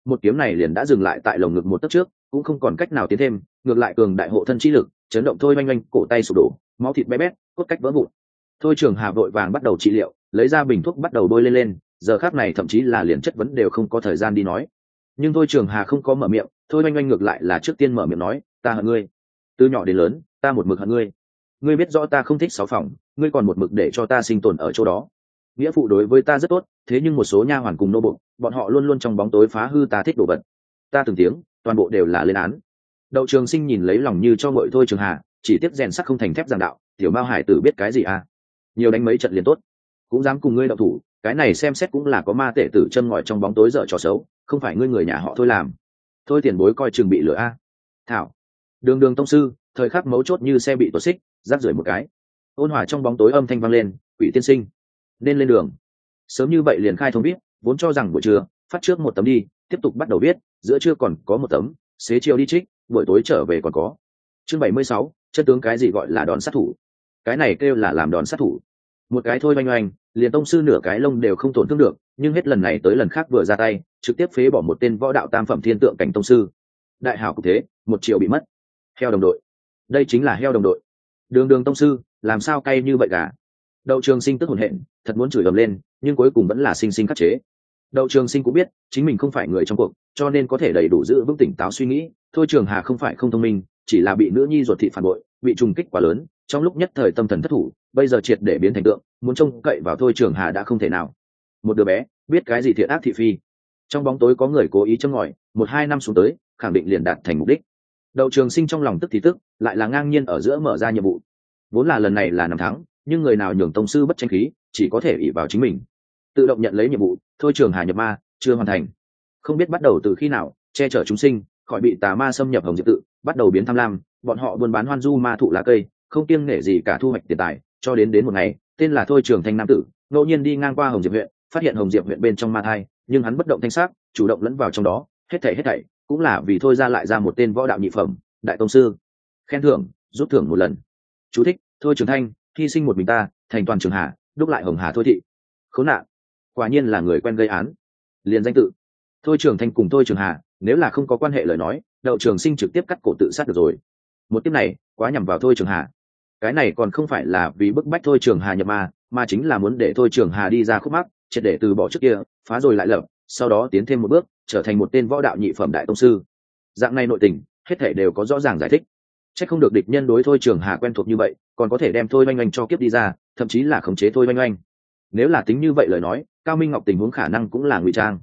S1: một kiếm này liền đã dừng lại tại lồng ngực một tấc trước, cũng không còn cách nào tiến thêm, ngược lại cường đại hộ thân chi lực chấn động Thôi Oanh Oanh cổ tay sụp đổ, máu thịt bé bét, cốt cách vỡ vụn. Thôi Trường Hà vội vàng bắt đầu trị liệu, lấy ra bình thuốc bắt đầu bôi lên, giờ khắc này thậm chí là liền chất vấn đều không có thời gian đi nói. Nhưng Thôi Trường Hà không có mở miệng, Thôi Oanh Oanh ngược lại là trước tiên mở miệng nói, ta hận ngươi, từ nhỏ đến lớn ta một mực hận ngươi, ngươi biết rõ ta không thích sáu phòng, ngươi còn một mực để cho ta sinh tồn ở chỗ đó. Nghĩa phụ đối với ta rất tốt, thế nhưng một số nha hoàn cùng nô bộc, bọn họ luôn luôn trong bóng tối phá hư ta thích đồ vật, ta từng tiếng toàn bộ đều là lên án. Đậu Trường Sinh nhìn lấy lòng như cho ngội Thôi Trường Hà, chỉ tiếc rèn sắt không thành thép giảng đạo, tiểu Mao Hải tử biết cái gì à? Nhiều đánh mấy trận liền tốt, cũng dám cùng ngươi động thủ, cái này xem xét cũng là có ma tệ tử chân ngòi trong bóng tối dở trò xấu, không phải ngươi người nhà họ Thôi làm. Thôi tiền bối coi chừng bị lửa a. Thảo, đường đường tông sư, thời khắc mấu chốt như xe bị tuột xích, rác rưởi một cái. Ôn hòa trong bóng tối âm thanh vang lên, Quỷ tiên sinh, nên lên đường. Sớm như vậy liền khai thông viết, vốn cho rằng buổi trưa phát trước một tấm đi, tiếp tục bắt đầu viết, giữa trưa còn có một tấm, xế chiều đi trích, buổi tối trở về còn có. Chương 76, chân tướng cái gì gọi là đòn sát thủ? Cái này kêu là làm đòn sát thủ. Một cái Thôi Oanh Oanh, liền tông sư nửa cái lông đều không tổn thương được, nhưng hết lần này tới lần khác vừa ra tay, trực tiếp phế bỏ một tên võ đạo tam phẩm thiên tượng cảnh tông sư. Đại hảo cục thế, 1 triệu bị mất. Heo đồng đội, đây chính là heo đồng đội. Đường đường tông sư, làm sao cay như vậy cả? Đậu Trường Sinh tức hồn hện, thật muốn chửi ầm lên, nhưng cuối cùng vẫn là sinh sinh khắc chế. Đậu Trường Sinh cũng biết chính mình không phải người trong cuộc, cho nên có thể đầy đủ giữ vững tỉnh táo suy nghĩ. Thôi Trường Hà không phải không thông minh, chỉ là bị nữ nhi ruột thịt phản bội, bị trùng kích quá lớn, trong lúc nhất thời tâm thần thất thủ, bây giờ triệt để biến thành tượng, muốn trông cậy vào Thôi Trường Hà đã không thể nào. Một đứa bé biết cái gì thiện ác thị phi, trong bóng tối có người cố ý châm ngòi, 1-2 năm xuống tới, khẳng định liền đạt thành mục đích. Đậu Trường Sinh trong lòng tức thì tức, lại là ngang nhiên ở giữa mở ra nhiệm vụ. Vốn là lần này là năm thắng, nhưng người nào nhường tông sư bất tranh khí, chỉ có thể ỷ vào chính mình. Tự động nhận lấy nhiệm vụ, Thôi Trường Hà nhập ma, chưa hoàn thành. Không biết bắt đầu từ khi nào, che chở chúng sinh, khỏi bị tà ma xâm nhập Hồng Diệp tự, bắt đầu biến tham lam, bọn họ buôn bán hoan du ma thụ lá cây, không kiêng nể gì cả thu hoạch tiền tài, cho đến một ngày, tên là Thôi Trường Thanh nam tử, ngẫu nhiên đi ngang qua Hồng Diệp huyện, phát hiện Hồng Diệp huyện bên trong ma thai, nhưng hắn bất động thanh sắc, chủ động lẫn vào trong đó, hết thảy cũng là vì Thôi ra lại ra một tên võ đạo nhị phẩm, đại tông sư. Khen thưởng, rút thưởng một lần. Chú thích: Thôi Trường Thanh, hy sinh một mình ta, thành toàn Trường Hà, đúc lại Hồng Hà Thôi thị. Khốn nạn, quả nhiên là người quen gây án. Liền danh tự Thôi Trường Thanh cùng Thôi Trường Hà, nếu là không có quan hệ lời nói, Đậu Trường Sinh trực tiếp cắt cổ tự sát được rồi. Một tiếp này quá nhằm vào Thôi Trường Hà, cái này còn không phải là vì bức bách Thôi Trường Hà nhập ma, mà chính là muốn để Thôi Trường Hà đi ra khúc mắc, triệt để từ bỏ trước kia, phá rồi lại lập, sau đó tiến thêm một bước, trở thành một tên võ đạo nhị phẩm đại tông sư. Dạng này nội tình, hết thảy đều có rõ ràng giải thích. Chắc không được địch nhân đối Thôi Trường Hà quen thuộc như vậy, còn có thể đem Thôi Oanh Oanh cho kiếp đi ra, thậm chí là khống chế Thôi Oanh Oanh. Nếu là tính như vậy lời nói, Cao Minh Ngọc tình huống khả năng cũng là ngụy trang.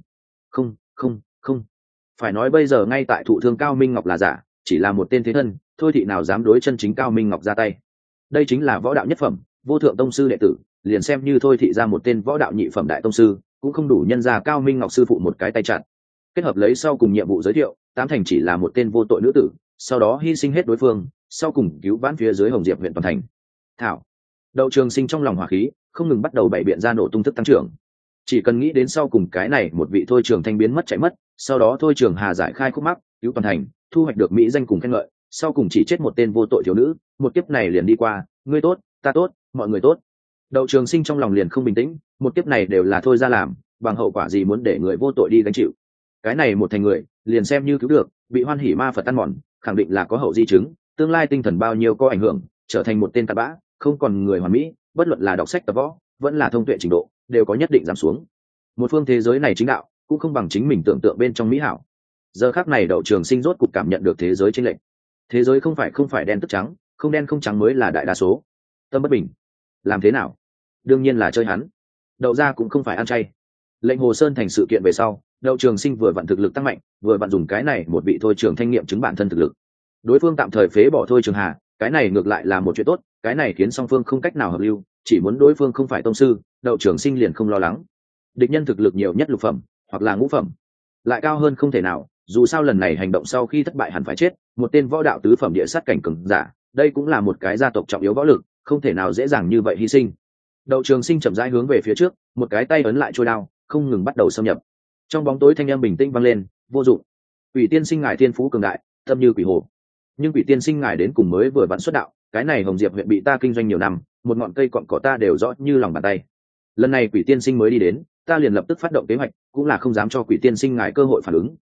S1: Không, phải nói bây giờ ngay tại thụ thương Cao Minh Ngọc là giả, chỉ là một tên thế thân, Thôi thị nào dám đối chân chính Cao Minh Ngọc ra tay. Đây chính là võ đạo nhất phẩm, vô thượng tông sư đệ tử, liền xem như Thôi thị ra một tên võ đạo nhị phẩm đại tông sư, cũng không đủ nhân ra Cao Minh Ngọc sư phụ một cái tay chặn. Kết hợp lấy sau cùng nhiệm vụ giới thiệu, tám thành chỉ là một tên vô tội nữ tử, sau đó hy sinh hết đối phương, sau cùng cứu vãn phía dưới Hồng Diệp huyện toàn thành. Thảo, Đậu Trường Sinh trong lòng hỏa khí không ngừng bắt đầu bày biện ra nổ tung thức tăng trưởng. Chỉ cần nghĩ đến sau cùng cái này một vị Thôi Trường Thanh biến mất chạy mất, sau đó Thôi Trường Hà giải khai khúc mắc, cứu toàn thành, thu hoạch được mỹ danh cùng khen ngợi, sau cùng chỉ chết một tên vô tội thiếu nữ, một kiếp này liền đi qua, ngươi tốt, ta tốt, mọi người tốt. Đậu Trường Sinh trong lòng liền không bình tĩnh, một kiếp này đều là Thôi ra làm, bằng hậu quả gì muốn để người vô tội đi gánh chịu. Cái này một thành người, liền xem như cứu được, bị hoan hỉ ma Phật ăn mòn, khẳng định là có hậu di chứng, tương lai tinh thần bao nhiêu có ảnh hưởng, trở thành một tên tạt bã, không còn người hoàn mỹ, bất luận là đọc sách tập võ, vẫn là thông tuệ trình độ, đều có nhất định giảm xuống. Một phương thế giới này chính đạo, cũng không bằng chính mình tưởng tượng bên trong mỹ hảo. Giờ khắc này Đậu Trường Sinh rốt cục cảm nhận được thế giới chênh lệch. Thế giới không phải đen tức trắng, không đen không trắng mới là đại đa số. Tâm bất bình, làm thế nào? Đương nhiên là chơi hắn. Đậu ra cũng không phải ăn chay. Lệnh Hồ Sơn thành sự kiện về sau, Đậu Trường Sinh vừa vặn thực lực tăng mạnh, vừa vặn dùng cái này một vị Thôi Trường Thanh nghiệm chứng bản thân thực lực. Đối phương tạm thời phế bỏ Thôi Trường Hà, cái này ngược lại là một chuyện tốt, cái này khiến song phương không cách nào hợp lưu, chỉ muốn đối phương không phải tông sư, Đậu Trường Sinh liền không lo lắng. Địch nhân thực lực nhiều nhất lục phẩm, hoặc là ngũ phẩm, lại cao hơn không thể nào, dù sao lần này hành động sau khi thất bại hẳn phải chết, một tên võ đạo tứ phẩm địa sát cảnh cường giả, đây cũng là một cái gia tộc trọng yếu võ lực, không thể nào dễ dàng như vậy hy sinh. Đậu Trường Sinh chậm rãi hướng về phía trước, một cái tay ấn lại trôi đao, không ngừng bắt đầu xâm nhập. Trong bóng tối thanh âm bình tĩnh vang lên, vô dụng. Quỷ tiên sinh ngài thiên phú cường đại, tâm như quỷ hồ. Nhưng Quỷ tiên sinh ngài đến cùng mới vừa vặn xuất đạo, cái này Hồng Diệp huyện bị ta kinh doanh nhiều năm, một ngọn cây cọn cỏ ta đều rõ như lòng bàn tay. Lần này Quỷ tiên sinh mới đi đến, ta liền lập tức phát động kế hoạch, cũng là không dám cho Quỷ tiên sinh ngài cơ hội phản ứng,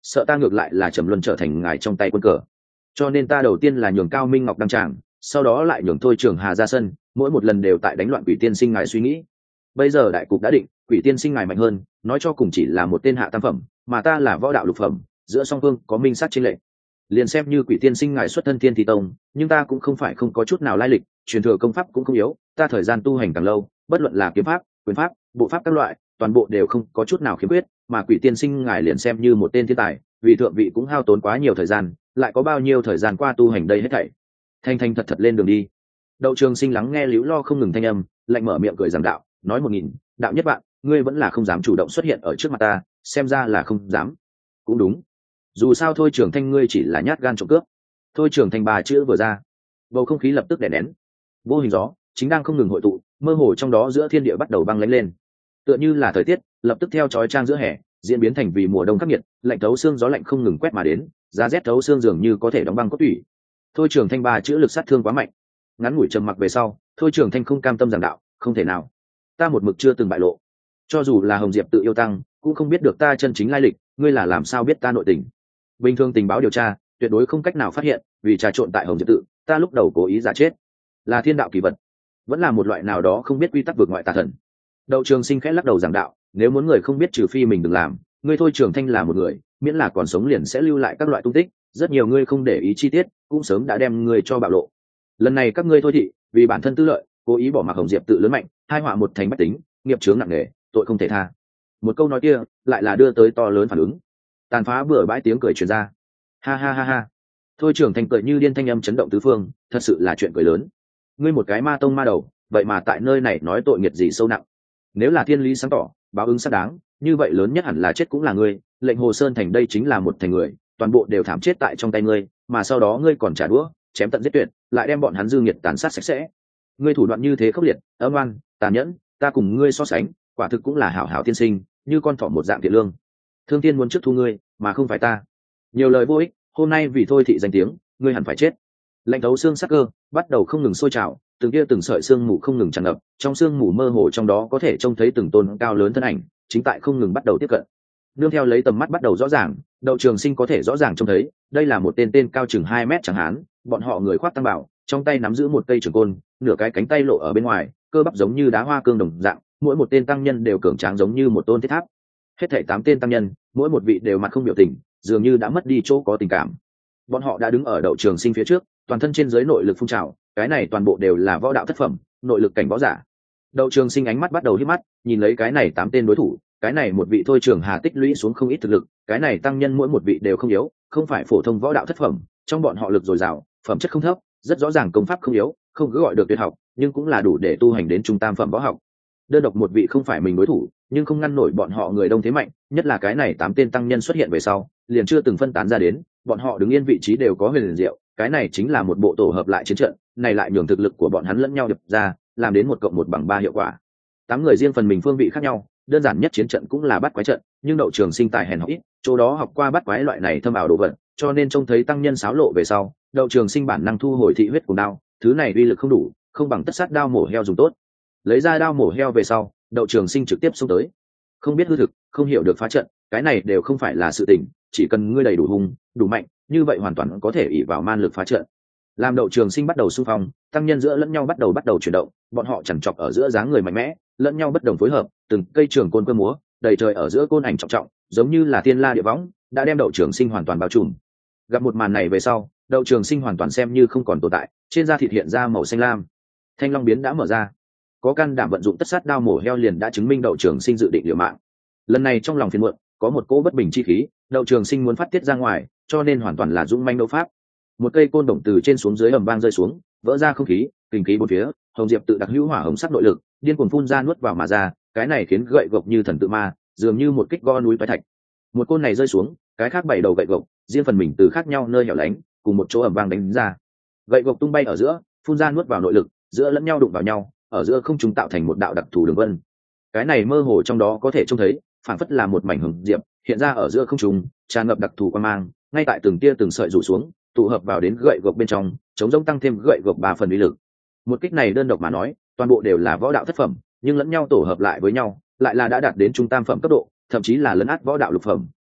S1: sợ ta ngược lại là trầm luân trở thành ngài trong tay quân cờ. Cho nên ta đầu tiên là nhường Cao Minh Ngọc đăng tràng, sau đó lại nhường Thôi Trường Hà ra sân, mỗi một lần đều tại đánh loạn Quỷ Tiên Sinh ngài suy nghĩ. Bây giờ đại cục đã định, Quỷ Tiên Sinh ngài mạnh hơn, nói cho cùng chỉ là một tên hạ tam phẩm, mà ta là võ đạo lục phẩm, giữa song phương có minh sát chênh lệch. Liền xem như Quỷ Tiên Sinh ngài xuất thân Thiên Thi Tông, nhưng ta cũng không phải không có chút nào lai lịch, truyền thừa công pháp cũng không yếu, ta thời gian tu hành càng lâu, bất luận là kiếm pháp, quyền pháp, bộ pháp các loại, toàn bộ đều không có chút nào khiếm khuyết, mà Quỷ Tiên Sinh ngài liền xem như một tên thiên tài, vì thượng vị cũng hao tốn quá nhiều thời gian, lại có bao nhiêu thời gian qua tu hành đây hết thảy. Thanh thanh thật thật lên đường đi. Đậu Trường Sinh lắng nghe líu lo không ngừng thanh âm, lạnh mở miệng cười giảng đạo, nói 1000, đạo nhất bạn, ngươi vẫn là không dám chủ động xuất hiện ở trước mặt ta, xem ra là không dám. Cũng đúng, dù sao Thôi Trường Thanh ngươi chỉ là nhát gan trộm cướp. Thôi Trường Thanh ba chữ vừa ra, bầu không khí lập tức đè nén. Vô hình gió chính đang không ngừng hội tụ, mơ hồ trong đó giữa thiên địa bắt đầu băng lãnh lên, tựa như là thời tiết lập tức theo chói chang giữa hè diễn biến thành vì mùa đông khắc nghiệt, lạnh thấu xương, gió lạnh không ngừng quét mà đến, giá rét thấu xương dường như có thể đóng băng cốt tủy. Thôi Trường Thanh ba chữ lực sát thương quá mạnh. Ngắn ngủi trầm mặc về sau, Thôi Trường Thanh không cam tâm giảng đạo, không thể nào, ta một mực chưa từng bại lộ, cho dù là Hồng Diệp tự yêu tăng cũng không biết được ta chân chính lai lịch, ngươi là làm sao biết ta nội tình? Bình thường tình báo điều tra tuyệt đối không cách nào phát hiện, vì trà trộn tại Hồng Diệp tự, ta lúc đầu cố ý giả chết, là thiên đạo kỳ vật, vẫn là một loại nào đó không biết quy tắc vượt ngoại tà thần. Đậu Trường Sinh khẽ lắc đầu giảng đạo, nếu muốn người không biết trừ phi mình đừng làm, ngươi Thôi Trường Thanh là một người, miễn là còn sống liền sẽ lưu lại các loại tung tích, rất nhiều ngươi không để ý chi tiết cũng sớm đã đem ngươi cho bạo lộ. Lần này các ngươi Thôi thị vì bản thân tư lợi cố ý bỏ mặc Hồng Diệp tự lớn mạnh, hai họa một thành bách tính, nghiệp chướng nặng nề, tội không thể tha. Một câu nói kia lại là đưa tới to lớn phản ứng, tàn phá bừa bãi tiếng cười truyền ra. Ha ha ha ha. Thôi Trường Thanh cười như điên, thanh âm chấn động tứ phương, thật sự là chuyện cười lớn. Ngươi một cái ma tông ma đầu, vậy mà tại nơi này nói tội nghiệp gì sâu nặng. Nếu là thiên lý sáng tỏ, báo ứng xác đáng, như vậy lớn nhất hẳn là chết cũng là ngươi. Lệnh Hồ Sơn thành đây chính là một thành người, toàn bộ đều thảm chết tại trong tay ngươi, mà sau đó ngươi còn trả đũa, chém tận giết tuyệt, lại đem bọn hắn dư nghiệt tàn sát sạch sẽ. Ngươi thủ đoạn như thế khốc liệt, âm oan, tàn nhẫn, ta cùng ngươi so sánh, quả thực cũng là hảo hảo tiên sinh, như con thỏ một dạng thiện lương. Thương Thiên muốn trước thu ngươi, mà không phải ta. Nhiều lời vô ích, hôm nay vì Thôi thị danh tiếng, ngươi hẳn phải chết. Lạnh thấu xương sắc cơ bắt đầu không ngừng sôi trào, từng kia từng sợi xương mù không ngừng tràn ngập, trong xương mù mơ hồ trong đó có thể trông thấy từng tôn cao lớn thân ảnh chính tại không ngừng bắt đầu tiếp cận. Nương theo lấy tầm mắt bắt đầu rõ ràng, Đậu Trường Sinh có thể rõ ràng trông thấy đây là một tên cao chừng 2 mét chẳng hán, bọn họ người khoác tăng bảo, trong tay nắm giữ một cây trường côn, nửa cái cánh tay lộ ở bên ngoài, cơ bắp giống như đá hoa cương đồng dạng, mỗi một tên tăng nhân đều cường tráng giống như một tôn thiết tháp. Hết thảy 8 tên tăng nhân, mỗi một vị đều mặt không biểu tình, dường như đã mất đi chỗ có tình cảm. Bọn họ đã đứng ở Đậu Trường Sinh phía trước, toàn thân trên dưới nội lực phun trào, cái này toàn bộ đều là võ đạo thất phẩm, nội lực cảnh võ giả. Đậu Trường Sinh ánh mắt bắt đầu híp mắt, nhìn lấy cái này 8 tên đối thủ, cái này một vị Thôi Trường Hà tích lũy xuống không ít thực lực, cái này tăng nhân mỗi một vị đều không yếu, không phải phổ thông võ đạo thất phẩm, trong bọn họ lực dồi dào, phẩm chất không thấp, rất rõ ràng công pháp không yếu, không cứ gọi được tuyệt học, nhưng cũng là đủ để tu hành đến trung tam phẩm võ học. Đơn độc một vị không phải mình đối thủ, nhưng không ngăn nổi bọn họ người đông thế mạnh, nhất là cái này 8 tên tăng nhân xuất hiện về sau, liền chưa từng phân tán ra đến, bọn họ đứng yên vị trí đều có huyền liền diệu, cái này chính là một bộ tổ hợp lại chiến trận, này lại nhường thực lực của bọn hắn lẫn nhau đập ra, làm đến 1 + 1 = 3 hiệu quả. 8 người riêng phần mình phương vị khác nhau, đơn giản nhất chiến trận cũng là bắt quái trận, nhưng Đậu Trường Sinh tài hèn học ít, chỗ đó học qua bắt quái loại này thâm ảo đồ vật, cho nên trông thấy tăng nhân xáo lộ về sau, Đậu Trường Sinh bản năng thu hồi thị huyết cùng đao, thứ này uy lực không đủ, không bằng tất sát đao mổ heo dùng tốt. Lấy ra đao mổ heo về sau, Đậu Trường Sinh trực tiếp xông tới. Không biết hư thực, không hiểu được phá trận, cái này đều không phải là sự tình, chỉ cần ngươi đầy đủ hung, đủ mạnh, như vậy hoàn toàn có thể ỷ vào man lực phá trận. Làm Đậu Trường Sinh bắt đầu xung phong, tăng nhân giữa lẫn nhau bắt đầu chuyển động, bọn họ chằn chọc ở giữa dáng người mạnh mẽ, lẫn nhau bất đồng phối hợp, từng cây trường côn cơ múa, đầy trời ở giữa côn ảnh trọng trọng, giống như là thiên la địa võng, đã đem Đậu Trường Sinh hoàn toàn bao trùm. Gặp một màn này về sau, Đậu Trường Sinh hoàn toàn xem như không còn tồn tại, trên da thịt hiện ra màu xanh lam. Thanh long biến đã mở ra, có can đảm vận dụng tất sát đao mổ heo liền đã chứng minh Đậu Trường Sinh dự định liều mạng. Lần này trong lòng phiền muộn, có một cỗ bất bình chi khí, Đậu Trường Sinh muốn phát tiết ra ngoài, cho nên hoàn toàn là dũng manh đấu pháp. Một cây côn đồng từ trên xuống dưới ầm vang rơi xuống, vỡ ra không khí, kinh khí bốn phía, Hồng Diệp tự đặc hữu hỏa hồng sắc nội lực, điên cuồng phun ra nuốt vào mà ra, cái này khiến gậy gộc như thần tự ma, dường như một kích go núi toái thạch. Một côn này rơi xuống, cái khác 7 đầu gậy gộc, riêng phần mình từ khác nhau nơi hẻo lánh, cùng một chỗ ầm vang đánh ra. Gậy gộc tung bay ở giữa, phun ra nuốt vào nội lực, giữa lẫn nhau đụng vào nhau, ở giữa không trung tạo thành một đạo đặc thù đường vân. Cái này mơ hồ trong đó có thể trông thấy, phảng phất là một mảnh hồng diệp hiện ra ở giữa không trung, tràn ngập đặc thù quang mang, ngay tại từng tia từng sợi rủ xuống, tụ hợp vào đến gậy gộc bên trong, chống rỗng tăng thêm gậy gộc 3 phần uy lực. Một kích này đơn độc mà nói, toàn bộ đều là võ đạo thất phẩm, nhưng lẫn nhau tổ hợp lại với nhau, lại là đã đạt đến trung tam phẩm cấp độ, thậm chí là lấn át võ đạo lục phẩm,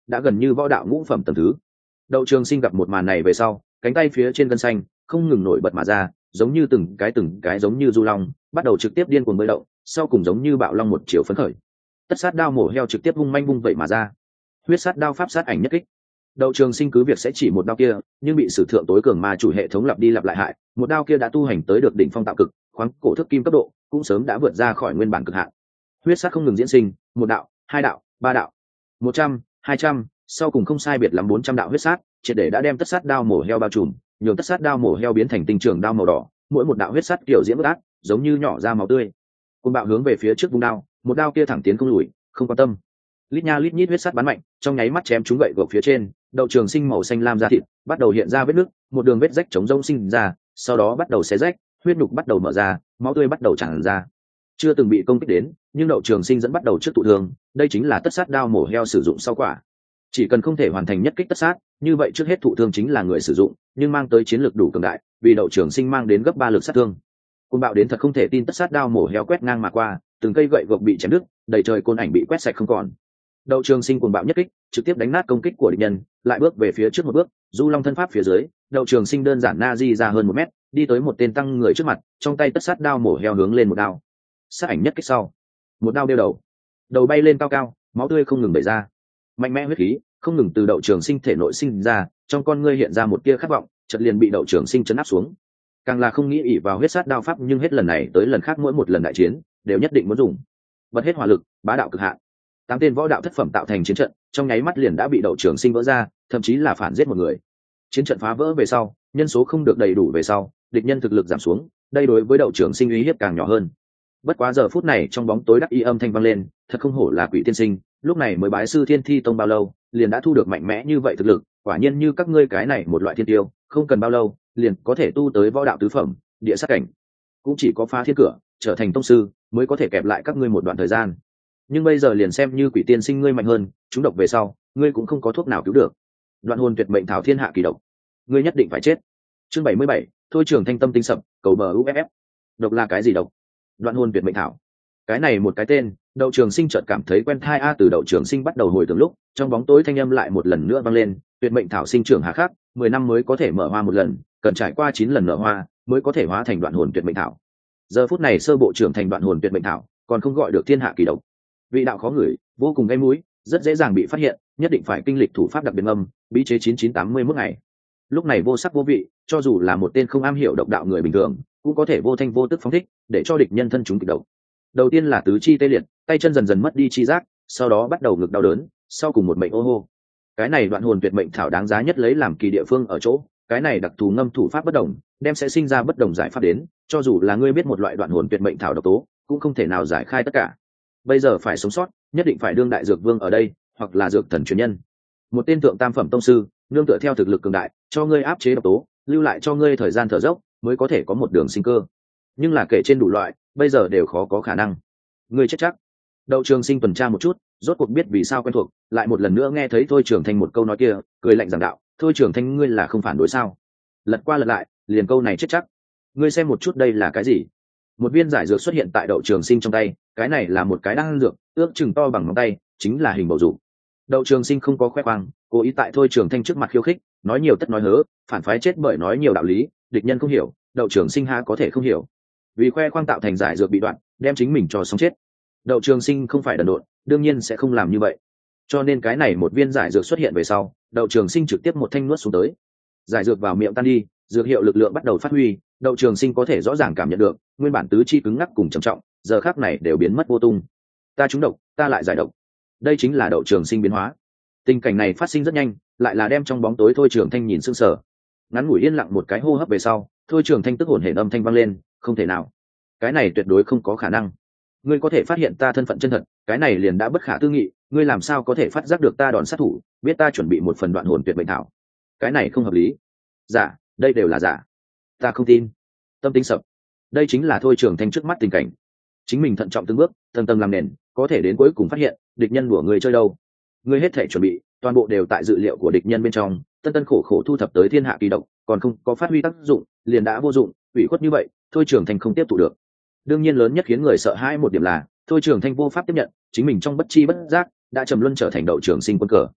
S1: đã gần như võ đạo ngũ phẩm tầng thứ. Đậu Trường Sinh gặp một màn này về sau, cánh tay phía trên gân xanh không ngừng nổi bật mà ra, giống như từng cái giống như du long, bắt đầu trực tiếp điên cuồng bơi động, sau cùng giống như bạo long một chiều phấn khởi. Tất sát đao mổ heo trực tiếp hung manh bung vậy mà ra. Huyết sát đao pháp sát ảnh nhất kích. Đậu Trường Sinh cứ việc sẽ chỉ một đao kia, nhưng bị sử thượng tối cường ma chủ hệ thống lặp đi lặp lại hại, một đao kia đã tu hành tới được đỉnh phong tạo cực, khoáng cổ thức kim cấp độ, cũng sớm đã vượt ra khỏi nguyên bản cực hạn. Huyết sát không ngừng diễn sinh, một đạo, hai đạo, ba đạo, 100, 200, sau cùng không sai biệt lắm 400 đạo huyết sát, triệt để đã đem tất sát đao mổ heo bao trùm, nhường tất sát đao mổ heo biến thành tinh trường đao màu đỏ, mỗi một đạo huyết sát kiểu diễm bất ác, giống như nhỏ ra máu tươi. Côn bạo hướng về phía trước vung đao, một đao kia thẳng tiến không lùi, không quan tâm. Lít nha lít nhít huyết sát bắn mạnh, trong nháy mắt chém trúng gậy gộc phía trên, Đậu Trường Sinh màu xanh lam da thịt bắt đầu hiện ra vết nứt, một đường vết rách chống rông sinh ra, sau đó bắt đầu xé rách, huyết nhục bắt đầu mở ra, máu tươi bắt đầu tràn ra. Chưa từng bị công kích đến, nhưng Đậu Trường Sinh dẫn bắt đầu trước thụ thương, đây chính là tất sát đao mổ heo sử dụng sau quả. Chỉ cần không thể hoàn thành nhất kích tất sát, như vậy trước hết thụ thương chính là người sử dụng, nhưng mang tới chiến lược đủ cường đại, vì Đậu Trường Sinh mang đến gấp 3 lực sát thương. Côn bạo đến thật không thể tin, tất sát đao mổ heo quét ngang mà qua, từng cây gậy gộc bị chém đứt, đầy trời côn ảnh bị quét sạch không còn. Đậu Trường Sinh cuồng bạo nhất kích, trực tiếp đánh nát công kích của địch nhân, lại bước về phía trước một bước, du long thân pháp phía dưới, Đậu Trường Sinh đơn giản na di ra hơn 1 mét, đi tới một tên tăng người trước mặt, trong tay tất sát đao mổ heo hướng lên một đao. Sát ảnh nhất kích sau, một đao đeo đầu, đầu bay lên cao cao, máu tươi không ngừng bể ra, mạnh mẽ huyết khí không ngừng từ Đậu Trường Sinh thể nội sinh ra, trong con ngươi hiện ra một tia khát vọng, chợt liền bị Đậu Trường Sinh chấn áp xuống. Càng là không nghĩ ỷ vào huyết sát đao pháp, nhưng hết lần này tới lần khác mỗi một lần đại chiến đều nhất định muốn dùng bật hết hỏa lực, bá đạo cực hạn. 8 tên võ đạo thất phẩm tạo thành chiến trận, trong nháy mắt liền đã bị Đậu Trường Sinh vỡ ra, thậm chí là phản giết một người. Chiến trận phá vỡ về sau, nhân số không được đầy đủ về sau, địch nhân thực lực giảm xuống, đây đối với Đậu Trường Sinh uy hiếp càng nhỏ hơn. Bất quá giờ phút này trong bóng tối đắc ý âm thanh vang lên, thật không hổ là Quỷ tiên sinh, lúc này mới bái sư Thiên Thi tông bao lâu, liền đã thu được mạnh mẽ như vậy thực lực, quả nhiên như các ngươi cái này một loại thiên tiêu, không cần bao lâu, liền có thể tu tới võ đạo tứ phẩm, địa sát cảnh. Cũng chỉ có phá thiên cửa, trở thành tông sư, mới có thể kẹp lại các ngươi một đoạn thời gian. Nhưng bây giờ liền xem như Quỷ tiên sinh ngươi mạnh hơn, chúng độc về sau, ngươi cũng không có thuốc nào cứu được. Đoạn hồn tuyệt mệnh thảo thiên hạ kỳ độc, ngươi nhất định phải chết. Chương 77, thôi Trường Thanh tâm tinh sập, cầu bờ UFF. Độc là cái gì độc? Đoạn hồn tuyệt mệnh thảo. Cái này một cái tên, Đậu Trường Sinh chợt cảm thấy quen thai a, từ Đậu Trường Sinh bắt đầu hồi tưởng lúc, trong bóng tối thanh âm lại một lần nữa vang lên, tuyệt mệnh thảo sinh trưởng hà khắc, 10 năm mới có thể mở hoa một lần, cần trải qua 9 lần nở hoa mới có thể hóa thành đoạn hồn tuyệt mệnh thảo. Giờ phút này sơ bộ trưởng thành đoạn hồn tuyệt mệnh thảo, còn không gọi được thiên hạ kỳ độc. Vị đạo khó ngửi, vô cùng gây mũi, rất dễ dàng bị phát hiện, nhất định phải kinh lịch thủ pháp đặc biệt âm, bí chế 9981 ngày. Lúc này vô sắc vô vị, cho dù là một tên không am hiểu độc đạo người bình thường, cũng có thể vô thanh vô tức phóng thích, để cho địch nhân thân chúng kịch độc. Đầu tiên là tứ chi tê liệt, tay chân dần dần mất đi chi giác, sau đó bắt đầu ngực đau đớn, sau cùng một mệnh ô hô. Cái này đoạn hồn tuyệt mệnh thảo đáng giá nhất lấy làm kỳ địa phương ở chỗ, cái này đặc thù ngâm thủ pháp bất đồng, đem sẽ sinh ra bất đồng giải pháp đến, cho dù là ngươi biết một loại đoạn hồn tuyệt mệnh thảo độc tố, cũng không thể nào giải khai tất cả. Bây giờ phải sống sót, nhất định phải đương đại dược vương ở đây, hoặc là dược thần truyền nhân. Một tên thượng tam phẩm tông sư, nương tựa theo thực lực cường đại, cho ngươi áp chế độc tố, lưu lại cho ngươi thời gian thở dốc, mới có thể có một đường sinh cơ. Nhưng là kể trên đủ loại, bây giờ đều khó có khả năng. Ngươi chết chắc. Đậu Trường Sinh tuần tra một chút, rốt cuộc biết vì sao quen thuộc, lại một lần nữa nghe thấy Thôi Trường Thanh một câu nói kia, cười lạnh giảng đạo, Thôi Trường Thanh ngươi là không phản đối sao? Lật qua lật lại, liền câu này chết chắc. Ngươi xem một chút đây là cái gì? Một viên giải dược xuất hiện tại Đậu Trường Sinh trong tay, cái này là một cái đan dược, ước chừng to bằng ngón tay, chính là hình bầu dục. Đậu Trường Sinh không có khoe khoang, cố ý tại Thôi Trường Thanh trước mặt khiêu khích, nói nhiều tất nói hớ, phản phái chết bởi nói nhiều đạo lý, địch nhân không hiểu, Đậu Trường Sinh há có thể không hiểu. Vì khoe khoang tạo thành giải dược bị đoạn, đem chính mình cho sống chết. Đậu Trường Sinh không phải đần độn, đương nhiên sẽ không làm như vậy. Cho nên cái này một viên giải dược xuất hiện về sau, Đậu Trường Sinh trực tiếp một thanh nuốt xuống tới. Giải dược vào miệng tan đi, dược hiệu lực lượng bắt đầu phát huy, Đậu Trường Sinh có thể rõ ràng cảm nhận được, nguyên bản tứ chi cứng ngắc cùng trầm trọng, giờ khắc này đều biến mất vô tung. Ta trúng độc, ta lại giải độc. Đây chính là Đậu Trường Sinh biến hóa. Tình cảnh này phát sinh rất nhanh, lại là đem trong bóng tối Thôi Trường Thanh nhìn sững sờ. Ngắn ngủi yên lặng một cái hô hấp về sau, Thôi Trường Thanh tức hổn hển âm thanh vang lên, không thể nào, cái này tuyệt đối không có khả năng. Ngươi có thể phát hiện ta thân phận chân thật, cái này liền đã bất khả tư nghị, ngươi làm sao có thể phát giác được ta đòn sát thủ, biết ta chuẩn bị một phần đoạn hồn tuyệt mệnh thảo? Cái này không hợp lý. Giả, đây đều là giả. Ta không tin. Tâm tính sập. Đây chính là Thôi Trường Thanh trước mắt tình cảnh. Chính mình thận trọng từng bước, tầng tầng làm nền, có thể đến cuối cùng phát hiện, địch nhân của ngươi chơi đâu? Ngươi hết thể chuẩn bị, toàn bộ đều tại dự liệu của địch nhân bên trong, tân tân khổ khổ thu thập tới thiên hạ kỳ độc, còn không có phát huy tác dụng, liền đã vô dụng, ủy khuất như vậy, Thôi Trường Thanh không tiếp thụ được. Đương nhiên lớn nhất khiến người sợ hãi một điểm là, Thôi Trường Thanh vô pháp tiếp nhận, chính mình trong bất chi bất giác đã trầm luân trở thành Đậu Trường Sinh quân cờ.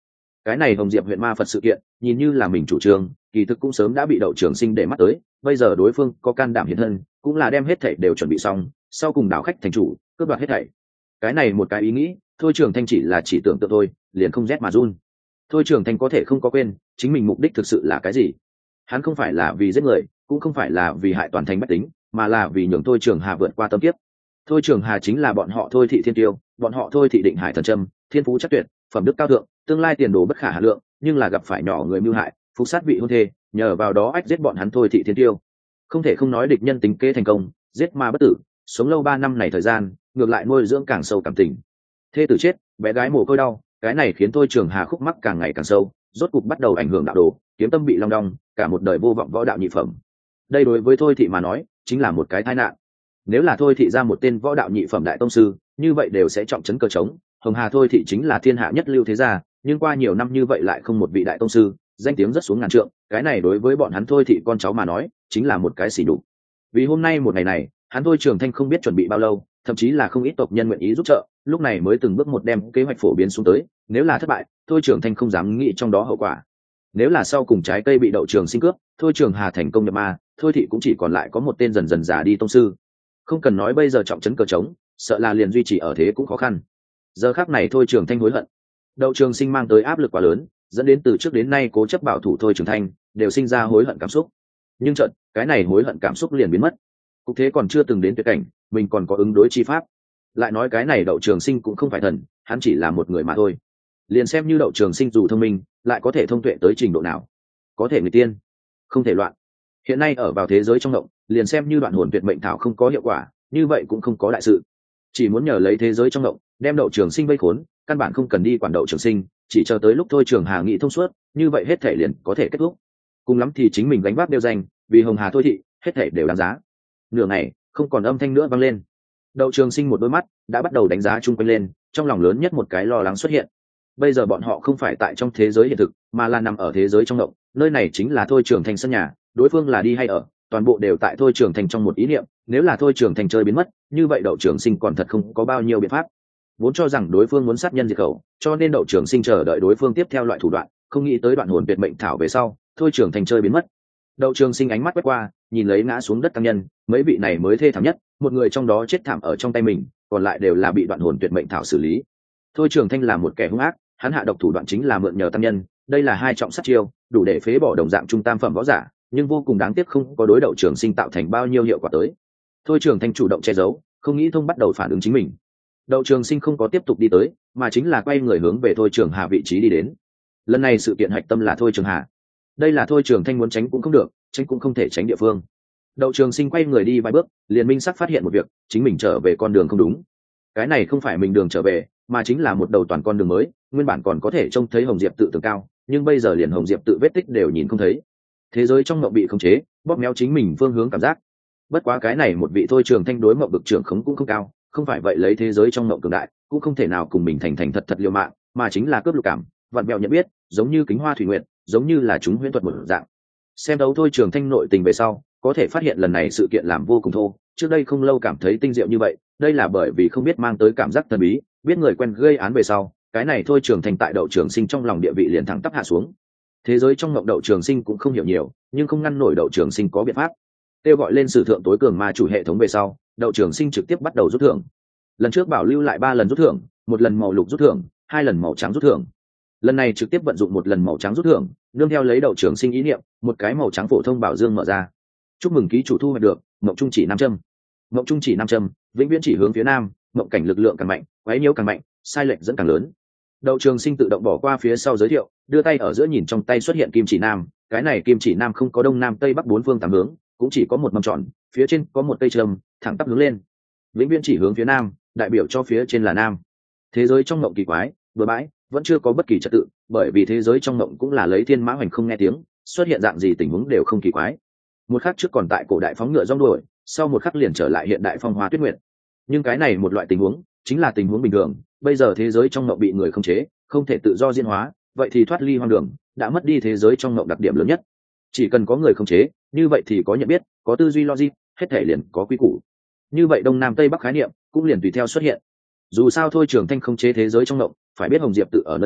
S1: Cái này Hồng Diệp huyện ma Phật sự kiện nhìn như là mình chủ trương, kỳ thực cũng sớm đã bị Đậu Trường Sinh để mắt tới, bây giờ đối phương có can đảm hiện thân, cũng là đem hết thảy đều chuẩn bị xong, sau cùng đảo khách thành chủ, cướp đoạt hết thảy. Cái này một cái ý nghĩ, Thôi Trường Thanh chỉ là chỉ tưởng tượng thôi, liền không rét mà run. Thôi Trường Thanh có thể không có quên, chính mình mục đích thực sự là cái gì? Hắn không phải là vì giết người, cũng không phải là vì hại toàn thành bách tính, mà là vì nhường Thôi Trường Hà vượt qua tâm kiếp. Thôi Trường Hà chính là bọn họ Thôi thị thiên tiêu, bọn họ Thôi thị định hải thần trâm, thiên phú chắc tuyệt, phẩm đức cao thượng, tương lai tiền đồ bất khả hà lượng, nhưng là gặp phải nhỏ người mưu hại, phục sát vị hôn thê, nhờ vào đó ách giết bọn hắn Thôi thị thiên tiêu. Không thể không nói địch nhân tính kế thành công, giết ma bất tử, sống lâu 3 năm này thời gian, ngược lại nuôi dưỡng càng sâu cảm tình. Thê tử chết, bé gái mồ côi đau, cái này khiến Thôi Trường Hà khúc mắc càng ngày càng sâu, rốt cục bắt đầu ảnh hưởng đạo đồ, kiếm tâm bị long đong, cả một đời vô vọng võ đạo nhị phẩm. Đây đối với Thôi thị mà nói, chính là một cái tai nạn. Nếu là Thôi thị ra một tên võ đạo nhị phẩm đại tông sư, như vậy đều sẽ trọng trấn cờ trống. Hồng Hà Thôi thị chính là thiên hạ nhất lưu thế gia, nhưng qua nhiều năm như vậy lại không một vị đại tông sư, danh tiếng rất xuống ngàn trượng, cái này đối với bọn hắn Thôi thị con cháu mà nói, chính là một cái sỉ nhục. Vì hôm nay một ngày này, hắn Thôi Trường Thanh không biết chuẩn bị bao lâu, thậm chí là không ít tộc nhân nguyện ý giúp trợ, lúc này mới từng bước một đem kế hoạch phổ biến xuống tới, nếu là thất bại, Thôi Trường Thanh không dám nghĩ trong đó hậu quả. Nếu là sau cùng trái cây bị Đậu Trường Sinh cướp, Thôi Trường Hà thành công nhập ma, Thôi thị cũng chỉ còn lại có một tên dần dần già đi tông sư. Không cần nói bây giờ trọng trấn cờ trống, sợ là liền duy trì ở thế cũng khó khăn. Giờ khắc này Thôi Trường Thanh hối hận. Đậu Trường Sinh mang tới áp lực quá lớn, dẫn đến từ trước đến nay cố chấp bảo thủ Thôi Trường Thanh đều sinh ra hối hận cảm xúc. Nhưng chợt, cái này hối hận cảm xúc liền biến mất. Cục thế còn chưa từng đến tuyệt cảnh, mình còn có ứng đối chi pháp. Lại nói cái này Đậu Trường Sinh cũng không phải thần, hắn chỉ là một người mà thôi. Liền xem như Đậu Trường Sinh dù thông minh, lại có thể thông tuệ tới trình độ nào? Có thể người tiên, không thể loạn. Hiện nay ở vào thế giới trong động, liền xem như đoạn hồn tuyệt mệnh thảo không có hiệu quả, như vậy cũng không có đại sự. Chỉ muốn nhờ lấy thế giới trong động, đem Đậu Trường Sinh vây khốn, căn bản không cần đi quản Đậu Trường Sinh, chỉ chờ tới lúc Thôi Trường Hà nghĩ thông suốt, như vậy hết thể liền có thể kết thúc. Cùng lắm thì chính mình gánh vác đeo danh, vì Hồng Hà Thôi thị, hết thể đều đáng giá. Nửa ngày, không còn âm thanh nữa vang lên. Đậu Trường Sinh một đôi mắt đã bắt đầu đánh giá chung quanh lên, trong lòng lớn nhất một cái lo lắng xuất hiện. Bây giờ bọn họ không phải tại trong thế giới hiện thực, mà là nằm ở thế giới trong động, nơi này chính là Thôi Trường Thành sân nhà, đối phương là đi hay ở, toàn bộ đều tại Thôi Trường Thành trong một ý niệm, nếu là Thôi Trường Thành chơi biến mất, như vậy Đậu Trường Sinh còn thật không có bao nhiêu biện pháp. Vốn cho rằng đối phương muốn sát nhân diệt khẩu, cho nên Đậu Trường Sinh chờ đợi đối phương tiếp theo loại thủ đoạn, không nghĩ tới đoạn hồn tuyệt mệnh thảo về sau, Thôi Trường Thành chơi biến mất. Đậu Trường Sinh ánh mắt quét qua, nhìn lấy ngã xuống đất tăng nhân, mấy vị này mới thê thảm nhất, một người trong đó chết thảm ở trong tay mình, còn lại đều là bị đoạn hồn tuyệt mệnh thảo xử lý. Thôi Trường Thanh là một kẻ hung ác, hắn hạ độc thủ đoạn chính là mượn nhờ tăng nhân, đây là hai trọng sát chiêu, đủ để phế bỏ đồng dạng trung tam phẩm võ giả, nhưng vô cùng đáng tiếc không có đối Đậu Trường Sinh tạo thành bao nhiêu hiệu quả tới. Thôi Trường Thanh chủ động che giấu, không nghĩ thông bắt đầu phản ứng chính mình. Đậu Trường Sinh không có tiếp tục đi tới, mà chính là quay người hướng về Thôi Trường Hà vị trí đi đến. Lần này sự kiện hạch tâm là Thôi Trường Hà. Đây là Thôi Trường Thanh muốn tránh cũng không được, tránh cũng không thể tránh địa phương. Đậu Trường Sinh quay người đi vài bước, liền minh sắc phát hiện một việc, chính mình trở về con đường không đúng. Cái này không phải mình đường trở về, mà chính là một đầu toàn con đường mới, nguyên bản còn có thể trông thấy Hồng Diệp tự tường cao, nhưng bây giờ liền Hồng Diệp tự vết tích đều nhìn không thấy. Thế giới trong mộng bị khống chế, bóp méo chính mình phương hướng cảm giác. Bất quá cái này một vị Thôi Trường Thanh đối mộng vực trưởng khống cũng không cao, không phải vậy lấy thế giới trong mộng cường đại, cũng không thể nào cùng mình thành thành thật thật liều mạng, mà chính là cướp lục cảm, vặn vẹo nhận biết, giống như kính hoa thủy nguyện, giống như là chúng huyễn thuật một dạng. Xem đấu Thôi Trường Thanh nội tình về sau, có thể phát hiện lần này sự kiện làm vô cùng thô, trước đây không lâu cảm thấy tinh diệu như vậy, đây là bởi vì không biết mang tới cảm giác thần bí, biết người quen gây án về sau, cái này Thôi Trường Thanh tại Đậu Trường Sinh trong lòng địa vị liền thẳng tắp hạ xuống. Thế giới trong mộng Đậu Trường Sinh cũng không hiểu nhiều, nhưng không ngăn nổi Đậu Trường Sinh có biện pháp. Kêu gọi lên sử thượng tối cường ma chủ hệ thống về sau, Đậu Trường Sinh trực tiếp bắt đầu rút thưởng. Lần trước bảo lưu lại 3 lần rút thưởng, một lần màu lục rút thưởng, 2 lần màu trắng rút thưởng. Lần này trực tiếp vận dụng một lần màu trắng rút thưởng, nương theo lấy Đậu Trường Sinh ý niệm, một cái màu trắng phổ thông bảo dương mở ra. Chúc mừng ký chủ thu hoạch được mộng trung chỉ 500. Mộng trung chỉ 500, vĩnh viễn chỉ hướng phía nam, mộng cảnh lực lượng càng mạnh, quấy nhiễu càng mạnh, sai lệch dẫn càng lớn. Đậu Trường Sinh tự động bỏ qua phía sau giới thiệu, đưa tay ở giữa nhìn trong tay xuất hiện kim chỉ nam, cái này kim chỉ nam không có đông nam tây bắc bốn phương tám hướng, cũng chỉ có một mâm tròn, phía trên có một cây châm, thẳng tắp hướng lên. Vĩnh viễn chỉ hướng phía nam, đại biểu cho phía trên là nam. Thế giới trong mộng kỳ quái, bừa bãi, vẫn chưa có bất kỳ trật tự, bởi vì thế giới trong mộng cũng là lấy thiên mã hoành không nghe tiếng, xuất hiện dạng gì tình huống đều không kỳ quái. Một khắc trước còn tại cổ đại phóng ngựa rong đuổi, sau một khắc liền trở lại hiện đại phong hoa tuyết nguyệt. Nhưng cái này một loại tình huống, chính là tình huống bình thường, bây giờ thế giới trong mộng bị người khống chế, không thể tự do diễn hóa, vậy thì thoát ly hoang đường, đã mất đi thế giới trong mộng đặc điểm lớn nhất. Chỉ cần có người khống chế, như vậy thì có nhận biết, có tư duy logic, hết thể liền có quy củ. Như vậy đông nam tây bắc khái niệm cũng liền tùy theo xuất hiện. Dù sao Thôi Trường Thanh khống chế thế giới trong mộng, phải biết Hồng Diệp tự ở nơi nào,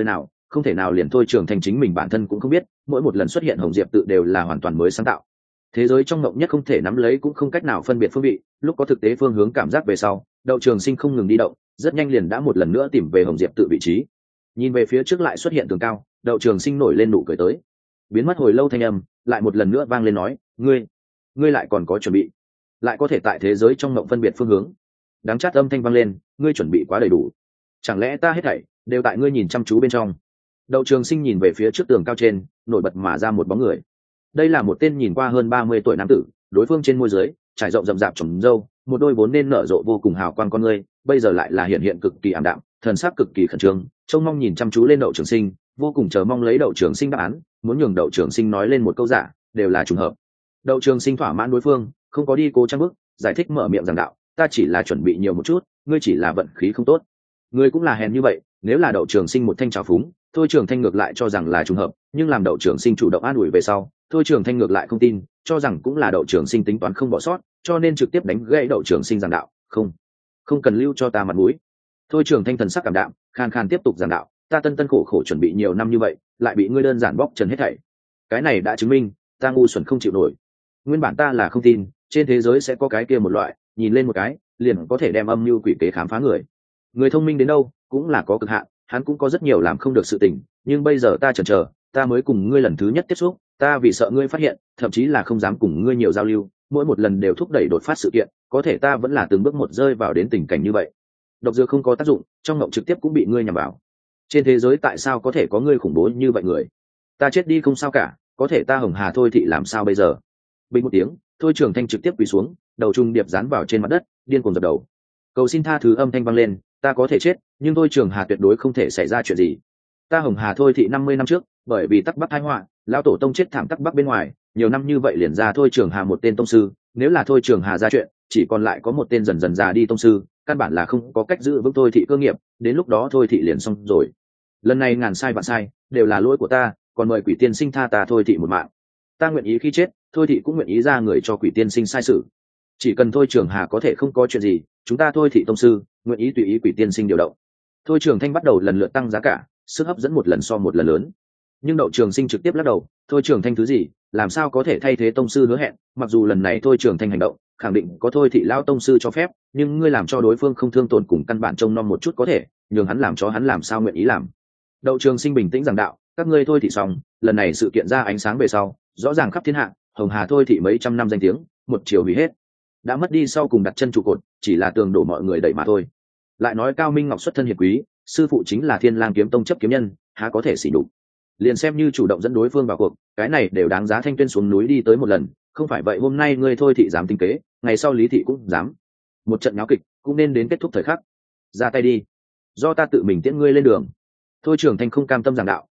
S1: không thể nào liền Thôi Trường Thanh chính mình bản thân cũng không biết, mỗi một lần xuất hiện hồng diệp tự đều là hoàn toàn mới sáng tạo. Thế giới trong mộng nhất không thể nắm lấy cũng không cách nào phân biệt phương vị, lúc có thực tế phương hướng cảm giác về sau, Đậu Trường Sinh không ngừng đi động, rất nhanh liền đã một lần nữa tìm về hồng diệp tự vị trí. Nhìn về phía trước lại xuất hiện tường cao, Đậu Trường Sinh nổi lên nụ cười tới. Biến mất hồi lâu thanh âm lại một lần nữa vang lên nói, ngươi lại còn có chuẩn bị, lại có thể tại thế giới trong mộng phân biệt phương hướng. Đáng chát âm thanh vang lên, ngươi chuẩn bị quá đầy đủ, chẳng lẽ ta hết thảy đều tại ngươi nhìn chăm chú bên trong. Đậu Trường Sinh nhìn về phía trước tường cao trên, nổi bật mà ra một bóng người. Đây là một tên nhìn qua hơn 30 tuổi nam tử, đối phương trên môi dưới trải rộng rậm rạp tròm râu, một đôi vốn nên nở rộ vô cùng hào quang con ngươi, bây giờ lại là hiện cực kỳ ảm đạm, thần sắc cực kỳ khẩn trương, trông mong nhìn chăm chú lên Đậu Trường Sinh, vô cùng chờ mong lấy Đậu Trường Sinh đáp án, muốn nhường Đậu Trường Sinh nói lên một câu giả, đều là trùng hợp. Đậu Trường Sinh thỏa mãn đối phương, không có đi cố trang bức, giải thích mở miệng giảng đạo, ta chỉ là chuẩn bị nhiều một chút, ngươi chỉ là vận khí không tốt. Ngươi cũng là hèn như vậy, nếu là Đậu Trường Sinh một thanh trào phúng, Thôi Trường Thanh ngược lại cho rằng là trùng hợp, nhưng làm Đậu Trường Sinh chủ động an ủi về sau, Thôi Trường Thanh ngược lại không tin, cho rằng cũng là Đậu Trường Sinh tính toán không bỏ sót, cho nên trực tiếp đánh gãy Đậu Trường Sinh giảng đạo, không cần lưu cho ta mặt mũi. Thôi Trường Thanh thần sắc cảm đạm, khàn khàn tiếp tục giảng đạo, ta tân khổ khổ chuẩn bị nhiều năm như vậy, lại bị ngươi đơn giản bóp trần hết thảy. Cái này đã chứng minh ta ngu xuẩn không chịu nổi. Nguyên bản ta là không tin trên thế giới sẽ có cái kia một loại nhìn lên một cái liền có thể đem âm mưu quỷ kế khám phá người thông minh đến đâu cũng là có cực hạn, hắn cũng có rất nhiều làm không được sự tình, nhưng bây giờ ta chần chờ, ta mới cùng ngươi lần thứ nhất tiếp xúc, ta vì sợ ngươi phát hiện, thậm chí là không dám cùng ngươi nhiều giao lưu, mỗi một lần đều thúc đẩy đột phát sự kiện, có thể ta vẫn là từng bước một rơi vào đến tình cảnh như vậy. Độc dược không có tác dụng, trong mộng trực tiếp cũng bị ngươi nhằm vào. Trên thế giới tại sao có thể có ngươi khủng bố như vậy người? Ta chết đi không sao cả, có thể ta Hồng Hà Thôi Thị làm sao bây giờ? Bình một tiếng, Thôi Trường Thanh trực tiếp quỳ xuống, đầu trung điệp dán vào trên mặt đất, điên cuồng dập đầu. Cầu xin tha thứ âm thanh vang lên, ta có thể chết, nhưng Thôi Trường Hà tuyệt đối không thể xảy ra chuyện gì. Ta Hồng Hà Thôi Thị 50 năm trước, bởi vì Tắc Bắc tai họa, lão tổ tông chết thảm Tắc Bắc bên ngoài, nhiều năm như vậy liền ra Thôi Trường Hà một tên tông sư, nếu là Thôi Trường Hà ra chuyện, chỉ còn lại có một tên dần dần già đi tông sư, căn bản là không có cách giữ vững Thôi Thị cơ nghiệp, đến lúc đó Thôi Thị liền xong rồi. Lần này ngàn sai vạn sai, đều là lỗi của ta, còn mời Quỷ Tiên Sinh tha ta Thôi Thị một mạng. Ta nguyện ý khi chết, Thôi Thị cũng nguyện ý ra người cho Quỷ Tiên Sinh sai sự. Chỉ cần Thôi Trường Hà có thể không có chuyện gì, chúng ta Thôi Thị tông sư nguyện ý tùy ý Quỷ Tiên Sinh điều động. Thôi Trường Thanh bắt đầu lần lượt tăng giá cả, sức hấp dẫn một lần so một lần lớn. Nhưng Đậu Trường Sinh trực tiếp lắc đầu, Thôi Trường Thanh thứ gì, làm sao có thể thay thế tông sư hứa hẹn, mặc dù lần này Thôi Trường Thanh hành động, khẳng định có Thôi Thị lão tông sư cho phép, nhưng ngươi làm cho đối phương không thương tổn cùng căn bản trông nom một chút có thể, nhường hắn làm cho hắn làm sao nguyện ý làm. Đậu Trường Sinh bình tĩnh giảng đạo, các ngươi Thôi Thị xong, lần này sự kiện ra ánh sáng về sau, rõ ràng khắp thiên hạ, Hồng Hà Thôi Thị mấy trăm năm danh tiếng, một chiều hủy hết. Đã mất đi sau cùng đặt chân trụ cột, chỉ là tường đổ mọi người đẩy mà thôi. Lại nói Cao Minh Ngọc xuất thân hiệp quý, sư phụ chính là Thiên Lang kiếm tông chấp kiếm nhân, há có thể xỉ nhục. Liền xem như chủ động dẫn đối phương vào cuộc, cái này đều đáng giá Thanh Tuyên xuống núi đi tới một lần, không phải vậy hôm nay ngươi Thôi Thị dám tính kế, ngày sau Lý Thị cũng dám. Một trận náo kịch cũng nên đến kết thúc thời khắc. Ra tay đi, do ta tự mình tiễn ngươi lên đường. Thôi Trường Thanh không cam tâm giảng đạo,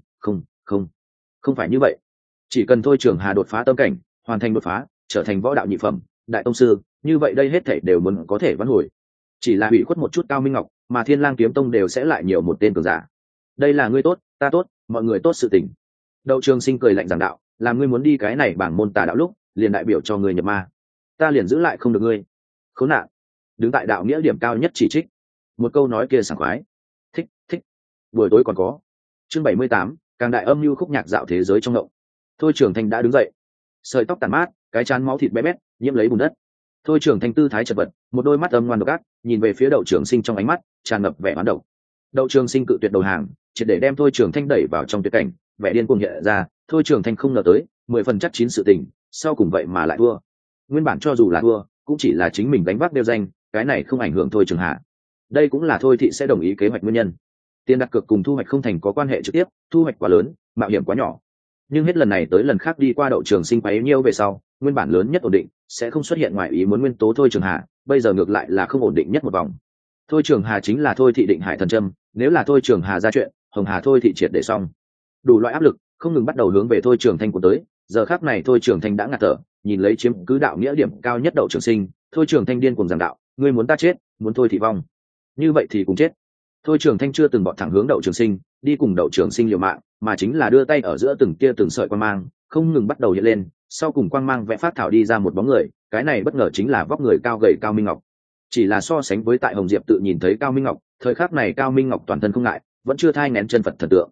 S1: không phải như vậy. Chỉ cần Thôi Trường Hà đột phá tâm cảnh, hoàn thành đột phá, trở thành võ đạo nhị phẩm, đại tông sư, như vậy đây hết thảy đều muốn có thể vãn hồi. Chỉ là hủy khuất một chút Cao Minh Ngọc, mà Thiên Lang kiếm tông đều sẽ lại nhiều một tên cường giả. Đây là ngươi tốt, ta tốt, mọi người tốt sự tình. Đậu Trường Sinh cười lạnh giảng đạo, làm ngươi muốn đi cái này bảng môn tà đạo lúc, liền đại biểu cho ngươi nhập ma, ta liền giữ lại không được ngươi. Khốn nạn, đứng tại đạo nghĩa điểm cao nhất chỉ trích. Một câu nói kia sảng khoái. Thích. Buổi tối còn có. Chương 78, càng đại âm lưu khúc nhạc dạo thế giới trong động. Thôi Trường Thanh đã đứng dậy, sợi tóc tàn mát, cái trán máu thịt bé bét, nhiễm lấy bùn đất. Thôi Trường Thanh tư thái chật vật, một đôi mắt âm ngoan độc ác, nhìn về phía Đậu Trường Sinh trong ánh mắt tràn ngập vẻ oán độc. Đậu Trường Sinh cự tuyệt đầu hàng, chỉ để đem Thôi Trường Thanh đẩy vào trong tuyệt cảnh, vẻ điên cuồng hiện ra. Thôi Trường Thanh không ngờ tới, 10 phần chắc chín sự tình, sau cùng vậy mà lại thua. Nguyên bản cho dù là thua, cũng chỉ là chính mình đánh vác đeo danh, cái này không ảnh hưởng Thôi Trường Hà. Đây cũng là Thôi Thị sẽ đồng ý kế hoạch nguyên nhân. Tiền đặt cược cùng thu hoạch không thành có quan hệ trực tiếp, thu hoạch quá lớn, mạo hiểm quá nhỏ. Nhưng hết lần này tới lần khác đi qua Đậu Trường Sinh quấy nhiêu về sau, nguyên bản lớn nhất ổn định sẽ không xuất hiện ngoài ý muốn nguyên tố Thôi Trường Hà, bây giờ ngược lại là không ổn định nhất một vòng. Thôi Trường Hà chính là Thôi Thị định hải thần châm, nếu là Thôi Trường Hà ra chuyện, Hồng Hà Thôi Thị triệt để xong. Đủ loại áp lực không ngừng bắt đầu hướng về Thôi Trường Thanh của tới, giờ khắc này Thôi Trường Thanh đã ngạt thở, nhìn lấy chiếm cứ đạo nghĩa điểm cao nhất Đậu Trường Sinh, Thôi Trường Thanh điên cuồng giảng đạo, ngươi muốn ta chết, muốn Thôi Thị vong, như vậy thì cùng chết. Thôi Trường Thanh chưa từng bọt thẳng hướng Đậu Trường Sinh, đi cùng Đậu Trường Sinh liều mạng, mà chính là đưa tay ở giữa từng tia từng sợi quang mang, không ngừng bắt đầu hiện lên, sau cùng quang mang vẽ phát thảo đi ra một bóng người, cái này bất ngờ chính là vóc người cao gầy Cao Minh Ngọc. Chỉ là so sánh với tại Hồng Diệp tự nhìn thấy Cao Minh Ngọc, thời khắc này Cao Minh Ngọc toàn thân không ngại, vẫn chưa thai nén chân Phật thần tượng.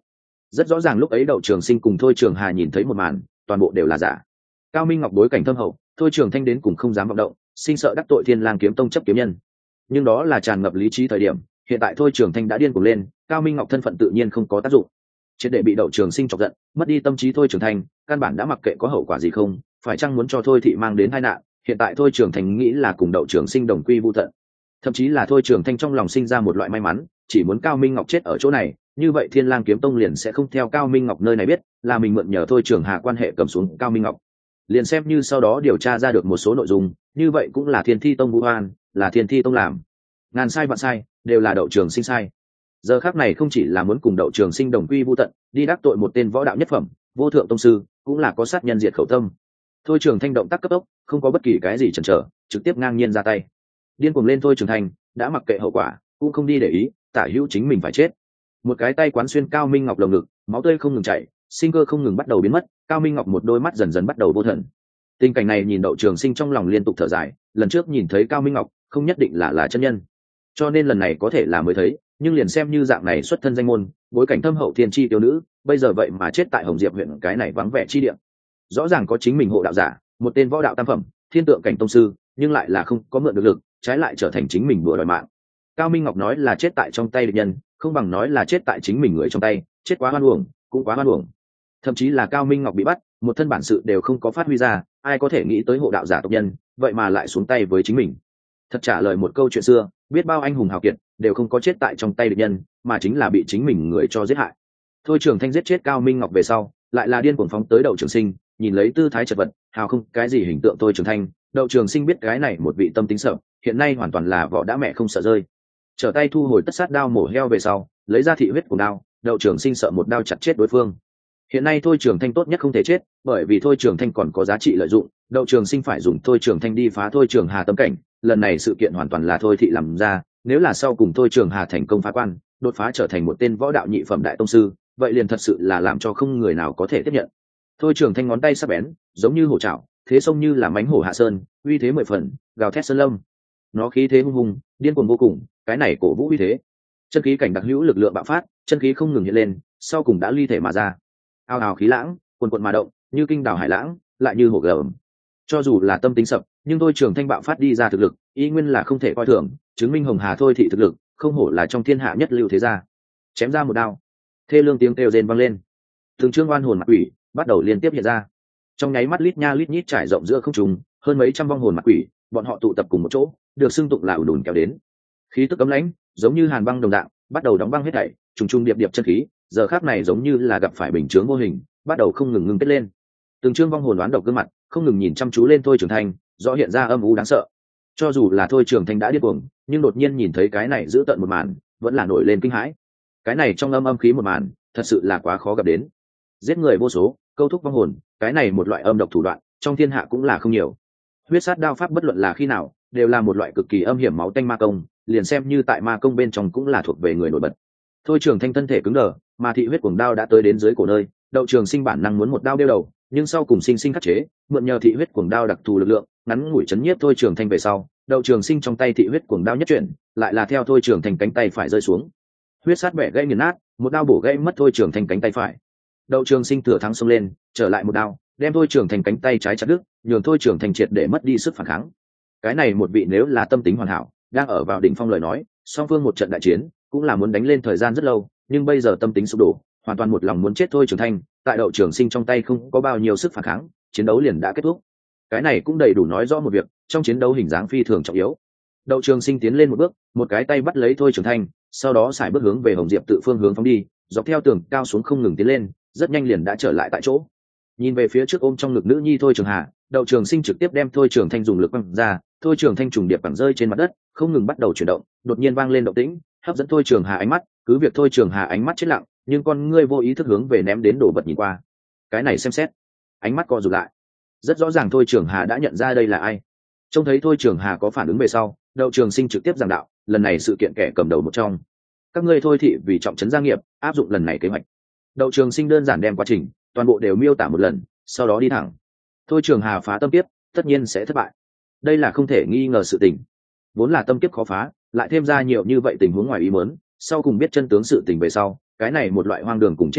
S1: Rất rõ ràng lúc ấy Đậu Trường Sinh cùng Thôi Trường Hà nhìn thấy một màn, toàn bộ đều là giả. Cao Minh Ngọc bối cảnh thâm hậu, Thôi Trường Thanh đến cùng không dám vọng động, sinh sợ đắc tội Thiên Lang kiếm tông chấp kiếm nhân. Nhưng đó là tràn ngập lý trí thời điểm, hiện tại Thôi Trường Thanh đã điên cuồng lên, Cao Minh Ngọc thân phận tự nhiên không có tác dụng. Triệt để bị Đậu Trường Sinh chọc giận, mất đi tâm trí Thôi Trường Thanh, căn bản đã mặc kệ có hậu quả gì không, phải chăng muốn cho Thôi thị mang đến tai nạn, hiện tại Thôi Trường Thanh nghĩ là cùng Đậu Trường Sinh đồng quy vu tận. Thậm chí là Thôi Trường Thanh trong lòng sinh ra một loại may mắn, chỉ muốn Cao Minh Ngọc chết ở chỗ này, như vậy Thiên Lang kiếm tông liền sẽ không theo Cao Minh Ngọc nơi này biết, là mình mượn nhờ Thôi Trường Hà quan hệ cầm xuống Cao Minh Ngọc. Liền xem như sau đó điều tra ra được một số nội dung, như vậy cũng là Thiên Thi tông vu oan, là Thiên Thi tông làm. Ngàn sai vạn sai, đều là Đậu Trường Sinh sai. Giờ khắc này không chỉ là muốn cùng Đậu Trường Sinh đồng quy vu tận, đi đắc tội một tên võ đạo nhất phẩm, vô thượng tông sư, cũng là có sát nhân diệt khẩu tâm. Thôi Trường Thanh động tác cấp tốc, không có bất kỳ cái gì chần chờ, trực tiếp ngang nhiên ra tay. Điên cuồng lên Thôi Trường Thanh, đã mặc kệ hậu quả, cũng không đi để ý, tả hữu chính mình phải chết. Một cái tay quán xuyên Cao Minh Ngọc lồng ngực, máu tươi không ngừng chảy, sinh cơ không ngừng bắt đầu biến mất, Cao Minh Ngọc một đôi mắt dần dần bắt đầu vô thần. Tình cảnh này nhìn Đậu Trường Sinh trong lòng liên tục thở dài, lần trước nhìn thấy Cao Minh Ngọc, không nhất định là chân nhân, cho nên lần này có thể là mới thấy, nhưng liền xem như dạng này xuất thân danh môn, bối cảnh thâm hậu thiên chi tiểu nữ, bây giờ vậy mà chết tại Hồng Diệp huyện cái này vắng vẻ chi địa. Rõ ràng có chính mình hộ đạo giả, một tên võ đạo tam phẩm, thiên tượng cảnh tông sư, nhưng lại là không có mượn được lực, trái lại trở thành chính mình bùa đòi mạng. Cao Minh Ngọc nói là chết tại trong tay địch nhân, không bằng nói là chết tại chính mình người trong tay, chết quá oan uổng, cũng quá oan uổng. Thậm chí là Cao Minh Ngọc bị bắt, một thân bản sự đều không có phát huy ra, ai có thể nghĩ tới hộ đạo giả tộc nhân, vậy mà lại xuống tay với chính mình. Thật trả lời một câu chuyện xưa, biết bao anh hùng hào kiệt đều không có chết tại trong tay địch nhân, mà chính là bị chính mình người cho giết hại. Thôi Trường Thanh giết chết Cao Minh Ngọc về sau, lại là điên cuồng phóng tới Đậu Trường Sinh, nhìn lấy tư thái chật vật, hào không cái gì hình tượng Thôi Trường Thanh, Đậu Trường Sinh biết cái này một vị tâm tính sợ, hiện nay hoàn toàn là vỏ đã mẹ không sợ rơi. Trở tay thu hồi tất sát đao mổ heo về sau, lấy ra thị huyết của đao, Đậu Trường Sinh sợ một đao chặt chết đối phương. Hiện nay Thôi Trường Thanh tốt nhất không thể chết, bởi vì Thôi Trường Thanh còn có giá trị lợi dụng, Đậu Trường Sinh phải dùng Thôi Trường Thanh đi phá Thôi Trường Hà tâm cảnh, lần này sự kiện hoàn toàn là Thôi thị làm ra, nếu là sau cùng Thôi Trường Hà thành công phá quan, đột phá trở thành một tên võ đạo nhị phẩm đại tông sư, vậy liền thật sự là làm cho không người nào có thể tiếp nhận. Thôi Trường Thanh ngón tay sắc bén, giống như hổ trảo, thế sông như là mãnh hổ hạ sơn, uy thế mười phần, gào thét sơn lâm. Nó khí thế hung hùng, điên cuồng vô cùng, cái này cổ vũ uy thế. Chân khí cảnh đặc hữu lực lượng bạo phát, chân khí không ngừng hiện lên, sau cùng đã ly thể mà ra. Ao ào khí lãng, cuồn cuộn mà động, như kinh đảo hải lãng, lại như hổ gầm. Cho dù là tâm tính sập, nhưng Thôi Trường Thanh bạo phát đi ra thực lực, y nguyên là không thể coi thường, chứng minh Hồng Hà Thôi thị thực lực, không hổ là trong thiên hạ nhất lưu thế gia. Chém ra một đao, thê lương tiếng kêu rên vang lên. Từng trương oan hồn mặt quỷ bắt đầu liên tiếp hiện ra. Trong nháy mắt lít nha lít nhít trải rộng giữa không trung, hơn mấy trăm vong hồn mặt quỷ, bọn họ tụ tập cùng một chỗ, được xưng tụng là ùn ùn kéo đến. Khí tức cấm lãnh, giống như hàn băng đồng dạng, bắt đầu đóng băng hết thảy, trùng trùng điệp điệp chân khí, giờ khắc này giống như là gặp phải bình chướng vô hình, bắt đầu không ngừng ngưng kết lên. Từng trương vong hồn đoán độc gương mặt, không ngừng nhìn chăm chú lên Thôi Trường Thanh, rõ hiện ra âm u đáng sợ. Cho dù là Thôi Trường Thanh đã điên cuồng, nhưng đột nhiên nhìn thấy cái này giữ tận một màn, vẫn là nổi lên kinh hãi. Cái này trong âm khí một màn, thật sự là quá khó gặp đến. Giết người vô số, câu thúc vong hồn, cái này một loại âm độc thủ đoạn, trong thiên hạ cũng là không nhiều. Huyết sát đao pháp bất luận là khi nào, đều là một loại cực kỳ âm hiểm máu tanh ma công, liền xem như tại ma công bên trong cũng là thuộc về người nổi bật. Thôi Trường Thanh thân thể cứng đờ, mà thị huyết cuồng đao đã tới đến dưới cổ nơi, Đậu Trường Sinh bản năng muốn một đao đeo đầu, nhưng sau cùng sinh khắc chế, mượn nhờ thị huyết cuồng đao đặc thù lực lượng, ngắn ngủi chấn nhiếp Thôi Trường Thanh về sau, Đậu Trường Sinh trong tay thị huyết cuồng đao nhất chuyển, lại là theo Thôi Trường Thanh cánh tay phải rơi xuống. Huyết sát bẻ gãy nghiền nát, một đao bổ gãy mất Thôi Trường Thanh cánh tay phải. Đậu Trường Sinh thừa thắng xông lên, trở lại một đao, đem Thôi Trường Thanh cánh tay trái chặt đứt, nhường Thôi Trường Thanh triệt để mất đi sức phản kháng. Cái này một vị nếu là tâm tính hoàn hảo, đang ở vào đỉnh phong lời nói, song phương một trận đại chiến, cũng là muốn đánh lên thời gian rất lâu, nhưng bây giờ tâm tính sụp đổ, hoàn toàn một lòng muốn chết Thôi Trường Thanh, tại Đậu Trường Sinh trong tay không có bao nhiêu sức phản kháng, chiến đấu liền đã kết thúc. Cái này cũng đầy đủ nói rõ một việc, trong chiến đấu hình dáng phi thường trọng yếu. Đậu Trường Sinh tiến lên một bước, một cái tay bắt lấy Thôi Trường Thanh, sau đó xài bước hướng về Hồng Diệp tự phương hướng phóng đi, dọc theo tường cao xuống không ngừng tiến lên, rất nhanh liền đã trở lại tại chỗ. Nhìn về phía trước ôm trong ngực nữ nhi Thôi Trường Hà, Đậu Trường Sinh trực tiếp đem Thôi Trường Thanh dùng lực quăng ra, Thôi Trường Thanh trùng điệp bằng rơi trên mặt đất, không ngừng bắt đầu chuyển động, đột nhiên vang lên động tĩnh, hấp dẫn Thôi Trường Hà ánh mắt, cứ việc Thôi Trường Hà ánh mắt chết lặng, nhưng con ngươi vô ý thức hướng về ném đến đổ vật nhìn qua. Cái này xem xét, ánh mắt co rụt lại. Rất rõ ràng Thôi Trường Hà đã nhận ra đây là ai. Trông thấy Thôi Trường Hà có phản ứng về sau, Đậu Trường Sinh trực tiếp giảng đạo, lần này sự kiện kẻ cầm đầu một trong. Các ngươi Thôi thị vì trọng trấn gia nghiệp, áp dụng lần này kế hoạch. Đậu Trường Sinh đơn giản đem quá trình, toàn bộ đều miêu tả một lần, sau đó đi thẳng. Thôi Trường Hà phá tâm kiếp, tất nhiên sẽ thất bại. Đây là không thể nghi ngờ sự tình. Vốn là tâm kiếp khó phá, lại thêm ra nhiều như vậy tình huống ngoài ý muốn, sau cùng biết chân tướng sự tình về sau, cái này một loại hoang đường cùng chênh lệch,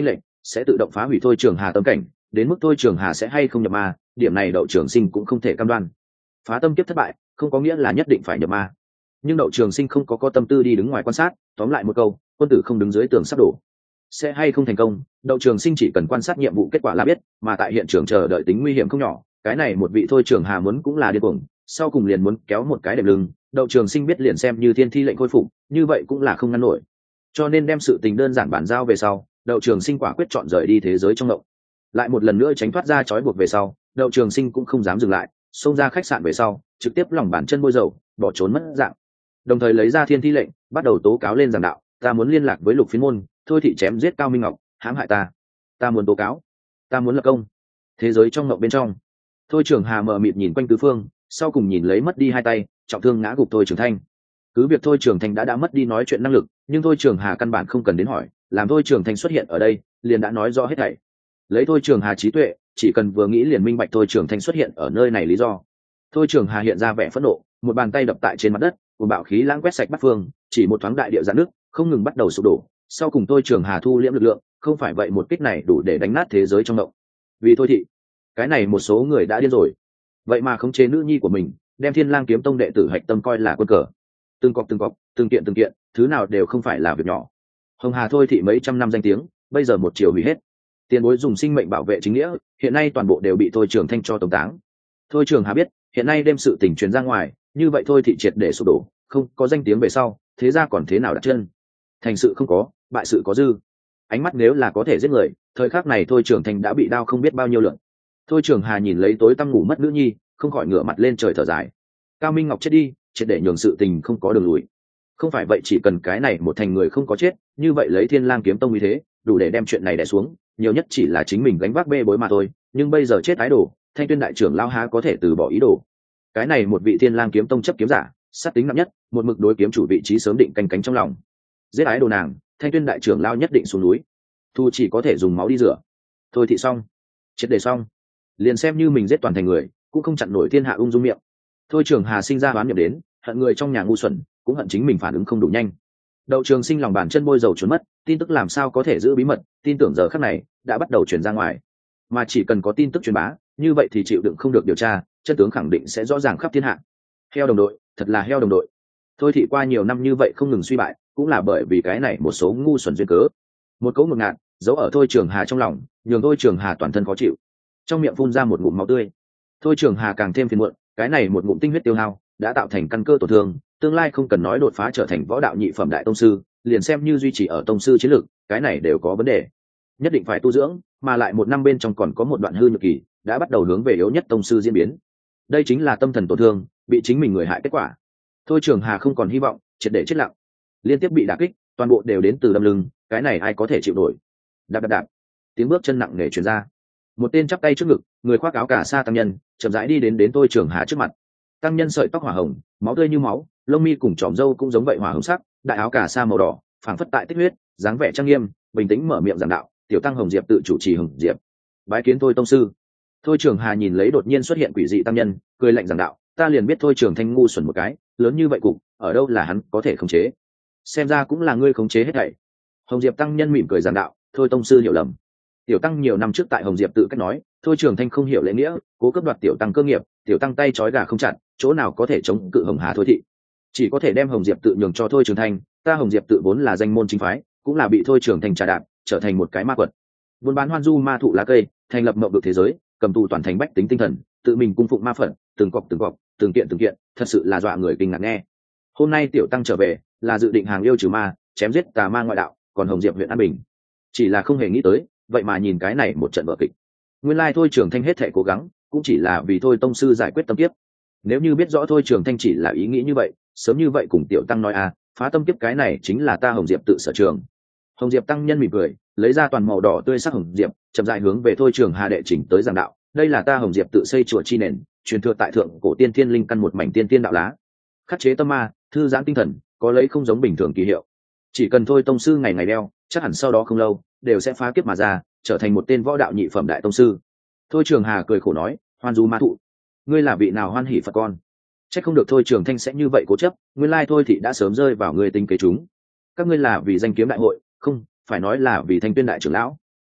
S1: sẽ tự động phá hủy thôi trường hà tâm cảnh, đến mức thôi trường hà sẽ hay không nhập ma, điểm này Đậu Trường Sinh cũng không thể cam đoan. Phá tâm kiếp thất bại không có nghĩa là nhất định phải nhập ma, nhưng Đậu Trường Sinh không có tâm tư đi đứng ngoài quan sát. Tóm lại một câu, quân tử không đứng dưới tường sắp đổ. Sẽ hay không thành công, Đậu Trường Sinh chỉ cần quan sát nhiệm vụ kết quả là biết, mà tại hiện trường chờ đợi tính nguy hiểm không nhỏ. Cái này một vị thôi trường hà muốn cũng là điên cuồng, sau cùng liền muốn kéo một cái đệm lưng. Đậu Trường Sinh biết liền xem như thiên thi lệnh khôi phục, như vậy cũng là không ngăn nổi. Cho nên đem sự tình đơn giản bản giao về sau, Đậu Trường Sinh quả quyết chọn rời đi thế giới trong mộng. Lại một lần nữa tránh thoát ra trói buộc về sau, Đậu Trường Sinh cũng không dám dừng lại, xông ra khách sạn về sau, trực tiếp lòng bàn chân bôi dầu, bỏ trốn mất dạng. Đồng thời lấy ra thiên thi lệnh, bắt đầu tố cáo lên giảng đạo, ta muốn liên lạc với Lục Phiến môn, thôi thị chém giết Cao Minh Ngọc, hãm hại ta muốn tố cáo, ta muốn lập công. Thế giới trong mộng bên trong, thôi trường hà mờ mịt nhìn quanh tứ phương, sau cùng nhìn lấy mất đi hai tay, trọng thương ngã gục thôi trường thanh. Cứ việc thôi trường thanh đã mất đi nói chuyện năng lực, nhưng thôi trường hà căn bản không cần đến hỏi, làm thôi trường thanh xuất hiện ở đây liền đã nói rõ hết thảy. Lấy thôi trường hà trí tuệ, chỉ cần vừa nghĩ liền minh bạch thôi trường thanh xuất hiện ở nơi này lý do. Thôi trường hà hiện ra vẻ phẫn nộ, một bàn tay đập tại trên mặt đất, cùng bạo khí lãng quét sạch bát phương, chỉ một thoáng đại địa giãn nước không ngừng bắt đầu sụp đổ. Sau cùng thôi trường hà thu liễm lực lượng, không phải vậy một kích này đủ để đánh nát thế giới trong động. Vì thôi thị, cái này một số người đã điên rồi, vậy mà khống chế nữ nhi của mình, đem Thiên Lang kiếm tông đệ tử hạch tâm coi là quân cờ. Từng cọc từng kiện, thứ nào đều không phải là việc nhỏ. Hồng Hà thôi thị mấy trăm năm danh tiếng, bây giờ một chiều hủy hết. Tiền bối dùng sinh mệnh bảo vệ chính nghĩa, hiện nay toàn bộ đều bị thôi trường thanh cho tống táng. Thôi trường hà biết, hiện nay đem sự tình truyền ra ngoài, như vậy thôi thị triệt để sụp đổ, không có danh tiếng về sau, thế ra còn thế nào đặt chân. Thành sự không có, bại sự có dư. Ánh mắt nếu là có thể giết người, thời khắc này thôi trường thanh đã bị đau không biết bao nhiêu lượt. Thôi trường hà nhìn lấy tối tăm ngủ mất nữ nhi, không khỏi ngửa mặt lên trời thở dài. Cao Minh Ngọc chết đi, triệt để nhường sự tình không có đường lùi. Không phải vậy, chỉ cần cái này một thành người không có chết, như vậy lấy Thiên Lang kiếm tông như thế, đủ để đem chuyện này đè xuống, nhiều nhất chỉ là chính mình gánh vác bê bối mà thôi. Nhưng bây giờ chết ái đồ, Thanh Tuyên đại trưởng lao há có thể từ bỏ ý đồ. Cái này một vị Thiên Lang kiếm tông chấp kiếm giả, sát tính nặng nhất, một mực đối kiếm chủ vị trí sớm định canh cánh trong lòng. Giết ái đồ nàng, Thanh Tuyên đại trưởng lao nhất định xuống núi, thu chỉ có thể dùng máu đi rửa. Thôi thị xong, chết để xong, liền xem như mình giết toàn thành người, cũng không chặn nổi thiên hạ ung dung miệng. Thôi trường hà sinh ra đoán niệm đến, hận người trong nhà ngu xuẩn, cũng hận chính mình phản ứng không đủ nhanh. Đậu Trường Sinh lòng bàn chân bôi dầu trốn mất, tin tức làm sao có thể giữ bí mật, tin tưởng giờ khắc này đã bắt đầu truyền ra ngoài. Mà chỉ cần có tin tức truyền bá, như vậy thì chịu đựng không được điều tra, chân tướng khẳng định sẽ rõ ràng khắp thiên hạ. Heo đồng đội, thật là heo đồng đội. Thôi thị qua nhiều năm như vậy không ngừng suy bại, cũng là bởi vì cái này một số ngu xuẩn duyên cớ. Một cấu ngột ngạt giấu ở thôi trường hà trong lòng, nhường thôi trường hà toàn thân khó chịu, trong miệng phun ra một ngụm máu tươi. Thôi trường hà càng thêm phiền muộn, cái này một ngụm tinh huyết tiêu hao đã tạo thành căn cơ tổn thương, tương lai không cần nói đột phá trở thành võ đạo nhị phẩm đại tông sư, liền xem như duy trì ở tông sư chiến lược, cái này đều có vấn đề. Nhất định phải tu dưỡng, mà lại một năm bên trong còn có một đoạn hư nhược kỳ, đã bắt đầu hướng về yếu nhất tông sư diễn biến. Đây chính là tâm thần tổn thương, bị chính mình người hại kết quả. Thôi trường hà không còn hy vọng, triệt để chết lặng. Liên tiếp bị đả kích, toàn bộ đều đến từ đâm lưng, cái này ai có thể chịu nổi. Đạp đạp đạp, tiếng bước chân nặng nề truyền ra. Một tên chắp tay trước ngực, người khoác áo cà sa tăng nhân, chậm rãi đi đến thôi trường hà trước mặt. Tăng nhân sợi tóc hỏa hồng, máu tươi như máu, lông mi cùng tròm râu cũng giống vậy hỏa hồng sắc, đại áo cà sa màu đỏ, phảng phất tại tích huyết, dáng vẻ trang nghiêm, bình tĩnh mở miệng giảng đạo. Tiểu tăng Hồng Diệp tự chủ trì Hồng Diệp, bái kiến thôi tông sư. Thôi trường hà nhìn lấy đột nhiên xuất hiện quỷ dị tăng nhân, cười lạnh giảng đạo, ta liền biết thôi trường thanh ngu xuẩn một cái, lớn như vậy cục, ở đâu là hắn có thể khống chế, xem ra cũng là ngươi khống chế hết thảy. Hồng Diệp tăng nhân mỉm cười giảng đạo, thôi tông sư hiểu lầm. Tiểu tăng nhiều năm trước tại Hồng Diệp tự cách nói, thôi trường thanh không hiểu lễ nghĩa, cố cướp đoạt tiểu tăng cơ nghiệp, tiểu tăng tay trói gà không chặt, chỗ nào có thể chống cự Hồng Hà thôi thị, chỉ có thể đem Hồng Diệp tự nhường cho thôi trường thanh. Ta Hồng Diệp tự vốn là danh môn chính phái, cũng là bị thôi trường thanh trà đạp, trở thành một cái ma quật, buôn bán hoan du ma thụ lá cây, thành lập mộng được thế giới, cầm tù toàn thành bách tính tinh thần, tự mình cung phụng ma phận, từng cọc từng kiện thật sự là dọa người kinh ngạc nghe. Hôm nay tiểu tăng trở về là dự định hàng yêu trừ ma, chém giết tà ma ngoại đạo, còn Hồng Diệp huyện An Bình chỉ là không hề nghĩ tới, vậy mà nhìn cái này một trận vở kịch. Nguyên lai thôi trường thanh hết thảy cố gắng cũng chỉ là vì thôi tông sư giải quyết tâm kiếp. Nếu như biết rõ thôi trường thanh chỉ là ý nghĩ như vậy, sớm như vậy cùng tiểu tăng nói phá tâm kiếp cái này chính là ta Hồng Diệp tự sở trường. Hồng Diệp tăng nhân mỉm cười, lấy ra toàn màu đỏ tươi sắc hồng diệp, chậm rãi hướng về thôi trường hà đệ chỉnh tới giảng đạo. Đây là ta Hồng Diệp tự xây chùa chi nền, truyền thừa tại thượng cổ tiên thiên linh căn một mảnh tiên thiên đạo lá, khắc chế tâm ma, thư giãn tinh thần, có lấy không giống bình thường kỳ hiệu. Chỉ cần thôi tông sư ngày ngày đeo, chắc hẳn sau đó không lâu đều sẽ phá kiếp mà ra, trở thành một tên võ đạo nhị phẩm đại tông sư. Thôi trường hà cười khổ nói, hoan du ma thụ, ngươi là vị nào hoan hỉ Phật con? Chắc không được thôi trường thanh sẽ như vậy cố chấp, nguyên lai thôi thì đã sớm rơi vào người tính kế chúng. Các ngươi là vì danh kiếm đại hội, không phải nói là vì Thanh Tuyên đại trưởng lão.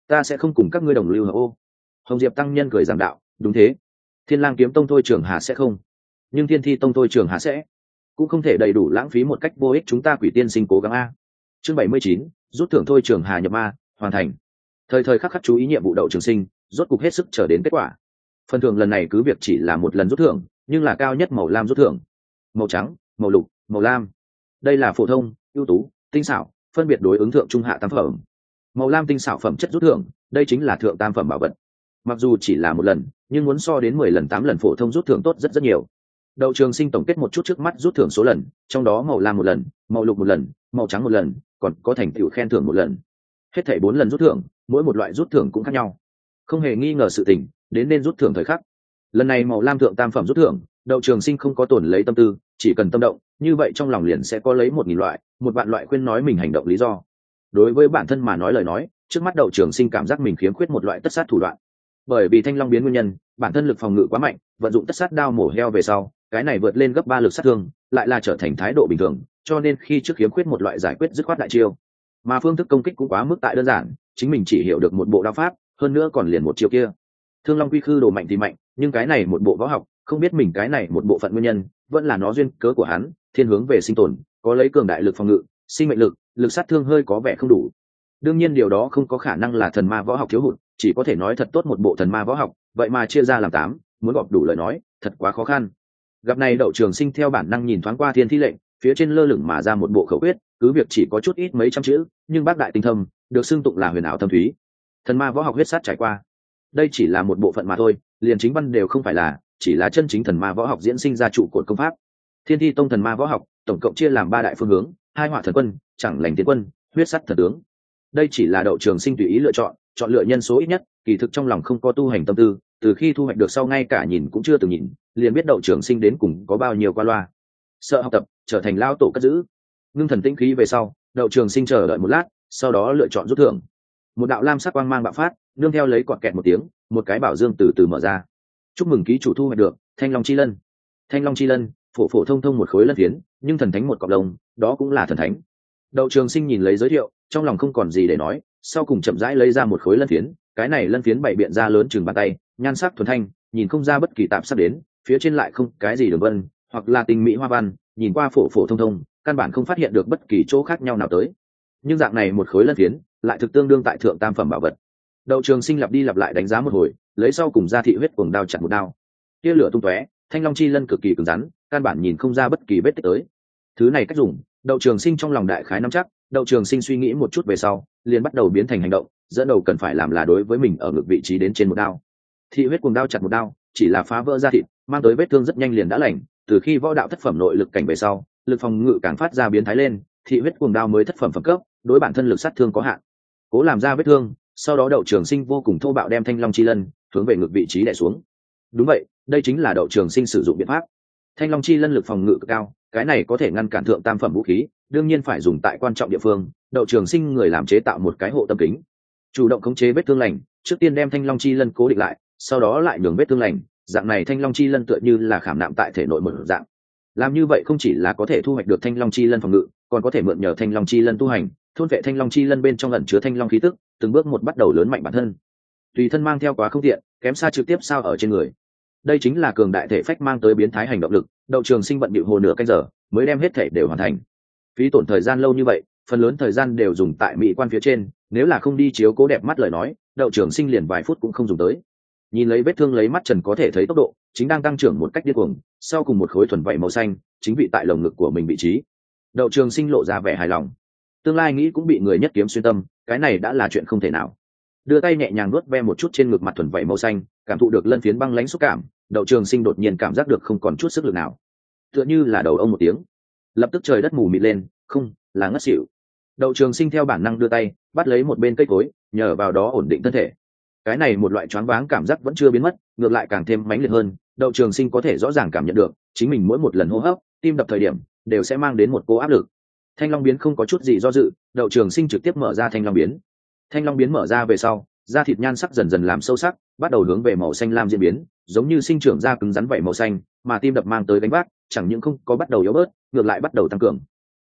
S1: ta sẽ không cùng các ngươi đồng lưu hợp ô. Hồng Diệp tăng nhân cười giảng đạo, đúng thế, Thiên Lang kiếm tông thôi Trường Hà sẽ không, nhưng Thiên Thi tông thôi Trường Hà sẽ, cũng không thể đầy đủ lãng phí một cách vô ích chúng ta Quỷ Tiên Sinh cố gắng a. Chương 79, rút thưởng thôi Trường Hà nhập ma, hoàn thành. Thời thời khắc khắc chú ý nhiệm vụ Đậu Trường Sinh, rốt cục hết sức chờ đến kết quả. Phần thưởng lần này cứ việc chỉ là một lần rút thưởng, nhưng là cao nhất màu lam rút thưởng. Màu trắng, màu lục, màu lam. Đây là phổ thông, ưu tú, tinh xảo, phân biệt đối ứng thượng trung hạ tam phẩm. Màu lam tinh xảo phẩm chất rút thưởng, đây chính là thượng tam phẩm bảo vật. Mặc dù chỉ là một lần, nhưng muốn so đến 10 lần 8 lần phổ thông rút thưởng tốt rất nhiều. Đậu Trường Sinh tổng kết một chút trước mắt rút thưởng số lần, trong đó màu lam một lần, màu lục một lần, màu trắng một lần, còn có thành tựu khen thưởng một lần. Hết thảy 4 lần rút thưởng, mỗi một loại rút thưởng cũng khác nhau. Không hề nghi ngờ sự tình, đến nên rút thưởng thời khắc. Lần này màu lam thượng tam phẩm rút thưởng, Đậu Trường Sinh không có tổn lấy tâm tư, chỉ cần tâm động, như vậy trong lòng liền sẽ có lấy 1000 loại, 1 vạn loại khuyên nói mình hành động lý do. Đối với bản thân mà nói lời nói, trước mắt Đậu Trường Sinh cảm giác mình khiếm khuyết một loại tất sát thủ đoạn. Bởi vì Thanh Long biến nguyên nhân, bản thân lực phòng ngự quá mạnh, vận dụng tất sát đao mổ heo về sau, cái này vượt lên gấp 3 lực sát thương, lại là trở thành thái độ bình thường, cho nên khi trước khiếm khuyết một loại giải quyết dứt khoát đại chiêu. Mà phương thức công kích cũng quá mức tại đơn giản, chính mình chỉ hiểu được một bộ đao pháp, hơn nữa còn liền một chiêu kia. Thương Long Quy Khư đồ mạnh thì mạnh, nhưng cái này một bộ võ học, không biết mình cái này một bộ phận nguyên nhân, vẫn là nó duyên cớ của hắn, thiên hướng về sinh tồn, có lấy cường đại lực phòng ngự, sinh mệnh lực, lực sát thương hơi có vẻ không đủ. Đương nhiên điều đó không có khả năng là thần ma võ học thiếu hụt, chỉ có thể nói thật tốt một bộ thần ma võ học, vậy mà chia ra làm 8, muốn gọp đủ lời nói, thật quá khó khăn. Gặp này Đậu Trường Sinh theo bản năng nhìn thoáng qua thiên thi lệnh, phía trên lơ lửng mà ra một bộ khẩu quyết, cứ việc chỉ có chút ít mấy trăm chữ, nhưng bác đại tinh thâm, được xưng tụng là huyền ảo thâm thúy. Thần ma võ học huyết sát trải qua, đây chỉ là một bộ phận mà thôi, liền chính văn đều không phải là, chỉ là chân chính thần ma võ học diễn sinh ra trụ cột công pháp. Thiên Thi tông thần ma võ học tổng cộng chia làm 3 đại phương hướng, 2 hỏa thần quân, chẳng lành tiến quân, huyết sát thần tướng. Đây chỉ là Đậu Trường Sinh tùy ý lựa chọn, chọn lựa nhân số ít nhất, kỳ thực trong lòng không có tu hành tâm tư, từ khi thu hoạch được sau ngay cả nhìn cũng chưa từng nhìn, liền biết Đậu Trường Sinh đến cùng có bao nhiêu qua loa. Sợ học tập, trở thành lao tổ cất giữ. Ngưng thần tĩnh khí về sau, Đậu Trường Sinh chờ đợi một lát, sau đó lựa chọn rút thưởng. Một đạo lam sắc quang mang bạo phát, nương theo lấy quạt kẹt một tiếng, một cái bảo dương từ từ mở ra. Chúc mừng ký chủ thu hoạch được Thanh Long chi lân. Thanh Long chi lân, phổ phổ thông thông một khối lân phiến, nhưng thần thánh một cọp lông, đó cũng là thần thánh. Đậu Trường Sinh nhìn lấy giới thiệu, trong lòng không còn gì để nói, sau cùng chậm rãi lấy ra một khối lân phiến, cái này lân phiến bảy biện ra lớn chừng bàn tay, nhan sắc thuần thanh, nhìn không ra bất kỳ tạp sắc đến, phía trên lại không cái gì đường vân, hoặc là tinh mỹ hoa văn, nhìn qua phổ phổ thông thông, căn bản không phát hiện được bất kỳ chỗ khác nhau nào tới. Nhưng dạng này một khối lân phiến, lại thực tương đương tại thượng tam phẩm bảo vật. Đậu Trường Sinh lặp đi lặp lại đánh giá một hồi, lấy sau cùng ra thị huyết cuồng đao chặt một đao. Tia lửa tung tóe, Thanh Long chi lân cực kỳ cứng rắn, căn bản nhìn không ra bất kỳ vết tích tới. Thứ này cách dùng, Đậu Trường Sinh trong lòng đại khái nắm chắc. Đậu Trường Sinh suy nghĩ một chút về sau, liền bắt đầu biến thành hành động, dẫn đầu cần phải làm là đối với mình ở ngực vị trí đến trên một đao. Thị huyết cuồng đao chặt một đao, chỉ là phá vỡ da thịt, mang tới vết thương rất nhanh liền đã lành. Từ khi võ đạo thất phẩm nội lực cảnh về sau, lực phòng ngự càng phát ra biến thái lên, thị huyết cuồng đao mới thất phẩm phẩm cấp, đối bản thân lực sát thương có hạn. Cố làm ra vết thương, sau đó Đậu Trường Sinh vô cùng thô bạo đem Thanh Long chi lân hướng về ngực vị trí đè xuống. Đúng vậy, đây chính là Đậu Trường Sinh sử dụng biện pháp. Thanh Long chi lân lực phòng ngự cực cao, cái này có thể ngăn cản thượng tam phẩm vũ khí, đương nhiên phải dùng tại quan trọng địa phương. Đậu Trường Sinh người làm chế tạo một cái hộ tâm kính, chủ động khống chế vết thương lành, trước tiên đem Thanh Long chi lân cố định lại, sau đó lại nhường vết thương lành, dạng này Thanh Long chi lân tựa như là khảm nạm tại thể nội một dạng. Làm như vậy không chỉ là có thể thu hoạch được Thanh Long chi lân phòng ngự, còn có thể mượn nhờ Thanh Long chi lân tu hành, thôn vệ Thanh Long chi lân bên trong ẩn chứa Thanh Long khí tức, từng bước một bắt đầu lớn mạnh bản thân. Tùy thân mang theo quá không tiện, kém xa trực tiếp sao ở trên người. Đây chính là cường đại thể phách mang tới biến thái hành động lực. Đậu Trường Sinh bận bịu hồ nửa canh giờ mới đem hết thể đều hoàn thành. Phí tổn thời gian lâu như vậy, phần lớn thời gian đều dùng tại mỹ quan phía trên, nếu là không đi chiếu cố đẹp mắt lời nói, Đậu Trường Sinh liền vài phút cũng không dùng tới. Nhìn lấy vết thương lấy mắt trần có thể thấy tốc độ chính đang tăng trưởng một cách điên cuồng, sau cùng một khối thuần vảy màu xanh chính vị tại lồng ngực của mình vị trí. Đậu Trường Sinh lộ ra vẻ hài lòng, tương lai nghĩ cũng bị người nhất kiếm xuyên tâm, cái này đã là chuyện không thể nào. Đưa tay nhẹ nhàng nuốt ve một chút trên ngực mặt thuần vảy màu xanh, cảm thụ được lân phiến băng lãnh xúc cảm, Đậu Trường Sinh đột nhiên cảm giác được không còn chút sức lực nào, tựa như là đầu ông một tiếng, lập tức trời đất mù mịt lên, không là ngất xỉu. Đậu Trường Sinh theo bản năng đưa tay bắt lấy một bên cây cối, nhờ vào đó ổn định thân thể. Cái này một loại choáng váng cảm giác vẫn chưa biến mất, ngược lại càng thêm mãnh liệt hơn. Đậu Trường Sinh có thể rõ ràng cảm nhận được chính mình mỗi một lần hô hấp, tim đập thời điểm đều sẽ mang đến một cỗ áp lực. Thanh Long biến không có chút gì do dự, Đậu Trường Sinh trực tiếp mở ra Thanh Long biến. Thanh Long biến mở ra về sau, da thịt nhan sắc dần dần làm sâu sắc, bắt đầu hướng về màu xanh lam diễn biến, giống như sinh trưởng ra cứng rắn vậy màu xanh, mà tim đập mang tới gánh vác chẳng những không có bắt đầu yếu bớt, ngược lại bắt đầu tăng cường.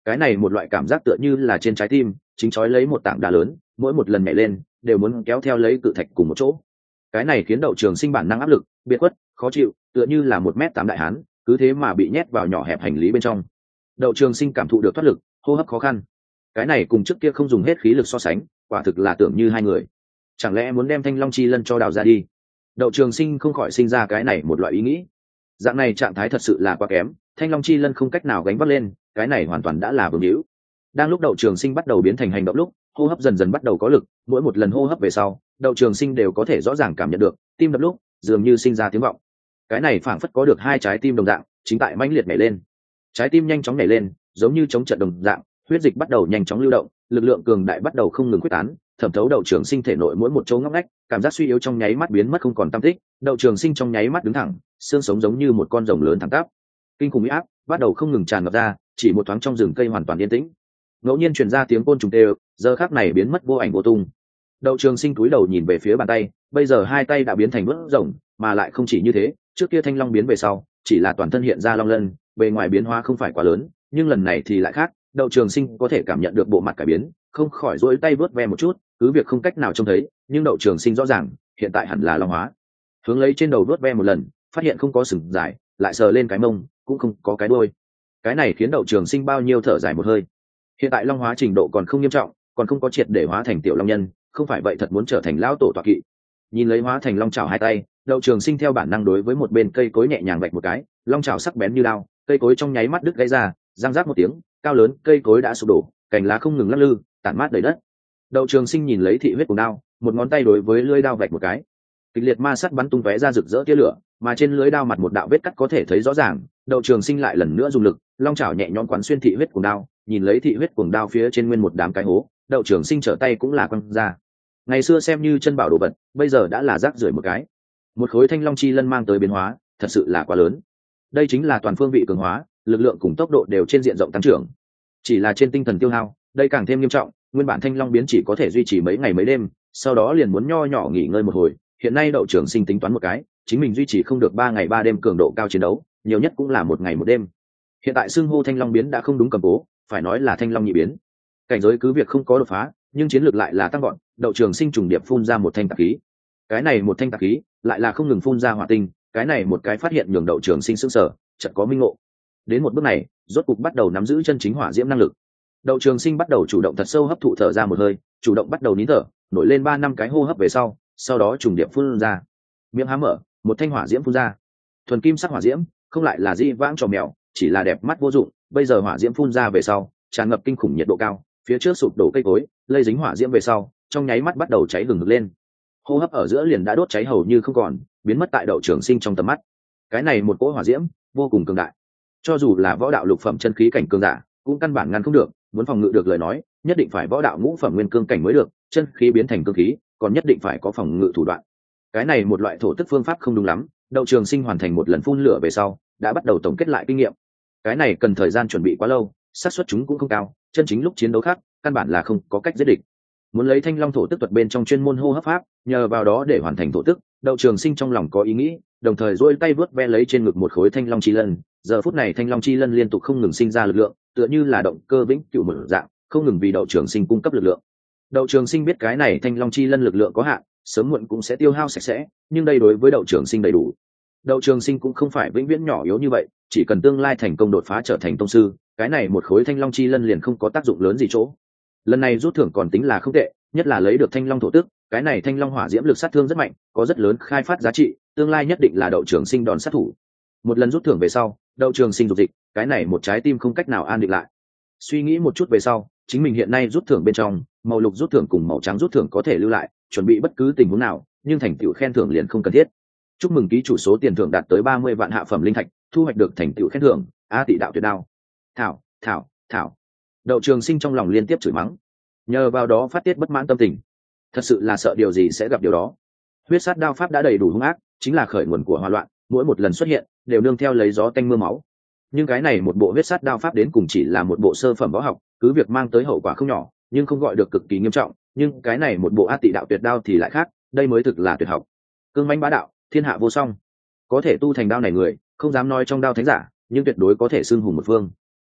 S1: cái này một loại cảm giác tựa như là trên trái tim chính chói lấy một tảng đá lớn, mỗi một lần nhảy lên đều muốn kéo theo lấy cự thạch cùng một chỗ. Cái này khiến Đậu Trường Sinh bản năng áp lực, biệt khuất, khó chịu, tựa như là 1m8 đại hán, cứ thế mà bị nhét vào nhỏ hẹp hành lý bên trong. Đậu Trường Sinh cảm thụ được thoát lực, hô hấp khó khăn. Cái này cùng trước kia không dùng hết khí lực so sánh, quả thực là tưởng như hai người. Chẳng lẽ muốn đem Thanh Long Chi Lân cho đào ra đi? Đậu Trường Sinh không khỏi sinh ra cái này một loại ý nghĩ. Dạng này trạng thái thật sự là quá kém, Thanh Long Chi Lân không cách nào gánh vác lên, cái này hoàn toàn đã là vương hữu. Đang lúc Đậu Trường Sinh bắt đầu biến thành hành động lúc, hô hấp dần dần bắt đầu có lực, mỗi một lần hô hấp về sau, Đậu Trường Sinh đều có thể rõ ràng cảm nhận được tim đập lúc dường như sinh ra tiếng vọng. Cái này phảng phất có được hai trái tim đồng dạng, chính tại mãnh liệt nhảy lên. Trái tim nhanh chóng nhảy lên, giống như chống trận đồng dạng, huyết dịch bắt đầu nhanh chóng lưu động, lực lượng cường đại bắt đầu không ngừng quyết tán, thẩm thấu Đậu Trường Sinh thể nội mỗi một chỗ ngóc ngách, cảm giác suy yếu trong nháy mắt biến mất không còn tăm tích, Đậu Trường Sinh trong nháy mắt đứng thẳng, xương sống giống như một con rồng lớn thẳng tắp. Kinh khủng uy áp bắt đầu không ngừng tràn ngập ra, chỉ một thoáng trong rừng cây hoàn toàn yên tĩnh. Ngẫu nhiên truyền ra tiếng côn trùng kêu, giờ khắc này biến mất vô ảnh vô tung. Đậu Trường Sinh cúi đầu nhìn về phía bàn tay, bây giờ hai tay đã biến thành vớt rồng, mà lại không chỉ như thế, trước kia thanh long biến về sau, chỉ là toàn thân hiện ra long lân, bề ngoài biến hóa không phải quá lớn, nhưng lần này thì lại khác. Đậu Trường Sinh có thể cảm nhận được bộ mặt cải biến, không khỏi duỗi tay vớt ve một chút, cứ việc không cách nào trông thấy, nhưng Đậu Trường Sinh rõ ràng, hiện tại hẳn là long hóa. Hướng lấy trên đầu vớt ve một lần, phát hiện không có sừng dài, lại sờ lên cái mông, cũng không có cái đuôi. Cái này khiến Đậu Trường Sinh bao nhiêu thở dài một hơi. Hiện tại long hóa trình độ còn không nghiêm trọng, còn không có triệt để hóa thành tiểu long nhân, không phải vậy thật muốn trở thành lão tổ tọa kỵ. Nhìn lấy hóa thành long chảo hai tay, Đậu Trường Sinh theo bản năng đối với một bên cây cối nhẹ nhàng vạch một cái, long chảo sắc bén như đao, cây cối trong nháy mắt đứt gãy ra, răng rác một tiếng, cao lớn cây cối đã sụp đổ, cành lá không ngừng lắc lư, tản mát đầy đất. Đậu Trường Sinh nhìn lấy thị huyết cùng đao, một ngón tay đối với lưỡi đao vạch một cái, kịch liệt ma sát bắn tung tóe ra rực rỡ tia lửa, mà trên lưỡi đao mặt một đạo vết cắt có thể thấy rõ ràng. Đậu Trường Sinh lại lần nữa dùng lực, long chảo nhẹ nhõm quán xuyên thị huyết cuồng đao, nhìn lấy thị huyết cuồng đao phía trên nguyên một đám cái hố, Đậu Trường Sinh trở tay cũng là quăng ra. Ngày xưa xem như chân bảo đồ vật, bây giờ đã là rác rưởi một cái. Một khối thanh long chi lân mang tới biến hóa, thật sự là quá lớn. Đây chính là toàn phương vị cường hóa, lực lượng cùng tốc độ đều trên diện rộng tăng trưởng. Chỉ là trên tinh thần tiêu hao, đây càng thêm nghiêm trọng, nguyên bản thanh long biến chỉ có thể duy trì mấy ngày mấy đêm, sau đó liền muốn nho nhỏ nghỉ ngơi một hồi. Hiện nay Đậu Trường Sinh tính toán một cái, chính mình duy trì không được 3 ngày 3 đêm cường độ cao chiến đấu, nhiều nhất cũng là 1 ngày 1 đêm. Hiện tại xưng hô thanh long biến đã không đúng cầm cố, phải nói là thanh long nhị biến. Cảnh giới cứ việc không có đột phá, nhưng chiến lược lại là tăng gọn. Đậu Trường Sinh trùng điệp phun ra một thanh tạp khí. Cái này một thanh tạp khí lại là không ngừng phun ra hỏa tinh, cái này một cái phát hiện nhường Đậu Trường Sinh sững sờ, chợt có minh ngộ. Đến một bước này, rốt cục bắt đầu nắm giữ chân chính hỏa diễm năng lực. Đậu Trường Sinh bắt đầu chủ động thật sâu hấp thụ thở ra một hơi, chủ động bắt đầu nín thở, nổi lên 3-5 cái hô hấp về sau đó trùng điệp phun ra. Miệng há mở, một thanh hỏa diễm phun ra. Thuần kim sắc hỏa diễm, không lại là di vãng trò mèo, chỉ là đẹp mắt vô dụng, bây giờ hỏa diễm phun ra về sau, tràn ngập kinh khủng nhiệt độ cao, phía trước sụp đổ cây cối, lây dính hỏa diễm về sau, trong nháy mắt bắt đầu cháy hừng hực lên. Hô hấp ở giữa liền đã đốt cháy hầu như không còn, biến mất tại Đậu Trường Sinh trong tầm mắt. Cái này một cỗ hỏa diễm, vô cùng cường đại. Cho dù là võ đạo lục phẩm chân khí cảnh cường giả, cũng căn bản ngăn không được, muốn phòng ngự được lời nói, nhất định phải võ đạo ngũ phẩm nguyên cương cảnh mới được, chân khí biến thành cương khí, còn nhất định phải có phòng ngự thủ đoạn. Cái này một loại thổ tức phương pháp không đúng lắm. Đậu Trường Sinh hoàn thành một lần phun lửa về sau, đã bắt đầu tổng kết lại kinh nghiệm. Cái này cần thời gian chuẩn bị quá lâu, xác suất chúng cũng không cao, chân chính lúc chiến đấu khác, căn bản là không có cách giết địch. Muốn lấy thanh long thổ tức thuật bên trong chuyên môn hô hấp pháp, nhờ vào đó để hoàn thành thổ tức, Đậu Trường Sinh trong lòng có ý nghĩ, đồng thời duỗi tay vớt ve lấy trên ngực một khối thanh long chi lân. Giờ phút này thanh long chi lân liên tục không ngừng sinh ra lực lượng, tựa như là động cơ vĩnh cửu mở dạng, không ngừng vì Đậu Trường Sinh cung cấp lực lượng. Đậu Trường Sinh biết cái này thanh long chi lân lực lượng có hạn, sớm muộn cũng sẽ tiêu hao sạch sẽ, nhưng đây đối với Đậu Trường Sinh đầy đủ. Đậu Trường Sinh cũng không phải vĩnh viễn nhỏ yếu như vậy, chỉ cần tương lai thành công đột phá trở thành tông sư, cái này một khối thanh long chi lân liền không có tác dụng lớn gì chỗ. Lần này rút thưởng còn tính là không tệ, nhất là lấy được thanh long thổ tức, cái này thanh long hỏa diễm lực sát thương rất mạnh, có rất lớn khai phát giá trị, tương lai nhất định là Đậu Trường Sinh đòn sát thủ. Một lần rút thưởng về sau, Đậu Trường Sinh dục dịch, cái này một trái tim không cách nào an định lại. Suy nghĩ một chút về sau, chính mình hiện nay rút thưởng bên trong, màu lục rút thưởng cùng màu trắng rút thưởng có thể lưu lại, chuẩn bị bất cứ tình huống nào, nhưng thành tựu khen thưởng liền không cần thiết. Chúc mừng ký chủ số tiền thưởng đạt tới 30 vạn hạ phẩm linh thạch, thu hoạch được thành tựu khen thưởng A Tị Đạo Tuyệt Đao. Thảo, thảo, thảo. Đậu Trường Sinh trong lòng liên tiếp chửi mắng, nhờ vào đó phát tiết bất mãn tâm tình. Thật sự là sợ điều gì sẽ gặp điều đó. Huyết sát đao pháp đã đầy đủ hung ác, chính là khởi nguồn của hỏa loạn, mỗi một lần xuất hiện đều nương theo lấy gió tanh mưa máu. Nhưng cái này một bộ huyết sát đao pháp đến cùng chỉ là một bộ sơ phẩm võ học, cứ việc mang tới hậu quả không nhỏ, nhưng không gọi được cực kỳ nghiêm trọng. Nhưng cái này một bộ A Tị Đạo Tuyệt Đao thì lại khác, đây mới thực là tuyệt học. Cương mãnh bá đạo, thiên hạ vô song. Có thể tu thành đao này người, không dám nói trong đao thánh giả, nhưng tuyệt đối có thể xưng hùng một phương.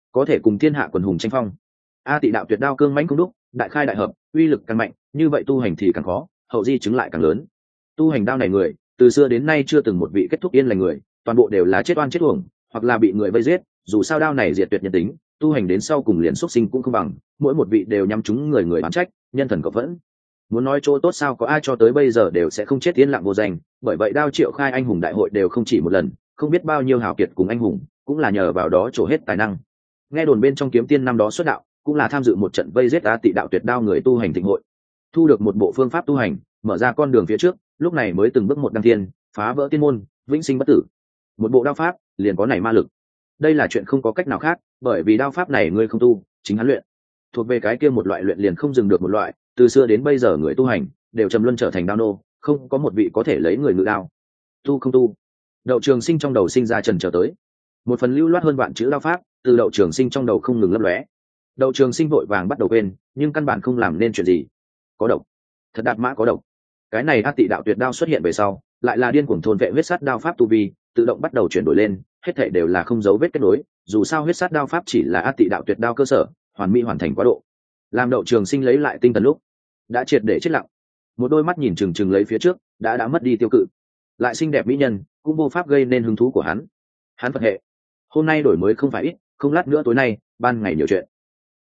S1: có thể cùng thiên hạ quần hùng tranh phong. A Tị đạo tuyệt đao cương mãnh công đúc, đại khai đại hợp, uy lực càng mạnh, như vậy tu hành thì càng khó, hậu di chứng lại càng lớn. Tu hành đao này người, từ xưa đến nay chưa từng một vị kết thúc yên lành người, toàn bộ đều là chết oan chết uổng, hoặc là bị người vây giết, dù sao đao này diệt tuyệt nhân tính, tu hành đến sau cùng liền xuất sinh cũng không bằng, mỗi một vị đều nhắm trúng người người bán trách, nhân thần cộng vẫn. Muốn nói chỗ tốt sao có ai cho tới bây giờ đều sẽ không chết yên lặng vô danh, bởi vậy đao triệu khai anh hùng đại hội đều không chỉ một lần, không biết bao nhiêu hào kiệt cùng anh hùng, cũng là nhờ vào đó trổ hết tài năng. Nghe đồn bên trong Kiếm Tiên năm đó xuất đạo, cũng là tham dự một trận vây giết A Tị đạo tuyệt đao người tu hành thịnh hội, thu được một bộ phương pháp tu hành, mở ra con đường phía trước, lúc này mới từng bước một đăng thiên, phá vỡ tiên môn, vĩnh sinh bất tử. Một bộ đao pháp liền có nảy ma lực. Đây là chuyện không có cách nào khác, bởi vì đao pháp này ngươi không tu, chính hắn luyện. Thuộc về cái kia một loại luyện liền không dừng được một loại, từ xưa đến bây giờ người tu hành đều trầm luân trở thành đao nô, không có một vị có thể lấy người ngự đao. Tu không tu. Đậu Trường Sinh trong đầu sinh ra trần trở tới. Một phần lưu loát hơn vạn chữ đao pháp, từ Đậu Trường Sinh trong đầu không ngừng lấp lóe. Đậu Trường Sinh vội vàng bắt đầu quên, nhưng căn bản không làm nên chuyện gì. Có độc. Thật đạt mã có độc. Cái này A Tị đạo tuyệt đao xuất hiện về sau, lại là điên cuồng thôn vệ huyết sát đao pháp tu vi, tự động bắt đầu chuyển đổi lên, hết thảy đều là không dấu vết kết nối, dù sao huyết sát đao pháp chỉ là A Tị đạo tuyệt đao cơ sở, hoàn mỹ hoàn thành quá độ. Làm Đậu Trường Sinh lấy lại tinh thần lúc, đã triệt để chết lặng. Một đôi mắt nhìn chừng chừng lấy phía trước, đã mất đi tiêu cự. Lại xinh đẹp mỹ nhân, cũng vô pháp gây nên hứng thú của hắn. Hắn Phật hệ, hôm nay đổi mới không phải ít, không lát nữa tối nay, ban ngày nhiều chuyện.